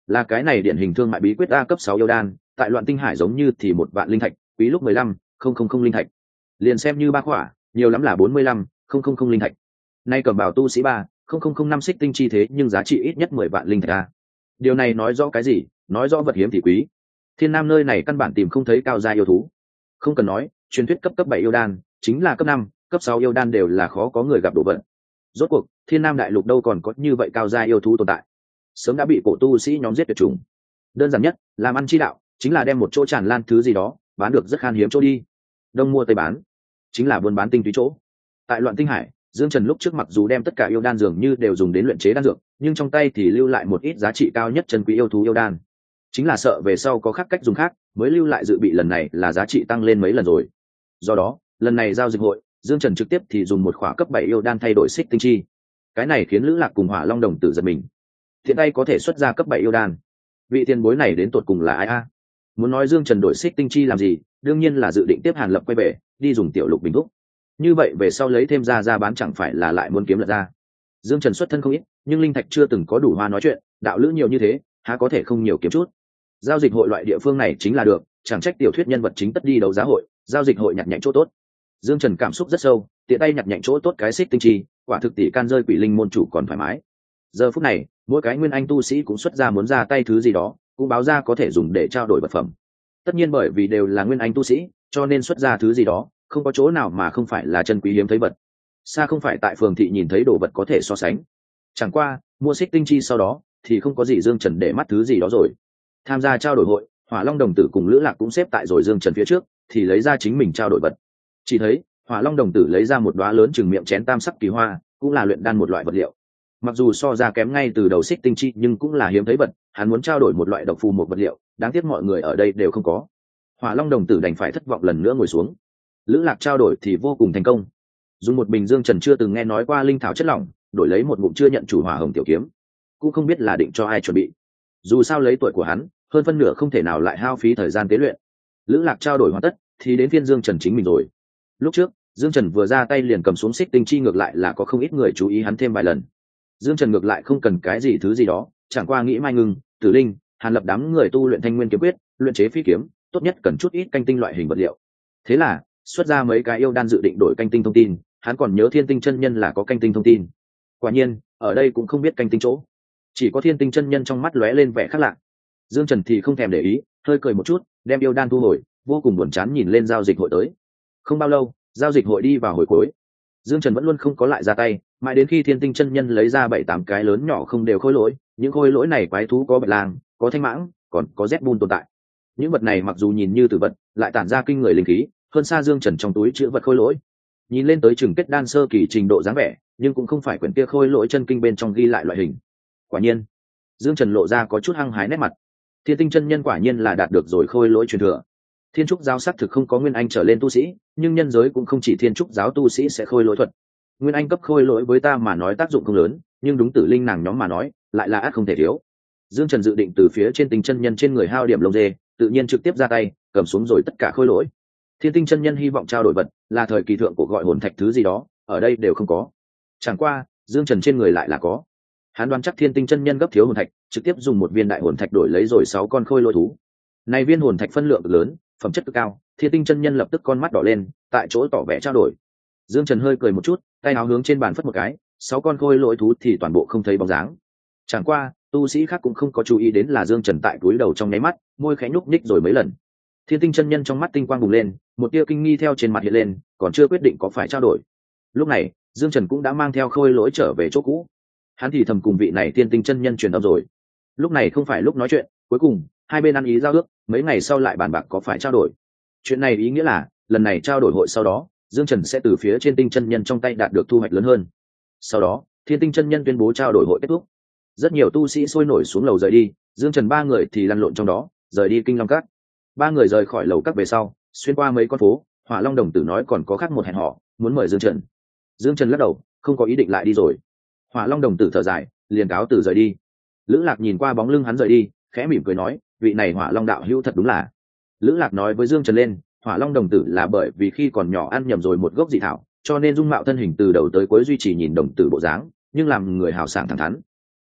là cái này điển hình thương mại bí quyết A cấp 6 yêu đan, tại Loạn Tinh Hải giống như thì 1 vạn linh thạch, quý lúc 15,000 linh thạch. Liền xem như ba khỏa, nhiều lắm là 45,000 linh thạch. Nay cầm bảo tu sĩ 3,005 xích tinh chi thế nhưng giá trị ít nhất 10 vạn linh thạch a. Điều này nói rõ cái gì? Nói rõ vật hiếm thì quý. Thiên Nam nơi này căn bản tìm không thấy cao gia yêu thú. Không cần nói, truyền thuyết cấp 7 yêu đan, chính là cấp 5, cấp 6 yêu đan đều là khó có người gặp đồ vật. Rốt cuộc, Thiên Nam đại lục đâu còn có như vậy cao gia yêu thú tồn tại. Sớm đã bị cổ tu sĩ nhóm giết tuyệt chủng. Đơn giản nhất, làm ăn chi đạo, chính là đem một chỗ tràn lan thứ gì đó, bán được rất khan hiếm chỗ đi. Đông mua tây bán, chính là buôn bán tinh túy chỗ. Tại Loạn Tinh Hải, Dương Trần lúc trước mặc dù đem tất cả yêu đan dường như đều dùng đến luyện chế đan dược, nhưng trong tay thì lưu lại một ít giá trị cao nhất chân quý yêu thú yêu đan. Chính là sợ về sau có khác cách dùng khác, mới lưu lại dự bị lần này là giá trị tăng lên mấy lần rồi. Do đó, lần này giao dịch hội, Dương Trần trực tiếp thì dùng một khỏa cấp 7 yêu đan thay đổi xích tinh chi. Cái này khiến Lữ Lạc cùng Hỏa Long đồng tử giật mình. Hiện tay có thể xuất ra cấp 7 yêu đan. Vị tiền bối này đến tột cùng là ai a? Muốn nói Dương Trần đổi xích tinh chi làm gì, đương nhiên là dự định tiếp Hàn Lập quay về, đi dùng tiểu lục bình thúc. Như vậy về sau lấy thêm ra bán chẳng phải là lại muốn kiếm lật ra. Dương Trần xuất thân không ít, nhưng linh thạch chưa từng có đủ hoa nói chuyện, đạo lữ nhiều như thế, há có thể không nhiều kiếm chút. Giao dịch hội loại địa phương này chính là được, chẳng trách tiểu thuyết nhân vật chính tất đi đấu giá hội, giao dịch hội nhặt nhạnh chỗ tốt. Dương Trần cảm xúc rất sâu, tiện tay nhặt nhạnh chỗ tốt cái xích tinh chi, quả thực tỷ can rơi quỷ linh môn chủ còn thoải mái. Giờ phút này, mỗi cái nguyên anh tu sĩ cũng xuất ra muốn ra tay thứ gì đó, cũng báo ra có thể dùng để trao đổi vật phẩm. Tất nhiên bởi vì đều là nguyên anh tu sĩ, cho nên xuất ra thứ gì đó, không có chỗ nào mà không phải là chân quý hiếm thấy vật. Xa không phải tại phường thị nhìn thấy đồ vật có thể so sánh. Chẳng qua, mua xích tinh chi sau đó, thì không có gì Dương Trần để mắt thứ gì đó rồi. Tham gia trao đổi hội, Hỏa Long đồng tử cùng Lữ Lạc cũng xếp tại rồi Dương Trần phía trước, thì lấy ra chính mình trao đổi vật. Chỉ thấy, Hỏa Long đồng tử lấy ra một đóa lớn chừng miệng chén tam sắc kỳ hoa, cũng là luyện đan một loại vật liệu. Mặc dù so ra kém ngay từ đầu xích tinh chi, nhưng cũng là hiếm thấy vật, hắn muốn trao đổi một loại độc phù một vật liệu, đáng tiếc mọi người ở đây đều không có. Hỏa Long đồng tử đành phải thất vọng lần nữa ngồi xuống. Lữ Lạc trao đổi thì vô cùng thành công. Dùng một bình Dương Trần chưa từng nghe nói qua linh thảo chất lỏng, đổi lấy một ngụm chưa nhận chủ hỏa hồng tiểu kiếm, cũng không biết là định cho ai chuẩn bị. Dù sao lấy tuổi của hắn, hơn phân nửa không thể nào lại hao phí thời gian tế luyện. Lữ Lạc trao đổi hoàn tất, thì đến phiên Dương Trần chính mình rồi. Lúc trước, Dương Trần vừa ra tay liền cầm xuống xích tinh chi, ngược lại là có không ít người chú ý hắn thêm vài lần. Dương Trần ngược lại không cần cái gì thứ gì đó, chẳng qua nghĩ Mai Ngưng, Tử Linh, Hàn Lập đám người tu luyện Thanh Nguyên kiếm quyết, luyện chế phi kiếm, tốt nhất cần chút ít canh tinh loại hình vật liệu. Thế là, xuất ra mấy cái yêu đan dự định đổi canh tinh thông tin, hắn còn nhớ Thiên Tinh chân nhân là có canh tinh thông tin. Quả nhiên, ở đây cũng không biết canh tinh chỗ, chỉ có Thiên Tinh chân nhân trong mắt lóe lên vẻ khác lạ. Dương Trần thì không thèm để ý, hơi cười một chút, đem yêu đan thu hồi, vô cùng buồn chán nhìn lên giao dịch hội tới. Không bao lâu, giao dịch hội đi vào hồi cuối. Dương Trần vẫn luôn không có lại ra tay, mãi đến khi Thiên Tinh chân nhân lấy ra 7-8 cái lớn nhỏ không đều khối lỗi, những khối lỗi này quái thú có bạch lang, có thanh mãng, còn có Z-Bun tồn tại. Những vật này mặc dù nhìn như tử vật, lại tản ra kinh người linh khí, hơn xa Dương Trần trong túi chứa vật khối lỗi. Nhìn lên tới chừng kết đan sơ kỳ trình độ dáng vẻ, nhưng cũng không phải quyển kia khối lỗi chân kinh bên trong ghi lại loại hình. Quả nhiên, Dương Trần lộ ra có chút hăng hái nét mặt. Thiên Tinh chân nhân quả nhiên là đạt được rồi khôi lỗi truyền thừa. Thiên trúc giáo xác thực không có nguyên anh trở lên tu sĩ, nhưng nhân giới cũng không chỉ thiên trúc giáo tu sĩ sẽ khôi lỗi thuật. Nguyên anh cấp khôi lỗi với ta mà nói tác dụng không lớn, nhưng đúng Tử Linh nàng nhóm mà nói, lại là ắt không thể thiếu. Dương Trần dự định từ phía trên Tinh chân nhân trên người hao điểm lông dê, tự nhiên trực tiếp ra tay, cầm xuống rồi tất cả khôi lỗi. Thiên Tinh chân nhân hy vọng trao đổi vật, là thời kỳ thượng của gọi hồn thạch thứ gì đó, ở đây đều không có. Chẳng qua, Dương Trần trên người lại là có. Hắn đoán chắc Thiên Tinh chân nhân gấp thiếu hồn thạch, trực tiếp dùng một viên đại hồn thạch đổi lấy rồi 6 con khôi lỗi thú. Này viên hồn thạch phân lượng lớn, phẩm chất cực cao, Thiên Tinh chân nhân lập tức con mắt đỏ lên, tại chỗ tỏ vẻ trao đổi. Dương Trần hơi cười một chút, tay áo hướng trên bàn phất một cái, 6 con khôi lỗi thú thì toàn bộ không thấy bóng dáng. Chẳng qua, tu sĩ khác cũng không có chú ý đến là Dương Trần tại túi đầu trong nháy mắt, môi khẽ nhúc nhích rồi mấy lần. Thiên Tinh chân nhân trong mắt tinh quang bùng lên, một tia kinh nghi theo trên mặt hiện lên, còn chưa quyết định có phải trao đổi. Lúc này, Dương Trần cũng đã mang theo khôi lỗi trở về chỗ cũ. Hắn thì thầm cùng vị này Thiên Tinh chân nhân truyền âm rồi. Lúc này không phải lúc nói chuyện, cuối cùng hai bên ăn ý giao ước, mấy ngày sau lại bàn bạc có phải trao đổi. Chuyện này ý nghĩa là, lần này trao đổi hội sau đó, Dương Trần sẽ từ phía trên Tinh chân nhân trong tay đạt được thu hoạch lớn hơn. Sau đó, Thiên Tinh chân nhân tuyên bố trao đổi hội kết thúc. Rất nhiều tu sĩ sôi nổi xuống lầu rời đi, Dương Trần ba người thì lăn lộn trong đó, rời đi Kinh Long Các. Ba người rời khỏi lầu các về sau, xuyên qua mấy con phố, Hỏa Long đồng tử nói còn có khác một hẹn hò, muốn mời Dương Trần. Dương Trần lắc đầu, không có ý định lại đi rồi. Hỏa Long đồng tử thở dài, liền cáo từ rời đi. Lữ Lạc nhìn qua bóng lưng hắn rời đi, khẽ mỉm cười nói, vị này Hỏa Long đạo hữu thật đúng là. Lữ Lạc nói với Dương Trần lên, Hỏa Long đồng tử là bởi vì khi còn nhỏ ăn nhầm rồi một gốc dị thảo, cho nên dung mạo thân hình từ đầu tới cuối duy trì nhìn đồng tử bộ dáng, nhưng làm người hào sảng thẳng thắn.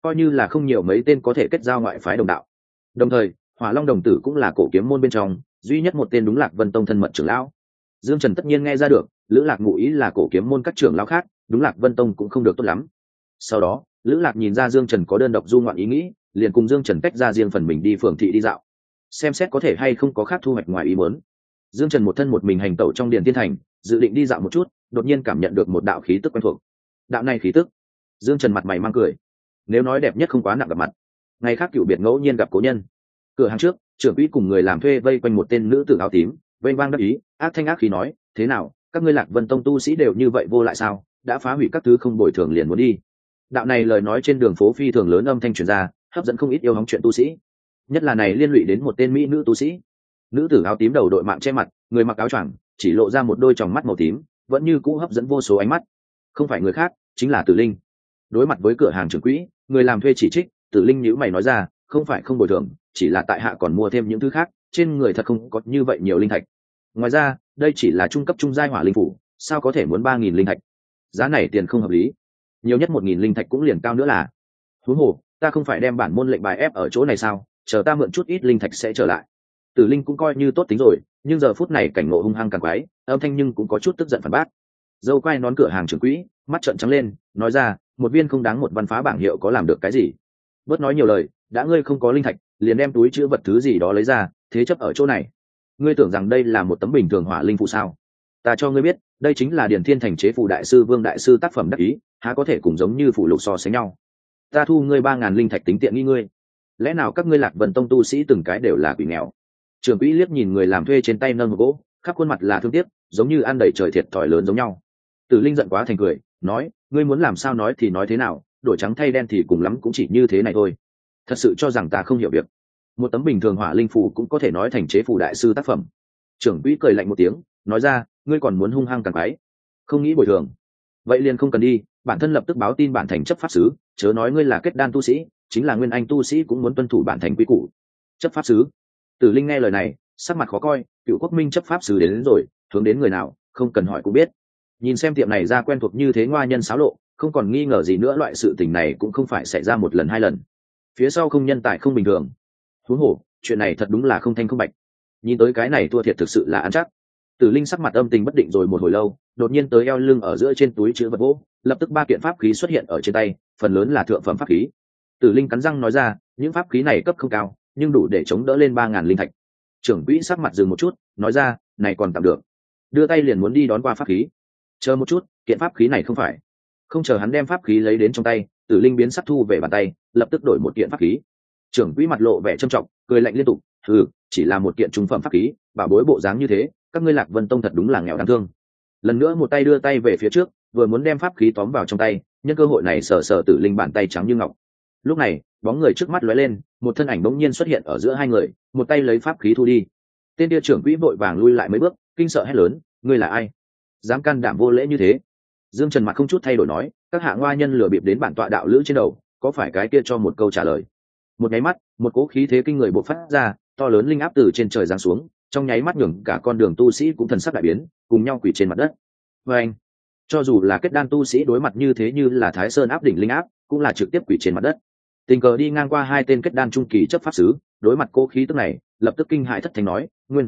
coi như là không nhiều mấy tên có thể kết giao ngoại phái đồng đạo. Đồng thời Hỏa Long đồng tử cũng là cổ kiếm môn bên trong duy nhất một tên đúng Lạc Vân Tông thân mật trưởng lão. Dương Trần tất nhiên nghe ra được Lữ Lạc ngụ ý là cổ kiếm môn các trưởng lão khác đúng Lạc Vân Tông cũng không được tốt lắm. Sau đó Lữ Lạc nhìn ra Dương Trần có đơn độc du ngoạn ý nghĩ, liền cùng Dương Trần tách ra riêng phần mình đi phường thị đi dạo, xem xét có thể hay không có khác thu hoạch ngoài ý muốn. Dương Trần một thân một mình hành tẩu trong điện tiên thành, dự định đi dạo một chút, đột nhiên cảm nhận được một đạo khí tức quen thuộc. Đạo này khí tức, Dương Trần mặt mày mang cười. Nếu nói đẹp nhất không quá nặng gặp mặt. Ngày khác cựu biệt ngẫu nhiên gặp cố nhân. Cửa hàng trước, trưởng quỹ cùng người làm thuê vây quanh một tên nữ tử áo tím, vênh vang đắc ý, ác thanh ác khí nói, thế nào, các ngươi Lạc Vân Tông tu sĩ đều như vậy vô lại sao? Đã phá hủy các thứ không bồi thường liền muốn đi. Đạo này lời nói trên đường phố phi thường lớn âm thanh truyền ra, hấp dẫn không ít yêu hóng chuyện tu sĩ. Nhất là này liên lụy đến một tên mỹ nữ tu sĩ. Nữ tử áo tím đầu đội mạng che mặt, người mặc áo choàng, chỉ lộ ra một đôi tròng mắt màu tím, vẫn như cũ hấp dẫn vô số ánh mắt. Không phải người khác, chính là Tử Linh. Đối mặt với cửa hàng trưởng quỹ, người làm thuê chỉ trích, Tử Linh nhíu mày nói ra, không phải không bồi thường, chỉ là tại hạ còn mua thêm những thứ khác, trên người thật không có như vậy nhiều linh thạch. Ngoài ra, đây chỉ là trung cấp trung giai hỏa linh phủ, sao có thể muốn 3.000 linh thạch? Giá này tiền không hợp lý, nhiều nhất 1.000 linh thạch cũng liền cao nữa là. Huống hồ, ta không phải đem bản môn lệnh bài ép ở chỗ này sao? Chờ ta mượn chút ít linh thạch sẽ trở lại. Tử Linh cũng coi như tốt tính rồi, nhưng giờ phút này cảnh ngộ hung hăng càng quái, âm thanh nhưng cũng có chút tức giận phản bác. Dâu quay nón cửa hàng trưởng quỹ, mắt trợn trắng lên, nói ra, một viên không đáng một văn phá bảng hiệu có làm được cái gì? Bớt nói nhiều lời, đã ngươi không có linh thạch, liền đem túi chứa vật thứ gì đó lấy ra, thế chấp ở chỗ này. Ngươi tưởng rằng đây là một tấm bình thường hỏa linh phụ sao? Ta cho ngươi biết, đây chính là Điền Thiên Thành chế phù đại sư Vương đại sư tác phẩm đắc ý, há có thể cùng giống như phụ lục so sánh nhau. Ta thu ngươi 3.000 linh thạch tính tiện nghi ngươi. Lẽ nào các ngươi Lạc Vân Tông tu sĩ từng cái đều là quỷ nghèo? Trưởng quỹ liếc nhìn người làm thuê trên tay nâng một gỗ, khắp khuôn mặt là thương tiếc, giống như ăn đầy trời thiệt thòi lớn giống nhau. Tử Linh giận quá thành cười, nói, ngươi muốn làm sao nói thì nói thế nào, đổi trắng thay đen thì cùng lắm cũng chỉ như thế này thôi. Thật sự cho rằng ta không hiểu việc? Một tấm bình thường hỏa linh phù cũng có thể nói thành chế phù đại sư tác phẩm. Trưởng quỹ cười lạnh một tiếng, nói ra, ngươi còn muốn hung hăng càng quái, không nghĩ bồi thường, vậy liền không cần đi, bản thân lập tức báo tin bản thành chấp pháp sứ, chớ nói ngươi là kết đan tu sĩ, chính là nguyên anh tu sĩ cũng muốn tuân thủ bản thành quy củ. Chấp pháp sứ? Tử Linh nghe lời này, sắc mặt khó coi, Cựu Quốc Minh chấp pháp sứ đến rồi, hướng đến người nào, không cần hỏi cũng biết. Nhìn xem tiệm này ra quen thuộc như thế ngoa nhân xáo lộ, không còn nghi ngờ gì nữa, loại sự tình này cũng không phải xảy ra một lần hai lần. Phía sau không nhân tài không bình thường. Huống hồ, chuyện này thật đúng là không thanh không bạch. Nhìn tới cái này thua thiệt thực sự là ăn chắc. Tử Linh sắc mặt âm tình bất định rồi một hồi lâu, đột nhiên tới eo lưng ở giữa trên túi chứa vật gỗ, lập tức 3 kiện pháp khí xuất hiện ở trên tay, phần lớn là thượng phẩm pháp khí. Tử Linh cắn răng nói ra, những pháp khí này cấp không cao, nhưng đủ để chống đỡ lên 3.000 linh thạch. Trưởng quỹ sắc mặt dừng một chút, nói ra, này còn tạm được. Đưa tay liền muốn đi đón qua pháp khí. Chờ một chút, kiện pháp khí này không phải. Không chờ hắn đem pháp khí lấy đến trong tay, Tử Linh biến sắc thu về bàn tay, lập tức đổi một kiện pháp khí. Trưởng quỹ mặt lộ vẻ trầm trọng, cười lạnh liên tục, chỉ là một kiện trung phẩm pháp khí, bảo bối bộ dáng như thế, các ngươi Lạc Vân Tông thật đúng là nghèo đáng thương. Lần nữa một tay đưa tay về phía trước, vừa muốn đem pháp khí tóm vào trong tay, nhân cơ hội này sờ sờ Tử Linh bàn tay trắng như ngọc. Lúc này, bóng người trước mắt lóe lên, một thân ảnh bỗng nhiên xuất hiện ở giữa hai người, một tay lấy pháp khí thu đi. Tên kia trưởng quỹ vội vàng lui lại mấy bước, kinh sợ hét lớn, ngươi là ai? Dám can đảm vô lễ như thế? Dương Trần mặt không chút thay đổi nói, các hạ ngoa nhân lừa bịp đến bản tọa đạo lữ trên đầu, có phải cái kia cho một câu trả lời? Một nháy mắt, một cỗ khí thế kinh người bộc phát ra, to lớn linh áp từ trên trời giáng xuống, trong nháy mắt nhường cả con đường tu sĩ cũng thần sắc đại biến, cùng nhau quỳ trên mặt đất. Và anh, cho dù là kết đan tu sĩ đối mặt như thế như là Thái Sơn áp đỉnh linh áp, cũng là trực tiếp quỳ trên mặt đất. Tình cờ đi ngang qua hai tên kết đan trung kỳ chấp pháp sứ, đối mặt cố khí tức này, lập tức kinh hãi thất thanh nói, Nguyên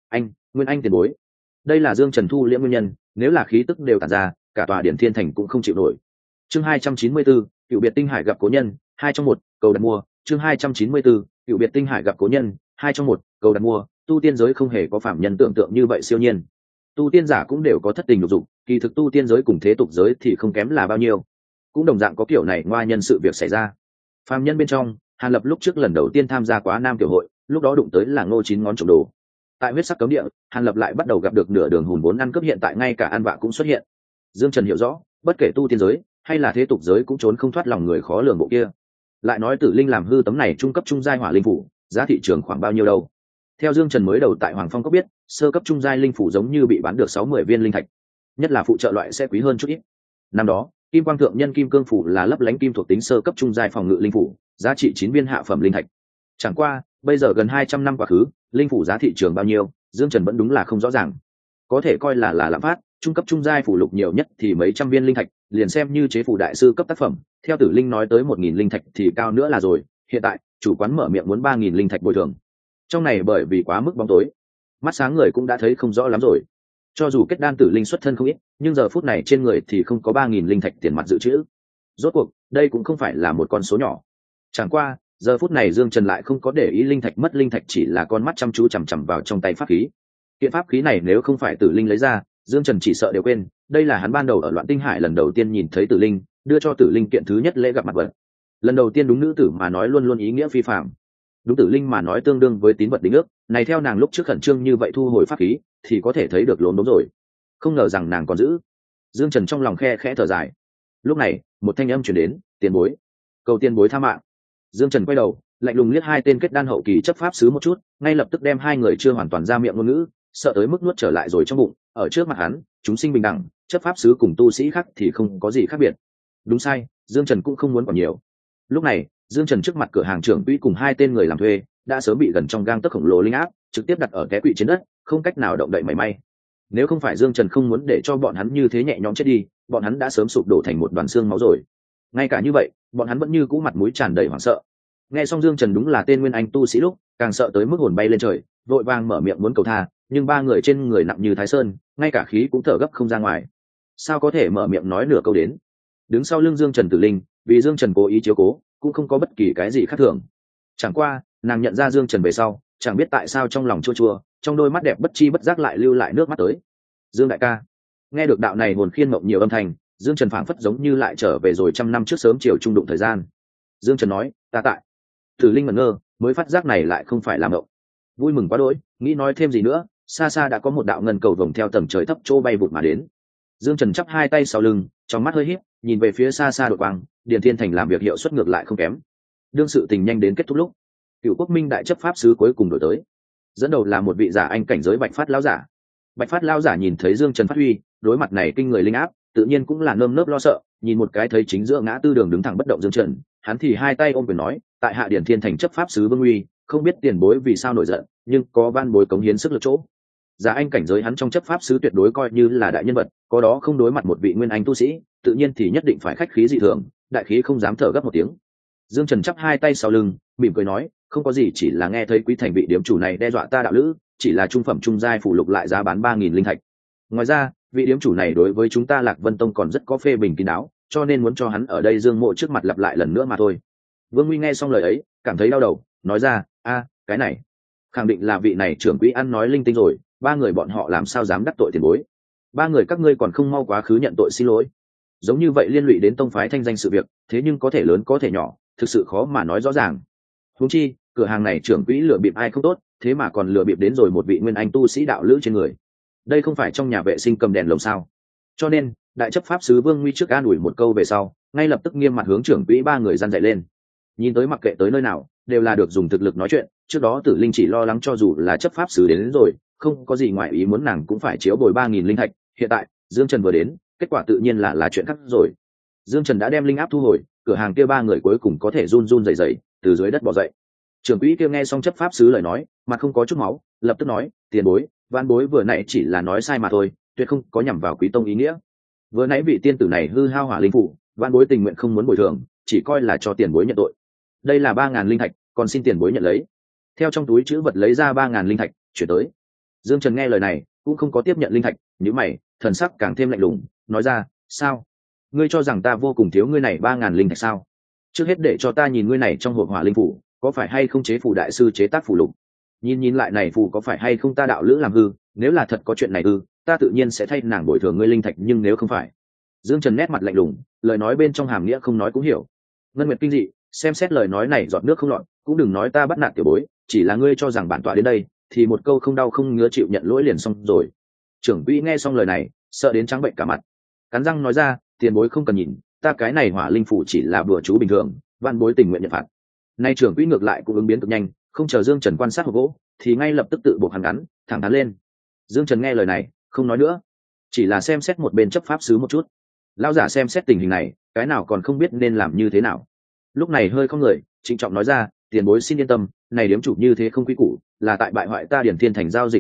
anh tiền bối. Đây là Dương Trần thu liễm nguyên nhân, nếu là khí tức đều tản ra, cả tòa Điển Thiên Thành cũng không chịu nổi. Chương 294, Cựu biệt tinh hải gặp cố nhân, 2 trong 1, cầu đặt mua. Chương 294, Cựu biệt tinh hải gặp cố nhân, 2 trong 1, cầu đặt mua. Tu tiên giới không hề có phạm nhân tưởng tượng như vậy siêu nhiên. Tu tiên giả cũng đều có thất tình lục dục, kỳ thực tu tiên giới cùng thế tục giới thì không kém là bao nhiêu. Cũng đồng dạng có kiểu này ngoa nhân sự việc xảy ra. Phạm nhân bên trong, Hàn Lập lúc trước lần đầu tiên tham gia Quá Nam tiểu hội, lúc đó đụng tới là Ngô Chín ngón trộm đồ. Tại huyết sắc cấm địa, Hàn Lập lại bắt đầu gặp được nửa đường hùn vốn ăn cướp, hiện tại ngay cả ăn vạ cũng xuất hiện. Dương Trần hiểu rõ, bất kể tu tiên giới hay là thế tục giới cũng trốn không thoát lòng người khó lường bộ kia. Lại nói Tử Linh làm hư tấm này trung cấp trung giai hỏa linh phủ, giá thị trường khoảng bao nhiêu đâu? Theo Dương Trần mới đầu tại Hoàng Phong có biết, sơ cấp trung giai linh phủ giống như bị bán được 60 viên linh thạch, nhất là phụ trợ loại sẽ quý hơn chút ít. Năm đó, Kim Quang Thượng Nhân Kim Cương phủ là lấp lánh kim thuộc tính sơ cấp trung giai phòng ngự linh phủ, giá trị 9 viên hạ phẩm linh thạch. Chẳng qua, bây giờ gần 200 năm quá khứ, linh phủ giá thị trường bao nhiêu, Dương Trần vẫn đúng là không rõ ràng. Có thể coi là lạm phát, trung cấp trung giai phủ lục nhiều nhất thì mấy trăm viên linh thạch, liền xem như chế phủ đại sư cấp tác phẩm theo Tử Linh nói tới 1.000 linh thạch thì cao nữa là rồi. Hiện tại chủ quán mở miệng muốn 3.000 linh thạch bồi thường, trong này bởi vì quá mức bóng tối, mắt sáng người cũng đã thấy không rõ lắm rồi. Cho dù kết đan Tử Linh xuất thân không ít, nhưng giờ phút này trên người thì không có 3.000 linh thạch tiền mặt dự trữ. Rốt cuộc đây cũng không phải là một con số nhỏ. Chẳng qua giờ phút này Dương Trần lại không có để ý linh thạch mất, linh thạch chỉ là con mắt chăm chú chằm chằm vào trong tay pháp khí. Kiện pháp khí này nếu không phải Tử Linh lấy ra, Dương Trần chỉ sợ đều quên đây là hắn ban đầu ở Loạn Tinh Hải lần đầu tiên nhìn thấy Tử Linh, đưa cho Tử Linh kiện thứ nhất lễ gặp mặt vật. Lần đầu tiên đúng nữ tử mà nói luôn luôn ý nghĩa phi phàm, đúng Tử Linh mà nói tương đương với tín vật đính ước. Này theo nàng lúc trước khẩn trương như vậy thu hồi pháp khí thì có thể thấy được lốm đốm rồi, không ngờ rằng nàng còn giữ. Dương Trần trong lòng khe khẽ thở dài. Lúc này một thanh âm truyền đến, tiền bối, cầu tiền bối tha mạng. Dương Trần quay đầu lạnh lùng liếc hai tên kết đan hậu kỳ chấp pháp sứ một chút, ngay lập tức đem hai người chưa hoàn toàn ra miệng ngôn ngữ sợ tới mức nuốt trở lại rồi trong bụng. Ở trước mặt hắn chúng sinh bình đẳng, chấp pháp sứ cùng tu sĩ khác thì không có gì khác biệt. Đúng sai Dương Trần cũng không muốn còn nhiều. Lúc này Dương Trần trước mặt cửa hàng trưởng quỹ cùng hai tên người làm thuê đã sớm bị gần trong gang tấc khổng lồ linh áp trực tiếp đặt ở té quỵ trên đất, không cách nào động đậy mảy may. Nếu không phải Dương Trần không muốn để cho bọn hắn như thế nhẹ nhõm chết đi, bọn hắn đã sớm sụp đổ thành một đoàn xương máu rồi. Ngay cả như vậy bọn hắn vẫn như cũ mặt mũi tràn đầy hoảng sợ. Nghe xong Dương Trần đúng là tên nguyên anh tu sĩ lúc càng sợ tới mức hồn bay lên trời, vội vàng mở miệng muốn cầu tha, nhưng ba người trên người nặng như Thái Sơn, ngay cả khí cũng thở gấp không ra ngoài, sao có thể mở miệng nói nửa câu đến. Đứng sau lưng Dương Trần Tử Linh vì Dương Trần cố ý chiếu cố cũng không có bất kỳ cái gì khác thường. Chẳng qua nàng nhận ra Dương Trần về sau chẳng biết tại sao trong lòng chua chua, trong đôi mắt đẹp bất chi bất giác lại lưu lại nước mắt tới. Dương đại ca. Nghe được đạo này hồn khiên mộng nhiều âm thanh, Dương Trần phảng phất giống như lại trở về rồi 100 năm trước sớm chiều trung đụng thời gian. Dương Trần nói, ta tại. Tử Linh ngẩn ngơ mới phát giác này lại không phải là mộng. Vui mừng quá đỗi, nghĩ nói thêm gì nữa, xa xa đã có một đạo ngân cầu vồng theo tầng trời thấp chỗ bay vụt mà đến. Dương Trần chắp hai tay sau lưng, trong mắt hơi híp, nhìn về phía xa xa đột quang, Điền Thiên Thành làm việc hiệu suất ngược lại không kém. Đương sự tình nhanh đến kết thúc lúc, Cửu Quốc Minh đại chấp pháp sứ cuối cùng đổi tới. Dẫn đầu là một vị giả anh cảnh giới Bạch Phát lão giả. Bạch Phát lão giả nhìn thấy Dương Trần phát huy, đối mặt này kinh người linh áp, tự nhiên cũng là nơm nớp lo sợ, nhìn một cái thấy chính giữa ngã tư đường đứng thẳng bất động Dương Trần, hắn thì hai tay ôm quyền nói, tại hạ Điền Thiên Thành chấp pháp sứ Vương Uy, không biết tiền bối vì sao nổi giận, nhưng có van bối cống hiến sức lực chỗ. Giả anh cảnh giới hắn trong chấp pháp sứ tuyệt đối coi như là đại nhân vật, có đó không đối mặt một vị nguyên anh tu sĩ, tự nhiên thì nhất định phải khách khí dị thường, đại khí không dám thở gấp một tiếng. Dương Trần chắp hai tay sau lưng, mỉm cười nói, không có gì, chỉ là nghe thấy Quý Thành vị điếm chủ này đe dọa ta đạo lữ, chỉ là trung phẩm trung giai phụ lục lại giá bán 3.000 linh thạch. Ngoài ra, vị điếm chủ này đối với chúng ta Lạc Vân Tông còn rất có phê bình kín đáo, cho nên muốn cho hắn ở đây Dương Mộ trước mặt lặp lại lần nữa mà thôi. Vương Nguy nghe xong lời ấy, cảm thấy đau đầu, nói ra, cái này, khẳng định là vị này trưởng quỹ ăn nói linh tinh rồi, ba người bọn họ làm sao dám đắc tội tiền bối. Ba người các ngươi còn không mau quá khứ nhận tội xin lỗi. Giống như vậy liên lụy đến tông phái thanh danh sự việc, thế nhưng có thể lớn có thể nhỏ, thực sự khó mà nói rõ ràng. Huống chi, cửa hàng này trưởng quỹ lừa bịp ai không tốt, thế mà còn lừa bịp đến rồi một vị nguyên anh tu sĩ đạo lữ trên người. Đây không phải trong nhà vệ sinh cầm đèn lồng sao? Cho nên, đại chấp pháp sứ Vương Nguy trước an ủi một câu về sau, ngay lập tức nghiêm mặt hướng trưởng quỹ ba người gian dạy lên. Nhìn tới mặc kệ tới nơi nào, đều là được dùng thực lực nói chuyện. Trước đó Tử Linh chỉ lo lắng cho dù là chấp pháp sứ đến rồi, không có gì ngoại ý muốn nàng cũng phải chiếu bồi 3.000 linh thạch. Hiện tại Dương Trần vừa đến, kết quả tự nhiên là chuyện khác rồi. Dương Trần đã đem linh áp thu hồi, cửa hàng kia ba người cuối cùng có thể run run rẩy rẩy từ dưới đất bò dậy. Trưởng quỹ kia nghe xong chấp pháp sứ lời nói, mặt không có chút máu, lập tức nói, tiền bối, van bối vừa nãy chỉ là nói sai mà thôi, tuyệt không có nhằm vào Quý Tông ý nghĩa. Vừa nãy vị tiên tử này hư hao hỏa linh phủ, van bối tình nguyện không muốn bồi thường, chỉ coi là cho tiền bối nhận tội. Đây là 3.000 linh thạch, còn xin tiền bối nhận lấy. Theo trong túi trữ vật lấy ra 3.000 linh thạch, chuyển tới. Dương Trần nghe lời này, cũng không có tiếp nhận linh thạch, nhíu mày, thần sắc càng thêm lạnh lùng, nói ra, sao? Ngươi cho rằng ta vô cùng thiếu ngươi này 3.000 linh thạch sao? Trước hết để cho ta nhìn ngươi này trong hộp hỏa linh phủ, có phải hay không chế phù đại sư chế tác phù lục? Nhìn lại này phù có phải hay không ta đạo lữ làm hư, nếu là thật có chuyện này hư, ta tự nhiên sẽ thay nàng bồi thường ngươi linh thạch, nhưng nếu không phải. Dương Trần nét mặt lạnh lùng, lời nói bên trong hàm nghĩa không nói cũng hiểu. Ngân Nguyệt kinh dị, xem xét lời nói này giọt nước không lọt, cũng đừng nói ta bắt nạt tiểu bối, chỉ là ngươi cho rằng bản tọa đến đây, thì một câu không đau không ngứa chịu nhận lỗi liền xong rồi. Trưởng quỹ nghe xong lời này, sợ đến trắng bệnh cả mặt, cắn răng nói ra, tiền bối không cần nhìn, ta cái này hỏa linh phủ chỉ là bừa chú bình thường, van bối tình nguyện nhận phạt. Nay trưởng quỹ ngược lại cũng ứng biến cực nhanh, không chờ Dương Trần quan sát hộp gỗ, thì ngay lập tức tự buộc hắn ngắn, thẳng thắn lên. Dương Trần nghe lời này, không nói nữa, chỉ là xem xét một bên chấp pháp sứ một chút. Lão giả xem xét tình hình này, cái nào còn không biết nên làm như thế nào. Lúc này hơi không người, trịnh trọng nói ra, tiền bối xin yên tâm, này điếm chủ như thế không quý củ, là tại bại hoại ta Điền Thiên Thành giao dịch tập tục,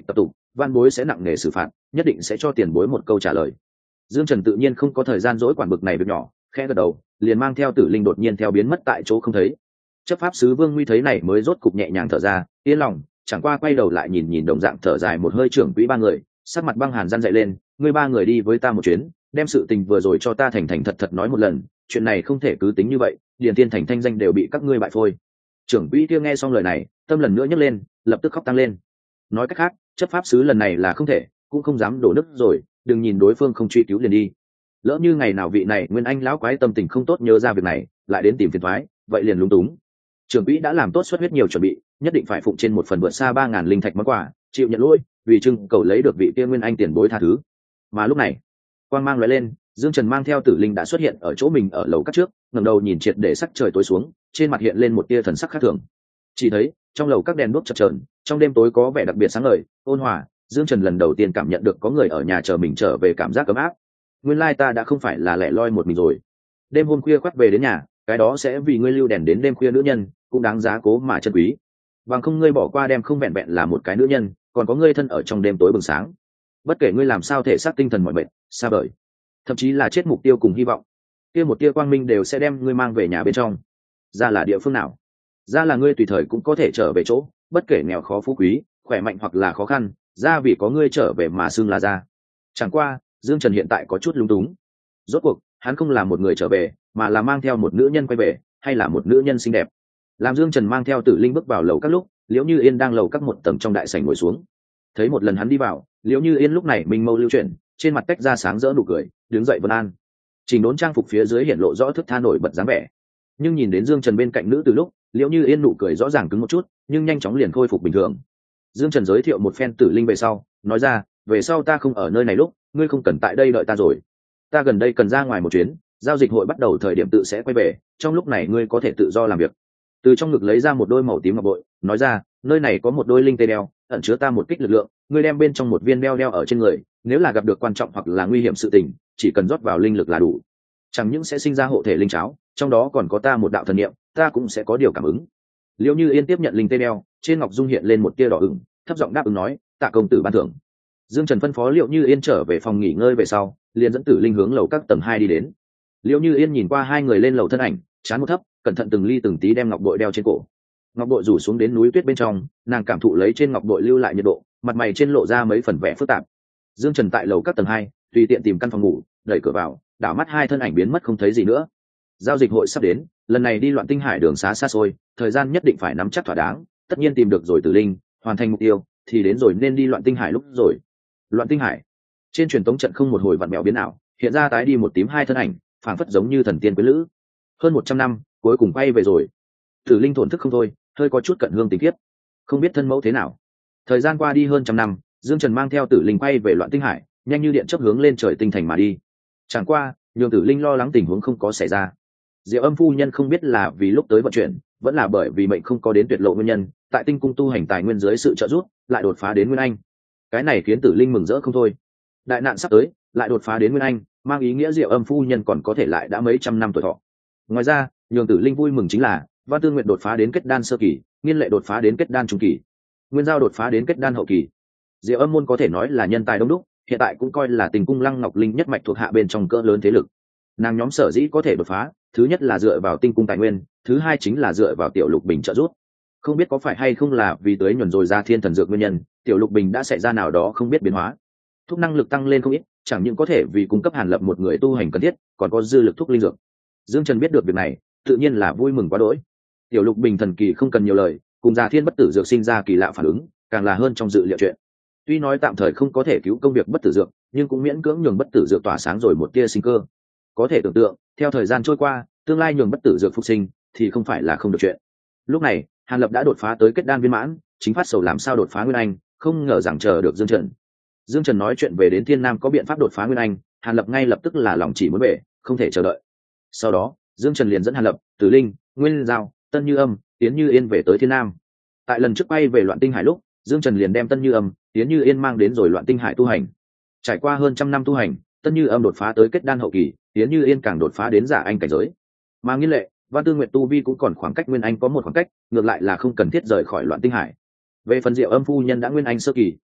van bối sẽ nặng nề xử phạt, nhất định sẽ cho tiền bối một câu trả lời. Dương Trần tự nhiên không có thời gian dỗi quản bực này việc nhỏ, khẽ gật đầu, liền mang theo Tử Linh đột nhiên theo biến mất tại chỗ không thấy. Chấp pháp sứ Vương Nguy thấy này mới rốt cục nhẹ nhàng thở ra, yên lòng, chẳng qua quay đầu lại nhìn đồng dạng thở dài một hơi trưởng quỹ ba người, sắc mặt băng hàn răn dậy lên, ngươi ba người đi với ta một chuyến, đem sự tình vừa rồi cho ta thành thành thật thật nói một lần, chuyện này không thể cứ tính như vậy, Điền Tiên Thành thanh danh đều bị các ngươi bại phôi. Trưởng quỹ kia nghe xong lời này, tâm lần nữa nhấc lên, lập tức khóc tăng lên. Nói cách khác, chấp pháp sứ lần này là không thể, cũng không dám đổ nước rồi, đừng nhìn đối phương không truy cứu liền đi. Lỡ như ngày nào vị này Nguyên Anh lão quái tâm tình không tốt nhớ ra việc này, lại đến tìm phiền toái, vậy liền lúng túng. Trưởng quỹ đã làm tốt xuất huyết nhiều chuẩn bị, nhất định phải phụng trên một phần vượt xa 3.000 linh thạch món quà, chịu nhận lỗi, vì trưng cầu lấy được vị kia Nguyên Anh tiền bối tha thứ. Mà lúc này, quang mang lóe lên, Dương Trần mang theo Tử Linh đã xuất hiện ở chỗ mình ở lầu các trước, ngẩng đầu nhìn triệt để sắc trời tối xuống, trên mặt hiện lên một tia thần sắc khác thường. Chỉ thấy, trong lầu các đèn đuốc chập chờn, trong đêm tối có vẻ đặc biệt sáng ngời, ôn hòa, Dương Trần lần đầu tiên cảm nhận được có người ở nhà chờ mình trở về cảm giác ấm áp. Nguyên lai ta đã không phải là lẻ loi một mình rồi. Đêm hôm khuya khoắt về đến nhà, cái đó sẽ vì ngươi lưu đèn đến đêm khuya nữ nhân, cũng đáng giá cố mà trân quý. Bằng không ngươi bỏ qua đêm không vẹn vẹn là một cái nữ nhân, còn có ngươi thân ở trong đêm tối bừng sáng. Bất kể ngươi làm sao thể xác tinh thần mỏi mệt, xa vời, thậm chí là chết mục tiêu cùng hy vọng, kia một tia quang minh đều sẽ đem ngươi mang về nhà bên trong. Ra là địa phương nào? Ra là ngươi tùy thời cũng có thể trở về chỗ, bất kể nghèo khó phú quý, khỏe mạnh hoặc là khó khăn, ra vì có ngươi trở về mà xưng là ra. Chẳng qua, Dương Trần hiện tại có chút lung túng. Rốt cuộc, hắn không là một người trở về, mà là mang theo một nữ nhân quay về, hay là một nữ nhân xinh đẹp. Làm Dương Trần mang theo Tử Linh bước vào lầu các lúc, Liễu Như Yên đang lầu các một tầng trong đại sảnh ngồi xuống. Thấy một lần hắn đi vào, Liễu Như Yên lúc này minh mâu lưu chuyển, trên mặt tách ra sáng rỡ nụ cười, đứng dậy vân an. Trình đốn trang phục phía dưới hiện lộ rõ thức tha nổi bật dáng vẻ. Nhưng nhìn đến Dương Trần bên cạnh nữ từ lúc, Liễu Như Yên nụ cười rõ ràng cứng một chút, nhưng nhanh chóng liền khôi phục bình thường. Dương Trần giới thiệu một phen Tử Linh về sau, nói ra, về sau ta không ở nơi này lúc, ngươi không cần tại đây đợi ta rồi. Ta gần đây cần ra ngoài một chuyến, giao dịch hội bắt đầu thời điểm tự sẽ quay về, trong lúc này ngươi có thể tự do làm việc. Từ trong ngực lấy ra một đôi màu tím ngọc bội, nói ra, nơi này có một đôi linh tê đeo, ẩn chứa ta một kích lực lượng, ngươi đem bên trong một viên đeo ở trên người, nếu là gặp được quan trọng hoặc là nguy hiểm sự tình, chỉ cần rót vào linh lực là đủ. Chẳng những sẽ sinh ra hộ thể linh cháo, trong đó còn có ta một đạo thần niệm, ta cũng sẽ có điều cảm ứng. Liễu Như Yên tiếp nhận linh tê đeo, trên ngọc dung hiện lên một tia đỏ ửng, thấp giọng đáp ứng nói, tạ công tử ban thưởng. Dương Trần phân phó Liễu Như Yên trở về phòng nghỉ ngơi về sau, liền dẫn Tử Linh hướng lầu các tầng 2 đi đến. Liễu Như Yên nhìn qua hai người lên lầu thân ảnh, chán một thấp, cẩn thận từng ly từng tí đem ngọc bội đeo trên cổ. Ngọc bội rủ xuống đến núi tuyết bên trong, nàng cảm thụ lấy trên ngọc bội lưu lại nhiệt độ, mặt mày trên lộ ra mấy phần vẻ phức tạp. Dương Trần tại lầu các tầng 2, tùy tiện tìm căn phòng ngủ, đẩy cửa vào, đảo mắt hai thân ảnh biến mất không thấy gì nữa. Giao dịch hội sắp đến, lần này đi Loạn Tinh Hải đường xá xa xôi, thời gian nhất định phải nắm chắc thỏa đáng, tất nhiên tìm được rồi Tử Linh, hoàn thành mục tiêu, thì đến rồi nên đi Loạn Tinh Hải lúc rồi. Loạn Tinh Hải. Trên truyền tống trận không một hồi vặn mèo biến ảo, hiện ra tái đi một tím hai thân ảnh, phảng phất giống như thần tiên quyến lữ. Hơn 100 năm, cuối cùng quay về rồi. Tử Linh thổn thức không thôi, hơi có chút cận hương tình kiếp. Không biết thân mẫu thế nào. Thời gian qua đi hơn trăm năm, Dương Trần mang theo Tử Linh quay về Loạn Tinh Hải, nhanh như điện chớp hướng lên trời tinh thành mà đi. Chẳng qua, nhường Tử Linh lo lắng tình huống không có xảy ra. Diệu Âm phu nhân không biết là vì lúc tới vận chuyển, vẫn là bởi vì mệnh không có đến tuyệt lộ nguyên nhân, tại Tinh cung tu hành tài nguyên dưới sự trợ giúp, lại đột phá đến Nguyên Anh. Cái này khiến Tử Linh mừng rỡ không thôi. Đại nạn sắp tới, lại đột phá đến Nguyên Anh, mang ý nghĩa Diệu Âm phu nhân còn có thể lại đã mấy trăm năm tuổi thọ. Ngoài ra, nhường Tử Linh vui mừng chính là, Văn Tư Nguyệt đột phá đến kết đan sơ kỳ, Nghiên Lệ đột phá đến kết đan trung kỳ, Nguyên Giao đột phá đến kết đan hậu kỳ. Diệu Âm môn có thể nói là nhân tài đông đúc, hiện tại cũng coi là Tình cung Lăng Ngọc Linh nhất mạch thuộc hạ bên trong cỡ lớn thế lực. Nàng nhóm sở dĩ có thể đột phá, thứ nhất là dựa vào Tinh cung tài nguyên, thứ hai chính là dựa vào Tiểu Lục Bình trợ giúp. Không biết có phải hay không là vì tới nhuần rồi ra thiên thần dược nguyên nhân, Tiểu Lục Bình đã xảy ra nào đó không biết biến hóa, thúc năng lực tăng lên không ít, chẳng những có thể vì cung cấp Hàn Lập một người tu hành cần thiết, còn có dư lực thúc linh dược. Dương Trần biết được việc này, tự nhiên là vui mừng quá đỗi. Tiểu Lục Bình thần kỳ không cần nhiều lời, cùng Già Thiên bất tử dược sinh ra kỳ lạ phản ứng, càng là hơn trong dự liệu chuyện. Tuy nói tạm thời không có thể cứu công việc bất tử dược, nhưng cũng miễn cưỡng nhường bất tử dược tỏa sáng rồi một tia sinh cơ. Có thể tưởng tượng, theo thời gian trôi qua, tương lai nhường bất tử dược phục sinh thì không phải là không được chuyện. Lúc này, Hàn Lập đã đột phá tới kết đan viên mãn, chính phát sầu làm sao đột phá Nguyên Anh, không ngờ rằng chờ được Dương Trần. Dương Trần nói chuyện về đến Thiên Nam có biện pháp đột phá Nguyên Anh, Hàn Lập ngay lập tức là lòng chỉ muốn về, không thể chờ đợi. Sau đó, Dương Trần liền dẫn Hàn Lập, Tử Linh, Nguyên Giao, Tân Như Âm, Tiến Như Yên về tới Thiên Nam. Tại lần trước bay về Loạn Tinh Hải lúc, Dương Trần liền đem Tân Như Âm, Tiến Như Yên mang đến rồi Loạn Tinh Hải tu hành. Trải qua hơn trăm năm tu hành, Tân Như Âm đột phá tới kết đan hậu kỳ, Tiến Như Yên càng đột phá đến giả anh cảnh giới. Mà Nghiên Lệ, Văn Tư Nguyệt tu vi cũng còn khoảng cách Nguyên Anh có một khoảng cách, ngược lại là không cần thiết rời khỏi Loạn Tinh Hải. Về phần Diệu Âm phu nhân đã Nguyên Anh sơ kỳ,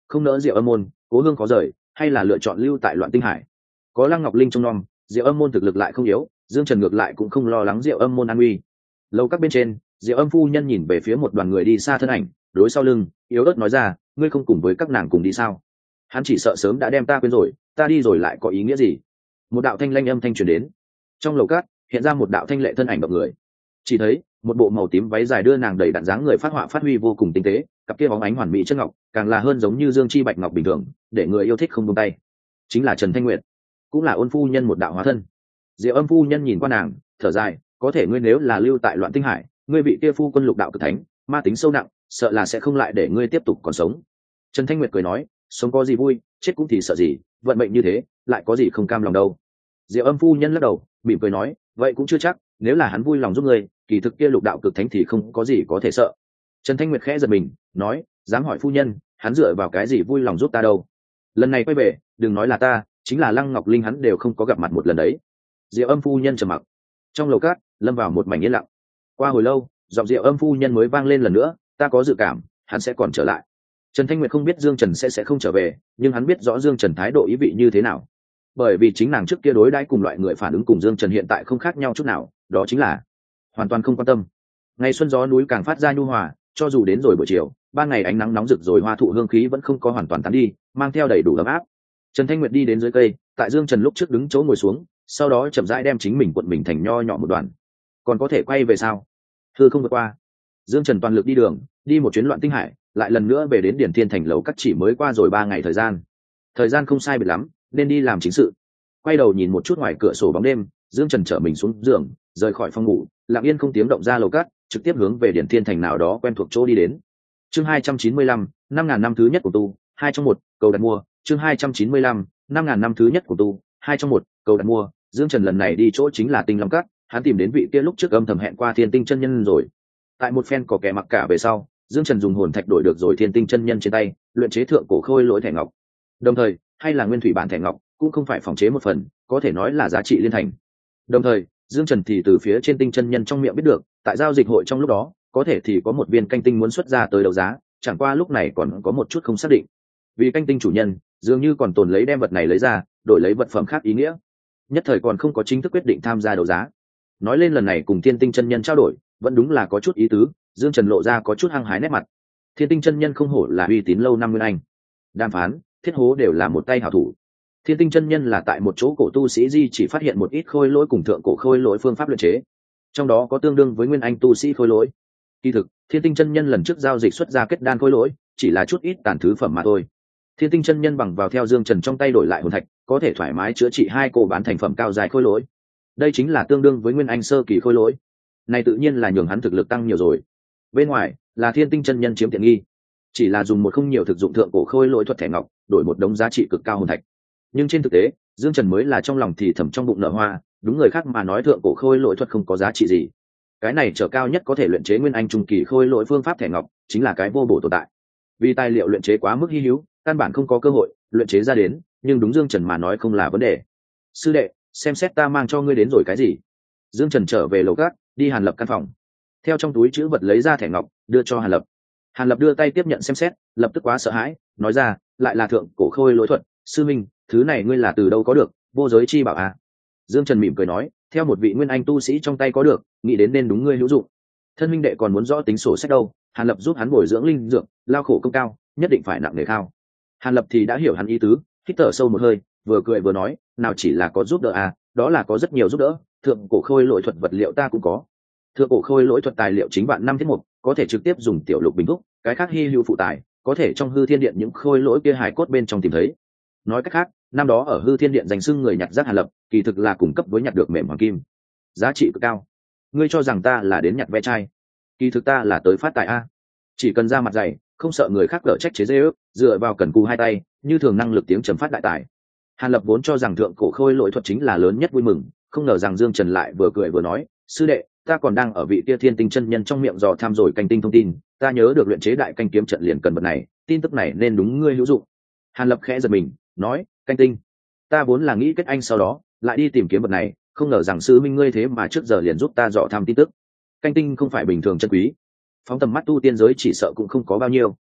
không nỡ Diệu Âm môn, Cố Hương có rời, hay là lựa chọn lưu tại Loạn Tinh Hải. Có Lăng Ngọc Linh trông nom, Diệu Âm môn thực lực lại không yếu, Dương Trần ngược lại cũng không lo lắng Diệu Âm môn an nguy. Lâu các bên trên, Diệu Âm phu nhân nhìn về phía một đoàn người đi xa thân ảnh, đối sau lưng yếu ớt nói ra, ngươi không cùng với các nàng cùng đi sao? Hắn chỉ sợ sớm đã đem ta quên rồi, ta đi rồi lại có ý nghĩa gì? Một đạo thanh lanh âm thanh truyền đến. Trong lầu cát hiện ra một đạo thanh lệ thân ảnh động người, chỉ thấy một bộ màu tím váy dài đưa nàng đầy đặn dáng người phát họa phát huy vô cùng tinh tế, cặp kia bóng ánh hoàn mỹ chân ngọc càng là hơn giống như dương chi bạch ngọc bình thường, để người yêu thích không buông tay. Chính là Trần Thanh Nguyệt, cũng là Ôn phu nhân một đạo hóa thân. Diệu Âm phu nhân nhìn qua nàng, thở dài, có thể ngươi nếu là lưu tại Loạn Tinh Hải, ngươi vị kia phu quân lục đạo cực thánh, ma tính sâu nặng, sợ là sẽ không lại để ngươi tiếp tục còn sống. Trần Thanh Nguyệt cười nói, sống có gì vui, chết cũng thì sợ gì, vận mệnh như thế, lại có gì không cam lòng đâu. Diệu Âm phu nhân lắc đầu, mỉm cười nói, vậy cũng chưa chắc, nếu là hắn vui lòng giúp ngươi, kỳ thực kia lục đạo cực thánh thì không có gì có thể sợ. Trần Thanh Nguyệt khẽ giật mình, nói, dám hỏi phu nhân, hắn dựa vào cái gì vui lòng giúp ta đâu? Lần này quay về, đừng nói là ta, chính là Lăng Ngọc Linh hắn đều không có gặp mặt một lần đấy. Diệu Âm phu nhân trầm mặc. Trong lầu cát lâm vào một mảnh yên lặng. Qua hồi lâu, giọng Diệu Âm phu nhân mới vang lên lần nữa, ta có dự cảm hắn sẽ còn trở lại. Trần Thanh Nguyệt không biết Dương Trần sẽ không trở về, nhưng hắn biết rõ Dương Trần thái độ ý vị như thế nào. Bởi vì chính nàng trước kia đối đãi cùng loại người phản ứng cùng Dương Trần hiện tại không khác nhau chút nào, đó chính là hoàn toàn không quan tâm. Ngày xuân gió núi càng phát ra nhu hòa, cho dù đến rồi buổi chiều, ban ngày ánh nắng nóng rực rồi hoa thụ hương khí vẫn không có hoàn toàn tán đi, mang theo đầy đủ ấm áp. Trần Thanh Nguyệt đi đến dưới cây, tại Dương Trần lúc trước đứng chỗ ngồi xuống, sau đó chậm rãi đem chính mình cuộn mình thành nho nhỏ một đoàn. Còn có thể quay về sao? Thưa không vượt qua. Dương Trần toàn lực đi đường, đi một chuyến Loạn Tinh Hải, lại lần nữa về đến Điển Thiên thành lầu các chỉ mới qua rồi 3 ngày thời gian. Thời gian không sai biệt lắm, nên đi làm chính sự. Quay đầu nhìn một chút ngoài cửa sổ bóng đêm, Dương Trần trở mình xuống giường, rời khỏi phòng ngủ, lặng yên không tiếng động ra lầu cát, trực tiếp hướng về Điển Thiên thành nào đó quen thuộc chỗ đi đến. Chương 295, 5000 năm thứ nhất của tu, 2 trong 1, cầu đặt mua. Chương 295, 5000 năm thứ nhất của tu, 2 trong 1, cầu đặt mua. Dương Trần lần này đi chỗ chính là Tinh Long Các, hắn tìm đến vị kia lúc trước âm thầm hẹn qua Thiên Tinh chân nhân rồi. Tại một phen có kẻ mặc cả về sau, Dương Trần dùng hồn thạch đổi được rồi Thiên Tinh chân nhân trên tay, luyện chế thượng cổ khôi lỗi thẻ ngọc. Đồng thời, hay là nguyên thủy bản thẻ ngọc, cũng không phải phòng chế một phần, có thể nói là giá trị liên thành. Đồng thời, Dương Trần thì từ phía trên Tinh chân nhân trong miệng biết được, tại giao dịch hội trong lúc đó, có thể thì có một viên canh tinh muốn xuất ra tới đấu giá, chẳng qua lúc này còn có một chút không xác định. Vì canh tinh chủ nhân dường như còn tồn lấy đem vật này lấy ra, đổi lấy vật phẩm khác ý nghĩa. Nhất thời còn không có chính thức quyết định tham gia đấu giá. Nói lên lần này cùng Thiên Tinh chân nhân trao đổi, vẫn đúng là có chút ý tứ, Dương Trần lộ ra có chút hăng hái nét mặt. Thiên Tinh chân nhân không hổ là uy tín lâu năm nguyên anh, đàm phán, thiết hố đều là một tay hảo thủ. Thiên Tinh chân nhân là tại một chỗ cổ tu sĩ di chỉ phát hiện một ít khôi lỗi cùng thượng cổ khôi lỗi phương pháp luyện chế, trong đó có tương đương với nguyên anh tu sĩ khôi lỗi. Kỳ thực, Thiên Tinh chân nhân lần trước giao dịch xuất ra kết đan khôi lỗi, chỉ là chút ít tàn thứ phẩm mà thôi. Thiên Tinh chân nhân bằng vào theo Dương Trần trong tay đổi lại hồn thạch, có thể thoải mái chữa trị 2 cổ bán thành phẩm cao dài khôi lỗi. Đây chính là tương đương với nguyên anh sơ kỳ khôi lỗi. Này tự nhiên là nhường hắn thực lực tăng nhiều rồi. Bên ngoài là Thiên Tinh chân nhân chiếm tiện nghi, chỉ là dùng một không nhiều thực dụng thượng cổ khôi lỗi thuật thẻ ngọc, đổi một đống giá trị cực cao hồn thạch. Nhưng trên thực tế, Dương Trần mới là trong lòng thì thầm trong bụng nở hoa, đúng người khác mà nói thượng cổ khôi lỗi thuật không có giá trị gì. Cái này trở cao nhất có thể luyện chế nguyên anh trung kỳ khôi lỗi phương pháp thẻ ngọc, chính là cái vô bổ tồn tại. Vì tài liệu luyện chế quá mức hi hữu, căn bản không có cơ hội luyện chế ra đến, nhưng đúng Dương Trần mà nói không là vấn đề. Sư đệ, xem xét ta mang cho ngươi đến rồi cái gì? Dương Trần trở về lầu cát, đi Hàn Lập căn phòng, theo trong túi chữ vật lấy ra thẻ ngọc, đưa cho Hàn Lập. Hàn Lập đưa tay tiếp nhận xem xét, lập tức quá sợ hãi, nói ra, lại là thượng cổ khôi lỗi thuật, sư minh, thứ này ngươi là từ đâu có được? Vô giới chi bảo à? Dương Trần mỉm cười nói, theo một vị nguyên anh tu sĩ trong tay có được, nghĩ đến nên đúng ngươi hữu dụng. Thân minh đệ còn muốn rõ tính sổ sách đâu? Hàn Lập giúp hắn bồi dưỡng linh dược, lao khổ công cao, nhất định phải nặng nề khao. Hàn Lập thì đã hiểu hắn ý tứ, hít thở sâu một hơi, vừa cười vừa nói, nào chỉ là có giúp đỡ à, đó là có rất nhiều giúp đỡ. Thượng cổ khôi lỗi thuật vật liệu ta cũng có. Thượng cổ khôi lỗi thuật tài liệu chính vạn năm thiết mục, có thể trực tiếp dùng tiểu lục bình thúc, cái khác hi hữu phụ tài, có thể trong hư thiên điện những khôi lỗi kia hài cốt bên trong tìm thấy. Nói cách khác, năm đó ở hư thiên điện dành xưng người nhặt rác Hàn Lập, kỳ thực là cung cấp với nhặt được mềm hoàng kim, giá trị cực cao. Ngươi cho rằng ta là đến nhặt ve chai, kỳ thực ta là tới phát tài a. Chỉ cần ra mặt dày, không sợ người khác cở trách chế giễu, dựa vào cần cù hai tay, như thường năng lực tiếng trầm phát đại tài. Hàn Lập vốn cho rằng thượng cổ khôi lỗi thuật chính là lớn nhất vui mừng, không ngờ rằng Dương Trần lại vừa cười vừa nói, sư đệ, ta còn đang ở vị kia Thiên Tinh chân nhân trong miệng dò tham rồi canh tinh thông tin, ta nhớ được luyện chế đại canh kiếm trận liền cần vật này, tin tức này nên đúng ngươi hữu dụng. Hàn Lập khẽ giật mình, nói, canh tinh, ta vốn là nghĩ kết anh sau đó lại đi tìm kiếm vật này, không ngờ rằng sư minh ngươi thế mà trước giờ liền giúp ta dò tham tin tức. Canh tinh không phải bình thường chân quý, phóng tầm mắt tu tiên giới chỉ sợ cũng không có bao nhiêu.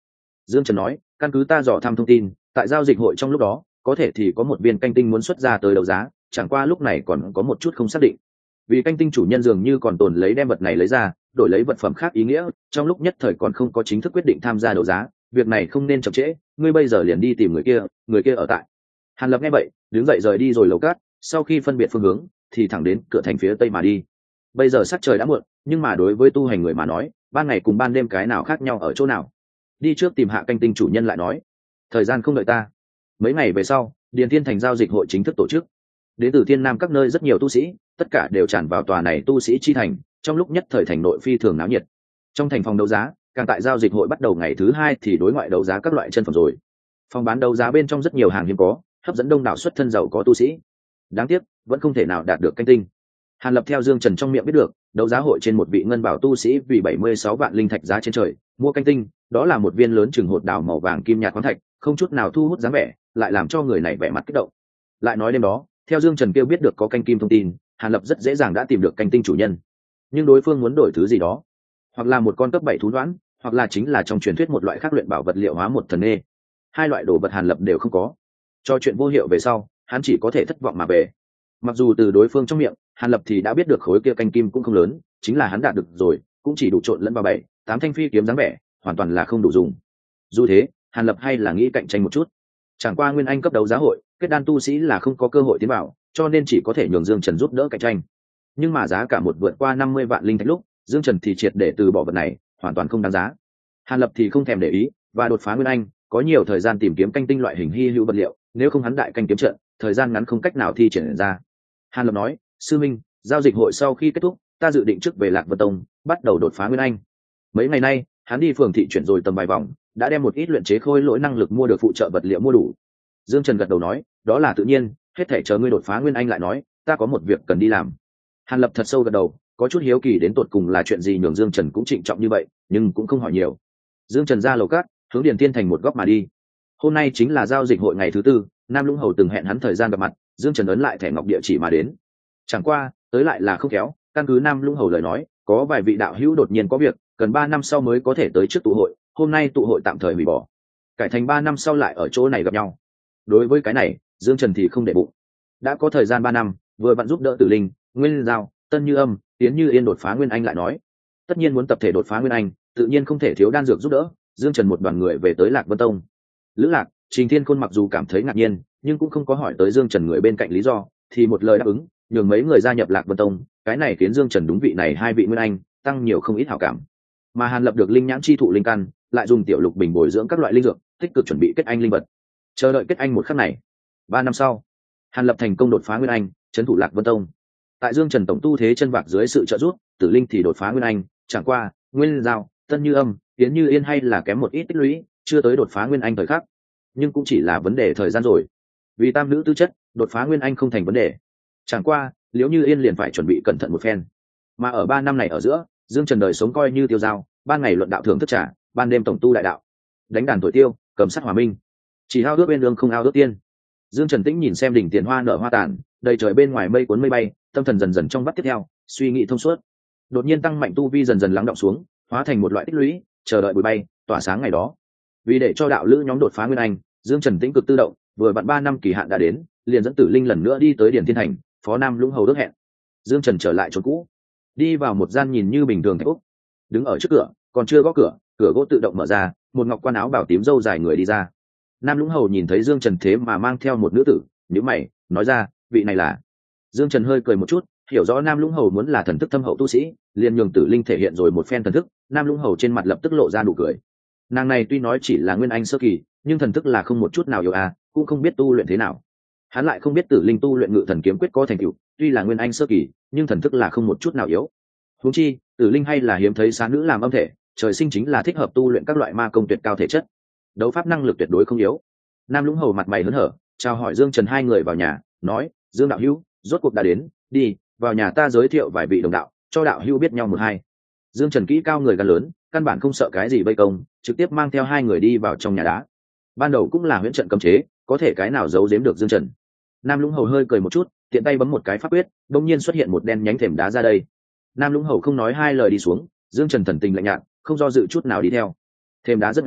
Dương Trần nói, căn cứ ta dò thăm thông tin, tại giao dịch hội trong lúc đó có thể thì có một viên canh tinh muốn xuất ra tới đấu giá, chẳng qua lúc này còn có một chút không xác định. Vì canh tinh chủ nhân dường như còn tồn lấy đem vật này lấy ra, đổi lấy vật phẩm khác ý nghĩa, trong lúc nhất thời còn không có chính thức quyết định tham gia đấu giá, việc này không nên chậm trễ, ngươi bây giờ liền đi tìm người kia ở tại. Hàn Lập nghe vậy, đứng dậy rời đi rồi lầu cát, sau khi phân biệt phương hướng, thì thẳng đến cửa thành phía tây mà đi. Bây giờ sắc trời đã muộn, nhưng mà đối với tu hành người mà nói, ban ngày cùng ban đêm cái nào khác nhau ở chỗ nào? Đi trước tìm hạ canh tinh chủ nhân lại nói. Thời gian không đợi ta. Mấy ngày về sau, Điền Thiên Thành giao dịch hội chính thức tổ chức. Đến từ thiên nam các nơi rất nhiều tu sĩ, tất cả đều tràn vào tòa này tu sĩ chi thành, trong lúc nhất thời thành nội phi thường náo nhiệt. Trong thành phòng đấu giá, càng tại giao dịch hội bắt đầu ngày thứ 2 thì đối ngoại đấu giá các loại chân phẩm rồi. Phòng bán đấu giá bên trong rất nhiều hàng hiếm có, hấp dẫn đông đảo xuất thân giàu có tu sĩ. Đáng tiếc, vẫn không thể nào đạt được canh tinh. Hàn Lập theo Dương Trần trong miệng biết được, đấu giá hội trên một vị ngân bảo tu sĩ vì 76 vạn linh thạch giá trên trời, mua canh tinh, đó là một viên lớn chừng hột đào màu vàng kim nhạt khoáng thạch, không chút nào thu hút dáng vẻ, lại làm cho người này vẻ mặt kích động. Lại nói đêm đó, theo Dương Trần kêu biết được có canh kim thông tin, Hàn Lập rất dễ dàng đã tìm được canh tinh chủ nhân. Nhưng đối phương muốn đổi thứ gì đó, hoặc là một con cấp 7 thú đoán, hoặc là chính là trong truyền thuyết một loại khác luyện bảo vật liệu hóa một thần nghê. Hai loại đồ vật Hàn Lập đều không có. Cho chuyện vô hiệu về sau, hắn chỉ có thể thất vọng mà về. Mặc dù từ đối phương trong miệng, Hàn Lập thì đã biết được khối kia canh kim cũng không lớn, chính là hắn đạt được rồi, cũng chỉ đủ trộn lẫn vào 7-8 thanh phi kiếm dáng vẻ, hoàn toàn là không đủ dùng. Dù thế, Hàn Lập hay là nghĩ cạnh tranh một chút. Chẳng qua nguyên anh cấp đấu giá hội, kết đan tu sĩ là không có cơ hội tiến vào, cho nên chỉ có thể nhường Dương Trần giúp đỡ cạnh tranh. Nhưng mà giá cả một vượt qua 50 vạn linh thạch lúc, Dương Trần thì triệt để từ bỏ vật này, hoàn toàn không đáng giá. Hàn Lập thì không thèm để ý, và đột phá nguyên anh, có nhiều thời gian tìm kiếm canh tinh loại hình hi hữu vật liệu, nếu không hắn đại canh kiếm trận, thời gian ngắn không cách nào thi triển ra. Hàn Lập nói, sư minh, giao dịch hội sau khi kết thúc, ta dự định trước về Lạc Vân Tông, bắt đầu đột phá nguyên anh. Mấy ngày nay, hắn đi phường thị chuyển rồi tầm vài vòng, đã đem một ít luyện chế khôi lỗi năng lực mua được phụ trợ vật liệu mua đủ. Dương Trần gật đầu nói, đó là tự nhiên, hết thể chờ ngươi đột phá nguyên anh lại nói, ta có một việc cần đi làm. Hàn Lập thật sâu gật đầu, có chút hiếu kỳ đến tột cùng là chuyện gì nhường Dương Trần cũng trịnh trọng như vậy, nhưng cũng không hỏi nhiều. Dương Trần ra lầu cát, hướng Điền Thiên Thành một góc mà đi. Hôm nay chính là giao dịch hội ngày thứ 4, Nam Lũng Hầu từng hẹn hắn thời gian gặp mặt, Dương Trần ấn lại thẻ ngọc địa chỉ mà đến. Chẳng qua, tới lại là không khéo, căn cứ Nam Lũng Hầu lời nói, có vài vị đạo hữu đột nhiên có việc, cần 3 năm sau mới có thể tới trước tụ hội, hôm nay tụ hội tạm thời hủy bỏ, cải thành 3 năm sau lại ở chỗ này gặp nhau. Đối với cái này, Dương Trần thì không để bụng. Đã có thời gian 3 năm, vừa vặn giúp đỡ Tử Linh, Nguyên Giao, Tân Như Âm, Tiến Như Yên đột phá nguyên anh lại nói, tất nhiên muốn tập thể đột phá nguyên anh, tự nhiên không thể thiếu đan dược giúp đỡ. Dương Trần một đoàn người về tới Lạc Vân Tông. Lữ Lạc, Trình Thiên Khôn mặc dù cảm thấy ngạc nhiên, nhưng cũng không có hỏi tới Dương Trần người bên cạnh lý do, thì một lời đáp ứng, nhường mấy người gia nhập Lạc Vân Tông. Cái này khiến Dương Trần đúng vị này hai vị nguyên anh tăng nhiều không ít hảo cảm. Mà Hàn Lập được linh nhãn chi thụ linh căn, lại dùng tiểu lục bình bồi dưỡng các loại linh dược, tích cực chuẩn bị kết anh linh vật. Chờ đợi kết anh một khắc này. 3 năm sau, Hàn Lập thành công đột phá nguyên anh, trấn thủ Lạc Vân Tông. Tại Dương Trần tổng tu thế chân bạc dưới sự trợ giúp, Tử Linh thì đột phá nguyên anh, chẳng qua, Nguyên Giao, Tân Như Âm, Tiến Như Yên hay là kém một ít tích lũy, chưa tới đột phá nguyên anh thời khắc. Nhưng cũng chỉ là vấn đề thời gian rồi. Vì tam nữ tư chất, đột phá nguyên anh không thành vấn đề. Chẳng qua, Liễu Như Yên liền phải chuẩn bị cẩn thận một phen. Mà ở 3 năm này ở giữa, Dương Trần đời sống coi như tiêu dao, ban ngày luận đạo thưởng thức trà, ban đêm tổng tu đại đạo, đánh đàn thổi tiêu, cầm sắt hòa minh, chỉ ao ước bên đường không ao ước tiên. Dương Trần tĩnh nhìn xem đỉnh tiền hoa nở hoa tàn, đầy trời bên ngoài mây cuốn mây bay, tâm thần dần dần trong vắt tiếp theo, suy nghĩ thông suốt. Đột nhiên tăng mạnh tu vi dần dần lắng đọng xuống, hóa thành một loại tích lũy, chờ đợi bụi bay, tỏa sáng ngày đó. Vì để cho đạo lữ nhóm đột phá nguyên anh, Dương Trần tĩnh cực tự động, vừa vặn 3 năm kỳ hạn đã đến, liền dẫn Tử Linh lần nữa đi tới Điền Thiên Thành, phó Nam Lũng Hầu ước hẹn. Dương Trần trở lại chỗ cũ, đi vào một gian nhìn như bình thường thạch úc, đứng ở trước cửa, còn chưa gõ cửa, cửa gỗ tự động mở ra, một ngọc quan áo bảo tím râu dài người đi ra. Nam Lũng Hầu nhìn thấy Dương Trần thế mà mang theo một nữ tử, nhíu mày, nói ra, vị này là. Dương Trần hơi cười một chút, hiểu rõ Nam Lũng Hầu muốn là thần thức thâm hậu tu sĩ, liền nhường Tử Linh thể hiện rồi một phen thần thức. Nam Lũng Hầu trên mặt lập tức lộ ra nụ cười. Nàng này tuy nói chỉ là nguyên anh sơ kỳ, nhưng thần thức là không một chút nào yếu cũng không biết tu luyện thế nào. Hắn lại không biết Tử Linh tu luyện ngự thần kiếm quyết có thành tựu, tuy là nguyên anh sơ kỳ, nhưng thần thức là không một chút nào yếu. Huống chi, Tử Linh hay là hiếm thấy xá nữ làm âm thể, trời sinh chính là thích hợp tu luyện các loại ma công tuyệt cao thể chất, đấu pháp năng lực tuyệt đối không yếu. Nam Lũng Hầu mặt mày hớn hở, chào hỏi Dương Trần hai người vào nhà, nói, Dương đạo hữu, rốt cuộc đã đến, đi vào nhà ta giới thiệu vài vị đồng đạo, cho đạo hữu biết nhau một hai. Dương Trần kỹ cao người gan lớn, căn bản không sợ cái gì vây công, trực tiếp mang theo hai người đi vào trong nhà đá. Ban đầu cũng là huyễn trận cấm chế, có thể cái nào giấu giếm được Dương Trần. Nam Lũng Hầu hơi cười một chút, tiện tay bấm một cái pháp quyết, đột nhiên xuất hiện một đen nhánh thềm đá ra đây. Nam Lũng Hầu không nói hai lời đi xuống, Dương Trần thần tình lạnh nhạt, không do dự chút nào đi theo. Thềm đá rất ngắn,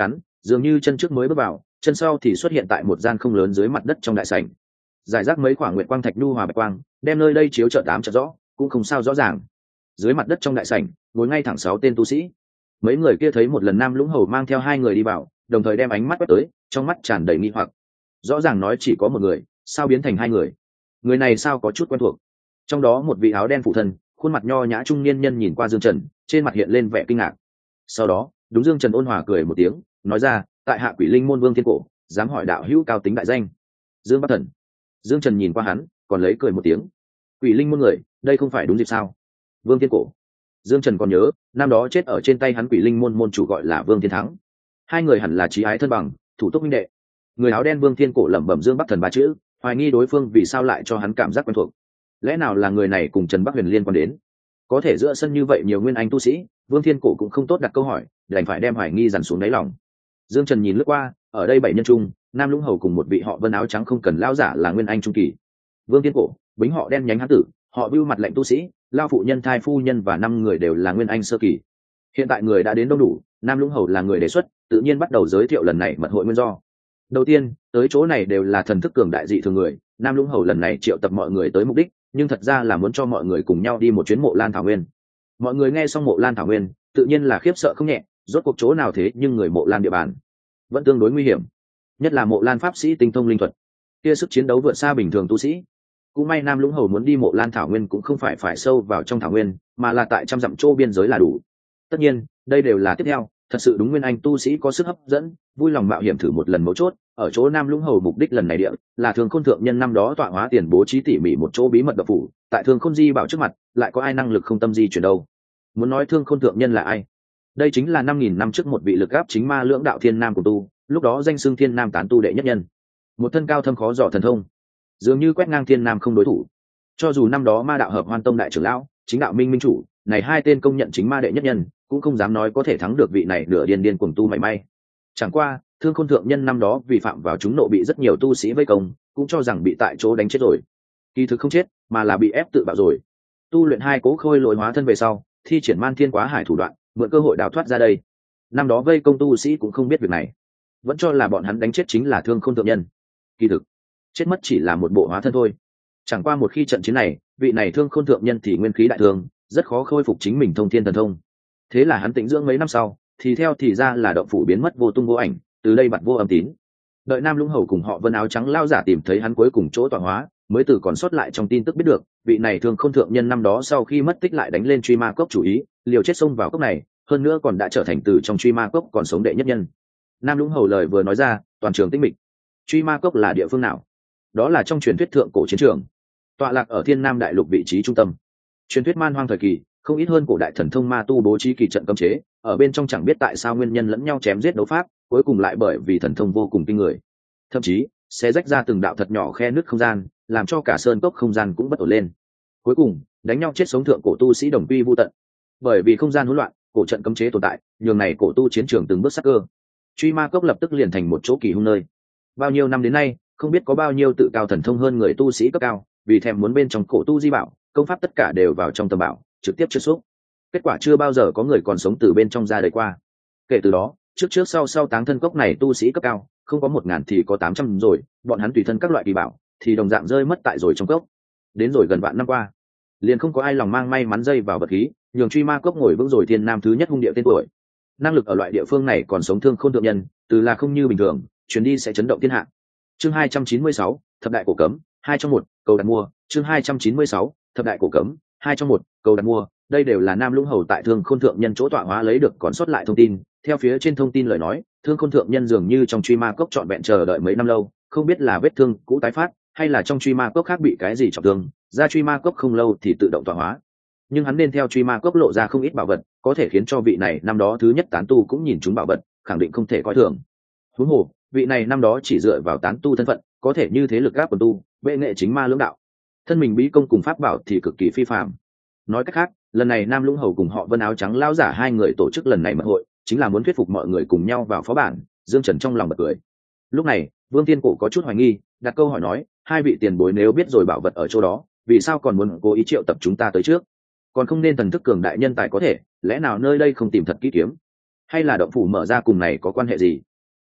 dường như chân trước mới bước vào, chân sau thì xuất hiện tại một gian không lớn dưới mặt đất trong đại sảnh. Giải rác mấy khoảng nguyệt quang thạch nhu hòa bạch quang, đem nơi đây chiếu chợt ám chợt rõ, cũng không sao rõ ràng. Dưới mặt đất trong đại sảnh, ngồi ngay thẳng 6 tên tu sĩ. Mấy người kia thấy một lần Nam Lũng Hầu mang theo 2 người đi vào, đồng thời đem ánh mắt quét tới, trong mắt tràn đầy nghi hoặc. Rõ ràng nói chỉ có một người, sao biến thành 2 người? Người này sao có chút quen thuộc? Trong đó một vị áo đen phụ thân, khuôn mặt nho nhã trung niên nhân nhìn qua Dương Trần, trên mặt hiện lên vẻ kinh ngạc. Sau đó, đúng Dương Trần ôn hòa cười một tiếng, nói ra, tại hạ Quỷ Linh môn Vương Thiên Cổ, dám hỏi đạo hữu cao tính đại danh. Dương Bắc Thần. Dương Trần nhìn qua hắn, còn lấy cười một tiếng. Quỷ Linh môn người, đây không phải đúng dịp sao? Vương Thiên Cổ. Dương Trần còn nhớ, năm đó chết ở trên tay hắn Quỷ Linh môn môn chủ gọi là Vương Thiên Thắng. 2 người hẳn là chí ái thân bằng, thủ túc minh đệ. Người áo đen Vương Thiên Cổ lẩm bẩm Dương Bắc Thần 3 chữ, hoài nghi đối phương vì sao lại cho hắn cảm giác quen thuộc. Lẽ nào là người này cùng Trần Bắc Huyền liên quan đến? Có thể giữa sân như vậy nhiều nguyên anh tu sĩ, Vương Thiên Cổ cũng không tốt đặt câu hỏi, đành phải đem hoài nghi dằn xuống đáy lòng. Dương Trần nhìn lướt qua, ở đây 7 nhân trung, Nam Lũng Hầu cùng một vị họ Vân áo trắng không cần lão giả là nguyên anh trung kỳ. Vương Thiên Cổ, bính họ đen nhánh hán tử, họ Bưu mặt lệnh tu sĩ, lao phụ nhân thai phu nhân và 5 người đều là nguyên anh sơ kỳ. Hiện tại người đã đến đông đủ, Nam Lũng Hầu là người đề xuất, tự nhiên bắt đầu giới thiệu lần này mật hội nguyên do. Đầu tiên, tới chỗ này đều là thần thức cường đại dị thường người, Nam Lũng Hầu lần này triệu tập mọi người tới mục đích, nhưng thật ra là muốn cho mọi người cùng nhau đi một chuyến Mộ Lan Thảo Nguyên. Mọi người nghe xong Mộ Lan Thảo Nguyên, tự nhiên là khiếp sợ không nhẹ, rốt cuộc chỗ nào thế nhưng người Mộ Lan địa bàn vẫn tương đối nguy hiểm, nhất là Mộ Lan pháp sĩ tinh thông linh thuật, kia sức chiến đấu vượt xa bình thường tu sĩ. Cũng may Nam Lũng Hầu muốn đi Mộ Lan Thảo Nguyên cũng không phải sâu vào trong thảo nguyên, mà là tại trăm dặm chỗ biên giới là đủ. Tất nhiên, đây đều là tiếp theo, thật sự đúng nguyên anh tu sĩ có sức hấp dẫn, vui lòng mạo hiểm thử một lần mấu chốt. Ở chỗ Nam Lũng Hầu mục đích lần này địa là Thương Khôn thượng nhân năm đó tọa hóa tiền bố trí tỉ mỉ một chỗ bí mật độc phủ, tại Thương Khôn di bảo trước mặt, lại có ai năng lực không tâm di chuyển đâu. Muốn nói Thương Khôn thượng nhân là ai? Đây chính là 5000 năm trước một vị lực áp chính ma lưỡng đạo thiên nam của tu, lúc đó danh xưng thiên nam tán tu đệ nhất nhân, một thân cao thâm khó dò thần thông, dường như quét ngang thiên nam không đối thủ. Cho dù năm đó ma đạo hợp hoan tông đại trưởng lão, chính đạo minh minh chủ, này 2 tên công nhận chính ma đệ nhất nhân, cũng không dám nói có thể thắng được vị này nửa điên cuồng tu mảy may. Chẳng qua, Thương Khôn thượng nhân năm đó vì phạm vào chúng nộ bị rất nhiều tu sĩ vây công, cũng cho rằng bị tại chỗ đánh chết rồi. Kỳ thực không chết, mà là bị ép tự bạo rồi. Tu luyện 2 cố khôi lỗi hóa thân về sau, thi triển man thiên quá hải thủ đoạn, mượn cơ hội đào thoát ra đây. Năm đó vây công tu sĩ cũng không biết việc này, vẫn cho là bọn hắn đánh chết chính là Thương Khôn thượng nhân. Kỳ thực, chết mất chỉ là một bộ hóa thân thôi. Chẳng qua một khi trận chiến này, vị này Thương Khôn thượng nhân thì nguyên khí đại thương, rất khó khôi phục chính mình thông thiên thần thông. Thế là hắn tĩnh dưỡng mấy năm sau, thì theo thì ra là động phủ biến mất vô tung vô ảnh, từ đây bặt vô âm tín. Đợi Nam Lũng Hầu cùng họ Vân áo trắng lao giả tìm thấy hắn cuối cùng chỗ tọa hóa, mới từ còn sót lại trong tin tức biết được, vị này Thương Khôn thượng nhân năm đó sau khi mất tích lại đánh lên truy ma cốc chủ ý, liều chết xông vào cốc này, hơn nữa còn đã trở thành từ trong truy ma cốc còn sống đệ nhất nhân. Nam Lũng Hầu lời vừa nói ra, toàn trường tĩnh mịch. Truy ma cốc là địa phương nào? Đó là trong truyền thuyết thượng cổ chiến trường, tọa lạc ở Thiên Nam đại lục vị trí trung tâm. Truyền thuyết man hoang thời kỳ, không ít hơn cổ đại thần thông ma tu bố trí kỳ trận cấm chế, ở bên trong chẳng biết tại sao nguyên nhân lẫn nhau chém giết đấu pháp, cuối cùng lại bởi vì thần thông vô cùng kinh người, thậm chí sẽ rách ra từng đạo thật nhỏ khe nứt không gian, làm cho cả sơn cốc không gian cũng bất ổn lên. Cuối cùng đánh nhau chết sống thượng cổ tu sĩ đồng quy vu tận. Bởi vì không gian hỗn loạn, cổ trận cấm chế tồn tại, nhường này cổ tu chiến trường từng bước sắc cơ. Truy ma cốc lập tức liền thành một chỗ kỳ hung nơi. Bao nhiêu năm đến nay, không biết có bao nhiêu tự cao thần thông hơn người tu sĩ cấp cao, vì thèm muốn bên trong cổ tu di bảo, công pháp tất cả đều vào trong tầm bảo, trực tiếp trượt xúc. Kết quả chưa bao giờ có người còn sống từ bên trong ra đời qua. Kể từ đó, trước sau táng thân cốc này tu sĩ cấp cao, không có 1000 thì có 800 rồi, bọn hắn tùy thân các loại kỳ bảo, thì đồng dạng rơi mất tại rồi trong cốc. Đến rồi gần vạn năm qua, liền không có ai lòng mang may mắn dây vào vật khí, nhường truy ma cốc ngồi vững rồi thiên nam thứ nhất hung địa tên tuổi. Năng lực ở loại địa phương này còn sống Thương Khôn thượng nhân, từ là không như bình thường, chuyến đi sẽ chấn động thiên hạ. Chương 296, thập đại cổ cấm, 2 trong 1, cầu đặt mua. Chương 296, thập đại cổ cấm, 2 trong 1, cầu đặt mua. Đây đều là Nam Lũng Hầu tại Thương Khôn thượng nhân chỗ tọa hóa lấy được còn sót lại thông tin. Theo phía trên thông tin lời nói, Thương Khôn thượng nhân dường như trong truy ma cốc trọn vẹn chờ đợi mấy năm lâu, không biết là vết thương cũ tái phát, hay là trong truy ma cốc khác bị cái gì trọng thương, ra truy ma cốc không lâu thì tự động tọa hóa. Nhưng hắn nên theo truy ma cốc lộ ra không ít bảo vật, có thể khiến cho vị này năm đó thứ nhất tán tu cũng nhìn chúng bảo vật, khẳng định không thể coi thường. Huống hồ, vị này năm đó chỉ dựa vào tán tu thân phận, có thể như thế lực gáp quần tu, bệ nghệ chính ma lưỡng đạo, thân mình bí công cùng pháp bảo thì cực kỳ phi phàm. Nói cách khác, lần này Nam Lũng Hầu cùng họ Vân áo trắng lão giả 2 người tổ chức lần này mật hội, chính là muốn thuyết phục mọi người cùng nhau vào phó bản. Dương Trần trong lòng bật cười. Lúc này, Vương Tiên Cổ có chút hoài nghi, đặt câu hỏi nói, 2 vị tiền bối nếu biết rồi bảo vật ở chỗ đó, vì sao còn muốn cố ý triệu tập chúng ta tới trước? Còn không nên thần thức cường đại nhân tài có thể, lẽ nào nơi đây không tìm thật kỹ kiếm, hay là động phủ mở ra cùng này có quan hệ gì?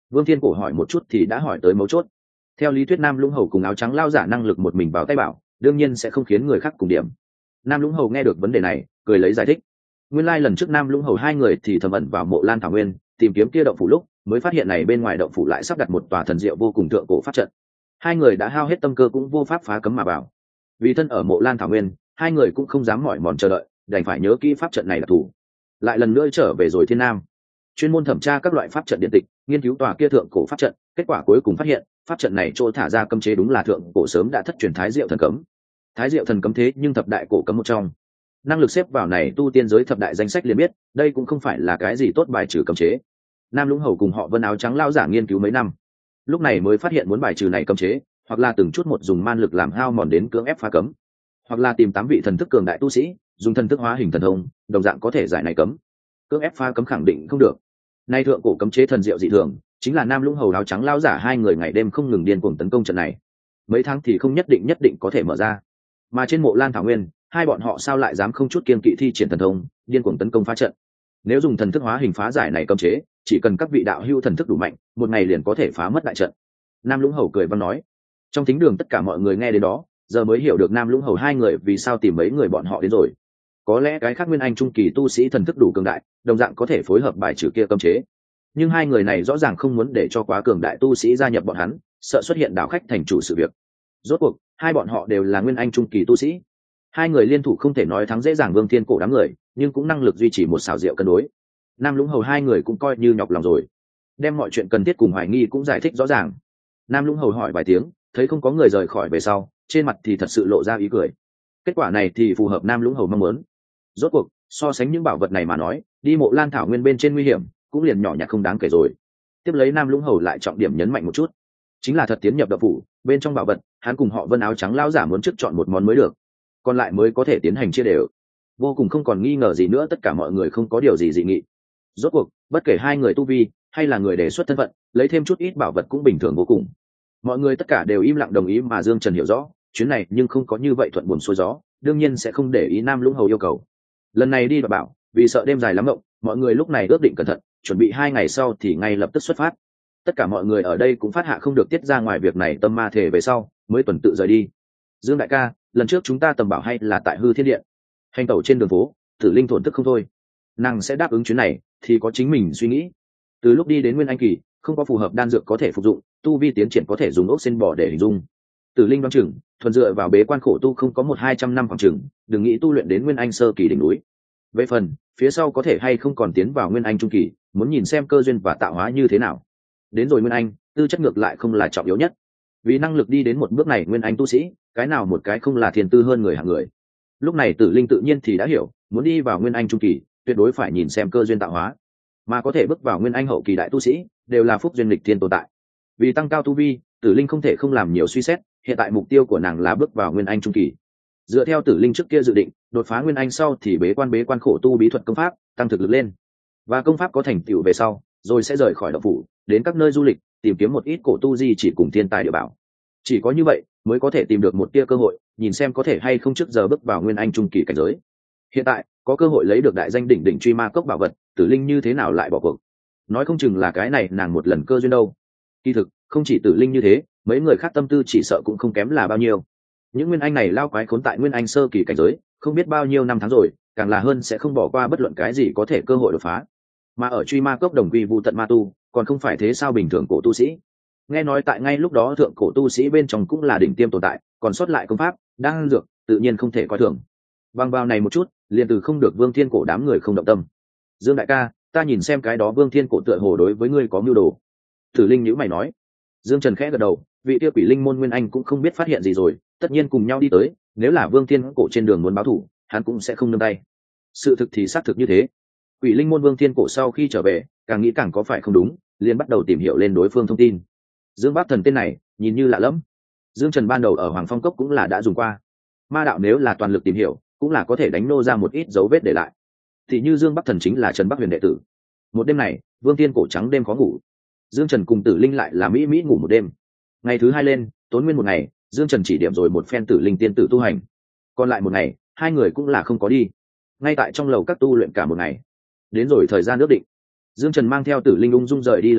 Vương Thiên Cổ hỏi một chút thì đã hỏi tới mấu chốt. Theo lý thuyết Nam Lũng Hầu cùng áo trắng lao giả năng lực một mình vào tay bảo, đương nhiên sẽ không khiến người khác cùng điểm. Nam Lũng Hầu nghe được vấn đề này, cười lấy giải thích. Nguyên lai lần trước Nam Lũng Hầu hai người thì thầm ẩn vào mộ Lan Thảo Nguyên, tìm kiếm kia động phủ lúc, mới phát hiện này bên ngoài động phủ lại sắp đặt một tòa thần diệu vô cùng thượng cổ pháp trận. Hai người đã hao hết tâm cơ cũng vô pháp phá cấm mà vào. Vì thân ở mộ Lan Thảo Nguyên, hai người cũng không dám mỏi mòn chờ đợi, đành phải nhớ kỹ pháp trận này là thủ. Lại lần nữa trở về rồi Thiên Nam, chuyên môn thẩm tra các loại pháp trận điện tịch, nghiên cứu tòa kia thượng cổ pháp trận, kết quả cuối cùng phát hiện, pháp trận này chỗ thả ra cấm chế đúng là thượng cổ sớm đã thất truyền Thái Diệu thần cấm. Thái Diệu thần cấm thế nhưng thập đại cổ cấm một trong, năng lực xếp vào này tu tiên giới thập đại danh sách liền biết, đây cũng không phải là cái gì tốt bài trừ cấm chế. Nam Lũng Hầu cùng họ Vân áo trắng lao giả nghiên cứu mấy năm, lúc này mới phát hiện muốn bài trừ này cấm chế, hoặc là từng chút một dùng man lực làm hao mòn đến cưỡng ép phá cấm, hoặc là tìm 8 vị thần thức cường đại tu sĩ, dùng thần thức hóa hình thần thông, đồng dạng có thể giải này cấm. Cưỡng ép phá cấm khẳng định không được. Nay thượng cổ cấm chế thần diệu dị thường, chính là Nam Lũng Hầu áo trắng lao giả hai người ngày đêm không ngừng điên cuồng tấn công trận này. Mấy tháng thì không nhất định có thể mở ra. Mà trên mộ Lan Thảo Nguyên, hai bọn họ sao lại dám không chút kiêng kỵ thi triển thần thông, điên cuồng tấn công phá trận. Nếu dùng thần thức hóa hình phá giải này cấm chế, chỉ cần các vị đạo hữu thần thức đủ mạnh, một ngày liền có thể phá mất đại trận. Nam Lũng Hầu cười văn nói. Trong thính đường tất cả mọi người nghe đến đó, giờ mới hiểu được Nam Lũng Hầu hai người vì sao tìm mấy người bọn họ đến rồi. Có lẽ cái khác nguyên anh trung kỳ tu sĩ thần thức đủ cường đại, đồng dạng có thể phối hợp bài trừ kia cấm chế. Nhưng hai người này rõ ràng không muốn để cho quá cường đại tu sĩ gia nhập bọn hắn, sợ xuất hiện đảo khách thành chủ sự việc. Rốt cuộc, hai bọn họ đều là nguyên anh trung kỳ tu sĩ. Hai người liên thủ không thể nói thắng dễ dàng Vương Thiên Cổ đám người, nhưng cũng năng lực duy trì một xảo diệu cân đối. Nam Lũng Hầu hai người cũng coi như nhọc lòng rồi, đem mọi chuyện cần thiết cùng hoài nghi cũng giải thích rõ ràng. Nam Lũng Hầu hỏi vài tiếng, thấy không có người rời khỏi về sau, trên mặt thì thật sự lộ ra ý cười. Kết quả này thì phù hợp Nam Lũng Hầu mong muốn. Rốt cuộc, so sánh những bảo vật này mà nói, đi mộ Lan Thảo Nguyên bên trên nguy hiểm cũng liền nhỏ nhặt không đáng kể rồi. Tiếp lấy Nam Lũng Hầu lại trọng điểm nhấn mạnh một chút, chính là thật tiến nhập động phủ, bên trong bảo vật, hắn cùng họ Vân áo trắng lão giả muốn trước chọn một món mới được, còn lại mới có thể tiến hành chia đều. Vô cùng không còn nghi ngờ gì nữa, tất cả mọi người không có điều gì dị nghị. Rốt cuộc, bất kể hai người tu vi hay là người đề xuất thân phận, lấy thêm chút ít bảo vật cũng bình thường vô cùng. Mọi người tất cả đều im lặng đồng ý, mà Dương Trần hiểu rõ chuyến này nhưng không có như vậy thuận buồm xuôi gió, đương nhiên sẽ không để ý Nam Lũng Hầu yêu cầu. Lần này đi và bảo, vì sợ đêm dài lắm mộng, mọi người lúc này ước định cẩn thận, chuẩn bị 2 ngày sau thì ngay lập tức xuất phát. Tất cả mọi người ở đây cũng phát hạ không được tiết ra ngoài việc này tâm ma thể về sau mới tuần tự rời đi. Dương đại ca, lần trước chúng ta tầm bảo hay là tại Hư Thiên Điện, hành tẩu trên đường phố, Tử Linh thổn thức không thôi. Nàng sẽ đáp ứng chuyến này thì có chính mình suy nghĩ. Từ lúc đi đến Nguyên Anh kỳ, không có phù hợp đan dược có thể phục dụng, tu vi tiến triển có thể dùng ốc sen bò để hình dung. Tử Linh đoán chừng thuần dựa vào bế quan khổ tu không có 100-200 năm khoảng chừng, đừng nghĩ tu luyện đến Nguyên Anh sơ kỳ đỉnh núi. Về phần phía sau có thể hay không còn tiến vào Nguyên Anh trung kỳ, muốn nhìn xem cơ duyên và tạo hóa như thế nào. Đến rồi Nguyên Anh, tư chất ngược lại không là trọng yếu nhất. Vì năng lực đi đến một bước này, Nguyên Anh tu sĩ, cái nào một cái không là thiên tư hơn người hạng người. Lúc này Tử Linh tự nhiên thì đã hiểu, muốn đi vào Nguyên Anh trung kỳ, tuyệt đối phải nhìn xem cơ duyên tạo hóa, mà có thể bước vào Nguyên Anh hậu kỳ đại tu sĩ, đều là phúc duyên lịch thiên tồn tại. Vì tăng cao tu vi, Tử Linh không thể không làm nhiều suy xét, hiện tại mục tiêu của nàng là bước vào Nguyên Anh trung kỳ. Dựa theo Tử Linh trước kia dự định, đột phá Nguyên Anh sau thì bế quan khổ tu bí thuật công pháp, tăng thực lực lên. Và công pháp có thành tựu về sau, rồi sẽ rời khỏi động phủ, đến các nơi du lịch, tìm kiếm một ít cổ tu di chỉ cùng thiên tài địa bảo. Chỉ có như vậy mới có thể tìm được một tia cơ hội, nhìn xem có thể hay không trước giờ bước vào Nguyên Anh trung kỳ cảnh giới. Hiện tại có cơ hội lấy được đại danh đỉnh đỉnh truy ma cốc bảo vật, Tử Linh như thế nào lại bỏ cuộc? Nói không chừng là cái này nàng một lần cơ duyên đâu. Kỳ thực không chỉ Tử Linh như thế, mấy người khác tâm tư chỉ sợ cũng không kém là bao nhiêu. Những Nguyên Anh này lao quái khốn tại Nguyên Anh sơ kỳ cảnh giới, không biết bao nhiêu năm tháng rồi, càng là hơn sẽ không bỏ qua bất luận cái gì có thể cơ hội đột phá. Mà ở truy ma cốc đồng quy vu tận ma tu, còn không phải thế sao bình thường cổ tu sĩ. Nghe nói tại ngay lúc đó thượng cổ tu sĩ bên trong cũng là đỉnh tiêm tồn tại, còn sót lại công pháp, đan dược, tự nhiên không thể coi thường. Bằng vào này một chút, liền từ không được Vương Thiên Cổ đám người không động tâm. Dương đại ca, ta nhìn xem cái đó Vương Thiên Cổ tựa hồ đối với ngươi có mưu đồ. Tử Linh nhíu mày nói. Dương Trần khẽ gật đầu, vị kia Quỷ Linh môn Nguyên Anh cũng không biết phát hiện gì rồi, tất nhiên cùng nhau đi tới, nếu là Vương Thiên Cổ trên đường muốn báo thù, hắn cũng sẽ không nương tay. Sự thực thì xác thực như thế. Quỷ Linh môn Vương Thiên Cổ sau khi trở về, càng nghĩ càng có phải không đúng, liền bắt đầu tìm hiểu lên đối phương thông tin. Dương Bắc Thần tên này, nhìn như lạ lẫm. Dương Trần ban đầu ở Hoàng Phong Cốc cũng là đã dùng qua. Ma đạo nếu là toàn lực tìm hiểu, cũng là có thể đánh nô ra một ít dấu vết để lại. Thì như Dương Bắc Thần chính là Trần Bắc Huyền đệ tử. Một đêm này, Vương Thiên Cổ trắng đêm khó ngủ. Dương Trần cùng Tử Linh lại là mỹ ngủ một đêm. Ngày thứ 2 lên, tốn nguyên một ngày, Dương Trần chỉ điểm rồi một phen Tử Linh tiên tử tu hành. Còn lại một ngày, hai người cũng là không có đi. Ngay tại trong lầu các tu luyện cả một ngày. Đến rồi thời gian ước định, Dương Trần mang theo Tử Linh ung dung rời đi lầu các,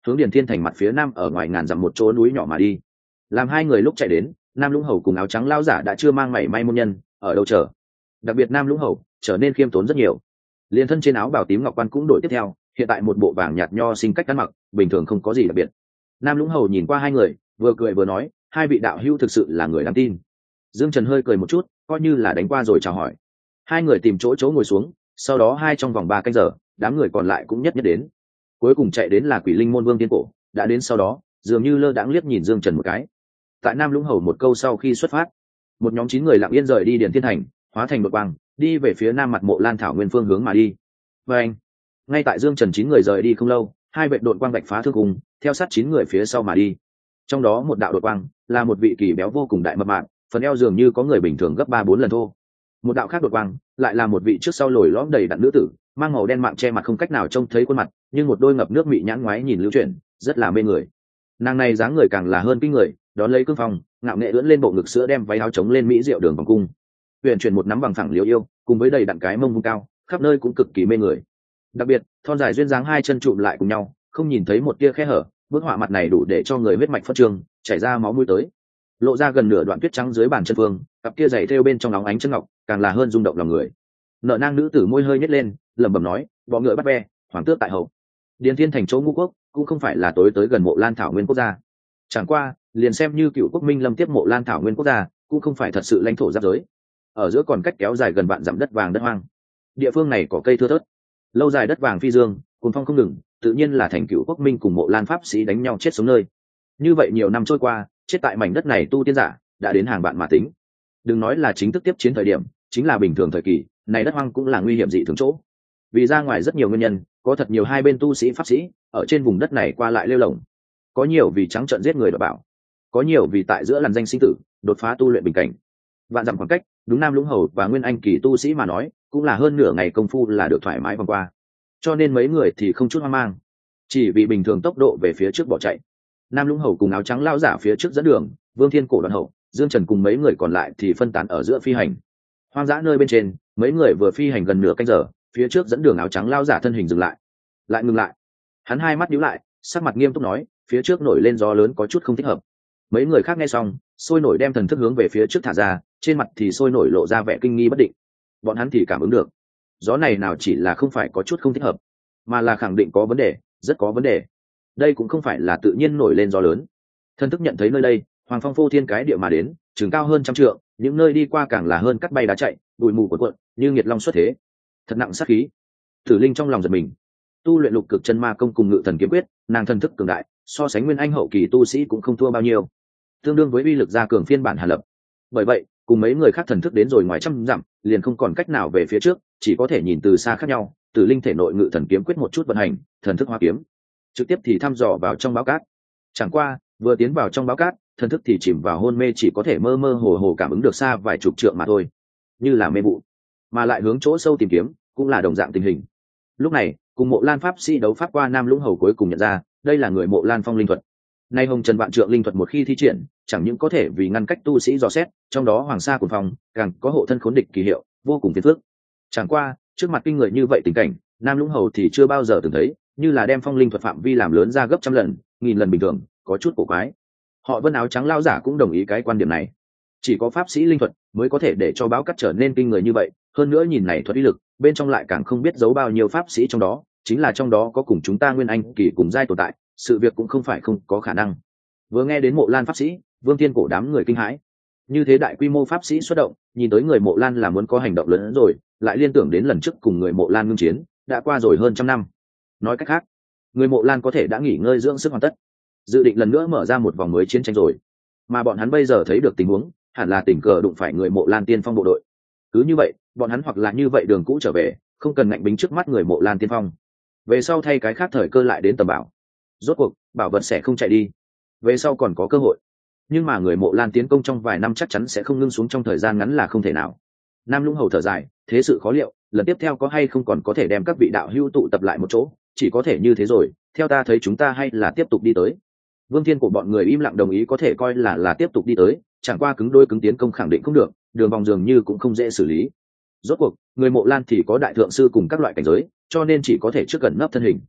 hướng Điền Thiên Thành mặt phía nam ở ngoài ngàn dặm một chỗ núi nhỏ mà đi. Làm hai người lúc chạy đến, Nam Lũng Hầu cùng áo trắng lão giả đã chưa mang mảy may môn nhân ở đâu chờ. Đặc biệt Nam Lũng Hầu trở nên khiêm tốn rất nhiều, liền thân trên áo bào tím ngọc quan cũng đổi tiếp theo, hiện tại một bộ vàng nhạt nho sinh cách ăn mặc, bình thường không có gì đặc biệt. Nam Lũng Hầu nhìn qua hai người, vừa cười vừa nói, hai vị đạo hữu thực sự là người đáng tin. Dương Trần hơi cười một chút, coi như là đánh qua rồi chào hỏi. Hai người tìm chỗ ngồi xuống, sau đó trong vòng 3 canh giờ, đám người còn lại cũng nhất đến. Cuối cùng chạy đến là Quỷ Linh môn Vương Tiên Cổ, đã đến sau đó, dường như lơ đãng liếc nhìn Dương Trần một cái. Tại Nam Lũng Hầu một câu sau khi xuất phát, một nhóm 9 người lặng yên rời đi Điền Thiên Thành, hóa thành một quang, đi về phía nam mặt Mộ Lan Thảo Nguyên phương hướng mà đi. Và anh, ngay tại Dương Trần 9 người rời đi không lâu, hai vệ đội quang vạch phá thương cùng, theo sát 9 người phía sau mà đi. Trong đó một đạo đội quang là một vị kỳ béo vô cùng đại mập mạp, phần eo dường như có người bình thường gấp 3-4 lần thô. Một đạo khác đội quang lại là một vị trước sau lồi lõm đầy đặn nữ tử, mang màu đen mạng che mặt không cách nào trông thấy khuôn mặt, nhưng một đôi ngập nước mị nhãn ngoái nhìn lưu chuyển, rất là mê người. Nàng này dáng người càng là hơn kinh người, đón lấy cương phong, ngạo nghệ ưỡn lên bộ ngực sữa đem váy áo chống lên mỹ diệu đường vòng cung. Huyền chuyển một nắm bằng phẳng liễu yêu, cùng với đầy đặn cái mông vung cao, khắp nơi cũng cực kỳ mê người. Đặc biệt, thon dài duyên dáng hai chân trụm lại cùng nhau, không nhìn thấy một tia khe hở, bức họa mặt này đủ để cho người huyết mạch phất trường, chảy ra máu mũi tới. Lộ ra gần nửa đoạn tuyết trắng dưới bàn chân phương, cặp kia giày thêu bên trong óng ánh chân ngọc, càng là hơn rung động lòng người. Nợ nang nữ tử môi hơi nhếch lên, lẩm bẩm nói, bọ ngựa bắt ve, hoàng tước tại hậu. Điền Thiên Thành chỗ ngũ quốc cũng không phải là tối tới gần Mộ Lan Thảo Nguyên quốc gia. Chẳng qua, liền xem như cựu quốc minh lâm tiếp Mộ Lan Thảo Nguyên quốc gia, cũng không phải thật sự lãnh thổ giáp giới. Ở giữa còn cách kéo dài gần vạn dặm đất vàng đất hoang. Địa phương này có cây thưa thớt, lâu dài đất vàng phi dương, cuồng phong không ngừng, tự nhiên là thành cựu quốc minh cùng Mộ Lan pháp sĩ đánh nhau chết sống nơi. Như vậy nhiều năm trôi qua, chết tại mảnh đất này tu tiên giả đã đến hàng vạn mà tính. Đừng nói là chính thức tiếp chiến thời điểm, chính là bình thường thời kỳ, này đất hoang cũng là nguy hiểm dị thường chỗ. Vì ra ngoài rất nhiều nguyên nhân, có thật nhiều hai bên tu sĩ pháp sĩ ở trên vùng đất này qua lại lêu lổng. Có nhiều vì trắng trợn giết người đòi bảo, có nhiều vì tại giữa làn danh sinh tử, đột phá tu luyện bình cảnh. Vạn dặm khoảng cách, đúng Nam Lũng Hầu và Nguyên Anh kỳ tu sĩ mà nói, cũng là hơn nửa ngày công phu là được thoải mái vòng qua. Cho nên mấy người thì không chút hoang mang, chỉ vì bình thường tốc độ về phía trước bỏ chạy. Nam Lũng Hầu cùng áo trắng lao giả phía trước dẫn đường, Vương Thiên Cổ đoàn hậu, Dương Trần cùng mấy người còn lại thì phân tán ở giữa phi hành. Hoang dã nơi bên trên, mấy người vừa phi hành gần nửa canh giờ, phía trước dẫn đường áo trắng lao giả thân hình dừng lại, lại ngừng lại. Hắn hai mắt nhíu lại, sắc mặt nghiêm túc nói, phía trước nổi lên gió lớn có chút không thích hợp. Mấy người khác nghe xong, sôi nổi đem thần thức hướng về phía trước thả ra, trên mặt thì sôi nổi lộ ra vẻ kinh nghi bất định. Bọn hắn thì cảm ứng được, gió này nào chỉ là không phải có chút không thích hợp, mà là khẳng định có vấn đề, rất có vấn đề. Đây cũng không phải là tự nhiên nổi lên gió lớn. Thần thức nhận thấy nơi đây, hoàng phong phô thiên cái địa mà đến, chừng cao hơn 100 trượng, những nơi đi qua càng là hơn cắt bay đá chạy, bụi mù cuộn cuộn, như nghiệt long xuất thế. Thật nặng sát khí. Tử Linh trong lòng giật mình. Tu luyện lục cực chân ma công cùng ngự thần kiếm quyết, nàng thần thức cường đại, so sánh nguyên anh hậu kỳ tu sĩ cũng không thua bao nhiêu, tương đương với uy lực gia cường phiên bản Hàn Lập. Bởi vậy, cùng mấy người khác thần thức đến rồi ngoài trăm dặm, liền không còn cách nào về phía trước, chỉ có thể nhìn từ xa khác nhau. Tử Linh thể nội ngự thần kiếm quyết một chút vận hành, thần thức hóa kiếm, trực tiếp thì thăm dò vào trong báo cát. Chẳng qua, vừa tiến vào trong báo cát, thần thức thì chìm vào hôn mê, chỉ có thể mơ mơ hồ hồ cảm ứng được xa vài chục trượng mà thôi, như là mê vụ. Mà lại hướng chỗ sâu tìm kiếm, cũng là đồng dạng tình hình. Lúc này, cùng Mộ Lan pháp sĩ đấu pháp qua Nam Lũng Hầu cuối cùng nhận ra, đây là người Mộ Lan phong linh thuật. Nay Hồng Trần vạn trượng linh thuật một khi thi triển, chẳng những có thể vì ngăn cách tu sĩ dò xét, trong đó Hoàng Sa Cuồng Phong càng có hộ thân khốn địch kỳ hiệu, vô cùng phiền phức. Chẳng qua, trước mặt kinh người như vậy tình cảnh, Nam Lũng Hầu thì chưa bao giờ từng thấy, như là đem phong linh thuật phạm vi làm lớn ra gấp trăm lần, nghìn lần bình thường, có chút cổ quái. Họ Vân áo trắng lao giả cũng đồng ý cái quan điểm này. Chỉ có pháp sĩ linh thuật mới có thể để cho báo cắt trở nên kinh người như vậy, hơn nữa nhìn này thuật uy lực, bên trong lại càng không biết giấu bao nhiêu pháp sĩ trong đó, chính là trong đó có cùng chúng ta Nguyên Anh kỳ cùng giai tồn tại, sự việc cũng không phải không có khả năng. Vừa nghe đến Mộ Lan pháp sĩ, Vương Thiên Cổ đám người kinh hãi. Như thế đại quy mô pháp sĩ xuất động, nhìn tới người Mộ Lan là muốn có hành động lớn hơn rồi, lại liên tưởng đến lần trước cùng người Mộ Lan ngưng chiến, đã qua rồi hơn 100 năm. Nói cách khác, người Mộ Lan có thể đã nghỉ ngơi dưỡng sức hoàn tất, dự định lần nữa mở ra một vòng mới chiến tranh rồi. Mà bọn hắn bây giờ thấy được tình huống, hẳn là tình cờ đụng phải người Mộ Lan tiên phong bộ đội. Cứ như vậy, bọn hắn hoặc là như vậy đường cũ trở về, không cần ngạnh bính trước mắt người Mộ Lan tiên phong. Về sau thay cái khác thời cơ lại đến tầm bảo. Rốt cuộc, bảo vật sẽ không chạy đi. Về sau còn có cơ hội. Nhưng mà người Mộ Lan tiến công trong vài năm chắc chắn sẽ không ngưng xuống trong thời gian ngắn là không thể nào. Nam Lũng Hầu thở dài, thế sự khó liệu, lần tiếp theo có hay không còn có thể đem các vị đạo hữu tụ tập lại một chỗ, chỉ có thể như thế rồi, theo ta thấy chúng ta hay là tiếp tục đi tới. Vương Thiên của bọn người im lặng đồng ý, có thể coi là tiếp tục đi tới, chẳng qua cứng đôi cứng tiến công khẳng định không được, đường vòng dường như cũng không dễ xử lý. Rốt cuộc, người Mộ Lan thì có đại thượng sư cùng các loại cảnh giới, cho nên chỉ có thể trước gần nấp thân hình.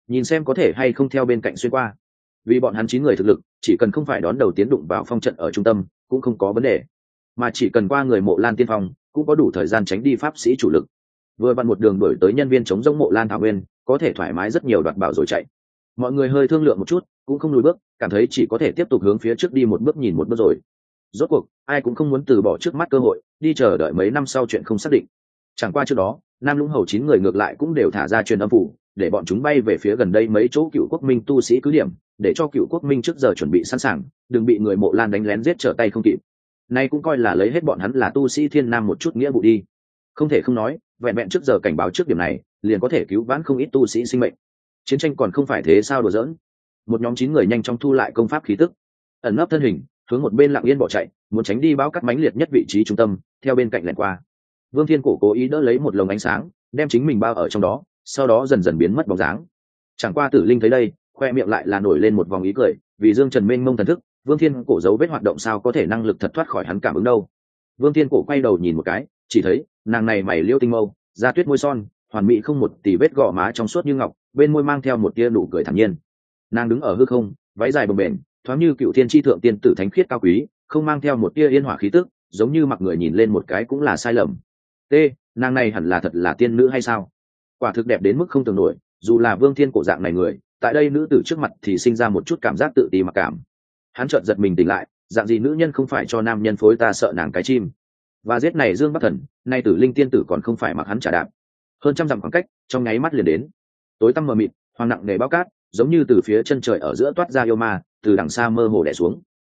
nhìn xem có thể hay không theo bên cạnh xuyên qua. Vì bọn hắn 9 người thực lực, chỉ cần không phải đón đầu tiến đụng vào phong trận ở trung tâm cũng không có vấn đề, mà chỉ cần qua người Mộ Lan tiên phong cũng có đủ thời gian tránh đi pháp sĩ chủ lực. Vừa vặn một đường đuổi tới nhân viên chống giống Mộ Lan thảo nguyên, có thể thoải mái rất nhiều đoạt bảo rồi chạy. Mọi người hơi thương lượng một chút, cũng không lùi bước, cảm thấy chỉ có thể tiếp tục hướng phía trước đi một bước nhìn một bước rồi. Rốt cuộc ai cũng không muốn từ bỏ trước mắt cơ hội đi chờ đợi mấy năm sau chuyện không xác định. Chẳng qua trước đó Nam Lũng Hầu 9 người ngược lại cũng đều thả ra truyền âm phủ, để bọn chúng bay về phía gần đây mấy chỗ Cựu Quốc Minh tu sĩ cứ điểm, để cho Cựu Quốc Minh trước giờ chuẩn bị sẵn sàng, đừng bị người Mộ Lan đánh lén giết trở tay không kịp. Nay cũng coi là lấy hết bọn hắn là tu sĩ Thiên Nam một chút nghĩa vụ đi. Không thể không nói, vẹn vẹn trước giờ cảnh báo trước điểm này liền có thể cứu vãn không ít tu sĩ sinh mệnh. Chiến tranh còn không phải thế sao đùa giỡn. Một nhóm 9 người nhanh chóng thu lại công pháp khí tức, ẩn nấp thân hình hướng một bên lặng yên bỏ chạy, muốn tránh đi bão cắt mãnh liệt nhất vị trí trung tâm, theo bên cạnh lẻn qua. Vương Thiên Cổ cố ý đỡ lấy một lồng ánh sáng, đem chính mình bao ở trong đó, sau đó dần dần biến mất bóng dáng. Chẳng qua Tử Linh thấy đây, khoe miệng lại là nổi lên một vòng ý cười, vì Dương Trần mênh mông thần thức, Vương Thiên Cổ dấu vết hoạt động sao có thể năng lực thật thoát khỏi hắn cảm ứng đâu. Vương Thiên Cổ quay đầu nhìn một cái, chỉ thấy nàng này mày liêu tinh mâu, da tuyết môi son, hoàn mỹ không một tì vết gò má trong suốt như ngọc, bên môi mang theo một tia nụ cười thản nhiên. Nàng đứng ở hư không, váy dài bồng bềnh, thoáng như cựu thiên tri thượng tiên tử thánh khiết cao quý, không mang theo một tia yên hỏa khí tức, giống như mặc người nhìn lên một cái cũng là sai lầm. T, nàng này hẳn là thật là tiên nữ hay sao? Quả thực đẹp đến mức không tưởng nổi, dù là Vương Thiên Cổ dạng này người, tại đây nữ tử trước mặt thì sinh ra một chút cảm giác tự ti mặc cảm. Hắn chợt giật mình tỉnh lại, dạng gì nữ nhân không phải cho nam nhân phối ta sợ nàng cái chim. Và giết này Dương Bắc Thần, nay Tử Linh tiên tử còn không phải mặc hắn trả đạp. Hơn trăm dặm khoảng cách, trong nháy mắt liền đến. Tối tăm mờ mịt, hoang nặng nề bao cát, giống như từ phía chân trời ở giữa toát ra yêu ma, từ đằng xa mơ hồ đè xuống.